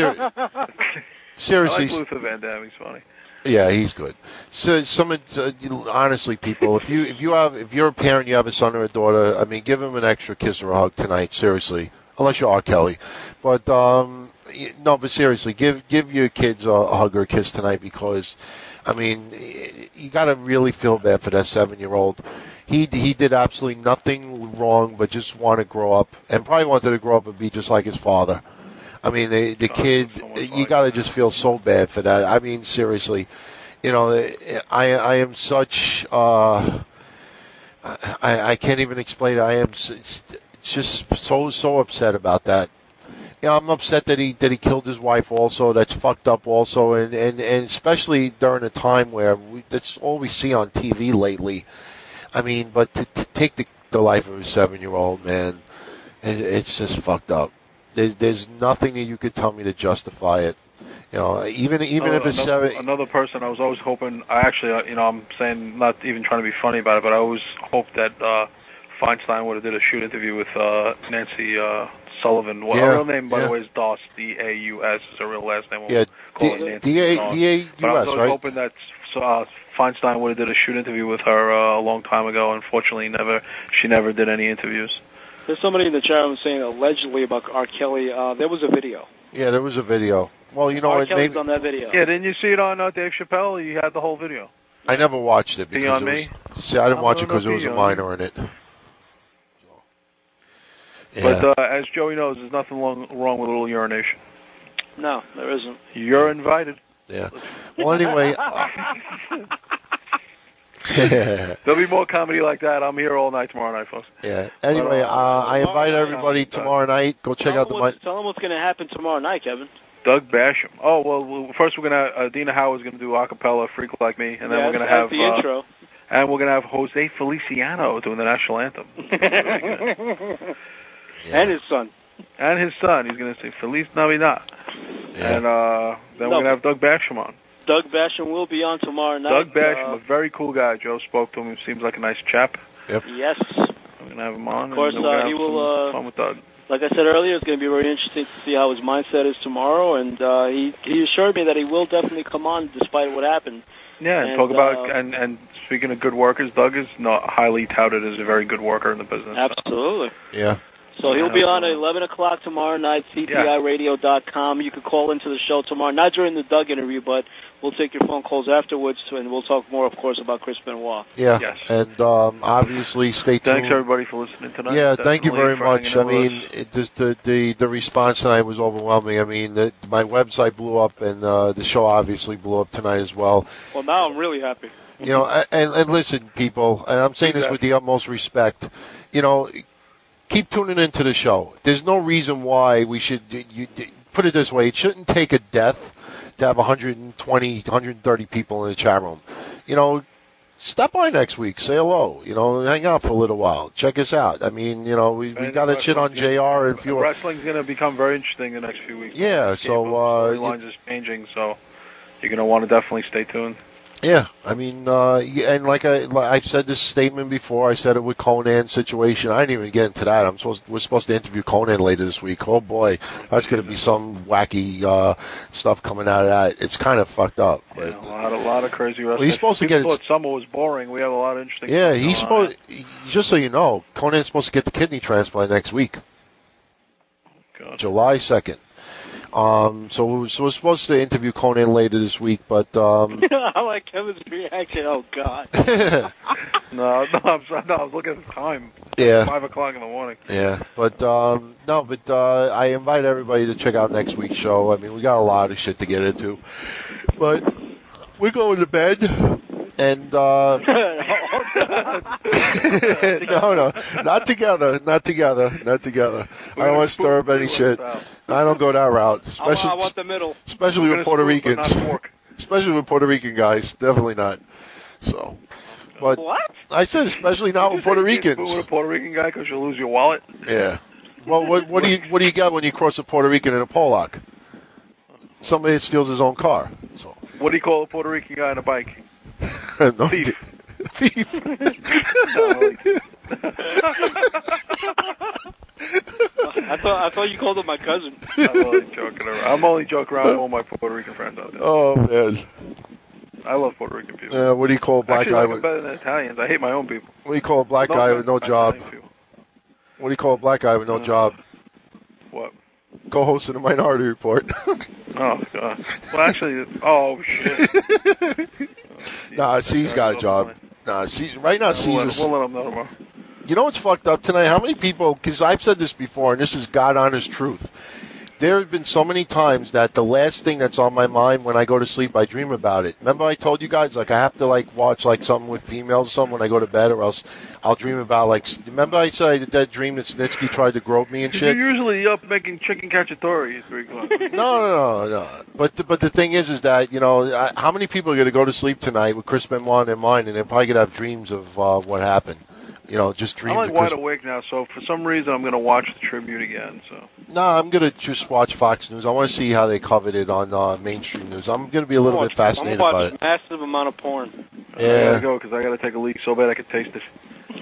Speaker 1: seriously,
Speaker 12: I like Luther Van Dam. He's funny.
Speaker 1: Yeah, he's good. So, honestly, people, if you're a parent, you have a son or a daughter, I mean, give him an extra kiss or a hug tonight. Seriously, unless you're R. Kelly, but but seriously, give your kids a hug or a kiss tonight because, I mean, you got to really feel bad for that 7-year-old. he did absolutely nothing wrong, but just wanted to grow up, and probably wanted to grow up and be just like his father. I mean, the kid, you got to just feel so bad for that. I mean, seriously, you know, I am such, I can't even explain it. I am just so upset about that. You know, I'm upset that he killed his wife also. That's fucked up also, and especially during a time where that's all we see on TV lately. I mean, but to take the life of a 7-year-old, man, it's just fucked up. There's nothing that you could tell me to justify it. You know, even if it's
Speaker 12: another person, I was always hoping. I actually, you know, I'm saying not even trying to be funny about it, but I always hoped that Feinstein would have did a shoot interview with Nancy Sullivan. Well, her real name, by the way, is Daus. D-A-U-S is her real last name.
Speaker 1: Yeah, D-A-U-S,
Speaker 12: but I was always
Speaker 1: right?
Speaker 12: hoping that Feinstein would have did a shoot interview with her a long time ago. Unfortunately, she never did any interviews.
Speaker 13: There's somebody in the chat room saying allegedly about R. Kelly. There was a video.
Speaker 1: Yeah, there was a video. Well, you know,
Speaker 13: R. Kelly's on that video.
Speaker 12: Yeah, didn't you see it on Dave Chappelle? You had the whole video.
Speaker 1: I never watched it because I didn't watch it because there was a minor in it.
Speaker 12: Yeah. But as Joey knows, there's nothing wrong with a little urination.
Speaker 13: No, there isn't.
Speaker 12: You're invited.
Speaker 1: Yeah. Well, anyway.
Speaker 12: There'll be more comedy like that. I'm here all night tomorrow night, folks.
Speaker 1: Yeah. Anyway, I invite everybody tomorrow night. Go check out the...
Speaker 13: Tell them what's going to happen tomorrow night, Kevin.
Speaker 12: Doug Basham. Oh, well, first we're going to... Dina Howard's going to do a cappella, Freak Like Me, and then we're going to have...
Speaker 13: the intro.
Speaker 12: And we're going to have Jose Feliciano doing the national anthem.
Speaker 13: And his son.
Speaker 12: And his son. He's going to say Feliz Navidad. Yeah. And then we're going to have Doug Basham on.
Speaker 13: Doug Basham will be on tomorrow night.
Speaker 12: Doug Basham, a very cool guy. Joe spoke to him. He seems like a nice chap.
Speaker 1: Yep.
Speaker 13: Yes.
Speaker 12: We're going to have him on.
Speaker 13: Of course,
Speaker 12: and we're
Speaker 13: he will...
Speaker 12: fun with Doug.
Speaker 13: Like I said earlier, it's going to be very interesting to see how his mindset is tomorrow, and he assured me that he will definitely come on despite what happened.
Speaker 12: Yeah, and talk about and speaking of good workers, Doug is not highly touted as a very good worker in the business.
Speaker 13: Absolutely.
Speaker 1: So. Yeah.
Speaker 13: So he'll be on at 11 o'clock tomorrow night, CTIRadio.com. You can call into the show tomorrow, not during the Doug interview, but we'll take your phone calls afterwards, and we'll talk more, of course, about Chris Benoit.
Speaker 1: Yeah,
Speaker 12: yes.
Speaker 1: And obviously stay tuned.
Speaker 12: Thanks, everybody, for listening tonight.
Speaker 1: Yeah, thank you very much. I mean, the response tonight was overwhelming. I mean, my website blew up, and the show obviously blew up tonight as well.
Speaker 13: Well, now I'm really happy.
Speaker 1: You know, and listen, people, and I'm saying this with the utmost respect, you know, keep tuning into the show. There's no reason why we should, put it this way, it shouldn't take a death to have 120, 130 people in the chat room. You know, stop by next week, say hello, you know, hang out for a little while, check us out. I mean, you know, we got to shit on JR and a few.
Speaker 12: Wrestling's going to become very interesting in the next few weeks.
Speaker 1: Yeah, so
Speaker 12: storylines is changing, so you're going to want to definitely stay tuned.
Speaker 1: Yeah, I mean, and like I've said this statement before. I said it with Conan situation. I didn't even get into that. We're supposed to interview Conan later this week. Oh boy, that's going to be some wacky stuff coming out of that. It's kind of fucked up. But,
Speaker 12: yeah, a lot of crazy wrestling.
Speaker 1: Well, he's supposed
Speaker 12: People
Speaker 1: to get.
Speaker 12: Thought summer was boring. We have a lot of interesting.
Speaker 1: Yeah, he's supposed. Just so you know, Conan's supposed to get the kidney transplant next week, July 2nd. So we're supposed to interview Conan later this week, but
Speaker 13: I like Kevin's reaction. Oh God.
Speaker 12: No, I was looking at the time.
Speaker 1: Yeah.
Speaker 12: 5 o'clock in the morning.
Speaker 1: Yeah, but I invite everybody to check out next week's show. I mean, we got a lot of shit to get into, but we're going to bed. And no, not together. I don't want to stir up any shit. I don't go that route.
Speaker 13: I want the middle.
Speaker 1: Especially with Puerto Ricans. Especially with Puerto Rican guys. Definitely not. So, but
Speaker 13: what?
Speaker 1: I said especially not with Puerto Ricans.
Speaker 12: With a Puerto Rican guy because you'll lose your wallet.
Speaker 1: Yeah. Well, what do you get when you cross a Puerto Rican in a Pollock? Somebody that steals his own car. So.
Speaker 12: What do you call a Puerto Rican guy on a bike?
Speaker 1: No,
Speaker 12: thief.
Speaker 13: I thought you called him my cousin.
Speaker 12: I'm only joking around with all my Puerto Rican friends out there.
Speaker 1: Oh man,
Speaker 12: I love Puerto Rican people.
Speaker 1: What do you call a black guy with?
Speaker 12: Better than Italians. I hate my own people.
Speaker 1: What do you call a black guy with no job? What do you call a black guy with no job?
Speaker 12: What?
Speaker 1: Co-host of the Minority Report.
Speaker 12: Oh god. Well, actually, oh shit.
Speaker 1: Nah, see, he's got a job. Nah, right now, Caesar's...
Speaker 12: We'll let them know tomorrow.
Speaker 1: You know what's fucked up tonight? How many people... Because I've said this before, and this is God honest truth. There have been so many times that the last thing that's on my mind when I go to sleep, I dream about it. Remember I told you guys, like, I have to, like, watch, like, something with females or something when I go to bed, or else I'll dream about, like... Remember I said I did that dream that Snitsky tried to grope me and shit?
Speaker 12: You're usually up making chicken cacciatore at 3 o'clock.
Speaker 1: No. But the thing is that, you know, how many people are going to go to sleep tonight with Chris Benoit in their mind, and they're probably going to have dreams of what happened? You know, just dreams.
Speaker 12: I'm like wide awake now, so for some reason I'm going to watch the Tribute again. So.
Speaker 1: No, I'm going to just watch Fox News. I want to see how they covered it on mainstream news. I'm going to be a little bit fascinated by it.
Speaker 13: Massive amount of porn.
Speaker 1: Yeah.
Speaker 12: I got to go because I got to take a leak so bad I could taste it.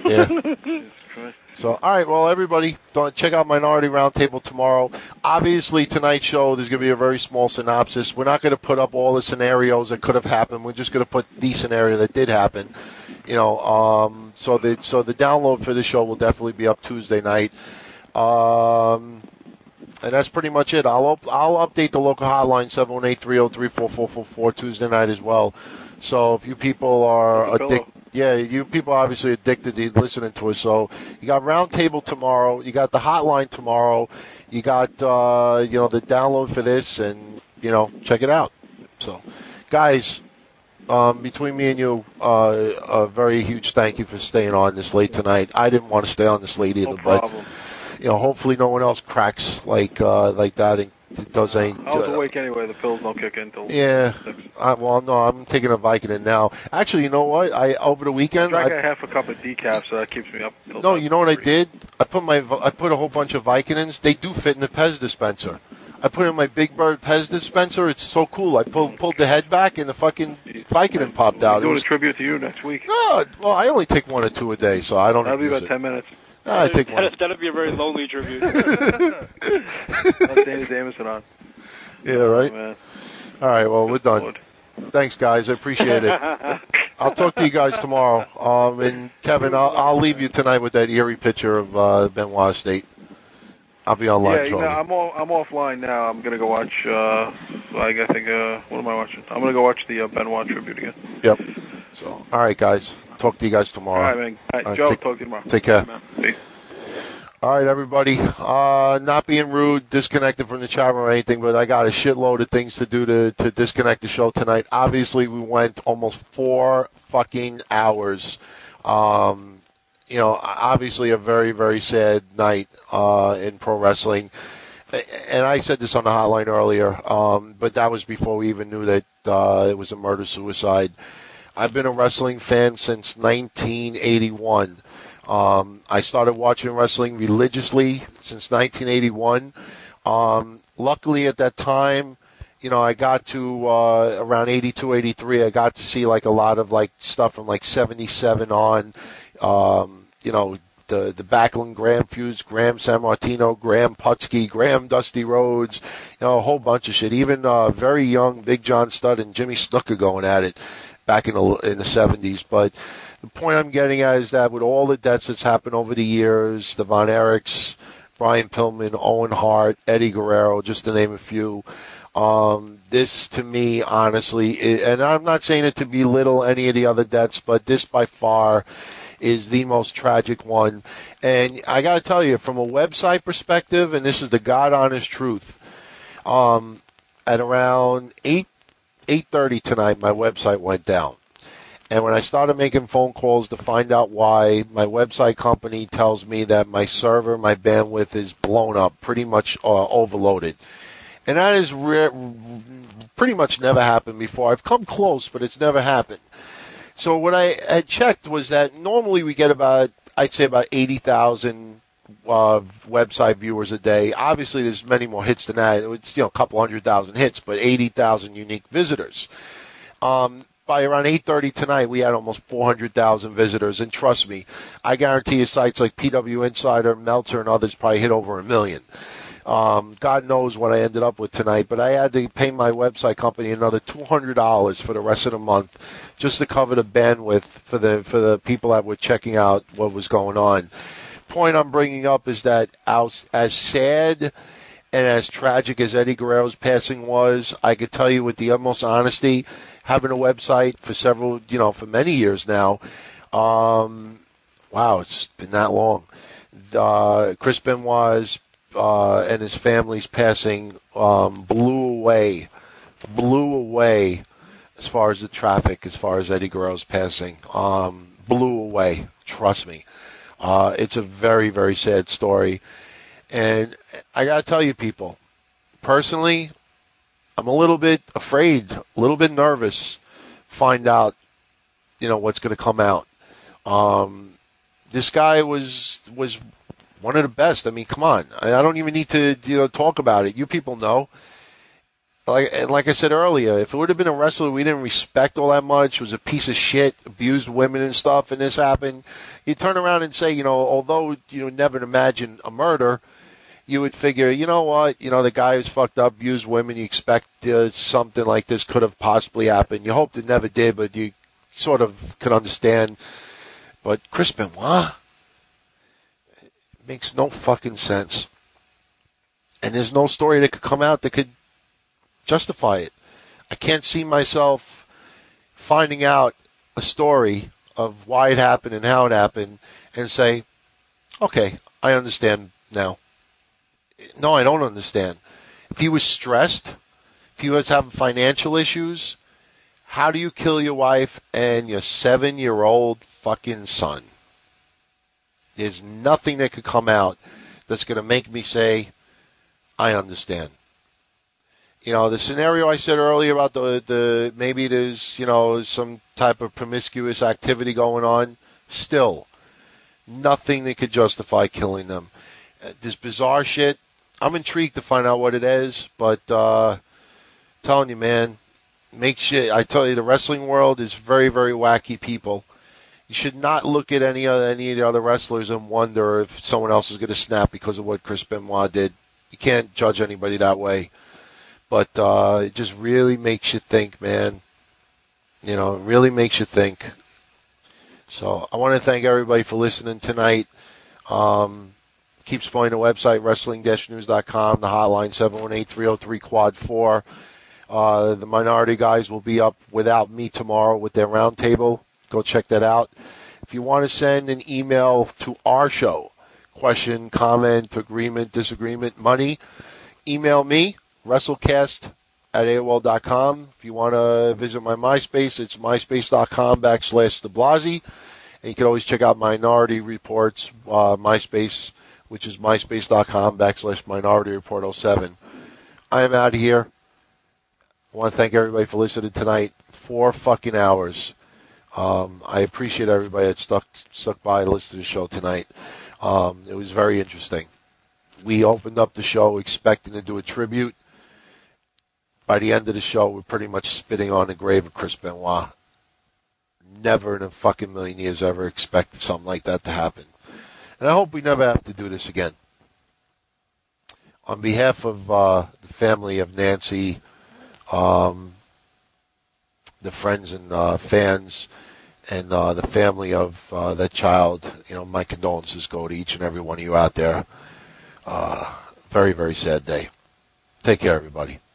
Speaker 1: Yeah. So, all right, well, everybody, check out Minority Roundtable tomorrow. Obviously, tonight's show, there's going to be a very small synopsis. We're not going to put up all the scenarios that could have happened. We're just going to put the scenario that did happen. You know, so the download for the show will definitely be up Tuesday night. And that's pretty much it. I'll update the local hotline 718-303-4444 Tuesday night as well. So if you people are addicted, you people are obviously addicted to listening to us. So you got Roundtable tomorrow, you got the hotline tomorrow, you got the download for this, and check it out. So, guys, between me and you, a very huge thank you for staying on this late tonight. I didn't want to stay on this late either, but hopefully no one else cracks like that. And does any.
Speaker 12: I was awake anyway. The pills don't kick in till.
Speaker 1: Yeah. I'm taking a Vicodin now. Actually, you know what? Over the weekend
Speaker 12: I drank half a cup of decaf, so that keeps me up.
Speaker 1: No, you know what I did? I put a whole bunch of Vicodins. They do fit in the Pez dispenser. I put in my Big Bird Pez dispenser. It's so cool. I pulled the head back and the fucking Vicodin popped out.
Speaker 12: Doing a tribute to you next week.
Speaker 1: No, well, I only take 1 or 2 a day, so I don't.
Speaker 12: That'll be about 10 minutes.
Speaker 1: I take one.
Speaker 13: That'll be a very lonely tribute.
Speaker 12: That's Danny Damison on.
Speaker 1: Yeah, right?
Speaker 12: Oh, man.
Speaker 1: All right, well, we're done. Thanks, guys. I appreciate it. I'll talk to you guys tomorrow. And Kevin, I'll leave you tonight with that eerie picture of Benoit State. I'll be online shortly.
Speaker 12: I'm offline now. I'm gonna go watch. What am I watching? I'm gonna go watch the Benoit tribute again.
Speaker 1: Yep. So, all right, guys. Talk to you guys tomorrow.
Speaker 12: All right, man. All right, Joe, talk to you tomorrow.
Speaker 1: Take care.
Speaker 12: Peace.
Speaker 1: All right, everybody. Not being rude, disconnected from the chat room or anything, but I got a shitload of things to do to disconnect the show tonight. Obviously, we went almost 4 fucking hours. Obviously a very, very sad night in pro wrestling. And I said this on the hotline earlier, but that was before we even knew that it was a murder-suicide. I've been a wrestling fan since 1981. I started watching wrestling religiously since 1981. Luckily at that time, I got to around 82, 83, I got to see like a lot of like stuff from like 77 on, the Backlund Graham feuds, Graham Sammartino, Graham Putski, Graham Dusty Rhodes, a whole bunch of shit. Even very young Big John Studd and Jimmy Snuka going at it back in the 70s. But the point I'm getting at is that with all the deaths that's happened over the years, the Von Erichs, Brian Pillman, Owen Hart, Eddie Guerrero, just to name a few, this to me, honestly, and I'm not saying it to belittle any of the other deaths, but this by far is the most tragic one. And I got to tell you, from a website perspective, and this is the God honest truth, at around 8:30 tonight, my website went down. And when I started making phone calls to find out why, my website company tells me that my server, my bandwidth is blown up, pretty much overloaded. And that has pretty much never happened before. I've come close, but it's never happened. So what I had checked was that normally we get about 80,000 website viewers a day. Obviously, there's many more hits than that. It's a couple 100,000 hits, but 80,000 unique visitors. By around 8:30 tonight, we had almost 400,000 visitors, and trust me, I guarantee you sites like PW Insider, Meltzer, and others probably hit over 1 million. God knows what I ended up with tonight, but I had to pay my website company another $200 for the rest of the month just to cover the bandwidth for the people that were checking out what was going on. Point I'm bringing up is that as sad and as tragic as Eddie Guerrero's passing was, I could tell you with the utmost honesty, having a website for for many years now, Wow, it's been that long. Chris Benoit's and his family's passing blew away as far as the traffic, as far as Eddie Guerrero's passing. Blew away, trust me. It's a very, very sad story. And I got to tell you, people, personally, I'm a little bit afraid, a little bit nervous, find out, what's going to come out. This guy was one of the best. I mean, come on. I don't even need to talk about it. You people know. Like I said earlier, if it would have been a wrestler we didn't respect all that much, was a piece of shit, abused women and stuff, and this happened, you turn around and say, although you never imagine a murder, you would figure, you know what, the guy who's fucked up, abused women, you expect something like this could have possibly happened. You hoped it never did, but you sort of could understand. But Chris Benoit, it makes no fucking sense. And there's no story that could come out that could justify it. I can't see myself finding out a story of why it happened and how it happened and say, okay, I understand now. No, I don't understand. If he was stressed, if he was having financial issues, how do you kill your wife and your 7-year-old fucking son? There's nothing that could come out that's going to make me say, I understand. The scenario I said earlier about the maybe there's, some type of promiscuous activity going on, still, nothing that could justify killing them. This bizarre shit, I'm intrigued to find out what it is, but telling you, man, I tell you, the wrestling world is very, very wacky people. You should not look at any of the other wrestlers and wonder if someone else is going to snap because of what Chris Benoit did. You can't judge anybody that way. But it just really makes you think, man. It really makes you think. So I want to thank everybody for listening tonight. Keep supporting the website, wrestling-news.com, the hotline, 718-303-QUAD-4. The Minority guys will be up without me tomorrow with their roundtable. Go check that out. If you want to send an email to our show, question, comment, agreement, disagreement, money, email me. WrestleCast@AOL.com. If you want to visit my MySpace, it's myspace.com/DeBlasi. And you can always check out Minority Report's MySpace, which is myspace.com/Minority Report 07. I am out of here. I want to thank everybody for listening tonight. 4 fucking hours. I appreciate everybody that stuck by to listen to the show tonight. It was very interesting. We opened up the show expecting to do a tribute. By the end of the show, we're pretty much spitting on the grave of Chris Benoit. Never in a fucking million years ever expected something like that to happen. And I hope we never have to do this again. On behalf of the family of Nancy, the friends and fans, and the family of that child, my condolences go to each and every one of you out there. Very, very sad day. Take care, everybody.